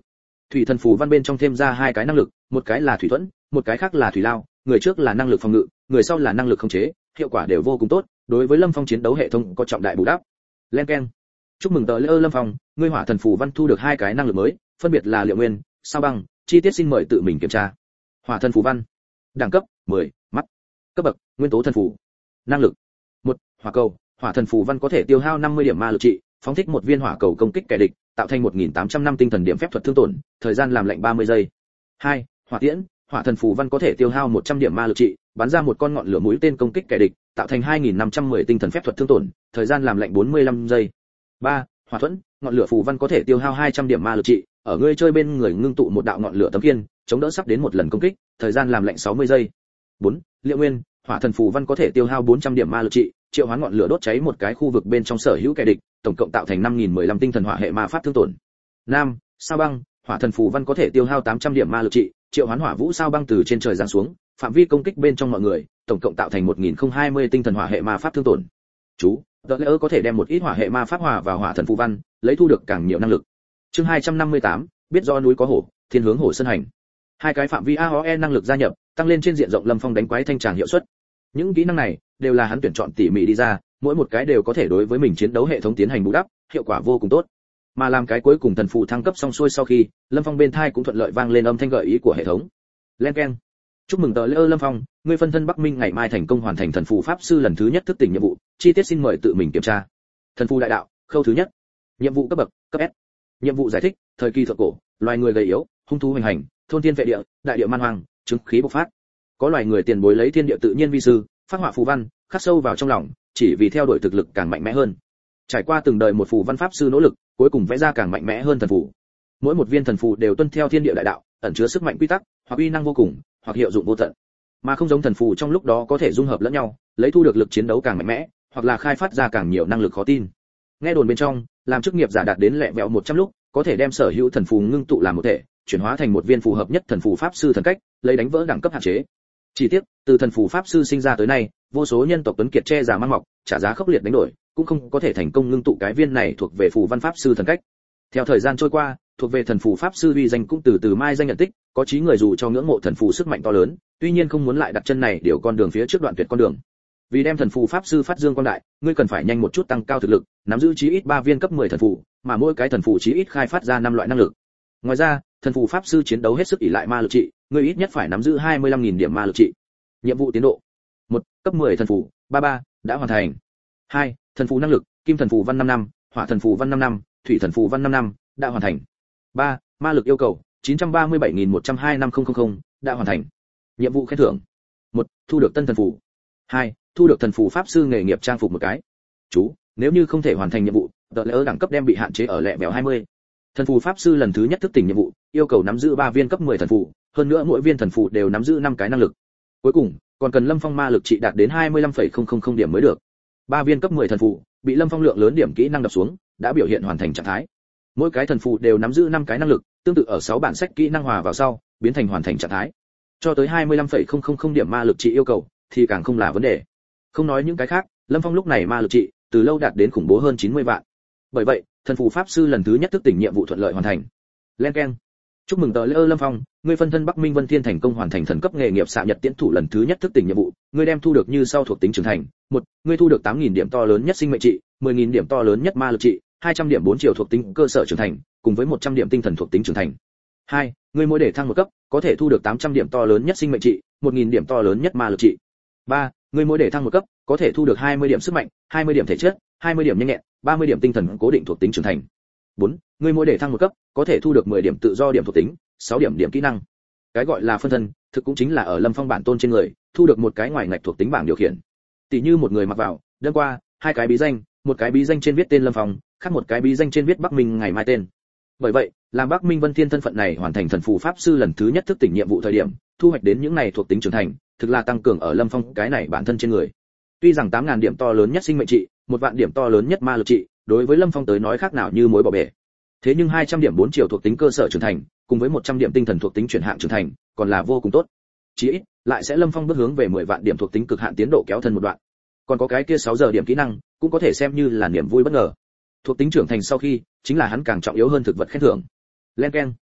Thủy thần phù văn bên trong thêm ra hai cái năng lực, một cái là thủy thuẫn, một cái khác là thủy lao, người trước là năng lực phòng ngự, người sau là năng lực khống chế, hiệu quả đều vô cùng tốt, đối với Lâm Phong chiến đấu hệ thống có trọng đại bù đắp. Len keng. Chúc mừng tờ Lâm Phong, ngươi hỏa thần phù văn thu được hai cái năng lực mới, phân biệt là Liệu Nguyên, Sao Băng, chi tiết xin mời tự mình kiểm tra. Hỏa thần phù văn. Đẳng cấp 10, mắt. Cấp bậc, nguyên tố thần phù. Năng lực. 1, hỏa cầu, hỏa thần phù văn có thể tiêu hao 50 điểm ma lực trị, phóng thích một viên hỏa cầu công kích kẻ địch, tạo thành 1800 năm tinh thần điểm phép thuật thương tổn, thời gian làm lệnh 30 giây. 2, hỏa tiễn, hỏa thần phù văn có thể tiêu hao 100 điểm ma lực trị, bắn ra một con ngọn lửa mũi tên công kích kẻ địch, tạo thành 2510 tinh thần phép thuật thương tổn, thời gian làm lệnh 45 giây. 3, hỏa thuẫn, ngọn lửa phù văn có thể tiêu hao 200 điểm ma lực trị, ở ngươi chơi bên người ngưng tụ một đạo ngọn lửa tấm khiên, chống đỡ sắp đến một lần công kích, thời gian làm lệnh 60 giây. 4, Liệu Nguyên, hỏa thần phù văn có thể tiêu hao 400 điểm ma lực trị, triệu hoán ngọn lửa đốt cháy một cái khu vực bên trong sở hữu kẻ địch, tổng cộng tạo thành 5015 tinh thần hỏa hệ ma pháp thương tổn. 5, Sao Băng, hỏa thần phù văn có thể tiêu hao 800 điểm ma lực trị, triệu hoán hỏa vũ sao băng từ trên trời giáng xuống, phạm vi công kích bên trong mọi người, tổng cộng tạo thành 1020 tinh thần hỏa hệ ma pháp thương tổn. Chú, The Layer có thể đem một ít hỏa hệ ma pháp hòa vào hỏa thần phù văn, lấy thu được càng nhiều năng lực. Chương 258, biết do núi có hổ, thiên hướng hổ sơn hành. Hai cái phạm vi AOE năng lực gia nhập, tăng lên trên diện rộng Lâm Phong đánh quái thanh tràng hiệu suất. Những kỹ năng này đều là hắn tuyển chọn tỉ mỉ đi ra, mỗi một cái đều có thể đối với mình chiến đấu hệ thống tiến hành bù đắp, hiệu quả vô cùng tốt. Mà làm cái cuối cùng thần phù thăng cấp xong xuôi sau khi, Lâm Phong bên thai cũng thuận lợi vang lên âm thanh gợi ý của hệ thống. Len keng. Chúc mừng tờ Layer Lâm Phong, ngươi phân thân Bắc Minh ngày mai thành công hoàn thành thần phù pháp sư lần thứ nhất thức tỉnh nhiệm vụ, chi tiết xin mời tự mình kiểm tra. Thần phù đại đạo, khâu thứ nhất. Nhiệm vụ cấp bậc, cấp S. Nhiệm vụ giải thích, thời kỳ thượng cổ, loài người gầy yếu, hung thú hoành hành, thôn thiên vệ địa, đại địa man hoang, chứng khí bộc phát. Có loài người tiền bối lấy thiên địa tự nhiên vi sư, phát họa phù văn, khắc sâu vào trong lòng, chỉ vì theo đuổi thực lực càng mạnh mẽ hơn. Trải qua từng đời một phù văn pháp sư nỗ lực, cuối cùng vẽ ra càng mạnh mẽ hơn thần phù. Mỗi một viên thần phù đều tuân theo thiên địa đại đạo, ẩn chứa sức mạnh quy tắc, hoặc uy năng vô cùng, hoặc hiệu dụng vô tận. Mà không giống thần phù trong lúc đó có thể dung hợp lẫn nhau, lấy thu được lực chiến đấu càng mạnh mẽ, hoặc là khai phát ra càng nhiều năng lực khó tin. Nghe đồn bên trong, làm chức nghiệp giả đạt đến lẹ vẹo 100 lúc, có thể đem sở hữu thần phù ngưng tụ làm một thể, chuyển hóa thành một viên phù hợp nhất thần phù pháp sư thần cách, lấy đánh vỡ đẳng cấp hạn chế. Chỉ tiếc, từ thần phù pháp sư sinh ra tới nay, vô số nhân tộc tuấn kiệt che già mang mọc, trả giá khốc liệt đánh đổi, cũng không có thể thành công ngưng tụ cái viên này thuộc về phù văn pháp sư thần cách. Theo thời gian trôi qua, thuộc về thần phù pháp sư uy danh cũng từ từ mai danh nhận tích, có chí người dù cho ngưỡng mộ thần phù sức mạnh to lớn, tuy nhiên không muốn lại đặt chân này điều con đường phía trước đoạn tuyệt con đường. Vì đem thần phù pháp sư phát dương quang đại, ngươi cần phải nhanh một chút tăng cao thực lực, nắm giữ chí ít 3 viên cấp 10 thần phù, mà mỗi cái thần phù chí ít khai phát ra 5 loại năng lực. Ngoài ra, thần phù pháp sư chiến đấu hết sức ỷ lại ma lực trị, ngươi ít nhất phải nắm giữ 25.000 điểm ma lực trị. Nhiệm vụ tiến độ: 1, cấp 10 thần phù, 33, đã hoàn thành. 2, thần phù năng lực, kim thần phù văn 5 năm, hỏa thần phù văn 5 năm, thủy thần phù văn 5 năm, đã hoàn thành. 3, ma lực yêu cầu, 937.102.5000, đã hoàn thành. Nhiệm vụ khen thưởng: 1, thu được tân thần phù. 2, thu được thần phù pháp sư nghề nghiệp trang phục một cái. Chú, nếu như không thể hoàn thành nhiệm vụ, The Layer đẳng cấp đem bị hạn chế ở lẹ vẹo 20. Thần phù pháp sư lần thứ nhất thức tỉnh nhiệm vụ, yêu cầu nắm giữ 3 viên cấp 10 thần phù, hơn nữa mỗi viên thần phù đều nắm giữ 5 cái năng lực. Cuối cùng, còn cần Lâm Phong ma lực trị đạt đến 25,000 điểm mới được. 3 viên cấp 10 thần phù, bị Lâm Phong lượng lớn điểm kỹ năng đập xuống, đã biểu hiện hoàn thành trạng thái. Mỗi cái thần phù đều nắm giữ 5 cái năng lực, tương tự ở 6 bản sách kỹ năng hòa vào sau, biến thành hoàn thành trạng thái. Cho tới 25,000 điểm ma lực trị yêu cầu thì càng không là vấn đề. Không nói những cái khác, Lâm Phong lúc này ma lực trị từ lâu đạt đến khủng bố hơn 90 vạn. Bởi vậy, thần phù pháp sư lần thứ nhất thức tỉnh nhiệm vụ thuận lợi hoàn thành. Len keng. Chúc mừng tờ Layer Lâm Phong, ngươi phân thân Bắc Minh Vân Thiên thành công hoàn thành thần cấp nghề nghiệp xạ nhật tiễn thủ lần thứ nhất thức tỉnh nhiệm vụ, ngươi đem thu được như sau thuộc tính trưởng thành. 1, ngươi thu được 8.000 điểm to lớn nhất sinh mệnh trị, 10.000 điểm to lớn nhất ma lực trị, 200 điểm 4 chiều thuộc tính cơ sở trưởng thành, cùng với 100 điểm tinh thần thuộc tính trưởng thành. 2, ngươi mỗi để thăng một cấp, có thể thu được 800 điểm to lớn nhất sinh mệnh trị, 1.000 điểm to lớn nhất ma lực trị. 3, ngươi mỗi để thăng một cấp, có thể thu được 20 điểm sức mạnh, 20 điểm thể chất, 20 điểm nhanh nhẹn, 30 điểm tinh thần cố định thuộc tính trưởng thành. 4, ngươi mỗi để thăng một cấp, có thể thu được 10 điểm tự do điểm thuộc tính, 6 điểm điểm kỹ năng. Cái gọi là phân thân, thực cũng chính là ở Lâm Phong bản tôn trên người, thu được một cái ngoài ngạch thuộc tính bảng điều khiển. Tỷ như một người mặc vào, đơn qua, 2 cái bí danh, một cái bí danh trên viết tên Lâm Phong, khác một cái bí danh trên viết Bắc Minh ngày mai tên. Bởi vậy, làm Bắc Minh Vân Thiên thân phận này hoàn thành thần phù pháp sư lần thứ nhất thức tỉnh nhiệm vụ thời điểm, thu hoạch đến những này thuộc tính trưởng thành, thực là tăng cường ở Lâm Phong cái này bản thân trên người. Tuy rằng 8.000 điểm to lớn nhất sinh mệnh trị, 1 vạn điểm to lớn nhất ma lực trị, đối với Lâm Phong tới nói khác nào như mối bỏ bể. Thế nhưng 200 điểm 4 chiều thuộc tính cơ sở trưởng thành, cùng với 100 điểm tinh thần thuộc tính chuyển hạng trưởng thành, còn là vô cùng tốt. Chỉ ít, lại sẽ Lâm Phong bước hướng về 10 vạn điểm thuộc tính cực hạn tiến độ kéo thân một đoạn. Còn có cái kia 6 giờ điểm kỹ năng, cũng có thể xem như là niềm vui bất ngờ. Thuộc tính trưởng thành sau khi, chính là hắn càng trọng yếu hơn thực vật khen thưởng. Len keng.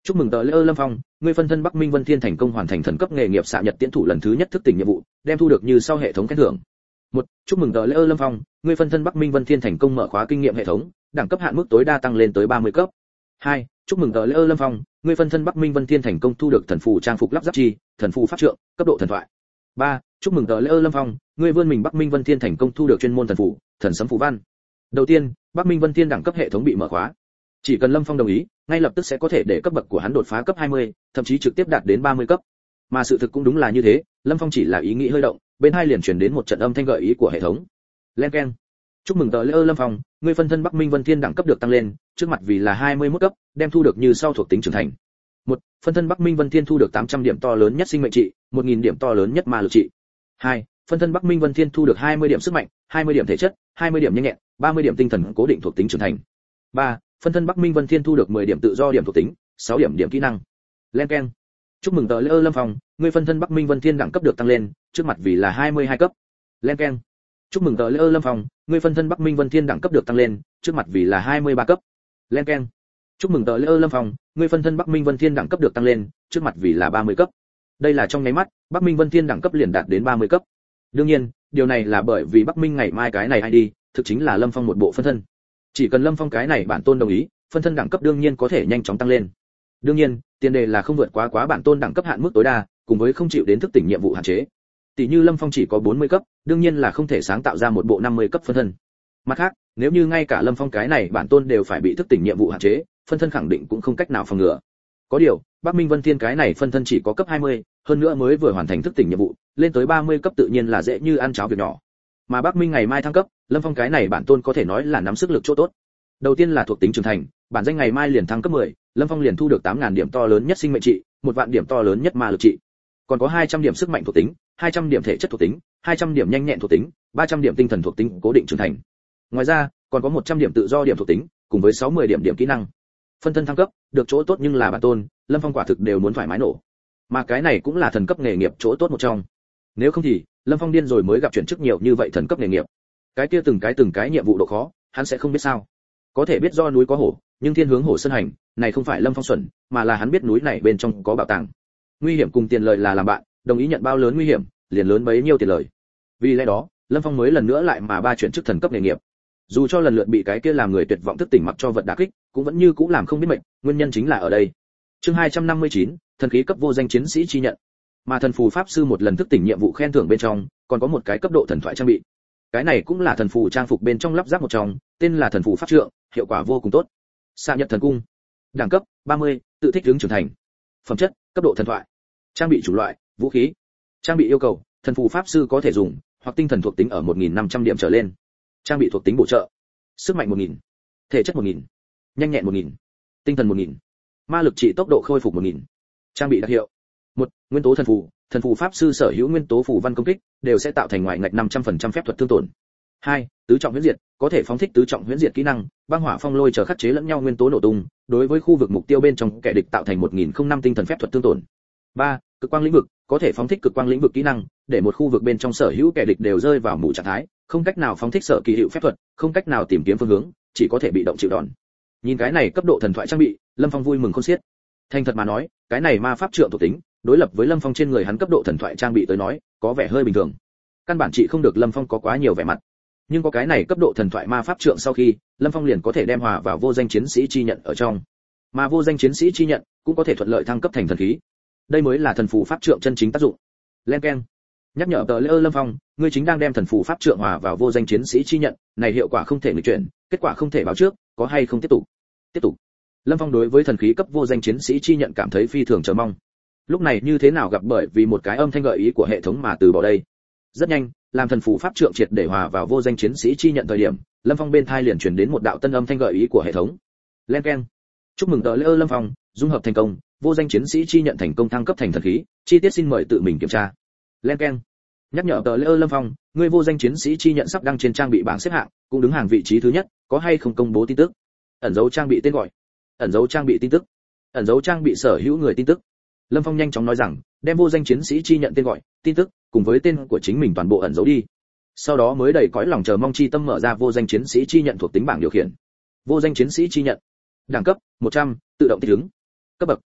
chúc mừng tờ lễ ơ Lâm Phong, ngươi phân thân Bắc Minh Vân Thiên thành công hoàn thành thần cấp nghề nghiệp xạ nhật tiễn thủ lần thứ nhất thức tỉnh nhiệm vụ, đem thu được như sau hệ thống khen thưởng. Một, chúc mừng tờ lễ ơ Lâm Phong, ngươi phân thân Bắc Minh Vân Thiên thành công mở khóa kinh nghiệm hệ thống, đẳng cấp hạn mức tối đa tăng lên tới 30 cấp. 2, chúc mừng tờ lễ ơ Lâm Phong, ngươi phân thân Bắc Minh Vân Thiên thành công thu được thần phù trang phục lắp ráp chi, thần phù pháp trượng, cấp độ thần thoại. 3, chúc mừng tờ lễ ơ Lâm Phong, ngươi vươn mình Bắc Minh Vân Thiên thành công thu được chuyên môn thần phù, thần sấm phù văn. Đầu tiên, Bắc Minh Vân Thiên đẳng cấp hệ thống bị mở khóa. Chỉ cần Lâm Phong đồng ý, ngay lập tức sẽ có thể để cấp bậc của hắn đột phá cấp 20, thậm chí trực tiếp đạt đến 30 cấp. Mà sự thực cũng đúng là như thế, Lâm Phong chỉ là ý nghĩ hơi động, bên hai liền truyền đến một trận âm thanh gợi ý của hệ thống. Len keng. Chúc mừng tờ lễ ơ Lâm Phong, ngươi phân thân Bắc Minh Vân Thiên đẳng cấp được tăng lên, trước mặt vì là 21 cấp, đem thu được như sau thuộc tính trưởng thành. 1, phân thân Bắc Minh Vân Thiên thu được 800 điểm to lớn nhất sinh mệnh trị, 1000 điểm to lớn nhất ma lực trị. 2, phân thân Bắc Minh Vân Thiên thu được 20 điểm sức mạnh, 20 điểm thể chất, 20 điểm nhanh nhẹn, 30 điểm tinh thần cố định thuộc tính trưởng thành. 3, phân thân Bắc Minh Vân Thiên thu được 10 điểm tự do điểm thuộc tính, 6 điểm điểm kỹ năng. Len keng. Chúc mừng tờ lễ ơ Lâm Phong, ngươi phân thân Bắc Minh Vân Thiên đẳng cấp được tăng lên, trước mặt vì là 22 cấp. Len keng. Chúc mừng tờ lễ ơ Lâm Phong, ngươi phân thân Bắc Minh Vân Thiên đẳng cấp được tăng lên, trước mặt vì là 23 cấp. Len keng. Chúc mừng tờ lễ ơ Lâm Phong, ngươi phân thân Bắc Minh Vân Thiên đẳng cấp được tăng lên, trước mặt vì là 30 cấp. Đây là trong nháy mắt, Bắc Minh Vân Thiên đẳng cấp liền đạt đến 30 cấp. Đương nhiên, điều này là bởi vì Bắc Minh ngày mai cái này ai đi, thực chính là Lâm Phong một bộ phân thân. Chỉ cần Lâm Phong cái này bản tôn đồng ý, phân thân đẳng cấp đương nhiên có thể nhanh chóng tăng lên. Đương nhiên, tiền đề là không vượt quá bản tôn đẳng cấp hạn mức tối đa, cùng với không chịu đến thức tỉnh nhiệm vụ hạn chế. Tỷ như Lâm Phong chỉ có 40 cấp, đương nhiên là không thể sáng tạo ra một bộ 50 cấp phân thân. Mặt khác, nếu như ngay cả Lâm Phong cái này bản tôn đều phải bị thức tỉnh nhiệm vụ hạn chế, phân thân khẳng định cũng không cách nào phòng ngừa. Có điều, Bắc Minh Vân Thiên cái này phân thân chỉ có cấp 20, hơn nữa mới vừa hoàn thành thức tỉnh nhiệm vụ, lên tới 30 cấp tự nhiên là dễ như ăn cháo việc nhỏ. Mà Bắc Minh ngày mai thăng cấp, Lâm Phong cái này bản tôn có thể nói là nắm sức lực chỗ tốt. Đầu tiên là thuộc tính trưởng thành, bản danh ngày mai liền thăng cấp 10, Lâm Phong liền thu được 8000 điểm to lớn nhất sinh mệnh trị, 1 vạn điểm to lớn nhất ma lực trị. Còn có 200 điểm sức mạnh thuộc tính, 200 điểm thể chất thuộc tính, 200 điểm nhanh nhẹn thuộc tính, 300 điểm tinh thần thuộc tính cố định trưởng thành. Ngoài ra, còn có 100 điểm tự do điểm thuộc tính, cùng với 60 điểm kỹ năng. Phân thân thăng cấp, được chỗ tốt nhưng là bản tôn, Lâm Phong quả thực đều muốn thoải mái nổ. Mà cái này cũng là thần cấp nghề nghiệp chỗ tốt một trong. Nếu không thì, Lâm Phong điên rồi mới gặp chuyển chức nhiều như vậy thần cấp nghề nghiệp. Cái kia từng cái nhiệm vụ độ khó, hắn sẽ không biết sao. Có thể biết do núi có hổ, nhưng thiên hướng hổ sơn hành, này không phải Lâm Phong xuẩn, mà là hắn biết núi này bên trong có bảo tàng. Nguy hiểm cùng tiền lợi là làm bạn, đồng ý nhận bao lớn nguy hiểm, liền lớn bấy nhiêu tiền lợi. Vì lẽ đó, Lâm Phong mới lần nữa lại mà ba chuyển chức thần cấp nghề nghiệp. Dù cho lần lượt bị cái kia làm người tuyệt vọng thức tỉnh mặc cho vật đả kích, cũng vẫn như cũ làm không biết mệnh, nguyên nhân chính là ở đây. Chương 259, thần khí cấp vô danh chiến sĩ chi nhận. Mà thần phù pháp sư một lần thức tỉnh nhiệm vụ khen thưởng bên trong, còn có một cái cấp độ thần thoại trang bị. Cái này cũng là thần phù trang phục bên trong lắp ráp một trong, tên là thần phù pháp trượng, hiệu quả vô cùng tốt. Xạ nhật thần cung. Đẳng cấp 30, tự thích ứng trưởng thành. Phẩm chất, cấp độ thần thoại. Trang bị chủng loại, vũ khí. Trang bị yêu cầu, thần phù pháp sư có thể dùng, hoặc tinh thần thuộc tính ở 1500 điểm trở lên. Trang bị thuộc tính bổ trợ. Sức mạnh 1000, thể chất 1000, nhanh nhẹn 1000, tinh thần 1000, ma lực trị tốc độ khôi phục 1000. Trang bị đặc hiệu. 1, nguyên tố thần phù pháp sư sở hữu nguyên tố phù văn công kích đều sẽ tạo thành ngoại ngạch 500% phép thuật thương tổn. 2, tứ trọng huyễn diệt, có thể phóng thích tứ trọng huyễn diệt kỹ năng, băng hỏa phong lôi chờ khắc chế lẫn nhau nguyên tố nổ tung, đối với khu vực mục tiêu bên trong kẻ địch tạo thành 1005 tinh thần phép thuật thương tổn. 3, cực quang lĩnh vực, có thể phóng thích cực quang lĩnh vực kỹ năng, để một khu vực bên trong sở hữu kẻ địch đều rơi vào mù trạng thái, không cách nào phóng thích sở kỳ hiệu phép thuật, không cách nào tìm kiếm phương hướng, chỉ có thể bị động chịu đòn. Nhìn cái này cấp độ thần thoại trang bị, Lâm Phong vui mừng khôn xiết. Thành thật mà nói, cái này ma pháp trượng thuộc tính, đối lập với Lâm Phong trên người hắn cấp độ thần thoại trang bị tới nói, có vẻ hơi bình thường. Căn bản trị không được Lâm Phong có quá nhiều vẻ mặt. Nhưng có cái này cấp độ thần thoại ma pháp trượng sau khi, Lâm Phong liền có thể đem hòa vào vô danh chiến sĩ chi nhận ở trong. Mà vô danh chiến sĩ chi nhận cũng có thể thuận lợi thăng cấp thành thần khí. Đây mới là thần phù pháp trượng chân chính tác dụng. Len keng. Nhắc nhở tờ lễ ơ Lâm Phong, ngươi chính đang đem thần phù pháp trượng hòa vào vô danh chiến sĩ chi nhận, này hiệu quả không thể nghịch chuyển, kết quả không thể báo trước, có hay không tiếp tục. Tiếp tục. Lâm Phong đối với thần khí cấp vô danh chiến sĩ chi nhận cảm thấy phi thường chờ mong. Lúc này như thế nào gặp bởi vì một cái âm thanh gợi ý của hệ thống mà từ bỏ đây. Rất nhanh, làm thần phù pháp trượng triệt để hòa vào vô danh chiến sĩ chi nhận thời điểm, Lâm Phong bên thai liền truyền đến một đạo tân âm thanh gợi ý của hệ thống. Len keng. Chúc mừng tờ lễ ơ Lâm Phong, dung hợp thành công, vô danh chiến sĩ chi nhận thành công thăng cấp thành thần khí, chi tiết xin mời tự mình kiểm tra. Len keng. Nhắc nhở tờ lễ ơ Lâm Phong, ngươi vô danh chiến sĩ chi nhận sắp đăng trên trang bị bảng xếp hạng, cũng đứng hàng vị trí thứ nhất, có hay không công bố tin tức. Ẩn dấu trang bị tên gọi, ẩn dấu trang bị tin tức, ẩn dấu trang bị sở hữu người tin tức. Lâm Phong nhanh chóng nói rằng, đem vô danh chiến sĩ chi nhận tên gọi, tin tức cùng với tên của chính mình toàn bộ ẩn dấu đi. Sau đó mới đầy cõi lòng chờ mong chi tâm mở ra vô danh chiến sĩ chi nhận thuộc tính bảng điều khiển. Vô danh chiến sĩ chi nhận. Đẳng cấp 100, tự động thích ứng. Cấp bậc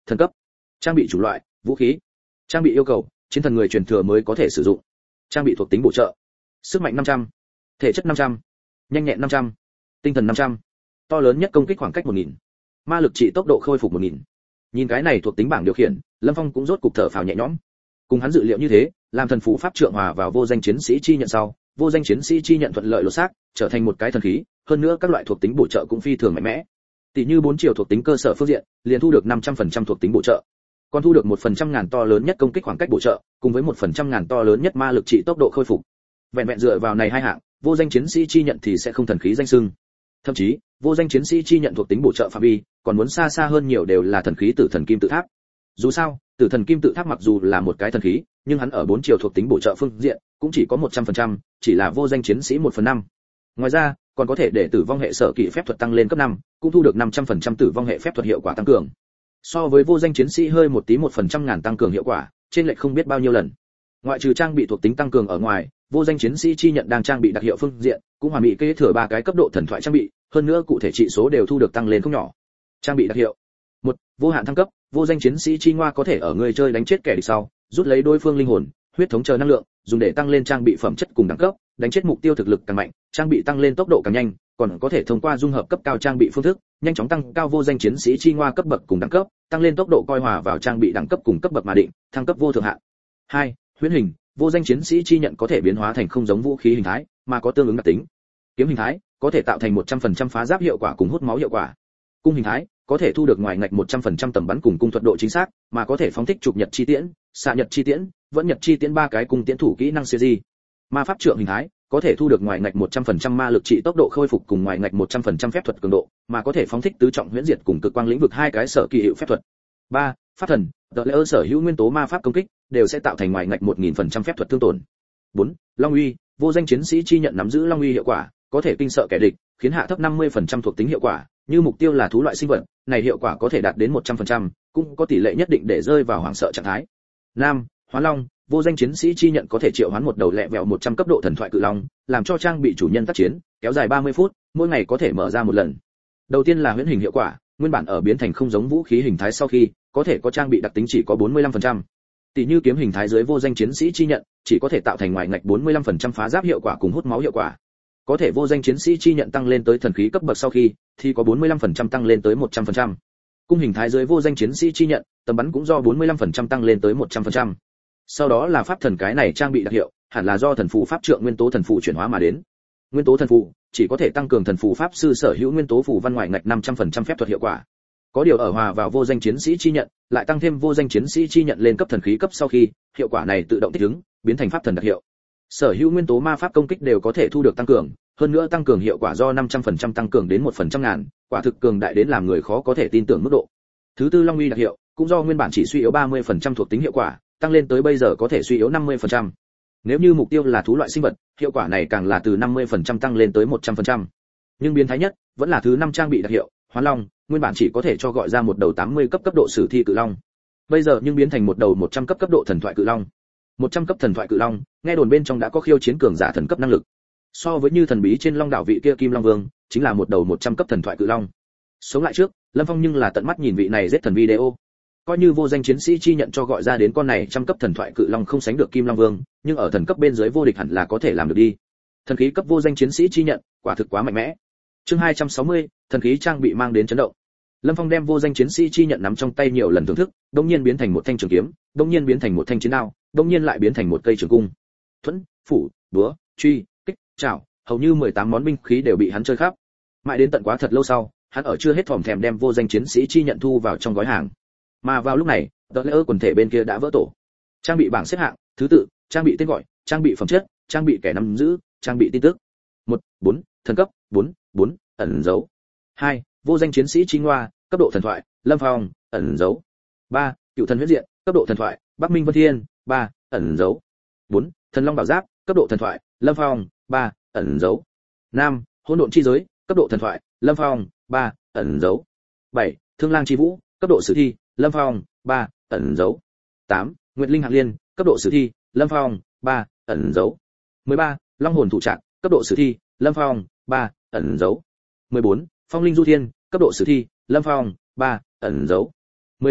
thần cấp. Trang bị chủng loại, vũ khí. Trang bị yêu cầu, chiến thần người truyền thừa mới có thể sử dụng. Trang bị thuộc tính bổ trợ. Sức mạnh 500, thể chất 500, nhanh nhẹn 500, tinh thần 500. To lớn nhất công kích khoảng cách 1000. Ma lực trị tốc độ khôi phục 1000. Nhìn cái này thuộc tính bảng điều khiển, Lâm Phong cũng rốt cục thở phào nhẹ nhõm. Cùng hắn dự liệu như thế, làm thần phù pháp trượng hòa vào vô danh chiến sĩ chi nhận sau, vô danh chiến sĩ chi nhận thuận lợi lột xác, trở thành một cái thần khí, hơn nữa các loại thuộc tính bổ trợ cũng phi thường mạnh mẽ. Tỷ như 4 chiều thuộc tính cơ sở phương diện, liền thu được 500% thuộc tính bổ trợ. Còn thu được 1% ngàn to lớn nhất công kích khoảng cách bổ trợ, cùng với 1% ngàn to lớn nhất ma lực trị tốc độ khôi phục. Vẹn vẹn dựa vào này hai hạng, vô danh chiến sĩ chi nhận thì sẽ không thần khí danh xưng. Thậm chí, vô danh chiến sĩ chi nhận thuộc tính bổ trợ phạm vi, còn muốn xa xa hơn nhiều đều là thần khí Tử Thần Kim Tự Tháp. Dù sao, Tử Thần Kim Tự Tháp mặc dù là một cái thần khí, nhưng hắn ở 4 chiều thuộc tính bổ trợ phương diện, cũng chỉ có 100%, chỉ là vô danh chiến sĩ 1/5. Ngoài ra, còn có thể để tử vong hệ sở kỹ phép thuật tăng lên cấp 5, cũng thu được 500% tử vong hệ phép thuật hiệu quả tăng cường. So với vô danh chiến sĩ hơi một tí 1% ngàn tăng cường hiệu quả, trên lệch không biết bao nhiêu lần. Ngoại trừ trang bị thuộc tính tăng cường ở ngoài, vô danh chiến sĩ chi nhận đang trang bị đặc hiệu phương diện, cũng hoàn mỹ kế thừa 3 cái cấp độ thần thoại trang bị, hơn nữa cụ thể trị số đều thu được tăng lên không nhỏ. Trang bị đặc hiệu. 1. Vô hạn thăng cấp, vô danh chiến sĩ chi ngoa có thể ở người chơi đánh chết kẻ địch sau, rút lấy đối phương linh hồn, huyết thống chờ năng lượng, dùng để tăng lên trang bị phẩm chất cùng đẳng cấp, đánh chết mục tiêu thực lực càng mạnh, trang bị tăng lên tốc độ càng nhanh, còn có thể thông qua dung hợp cấp cao trang bị phương thức, nhanh chóng tăng cao vô danh chiến sĩ chi ngoa cấp bậc cùng đẳng cấp, tăng lên tốc độ coi hòa vào trang bị đẳng cấp cùng cấp bậc mà định, thăng cấp vô thượng hạn. 2. Huyễn hình, vô danh chiến sĩ chi nhận có thể biến hóa thành không giống vũ khí hình thái, mà có tương ứng đặc tính. Kiếm hình thái, có thể tạo thành 100% phá giáp hiệu quả cùng hút máu hiệu quả. Cung hình thái, có thể thu được ngoài ngạch 100% tầm bắn cùng cung thuật độ chính xác, mà có thể phóng thích trục nhật chi tiễn, xạ nhật chi tiễn, vẫn nhật chi tiễn 3 cái cung tiễn thủ kỹ năng series. Ma pháp trượng hình thái, có thể thu được ngoài ngạch 100% ma lực trị tốc độ khôi phục cùng ngoài ngạch 100% phép thuật cường độ, mà có thể phóng thích tứ trọng huyễn diệt cùng cực quang lĩnh vực 2 cái sở kỳ hiệu phép thuật. 3. Pháp thần, The Layer sở hữu nguyên tố ma pháp công kích đều sẽ tạo thành ngoài ngạch 1000% phép thuật thương tổn. 4. Long uy, vô danh chiến sĩ chi nhận nắm giữ long uy hiệu quả, có thể kinh sợ kẻ địch, khiến hạ thấp 50% thuộc tính hiệu quả, như mục tiêu là thú loại sinh vật, này hiệu quả có thể đạt đến 100%, cũng có tỷ lệ nhất định để rơi vào hoảng sợ trạng thái. 5. Hóa long, vô danh chiến sĩ chi nhận có thể triệu hoán một đầu lẹ vẹo 100 cấp độ thần thoại cự long, làm cho trang bị chủ nhân tác chiến, kéo dài 30 phút, mỗi ngày có thể mở ra một lần. Đầu tiên là huyễn hình hiệu quả, nguyên bản ở biến thành không giống vũ khí hình thái sau khi, có thể có trang bị đặc tính chỉ có 45%. Tỷ như kiếm hình thái dưới vô danh chiến sĩ chi nhận, chỉ có thể tạo thành ngoài ngạch 45% phá giáp hiệu quả cùng hút máu hiệu quả. Có thể vô danh chiến sĩ chi nhận tăng lên tới thần khí cấp bậc sau khi, thì có 45% tăng lên tới 100%. Cung hình thái dưới vô danh chiến sĩ chi nhận, tầm bắn cũng do 45% tăng lên tới 100%. Sau đó là pháp thần, cái này trang bị đặc hiệu, hẳn là do thần phù pháp trượng nguyên tố thần phù chuyển hóa mà đến. Nguyên tố thần phù chỉ có thể tăng cường thần phù pháp sư sở hữu nguyên tố phù văn ngoài ngạch 500% phép thuật hiệu quả. Có điều ở hòa vào vô danh chiến sĩ chi nhận, lại tăng thêm vô danh chiến sĩ chi nhận lên cấp thần khí cấp sau khi, hiệu quả này tự động thích ứng, biến thành pháp thần đặc hiệu. Sở hữu nguyên tố ma pháp công kích đều có thể thu được tăng cường, hơn nữa tăng cường hiệu quả do 500% tăng cường đến 1% ngàn, quả thực cường đại đến làm người khó có thể tin tưởng mức độ. Thứ tư long uy đặc hiệu, cũng do nguyên bản chỉ suy yếu 30% thuộc tính hiệu quả, tăng lên tới bây giờ có thể suy yếu 50%. Nếu như mục tiêu là thú loại sinh vật, hiệu quả này càng là từ 50% tăng lên tới 100%. Nhưng biến thái nhất, vẫn là thứ 5 trang bị đặc hiệu, Hóa Long, nguyên bản chỉ có thể cho gọi ra một đầu 80 cấp độ sử thi cự long. Bây giờ nhưng biến thành một đầu 100 cấp độ thần thoại cự long. 100 cấp thần thoại cự long, nghe đồn bên trong đã có khiêu chiến cường giả thần cấp năng lực. So với như thần bí trên Long đảo vị kia Kim Long Vương, chính là một đầu 100 cấp thần thoại cự long. Sống lại trước, Lâm Phong nhưng là tận mắt nhìn vị này giết thần video. Coi như vô danh chiến sĩ chi nhận cho gọi ra đến con này trăm cấp thần thoại cự long không sánh được Kim Long Vương, nhưng ở thần cấp bên dưới vô địch hẳn là có thể làm được đi. Thần khí cấp vô danh chiến sĩ chi nhận, quả thực quá mạnh mẽ. Chương 260, thần khí trang bị mang đến chấn động. Lâm Phong đem vô danh chiến sĩ chi nhận nắm trong tay nhiều lần thưởng thức, đột nhiên biến thành một thanh trường kiếm, đột nhiên biến thành một thanh chiến đao, đột nhiên lại biến thành một cây trường cung. Thuẫn, phủ, búa, truy, kích, chảo, hầu như 18 món binh khí đều bị hắn chơi khắp. Mãi đến tận quá thật lâu sau, hắn ở chưa hết thòm thèm đem vô danh chiến sĩ chi nhận thu vào trong gói hàng. Mà vào lúc này, The Layer quần thể bên kia đã vỡ tổ. Trang bị bảng xếp hạng, thứ tự, trang bị tên gọi, trang bị phẩm chất, trang bị kẻ nắm giữ, trang bị tin tức. 1, 4, thần cấp, 4, 4, ẩn dấu. 2, vô danh chiến sĩ chi ngoa, cấp độ thần thoại, Lâm Phong, ẩn dấu. 3, cựu thần huyết diện, cấp độ thần thoại, Bắc Minh Vân Thiên, 3, ẩn dấu. 4, thần long bảo giáp, cấp độ thần thoại, Lâm Phong, 3, ẩn dấu. 5, hỗn độn chi giới, cấp độ thần thoại, Lâm Phong, 3, ẩn dấu. 7, thương lang chi vũ, cấp độ sử thi, Lâm Phong, 3, ẩn dấu. 8, Nguyệt Linh Hạng Liên, cấp độ sử thi, Lâm Phong, 3, ẩn dấu. 13, Long hồn thủ trạc, cấp độ sử thi, Lâm Phong, 3, ẩn dấu. 14, Phong linh du thiên, cấp độ sử thi, Lâm Phong, 3, ẩn dấu. 15,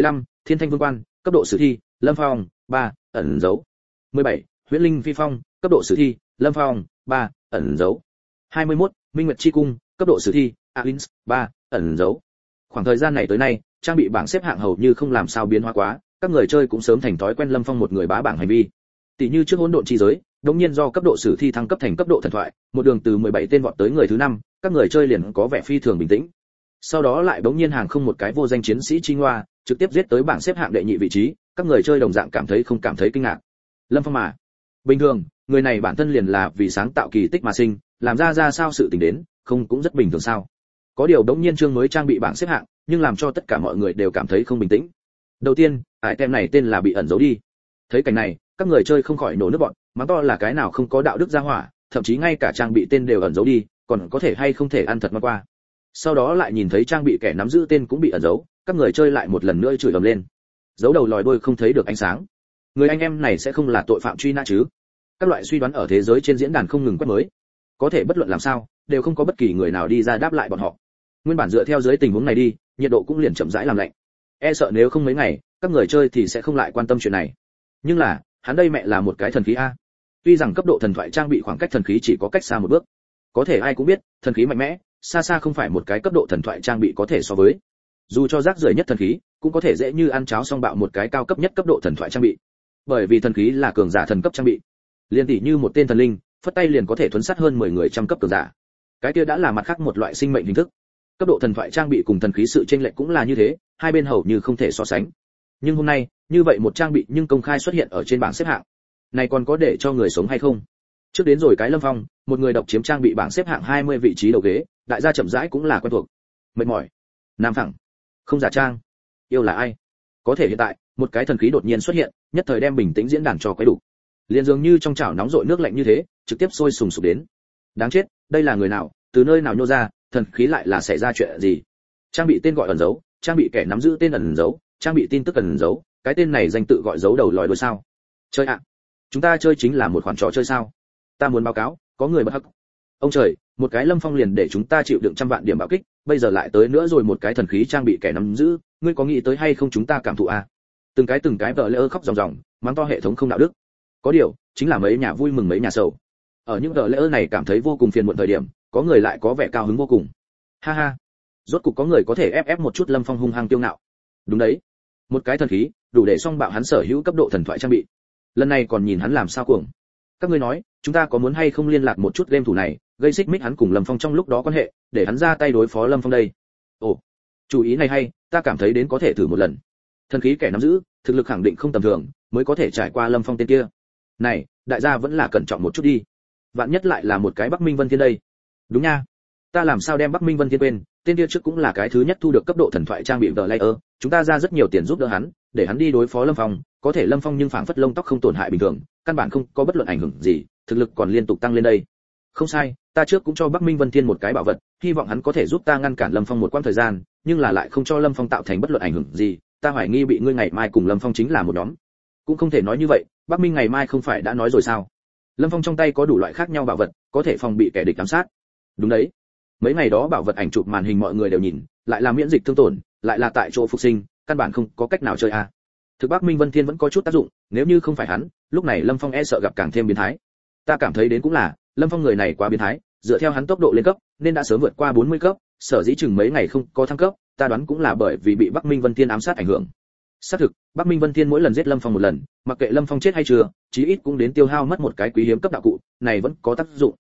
Thiên Thanh Vương Quan, cấp độ sử thi, Lâm Phong, 3, ẩn dấu. 17, Huyễn Linh Phi Phong, cấp độ sử thi, Lâm Phong, 3, ẩn dấu. 21, Minh Nguyệt Chi Cung, cấp độ sử thi, Alins, 3, ẩn dấu. Khoảng thời gian này tới nay, trang bị bảng xếp hạng hầu như không làm sao biến hóa quá, các người chơi cũng sớm thành thói quen Lâm Phong một người bá bảng hành vi. Tỷ như trước hỗn độn chi giới, đột nhiên do cấp độ sử thi thăng cấp thành cấp độ thần thoại, một đường từ 17 tên vọt tới người thứ 5, các người chơi liền có vẻ phi thường bình tĩnh. Sau đó lại bỗng nhiên hàng không một cái vô danh chiến sĩ chi ngoa, trực tiếp giết tới bảng xếp hạng đệ nhị vị trí, các người chơi đồng dạng cảm thấy không cảm thấy kinh ngạc. Lâm Phong mà, bình thường, người này bản thân liền là vì sáng tạo kỳ tích mà sinh, làm ra sao sự tình đến, không cũng rất bình thường sao? Có điều đống nhiên chương mới trang bị bảng xếp hạng, nhưng làm cho tất cả mọi người đều cảm thấy không bình tĩnh. Đầu tiên, item này tên là bị ẩn giấu đi. Thấy cảnh này, các người chơi không khỏi nổ nước bọt, mắng to là cái nào không có đạo đức gia hỏa, thậm chí ngay cả trang bị tên đều ẩn giấu đi, còn có thể hay không thể ăn thật mà qua. Sau đó lại nhìn thấy trang bị kẻ nắm giữ tên cũng bị ẩn giấu, các người chơi lại một lần nữa chửi ầm lên. Giấu đầu lòi đuôi không thấy được ánh sáng. Người anh em này sẽ không là tội phạm truy nã chứ? Các loại suy đoán ở thế giới trên diễn đàn không ngừng quét mới. Có thể bất luận làm sao, đều không có bất kỳ người nào đi ra đáp lại bọn họ. Nguyên bản dựa theo dưới tình huống này đi, nhiệt độ cũng liền chậm rãi làm lạnh. E sợ nếu không mấy ngày, các người chơi thì sẽ không lại quan tâm chuyện này. Nhưng là, hắn đây mẹ là một cái thần khí a. Tuy rằng cấp độ thần thoại trang bị khoảng cách thần khí chỉ có cách xa một bước, có thể ai cũng biết, thần khí mạnh mẽ, xa xa không phải một cái cấp độ thần thoại trang bị có thể so với. Dù cho rác rưởi nhất thần khí, cũng có thể dễ như ăn cháo xong bạo một cái cao cấp nhất cấp độ thần thoại trang bị. Bởi vì thần khí là cường giả thần cấp trang bị. Liên tỷ như một tên thần linh, phất tay liền có thể thuấn sát hơn 10 người trăm cấp cường giả. Cái kia đã là mặt khác một loại sinh mệnh hình thức. Cấp độ thần thoại trang bị cùng thần khí sự chênh lệch cũng là như thế, hai bên hầu như không thể so sánh. Nhưng hôm nay, như vậy một trang bị nhưng công khai xuất hiện ở trên bảng xếp hạng. Này còn có để cho người sống hay không? Trước đến rồi cái Lâm Phong, một người độc chiếm trang bị bảng xếp hạng 20 vị trí đầu ghế, đại gia chậm rãi cũng là quen thuộc. Mệt mỏi, nam phẳng, không giả trang. Yêu là ai? Có thể hiện tại, một cái thần khí đột nhiên xuất hiện, nhất thời đem bình tĩnh diễn đàn cho quấy đủ. Liền dường như trong chảo nóng rội nước lạnh như thế, trực tiếp sôi sùng sục đến. Đáng chết, đây là người nào, từ nơi nào nhô ra, thần khí lại là xảy ra chuyện gì? Trang bị tên gọi ẩn giấu, trang bị kẻ nắm giữ tên ẩn giấu, trang bị tin tức ẩn giấu, cái tên này danh tự gọi giấu đầu lòi đuôi sao? Chơi ạ, chúng ta chơi chính là một khoản trò chơi sao? Ta muốn báo cáo, có người bất hắc. Ông trời, một cái Lâm Phong liền để chúng ta chịu đựng trăm vạn điểm bạo kích, bây giờ lại tới nữa rồi một cái thần khí trang bị kẻ nắm giữ, ngươi có nghĩ tới hay không chúng ta cảm thụ à? Từng cái vợ lỡ khóc ròng ròng, mắng to hệ thống không đạo đức. Có điều, chính là mấy nhà vui mừng mấy nhà sầu. Ở những vợ lỡ này cảm thấy vô cùng phiền muộn thời điểm, có người lại có vẻ cao hứng vô cùng. Ha ha, rốt cục có người có thể ép một chút Lâm Phong hung hăng tiêu ngạo. Đúng đấy, một cái thần khí, đủ để song bạo hắn sở hữu cấp độ thần thoại trang bị. Lần này còn nhìn hắn làm sao cuồng. Các ngươi nói, chúng ta có muốn hay không liên lạc một chút game thủ này, gây xích mích hắn cùng Lâm Phong trong lúc đó quan hệ, để hắn ra tay đối phó Lâm Phong đây. Ồ, chủ ý này hay, ta cảm thấy đến có thể thử một lần. Thần khí kẻ nắm giữ, thực lực khẳng định không tầm thường, mới có thể trải qua Lâm Phong tên kia. Này, đại gia vẫn là cẩn trọng một chút đi. Vạn nhất lại là một cái Bắc Minh Vân Thiên đây. Đúng nha, ta làm sao đem Bắc Minh Vân Thiên quên, tên kia trước cũng là cái thứ nhất thu được cấp độ thần thoại trang bị The Layer, chúng ta ra rất nhiều tiền giúp đỡ hắn, để hắn đi đối phó Lâm Phong, có thể Lâm Phong nhưng phảng phất lông tóc không tổn hại bình thường, căn bản không có bất luận ảnh hưởng gì, thực lực còn liên tục tăng lên đây. Không sai, ta trước cũng cho Bắc Minh Vân Thiên một cái bảo vật, hy vọng hắn có thể giúp ta ngăn cản Lâm Phong một quãng thời gian, nhưng là lại không cho Lâm Phong tạo thành bất luận ảnh hưởng gì, ta hoài nghi bị ngươi ngày mai cùng Lâm Phong chính là một nhóm. Cũng không thể nói như vậy, Bắc Minh ngày mai không phải đã nói rồi sao? Lâm Phong trong tay có đủ loại khác nhau bảo vật, có thể phòng bị kẻ địch ám sát. Đúng đấy. Mấy ngày đó bảo vật ảnh chụp màn hình mọi người đều nhìn, lại là miễn dịch thương tổn, lại là tại chỗ phục sinh, căn bản không có cách nào chơi a. Thực Bắc Minh Vân Thiên vẫn có chút tác dụng, nếu như không phải hắn, lúc này Lâm Phong e sợ gặp càng thêm biến thái. Ta cảm thấy đến cũng là, Lâm Phong người này quá biến thái, dựa theo hắn tốc độ lên cấp, nên đã sớm vượt qua 40 cấp, sở dĩ chừng mấy ngày không có thăng cấp, ta đoán cũng là bởi vì bị Bắc Minh Vân Thiên ám sát ảnh hưởng. Xác thực, Bắc Minh Vân Thiên mỗi lần giết Lâm Phong một lần, mặc kệ Lâm Phong chết hay chưa, chí ít cũng đến tiêu hao mất một cái quý hiếm cấp đạo cụ, này vẫn có tác dụng.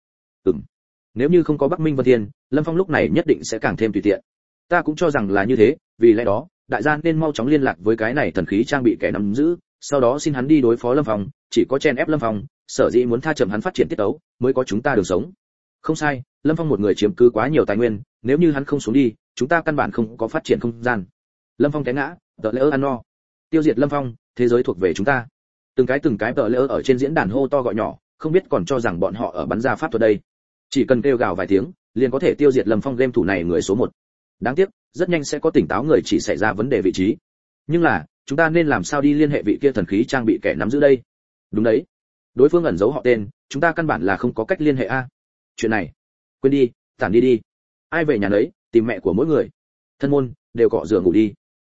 Nếu như không có Bắc Minh Vân Thiên, Lâm Phong lúc này nhất định sẽ càng thêm tùy tiện. Ta cũng cho rằng là như thế, vì lẽ đó, đại gia nên mau chóng liên lạc với cái này thần khí trang bị kẻ nắm giữ, sau đó xin hắn đi đối phó Lâm Phong, chỉ có chen ép Lâm Phong, sở dĩ muốn tha chậm hắn phát triển tiết tấu, mới có chúng ta đường sống. Không sai, Lâm Phong một người chiếm cứ quá nhiều tài nguyên, nếu như hắn không xuống đi, chúng ta căn bản không có phát triển không gian. Lâm Phong té ngã, tợ lỡ ăn no. Tiêu diệt Lâm Phong, thế giới thuộc về chúng ta. Từng cái tợ lỡ ở trên diễn đàn hô to gọi nhỏ, không biết còn cho rằng bọn họ ở bắn ra pháp thuật đây. Chỉ cần kêu gào vài tiếng, liền có thể tiêu diệt Lâm Phong game thủ này người số 1. Đáng tiếc, rất nhanh sẽ có tỉnh táo người chỉ xảy ra vấn đề vị trí. Nhưng là, chúng ta nên làm sao đi liên hệ vị kia thần khí trang bị kẻ nắm giữ đây? Đúng đấy, đối phương ẩn giấu họ tên, chúng ta căn bản là không có cách liên hệ a. Chuyện này, quên đi, tản đi đi. Ai về nhà nấy, tìm mẹ của mỗi người. Thân môn đều cọ rửa ngủ đi.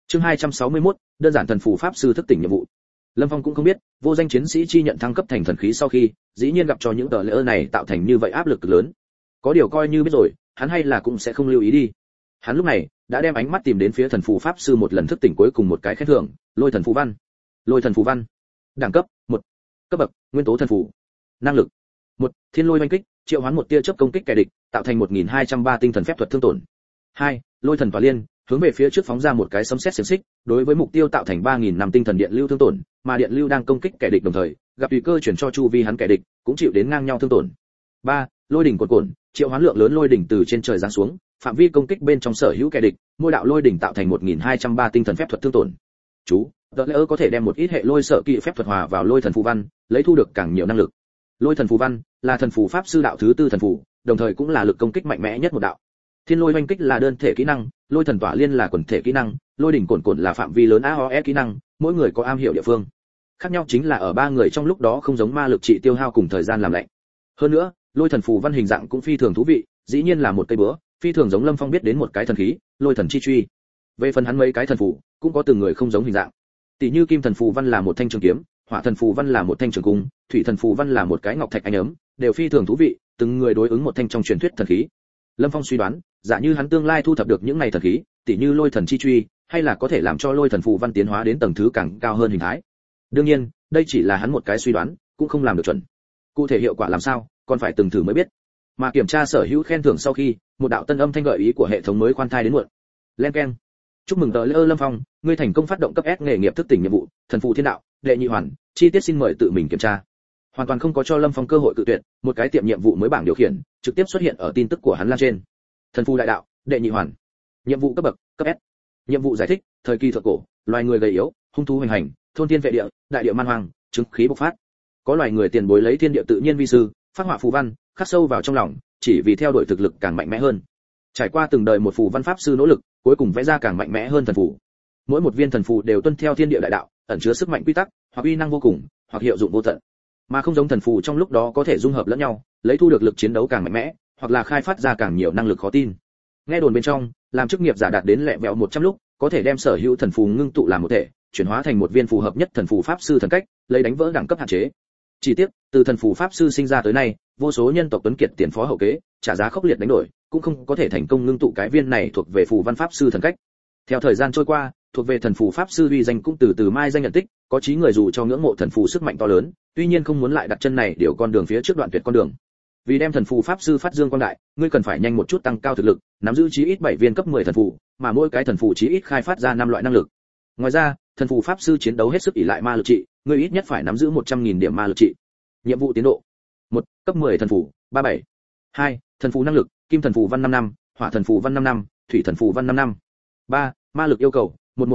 Chương 261, đơn giản thần phù pháp sư thức tỉnh nhiệm vụ. Lâm Phong cũng không biết, vô danh chiến sĩ chi nhận thăng cấp thành thần khí sau khi, dĩ nhiên gặp cho những tờ lỡ này tạo thành như vậy áp lực cực lớn. Có điều coi như biết rồi, hắn hay là cũng sẽ không lưu ý đi. Hắn lúc này đã đem ánh mắt tìm đến phía thần phù pháp sư một lần thức tỉnh cuối cùng một cái khen thưởng, lôi thần phù văn. Lôi thần phù văn. Đẳng cấp 1. Cấp bậc nguyên tố thần phù. Năng lực 1. Thiên lôi oanh kích, triệu hoán một tia chớp công kích kẻ địch, tạo thành 1203 tinh thần phép thuật thương tổn. 2. Lôi thần tỏa liên, hướng về phía trước phóng ra một cái sấm sét xiềng xích, đối với mục tiêu tạo thành 3000 năm tinh thần điện lưu thương tổn, mà điện lưu đang công kích kẻ địch đồng thời, gặp tùy cơ chuyển cho chu vi hắn kẻ địch, cũng chịu đến ngang nhau thương tổn. 3. Lôi đỉnh cuồn cuộn, triệu hoán lượng lớn lôi đỉnh từ trên trời giáng xuống, phạm vi công kích bên trong sở hữu kẻ địch, mỗi đạo lôi đỉnh tạo thành 1203 tinh thần phép thuật thương tổn. Chú, lỡ có thể đem một ít hệ lôi sợ kỵ phép thuật hòa vào lôi thần phù văn, lấy thu được càng nhiều năng lực. Lôi thần phù văn là thần phù pháp sư đạo thứ tư thần phù, đồng thời cũng là lực công kích mạnh mẽ nhất một đạo. Thiên lôi oanh kích là đơn thể kỹ năng, lôi thần tỏa liên là quần thể kỹ năng, lôi đỉnh cuồn cuộn là phạm vi lớn AOE kỹ năng, mỗi người có am hiểu địa phương. Khác nhau chính là ở ba người trong lúc đó không giống ma lực trị tiêu hao cùng thời gian làm lạnh. Hơn nữa, lôi thần phù văn hình dạng cũng phi thường thú vị, dĩ nhiên là một cây búa, phi thường giống Lâm Phong biết đến một cái thần khí, lôi thần chi truy. Về phần hắn mấy cái thần phù, cũng có từng người không giống hình dạng. Tỷ như kim thần phù văn là một thanh trường kiếm, hỏa thần phù văn là một thanh trường cung, thủy thần phù văn là một cái ngọc thạch ánh ấm, đều phi thường thú vị, từng người đối ứng một thanh trong truyền thuyết thần khí. Lâm Phong suy đoán, giả như hắn tương lai thu thập được những này thần khí, tỷ như lôi thần chi truy, hay là có thể làm cho lôi thần phù văn tiến hóa đến tầng thứ càng cao hơn hình thái. Đương nhiên, đây chỉ là hắn một cái suy đoán, cũng không làm được chuẩn. Cụ thể hiệu quả làm sao, còn phải từng thử mới biết. Mà kiểm tra sở hữu khen thưởng sau khi, một đạo tân âm thanh gợi ý của hệ thống mới khoan thai đến muộn. Len keng. Chúc mừng tờ Lâm Phong, ngươi thành công phát động cấp S nghề nghiệp thức tỉnh nhiệm vụ, thần phù thiên đạo, đệ nhị hoàn, chi tiết xin mời tự mình kiểm tra. Hoàn toàn không có cho Lâm Phong cơ hội cự tuyệt, một cái tiệm nhiệm vụ mới bảng điều khiển, trực tiếp xuất hiện ở tin tức của hắn lan trên. Thần phù đại đạo, đệ nhị hoàn. Nhiệm vụ cấp bậc, cấp S. Nhiệm vụ giải thích, thời kỳ thượng cổ, loài người gầy yếu, hung thú hoành hành, thôn thiên vệ địa, đại địa man hoang, chứng khí bộc phát. Có loài người tiền bối lấy thiên địa tự nhiên vi sư, phát họa phù văn, khắc sâu vào trong lòng, chỉ vì theo đuổi thực lực càng mạnh mẽ hơn. Trải qua từng đời một phù văn pháp sư nỗ lực, cuối cùng vẽ ra càng mạnh mẽ hơn thần phù. Mỗi một viên thần phù đều tuân theo thiên địa đại đạo, ẩn chứa sức mạnh quy tắc, hoặc uy năng vô cùng, hoặc hiệu dụng vô tận. Mà không giống thần phù trong lúc đó có thể dung hợp lẫn nhau, lấy thu được lực chiến đấu càng mạnh mẽ, hoặc là khai phát ra càng nhiều năng lực khó tin. Nghe đồn bên trong, làm chức nghiệp giả đạt đến lẹ vẹo 100 lúc, có thể đem sở hữu thần phù ngưng tụ làm một thể, chuyển hóa thành một viên phù hợp nhất thần phù pháp sư thần cách, lấy đánh vỡ đẳng cấp hạn chế. Chỉ tiếc, từ thần phù pháp sư sinh ra tới nay, vô số nhân tộc tuấn kiệt tiền phó hậu kế, trả giá khốc liệt đánh đổi, cũng không có thể thành công ngưng tụ cái viên này thuộc về phù văn pháp sư thần cách. Theo thời gian trôi qua, thuộc về thần phù pháp sư uy danh cũng từ từ mai danh nhận tích, có chí người dù cho ngưỡng mộ thần phù sức mạnh to lớn, tuy nhiên không muốn lại đặt chân này điều con đường phía trước đoạn tuyệt con đường. Vì đem thần phù pháp sư phát dương quang đại, ngươi cần phải nhanh một chút tăng cao thực lực, nắm giữ chí ít 7 viên cấp 10 thần phù, mà mỗi cái thần phù chí ít khai phát ra 5 loại năng lực. Ngoài ra, thần phù pháp sư chiến đấu hết sức ỷ lại ma lực trị, ngươi ít nhất phải nắm giữ 100.000 điểm ma lực trị. Nhiệm vụ tiến độ: 1. Cấp 10 thần phù, 37. 2. Thần phù năng lực, kim thần phù văn 5 năm, hỏa thần phù văn 5 năm, thủy thần phù văn 5 năm. 3. Ma lực yêu cầu: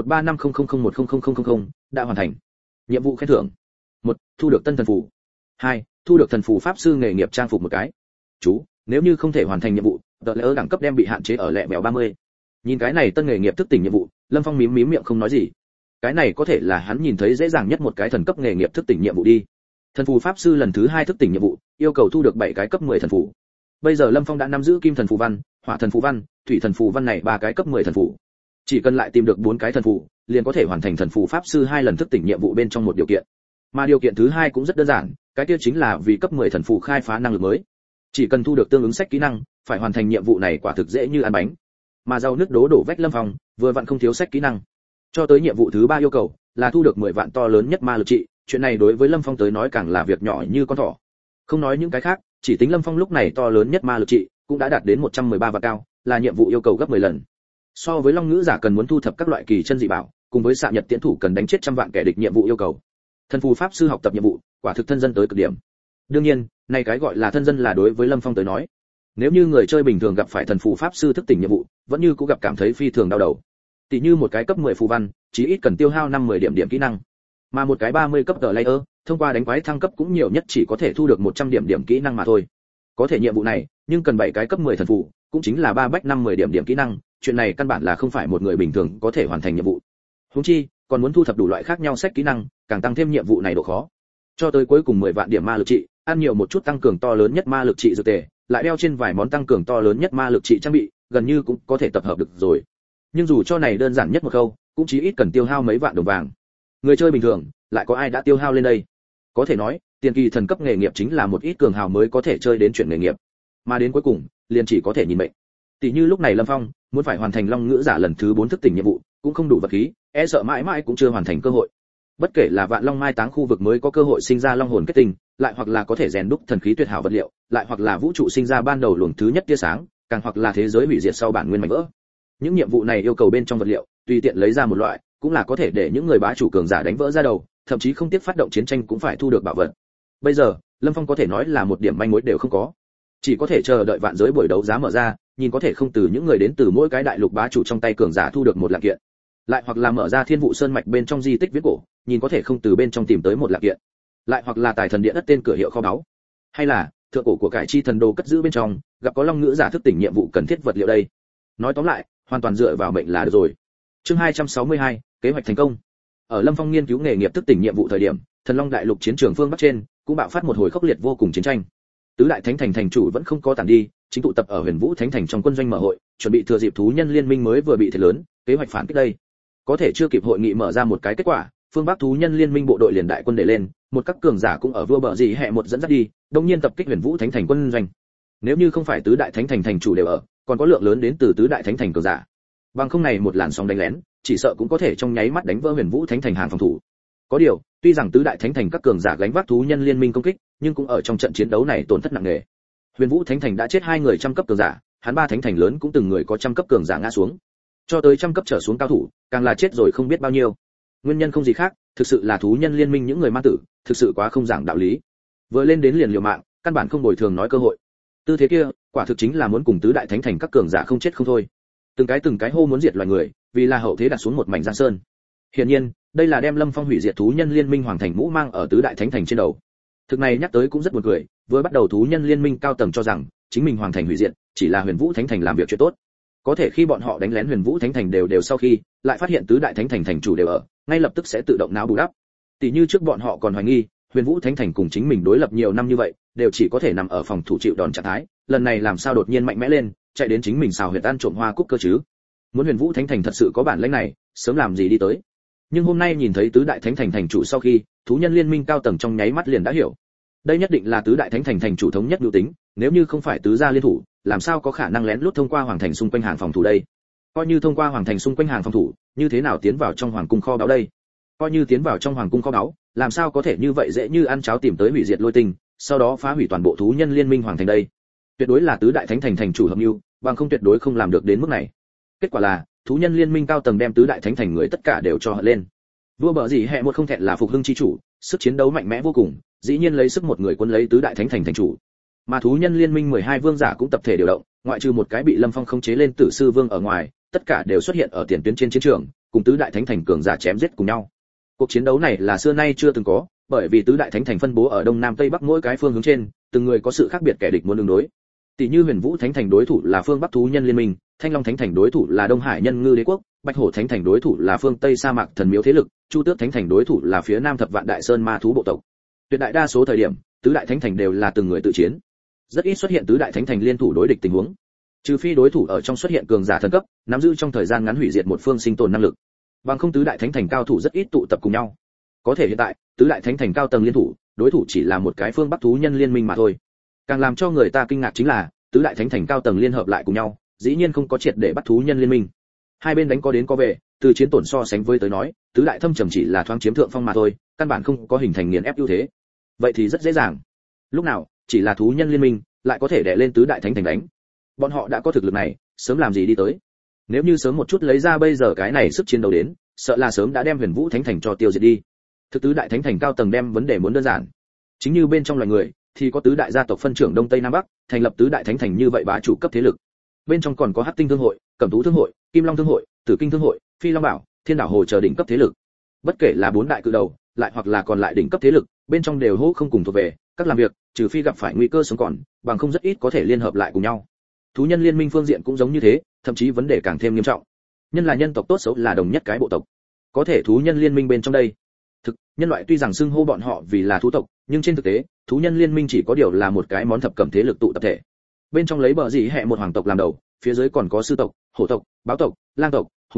113500001000, đã hoàn thành. Nhiệm vụ khen thưởng: 1. Thu được tân thần phù. 2. Thu được thần phù pháp sư nghề nghiệp trang phục một cái. Chú, nếu như không thể hoàn thành nhiệm vụ, tờ lỡ đẳng cấp đem bị hạn chế ở lẹ bèo 30. Nhìn cái này tân nghề nghiệp thức tỉnh nhiệm vụ, Lâm Phong mím miệng không nói gì. Cái này có thể là hắn nhìn thấy dễ dàng nhất một cái thần cấp nghề nghiệp thức tỉnh nhiệm vụ đi. Thần phù pháp sư lần thứ 2 thức tỉnh nhiệm vụ, yêu cầu thu được 7 cái cấp 10 thần phù. Bây giờ Lâm Phong đã nắm giữ kim thần phù văn, hỏa thần phù văn, thủy thần phù văn này 3 cái cấp 10 thần phù. Chỉ cần lại tìm được 4 cái thần phù, liền có thể hoàn thành thần phù pháp sư 2 lần thức tỉnh nhiệm vụ bên trong một điều kiện. Mà điều kiện thứ 2 cũng rất đơn giản, cái kia chính là vì cấp 10 thần phù khai phá năng lực mới. Chỉ cần thu được tương ứng sách kỹ năng, phải hoàn thành nhiệm vụ này quả thực dễ như ăn bánh. Mà rau nước đổ vách Lâm Phong, vừa vặn không thiếu sách kỹ năng. Cho tới nhiệm vụ thứ 3 yêu cầu là thu được 10 vạn to lớn nhất ma lực trị, chuyện này đối với Lâm Phong tới nói càng là việc nhỏ như con thỏ. Không nói những cái khác, chỉ tính Lâm Phong lúc này to lớn nhất ma lực trị cũng đã đạt đến 113 vạn cao, là nhiệm vụ yêu cầu gấp 10 lần. So với long ngữ giả cần muốn thu thập các loại kỳ chân dị bảo, cùng với xạ nhật tiễn thủ cần đánh chết trăm vạn kẻ địch nhiệm vụ yêu cầu. Thần phù pháp sư học tập nhiệm vụ, quả thực thân dân tới cực điểm. Đương nhiên, này cái gọi là thân dân là đối với Lâm Phong tới nói. Nếu như người chơi bình thường gặp phải thần phù pháp sư thức tỉnh nhiệm vụ, vẫn như cũng gặp cảm thấy phi thường đau đầu. Tỷ như một cái cấp 10 phù văn, chỉ ít cần tiêu hao 50 điểm kỹ năng. Mà một cái 30 cấp tờ layer, thông qua đánh quái thăng cấp cũng nhiều nhất chỉ có thể thu được 100 điểm kỹ năng mà thôi. Có thể nhiệm vụ này, nhưng cần 7 cái cấp 10 thần phù, cũng chính là 3 bách 50 điểm kỹ năng, chuyện này căn bản là không phải một người bình thường có thể hoàn thành nhiệm vụ. Huống chi, còn muốn thu thập đủ loại khác nhau sách kỹ năng, càng tăng thêm nhiệm vụ này độ khó. Cho tới cuối cùng 10 vạn điểm ma lực trị, ăn nhiều một chút tăng cường to lớn nhất ma lực trị dược tề, lại đeo trên vài món tăng cường to lớn nhất ma lực trị trang bị, gần như cũng có thể tập hợp được rồi. Nhưng dù cho này đơn giản nhất một câu, cũng chí ít cần tiêu hao mấy vạn đồng vàng. Người chơi bình thường, lại có ai đã tiêu hao lên đây? Có thể nói, tiền kỳ thần cấp nghề nghiệp chính là một ít cường hào mới có thể chơi đến chuyện nghề nghiệp, mà đến cuối cùng, liền chỉ có thể nhìn mệnh. Tỷ như lúc này Lâm Phong muốn phải hoàn thành Long Ngữ Giả lần thứ 4 thức tỉnh nhiệm vụ, cũng không đủ vật khí, e sợ mãi mãi cũng chưa hoàn thành cơ hội. Bất kể là Vạn Long Mai Táng khu vực mới có cơ hội sinh ra long hồn kết tinh, lại hoặc là có thể rèn đúc thần khí tuyệt hảo vật liệu, lại hoặc là vũ trụ sinh ra ban đầu luồng thứ nhất tia sáng, càng hoặc là thế giới hủy diệt sau bản nguyên mảnh vỡ. Những nhiệm vụ này yêu cầu bên trong vật liệu, tùy tiện lấy ra một loại, cũng là có thể để những người bá chủ cường giả đánh vỡ ra đầu, thậm chí không tiếc phát động chiến tranh cũng phải thu được bảo vật. Bây giờ, Lâm Phong có thể nói là một điểm manh mối đều không có, chỉ có thể chờ đợi vạn giới buổi đấu giá mở ra, nhìn có thể không từ những người đến từ mỗi cái đại lục bá chủ trong tay cường giả thu được một lạc kiện, lại hoặc là mở ra Thiên Vụ Sơn mạch bên trong di tích viễn cổ, nhìn có thể không từ bên trong tìm tới một lạc kiện, lại hoặc là tài thần địa đất tên cửa hiệu kho báu, hay là thượng cổ của cải chi thần đồ cất giữ bên trong gặp có Long Ngữ Giả thức tỉnh nhiệm vụ cần thiết vật liệu đây. Nói tóm lại, hoàn toàn dựa vào mệnh là được rồi. Chương 262, kế hoạch thành công. Ở Lâm Phong nghiên cứu nghề nghiệp thức tỉnh nhiệm vụ thời điểm, Thần Long đại lục chiến trường phương bắc trên cũng bạo phát một hồi khốc liệt vô cùng chiến tranh. Tứ đại thánh thành thành chủ vẫn không có tản đi, chính tụ tập ở Huyền Vũ Thánh thành trong quân doanh mở hội, chuẩn bị thừa dịp thú nhân liên minh mới vừa bị thiệt lớn, kế hoạch phản kích đây. Có thể chưa kịp hội nghị mở ra một cái kết quả, phương bắc thú nhân liên minh bộ đội liền đại quân để lên, một các cường giả cũng ở vua bờ gì hệ một dẫn dắt đi, đông nhiên tập kích Huyền Vũ Thánh thành quân doanh. Nếu như không phải tứ đại thánh thành thành chủ đều ở, còn có lượng lớn đến từ tứ đại thánh thành cường giả, bằng không này một làn sóng đánh lén, chỉ sợ cũng có thể trong nháy mắt đánh vỡ Huyền Vũ Thánh thành hàng phòng thủ. Có điều, tuy rằng tứ đại thánh thành các cường giả gánh vác thú nhân liên minh công kích, nhưng cũng ở trong trận chiến đấu này tổn thất nặng nề. Huyền Vũ Thánh thành đã chết 2 người trăm cấp cường giả, hắn 3 thánh thành lớn cũng từng người có trăm cấp cường giả ngã xuống. Cho tới trăm cấp trở xuống cao thủ, càng là chết rồi không biết bao nhiêu. Nguyên nhân không gì khác, thực sự là thú nhân liên minh những người ma tử, thực sự quá không giảng đạo lý. Vừa lên đến liền liều mạng, căn bản không bồi thường nói cơ hội. Tư thế kia, quả thực chính là muốn cùng tứ đại thánh thành các cường giả không chết không thôi. Từng cái hô muốn diệt loài người, vì là hậu thế đặt xuống một mảnh giang sơn. Hiển nhiên, đây là đem Lâm Phong hủy diệt thú nhân liên minh hoàng thành mũ mang ở tứ đại thánh thành trên đầu. Thực này nhắc tới cũng rất buồn cười, vừa bắt đầu thú nhân liên minh cao tầng cho rằng chính mình hoàng thành hủy diệt chỉ là Huyền Vũ Thánh thành làm việc chuyện tốt. Có thể khi bọn họ đánh lén Huyền Vũ Thánh thành đều sau khi, lại phát hiện tứ đại thánh thành thành chủ đều ở, ngay lập tức sẽ tự động não bù đắp. Tỷ như trước bọn họ còn hoài nghi, Huyền Vũ Thánh thành cùng chính mình đối lập nhiều năm như vậy, đều chỉ có thể nằm ở phòng thủ chịu đòn trạng thái, lần này làm sao đột nhiên mạnh mẽ lên, chạy đến chính mình xào huyệt ăn trộm hoa cúc cơ chứ? Muốn Huyền Vũ Thánh thành thật sự có bản lĩnh này, sớm làm gì đi tới. Nhưng hôm nay nhìn thấy tứ đại thánh thành thành chủ sau khi, thú nhân liên minh cao tầng trong nháy mắt liền đã hiểu. Đây nhất định là tứ đại thánh thành thành chủ thống nhất mưu tính, nếu như không phải tứ gia liên thủ, làm sao có khả năng lén lút thông qua hoàng thành xung quanh hàng phòng thủ đây? Coi như thông qua hoàng thành xung quanh hàng phòng thủ, như thế nào tiến vào trong hoàng cung kho báu đây? Coi như tiến vào trong hoàng cung kho báu, làm sao có thể như vậy dễ như ăn cháo tìm tới hủy diệt Lôi Tinh, sau đó phá hủy toàn bộ thú nhân liên minh hoàng thành đây? Tuyệt đối là tứ đại thánh thành thành chủ hợp mưu, bằng không tuyệt đối không làm được đến mức này. Kết quả là, thú nhân liên minh cao tầng đem tứ đại thánh thành người tất cả đều cho hận lên. Vua bờ gì hệ một không thẹn là phục hưng chi chủ, sức chiến đấu mạnh mẽ vô cùng, dĩ nhiên lấy sức một người quân lấy tứ đại thánh thành thành chủ. Mà thú nhân liên minh 12 vương giả cũng tập thể điều động, ngoại trừ một cái bị Lâm Phong khống chế lên tử sư vương ở ngoài, tất cả đều xuất hiện ở tiền tuyến trên chiến trường, cùng tứ đại thánh thành cường giả chém giết cùng nhau. Cuộc chiến đấu này là xưa nay chưa từng có, bởi vì tứ đại thánh thành phân bố ở đông nam tây bắc mỗi cái phương hướng trên, từng người có sự khác biệt kẻ địch muốn ứng đối. Tỷ như Huyền Vũ Thánh thành đối thủ là phương Bắc thú nhân liên minh, Thanh Long Thánh thành đối thủ là Đông Hải nhân ngư đế quốc, Bạch Hổ Thánh thành đối thủ là phương Tây sa mạc thần miếu thế lực, Chu Tước Thánh thành đối thủ là phía Nam Thập Vạn Đại Sơn ma thú bộ tộc. Tuyệt đại đa số thời điểm, tứ đại thánh thành đều là từng người tự chiến. Rất ít xuất hiện tứ đại thánh thành liên thủ đối địch tình huống. Trừ phi đối thủ ở trong xuất hiện cường giả thần cấp, nắm giữ trong thời gian ngắn hủy diệt một phương sinh tồn năng lực. Bằng không tứ đại thánh thành cao thủ rất ít tụ tập cùng nhau. Có thể hiện tại, tứ đại thánh thành cao tầng liên thủ, đối thủ chỉ là một cái phương Bắc thú nhân liên minh mà thôi. Càng làm cho người ta kinh ngạc chính là, tứ đại thánh thành cao tầng liên hợp lại cùng nhau, dĩ nhiên không có triệt để bắt thú nhân liên minh. Hai bên đánh có đến có về, từ chiến tổn so sánh với tới nói, tứ đại thâm trầm chỉ là thoáng chiếm thượng phong mà thôi, căn bản không có hình thành nghiền ép ưu thế. Vậy thì rất dễ dàng. Lúc nào, chỉ là thú nhân liên minh, lại có thể đè lên tứ đại thánh thành đánh. Bọn họ đã có thực lực này, sớm làm gì đi tới. Nếu như sớm một chút lấy ra bây giờ cái này sức chiến đấu đến, sợ là sớm đã đem Huyền Vũ Thánh thành cho tiêu diệt đi. Thực tứ đại thánh thành cao tầng đem vấn đề muốn đơn giản. Chính như bên trong loài người, thì có tứ đại gia tộc phân trưởng đông tây nam bắc, thành lập tứ đại thánh thành như vậy bá chủ cấp thế lực. Bên trong còn có Hắc Tinh thương hội, Cẩm Tú thương hội, Kim Long thương hội, Tử Kinh thương hội, Phi Long bảo, Thiên Đảo hồ chờ đỉnh cấp thế lực. Bất kể là bốn đại cự đầu, lại hoặc là còn lại đỉnh cấp thế lực, bên trong đều hô không cùng thuộc về, các làm việc, trừ phi gặp phải nguy cơ sống còn, bằng không rất ít có thể liên hợp lại cùng nhau. Thú nhân liên minh phương diện cũng giống như thế, thậm chí vấn đề càng thêm nghiêm trọng. Nhân là nhân tộc tốt xấu là đồng nhất cái bộ tộc. Có thể thú nhân liên minh bên trong đây, thực, nhân loại tuy rằng xưng hô bọn họ vì là thú tộc, nhưng trên thực tế, thú nhân liên minh chỉ có điều là một cái món thập cẩm thế lực tụ tập thể. Bên trong lấy bờ gì hệ một hoàng tộc làm đầu, phía dưới còn có sư tộc, hổ tộc, báo tộc, lang tộc, hùng tộc,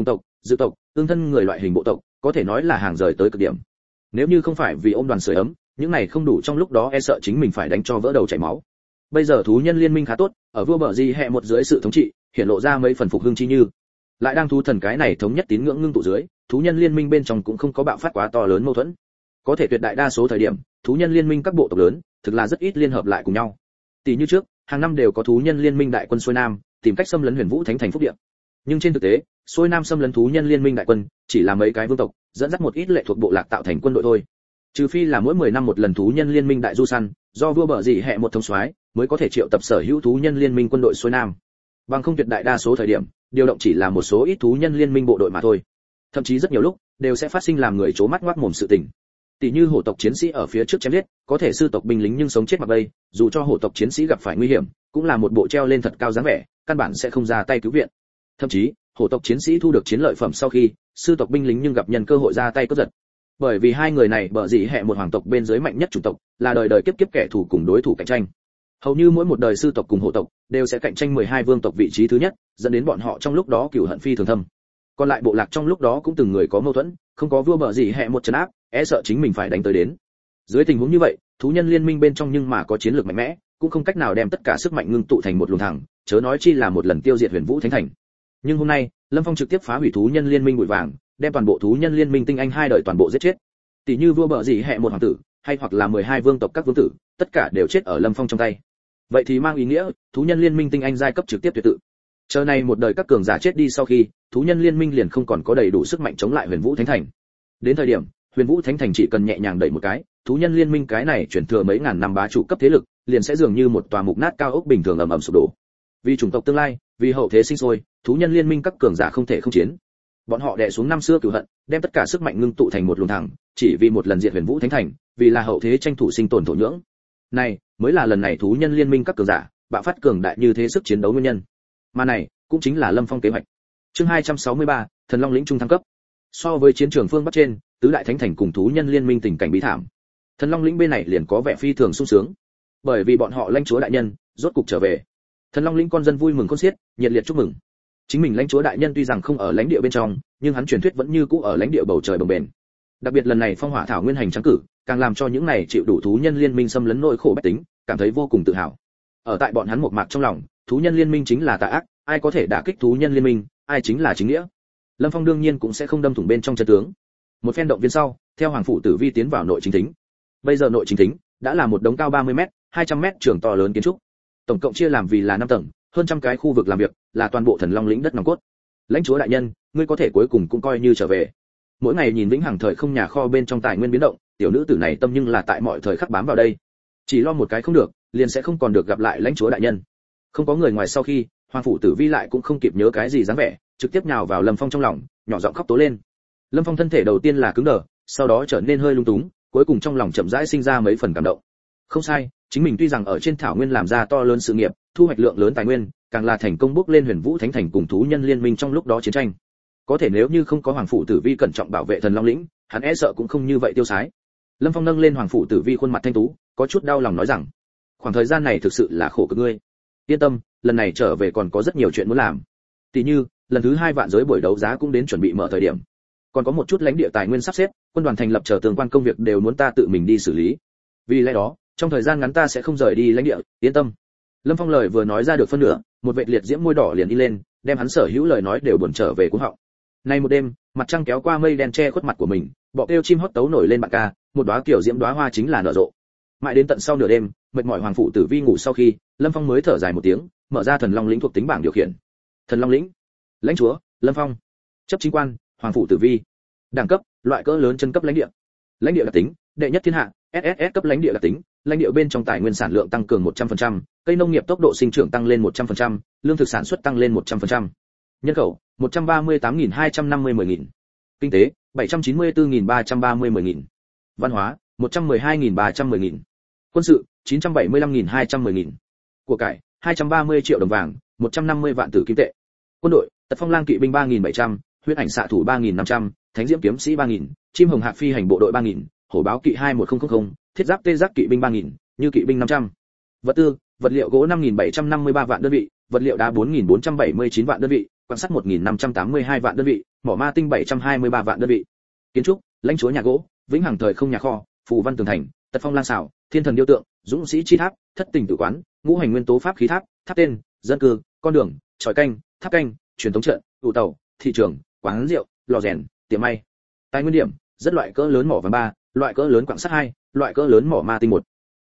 dự tộc, ương thân người loại hình bộ tộc, có thể nói là hàng rời tới cực điểm. Nếu như không phải vì ôm đoàn sưởi ấm, những này không đủ trong lúc đó e sợ chính mình phải đánh cho vỡ đầu chảy máu. Bây giờ thú nhân liên minh khá tốt, ở vua bờ gì hệ một dưới sự thống trị, hiện lộ ra mấy phần phục hưng chi như. Lại đang thú thần cái này thống nhất tín ngưỡng ngưng tụ dưới, thú nhân liên minh bên trong cũng không có bạo phát quá to lớn mâu thuẫn. Có thể tuyệt đại đa số thời điểm, thú nhân liên minh các bộ tộc lớn, thực là rất ít liên hợp lại cùng nhau. Tỷ như trước, hàng năm đều có thú nhân liên minh đại quân xuôi nam, tìm cách xâm lấn Huyền Vũ Thánh Thành phúc địa. Nhưng trên thực tế, xuôi nam xâm lấn thú nhân liên minh đại quân, chỉ là mấy cái vương tộc, dẫn dắt một ít lệ thuộc bộ lạc tạo thành quân đội thôi. Trừ phi là mỗi 10 năm một lần thú nhân liên minh đại du săn, do vua bờ gì hệ một thống soái mới có thể triệu tập sở hữu thú nhân liên minh quân đội xuôi nam. Bằng không tuyệt đại đa số thời điểm, điều động chỉ là một số ít thú nhân liên minh bộ đội mà thôi. Thậm chí rất nhiều lúc đều sẽ phát sinh làm người chố mắt ngoác mồm sự tình. Tỷ như hổ tộc chiến sĩ ở phía trước chém giết, có thể sư tộc binh lính nhưng sống chết mặc bay, dù cho hổ tộc chiến sĩ gặp phải nguy hiểm, cũng là một bộ treo lên thật cao dáng vẻ, căn bản sẽ không ra tay cứu viện. Thậm chí, hổ tộc chiến sĩ thu được chiến lợi phẩm sau khi, sư tộc binh lính nhưng gặp nhân cơ hội ra tay cướp giật. Bởi vì hai người này bở gì hệ một hoàng tộc bên dưới mạnh nhất chủng tộc, là đời đời kiếp kiếp kẻ thù cùng đối thủ cạnh tranh. Hầu như mỗi một đời sư tộc cùng hổ tộc đều sẽ cạnh tranh 12 vương tộc vị trí thứ nhất, dẫn đến bọn họ trong lúc đó cừu hận phi thường thâm. Còn lại bộ lạc trong lúc đó cũng từng người có mâu thuẫn, không có vua bở gì hệ một trấn áp, e sợ chính mình phải đánh tới đến. Dưới tình huống như vậy, thú nhân liên minh bên trong nhưng mà có chiến lược mạnh mẽ, cũng không cách nào đem tất cả sức mạnh ngưng tụ thành một luồng thẳng, chớ nói chi là một lần tiêu diệt Huyền Vũ Thánh Thành. Nhưng hôm nay, Lâm Phong trực tiếp phá hủy thú nhân liên minh bụi vàng, đem toàn bộ thú nhân liên minh tinh anh hai đời toàn bộ giết chết. Tỷ như vua bở gì hệ một hoàng tử, hay hoặc là 12 vương tộc các vương tử, tất cả đều chết ở Lâm Phong trong tay. Vậy thì mang ý nghĩa, thú nhân liên minh tinh anh giai cấp trực tiếp tuyệt tự. Chờ này một đời các cường giả chết đi sau khi, thú nhân liên minh liền không còn có đầy đủ sức mạnh chống lại Huyền Vũ Thánh Thành. Đến thời điểm, Huyền Vũ Thánh Thành chỉ cần nhẹ nhàng đẩy một cái, thú nhân liên minh cái này chuyển thừa mấy ngàn năm bá chủ cấp thế lực, liền sẽ dường như một tòa mục nát cao ốc bình thường ầm ầm sụp đổ. Vì chủng tộc tương lai, vì hậu thế sinh sôi, thú nhân liên minh các cường giả không thể không chiến. Bọn họ đè xuống năm xưa cừu hận, đem tất cả sức mạnh ngưng tụ thành một luồng thẳng, chỉ vì một lần diệt Huyền Vũ Thánh Thành, vì là hậu thế tranh thủ sinh tồn thổ nhưỡng. Này, mới là lần này thú nhân liên minh các cường giả bạo phát cường đại như thế sức chiến đấu nguyên nhân. Mà này, cũng chính là Lâm Phong kế hoạch. Chương 263, Thần Long lĩnh trung thăng cấp. So với chiến trường phương Bắc trên, tứ đại thánh thành cùng thú nhân liên minh tình cảnh bí thảm. Thần Long lĩnh bên này liền có vẻ phi thường sung sướng, bởi vì bọn họ lãnh chúa đại nhân rốt cục trở về. Thần Long lĩnh con dân vui mừng khôn xiết, nhiệt liệt chúc mừng. Chính mình lãnh chúa đại nhân tuy rằng không ở lãnh địa bên trong, nhưng hắn truyền thuyết vẫn như cũ ở lãnh địa bầu trời bồng bềnh. Đặc biệt lần này phong hỏa thảo nguyên hành trắng cử, càng làm cho những này chịu đủ thú nhân liên minh xâm lấn nỗi khổ bách tính, cảm thấy vô cùng tự hào. Ở tại bọn hắn một mạc trong lòng, thú nhân liên minh chính là tà ác, ai có thể đả kích thú nhân liên minh, ai chính là chính nghĩa. Lâm Phong đương nhiên cũng sẽ không đâm thủng bên trong chân tướng. Một phen động viên sau, theo hoàng phủ Tử Vi tiến vào nội chính thính. Bây giờ nội chính thính đã là một đống cao 30m, 200m trường to lớn kiến trúc. Tổng cộng chia làm vì là 5 tầng, hơn trăm cái khu vực làm việc, là toàn bộ Thần Long lĩnh đất nòng cốt. Lãnh chúa đại nhân, ngươi có thể cuối cùng cũng coi như trở về. Mỗi ngày nhìn vĩnh hằng thời không nhà kho bên trong tài nguyên biến động, tiểu nữ tử này tâm nhưng là tại mọi thời khắc bám vào đây. Chỉ lo một cái không được, liền sẽ không còn được gặp lại lãnh chúa đại nhân. Không có người ngoài sau khi, hoàng phủ Tử Vi lại cũng không kịp nhớ cái gì dáng vẻ, trực tiếp nhào vào Lâm Phong trong lòng, nhỏ giọng khóc tố lên. Lâm Phong thân thể đầu tiên là cứng đờ, sau đó trở nên hơi lung túng, cuối cùng trong lòng chậm rãi sinh ra mấy phần cảm động. Không sai, chính mình tuy rằng ở trên thảo nguyên làm ra to lớn sự nghiệp, thu hoạch lượng lớn tài nguyên, càng là thành công bước lên Huyền Vũ Thánh Thành cùng thú nhân liên minh trong lúc đó chiến tranh. Có thể nếu như không có hoàng phủ Tử Vi cẩn trọng bảo vệ Thần Long lĩnh, hắn e sợ cũng không như vậy tiêu sái. Lâm Phong nâng lên hoàng phủ Tử Vi khuôn mặt thanh tú, có chút đau lòng nói rằng, khoảng thời gian này thực sự là khổ cực ngươi. Yên tâm, lần này trở về còn có rất nhiều chuyện muốn làm. Tỷ như, lần thứ 2 vạn giới buổi đấu giá cũng đến chuẩn bị mở thời điểm. Còn có một chút lãnh địa tài nguyên sắp xếp, quân đoàn thành lập chờ tương quan công việc đều muốn ta tự mình đi xử lý. Vì lẽ đó, trong thời gian ngắn ta sẽ không rời đi lãnh địa, yên tâm. Lâm Phong lời vừa nói ra được phân nửa, một vệt liệt diễm môi đỏ liền đi lên, đem hắn sở hữu lời nói đều buồn trở về cuống họng. Nay một đêm, mặt trăng kéo qua mây đen che khuất mặt của mình, bọ kêu chim hót tấu nổi lên bạn ca, một đóa kiểu diễm đóa hoa chính là nở rộ. Mãi đến tận sau nửa đêm, mệt mỏi hoàng phủ Tử Vi ngủ sau khi, Lâm Phong mới thở dài một tiếng, mở ra Thần Long lĩnh thuộc tính bảng điều khiển. Thần Long lĩnh, lãnh chúa Lâm Phong, chấp chính quan hoàng phủ Tử Vi, đẳng cấp loại cỡ lớn chân cấp lãnh địa, lãnh địa đặc tính đệ nhất thiên hạ, SSS cấp lãnh địa đặc tính, lãnh địa bên trong tài nguyên sản lượng tăng cường 100%, cây nông nghiệp tốc độ sinh trưởng tăng lên 100%, lương thực sản xuất tăng lên 100%. Nhân khẩu 138.250 kinh tế 794.330 văn hóa 112.310 quân sự 975.210 của cải 230 triệu đồng vàng, 150 vạn tử kim tệ. Quân đội Tật Phong Lang kỵ binh 3.700, huyết ảnh xạ thủ 3.500, thánh diễm kiếm sĩ 3.000, chim hồng hạc phi hành bộ đội 3.000, hổ báo kỵ 21000, thiết giáp tê giác kỵ binh 3.000, như kỵ binh 500. Vật tư, vật liệu gỗ 5.753 vạn đơn vị, vật liệu đá 4.479 vạn đơn vị, quan sát 1.582 vạn đơn vị, mỏ ma tinh 723 vạn đơn vị. Kiến trúc, lãnh chúa nhà gỗ, vĩnh hằng thời không nhà kho, phù văn tường thành, tật phong lan xảo, thiên thần điêu tượng, dũng sĩ chi tháp, thất tình tử quán, ngũ hành nguyên tố pháp khí tháp, tháp tên, dân cư, con đường, tròi canh, tháp canh, truyền thống trận, tụ tàu, thị trường, quán rượu, lò rèn, tiệm may. Tài nguyên điểm, rất loại cỡ lớn mỏ vàng 3, loại cỡ lớn quặng sắt 2, loại cỡ lớn mỏ ma tinh 1.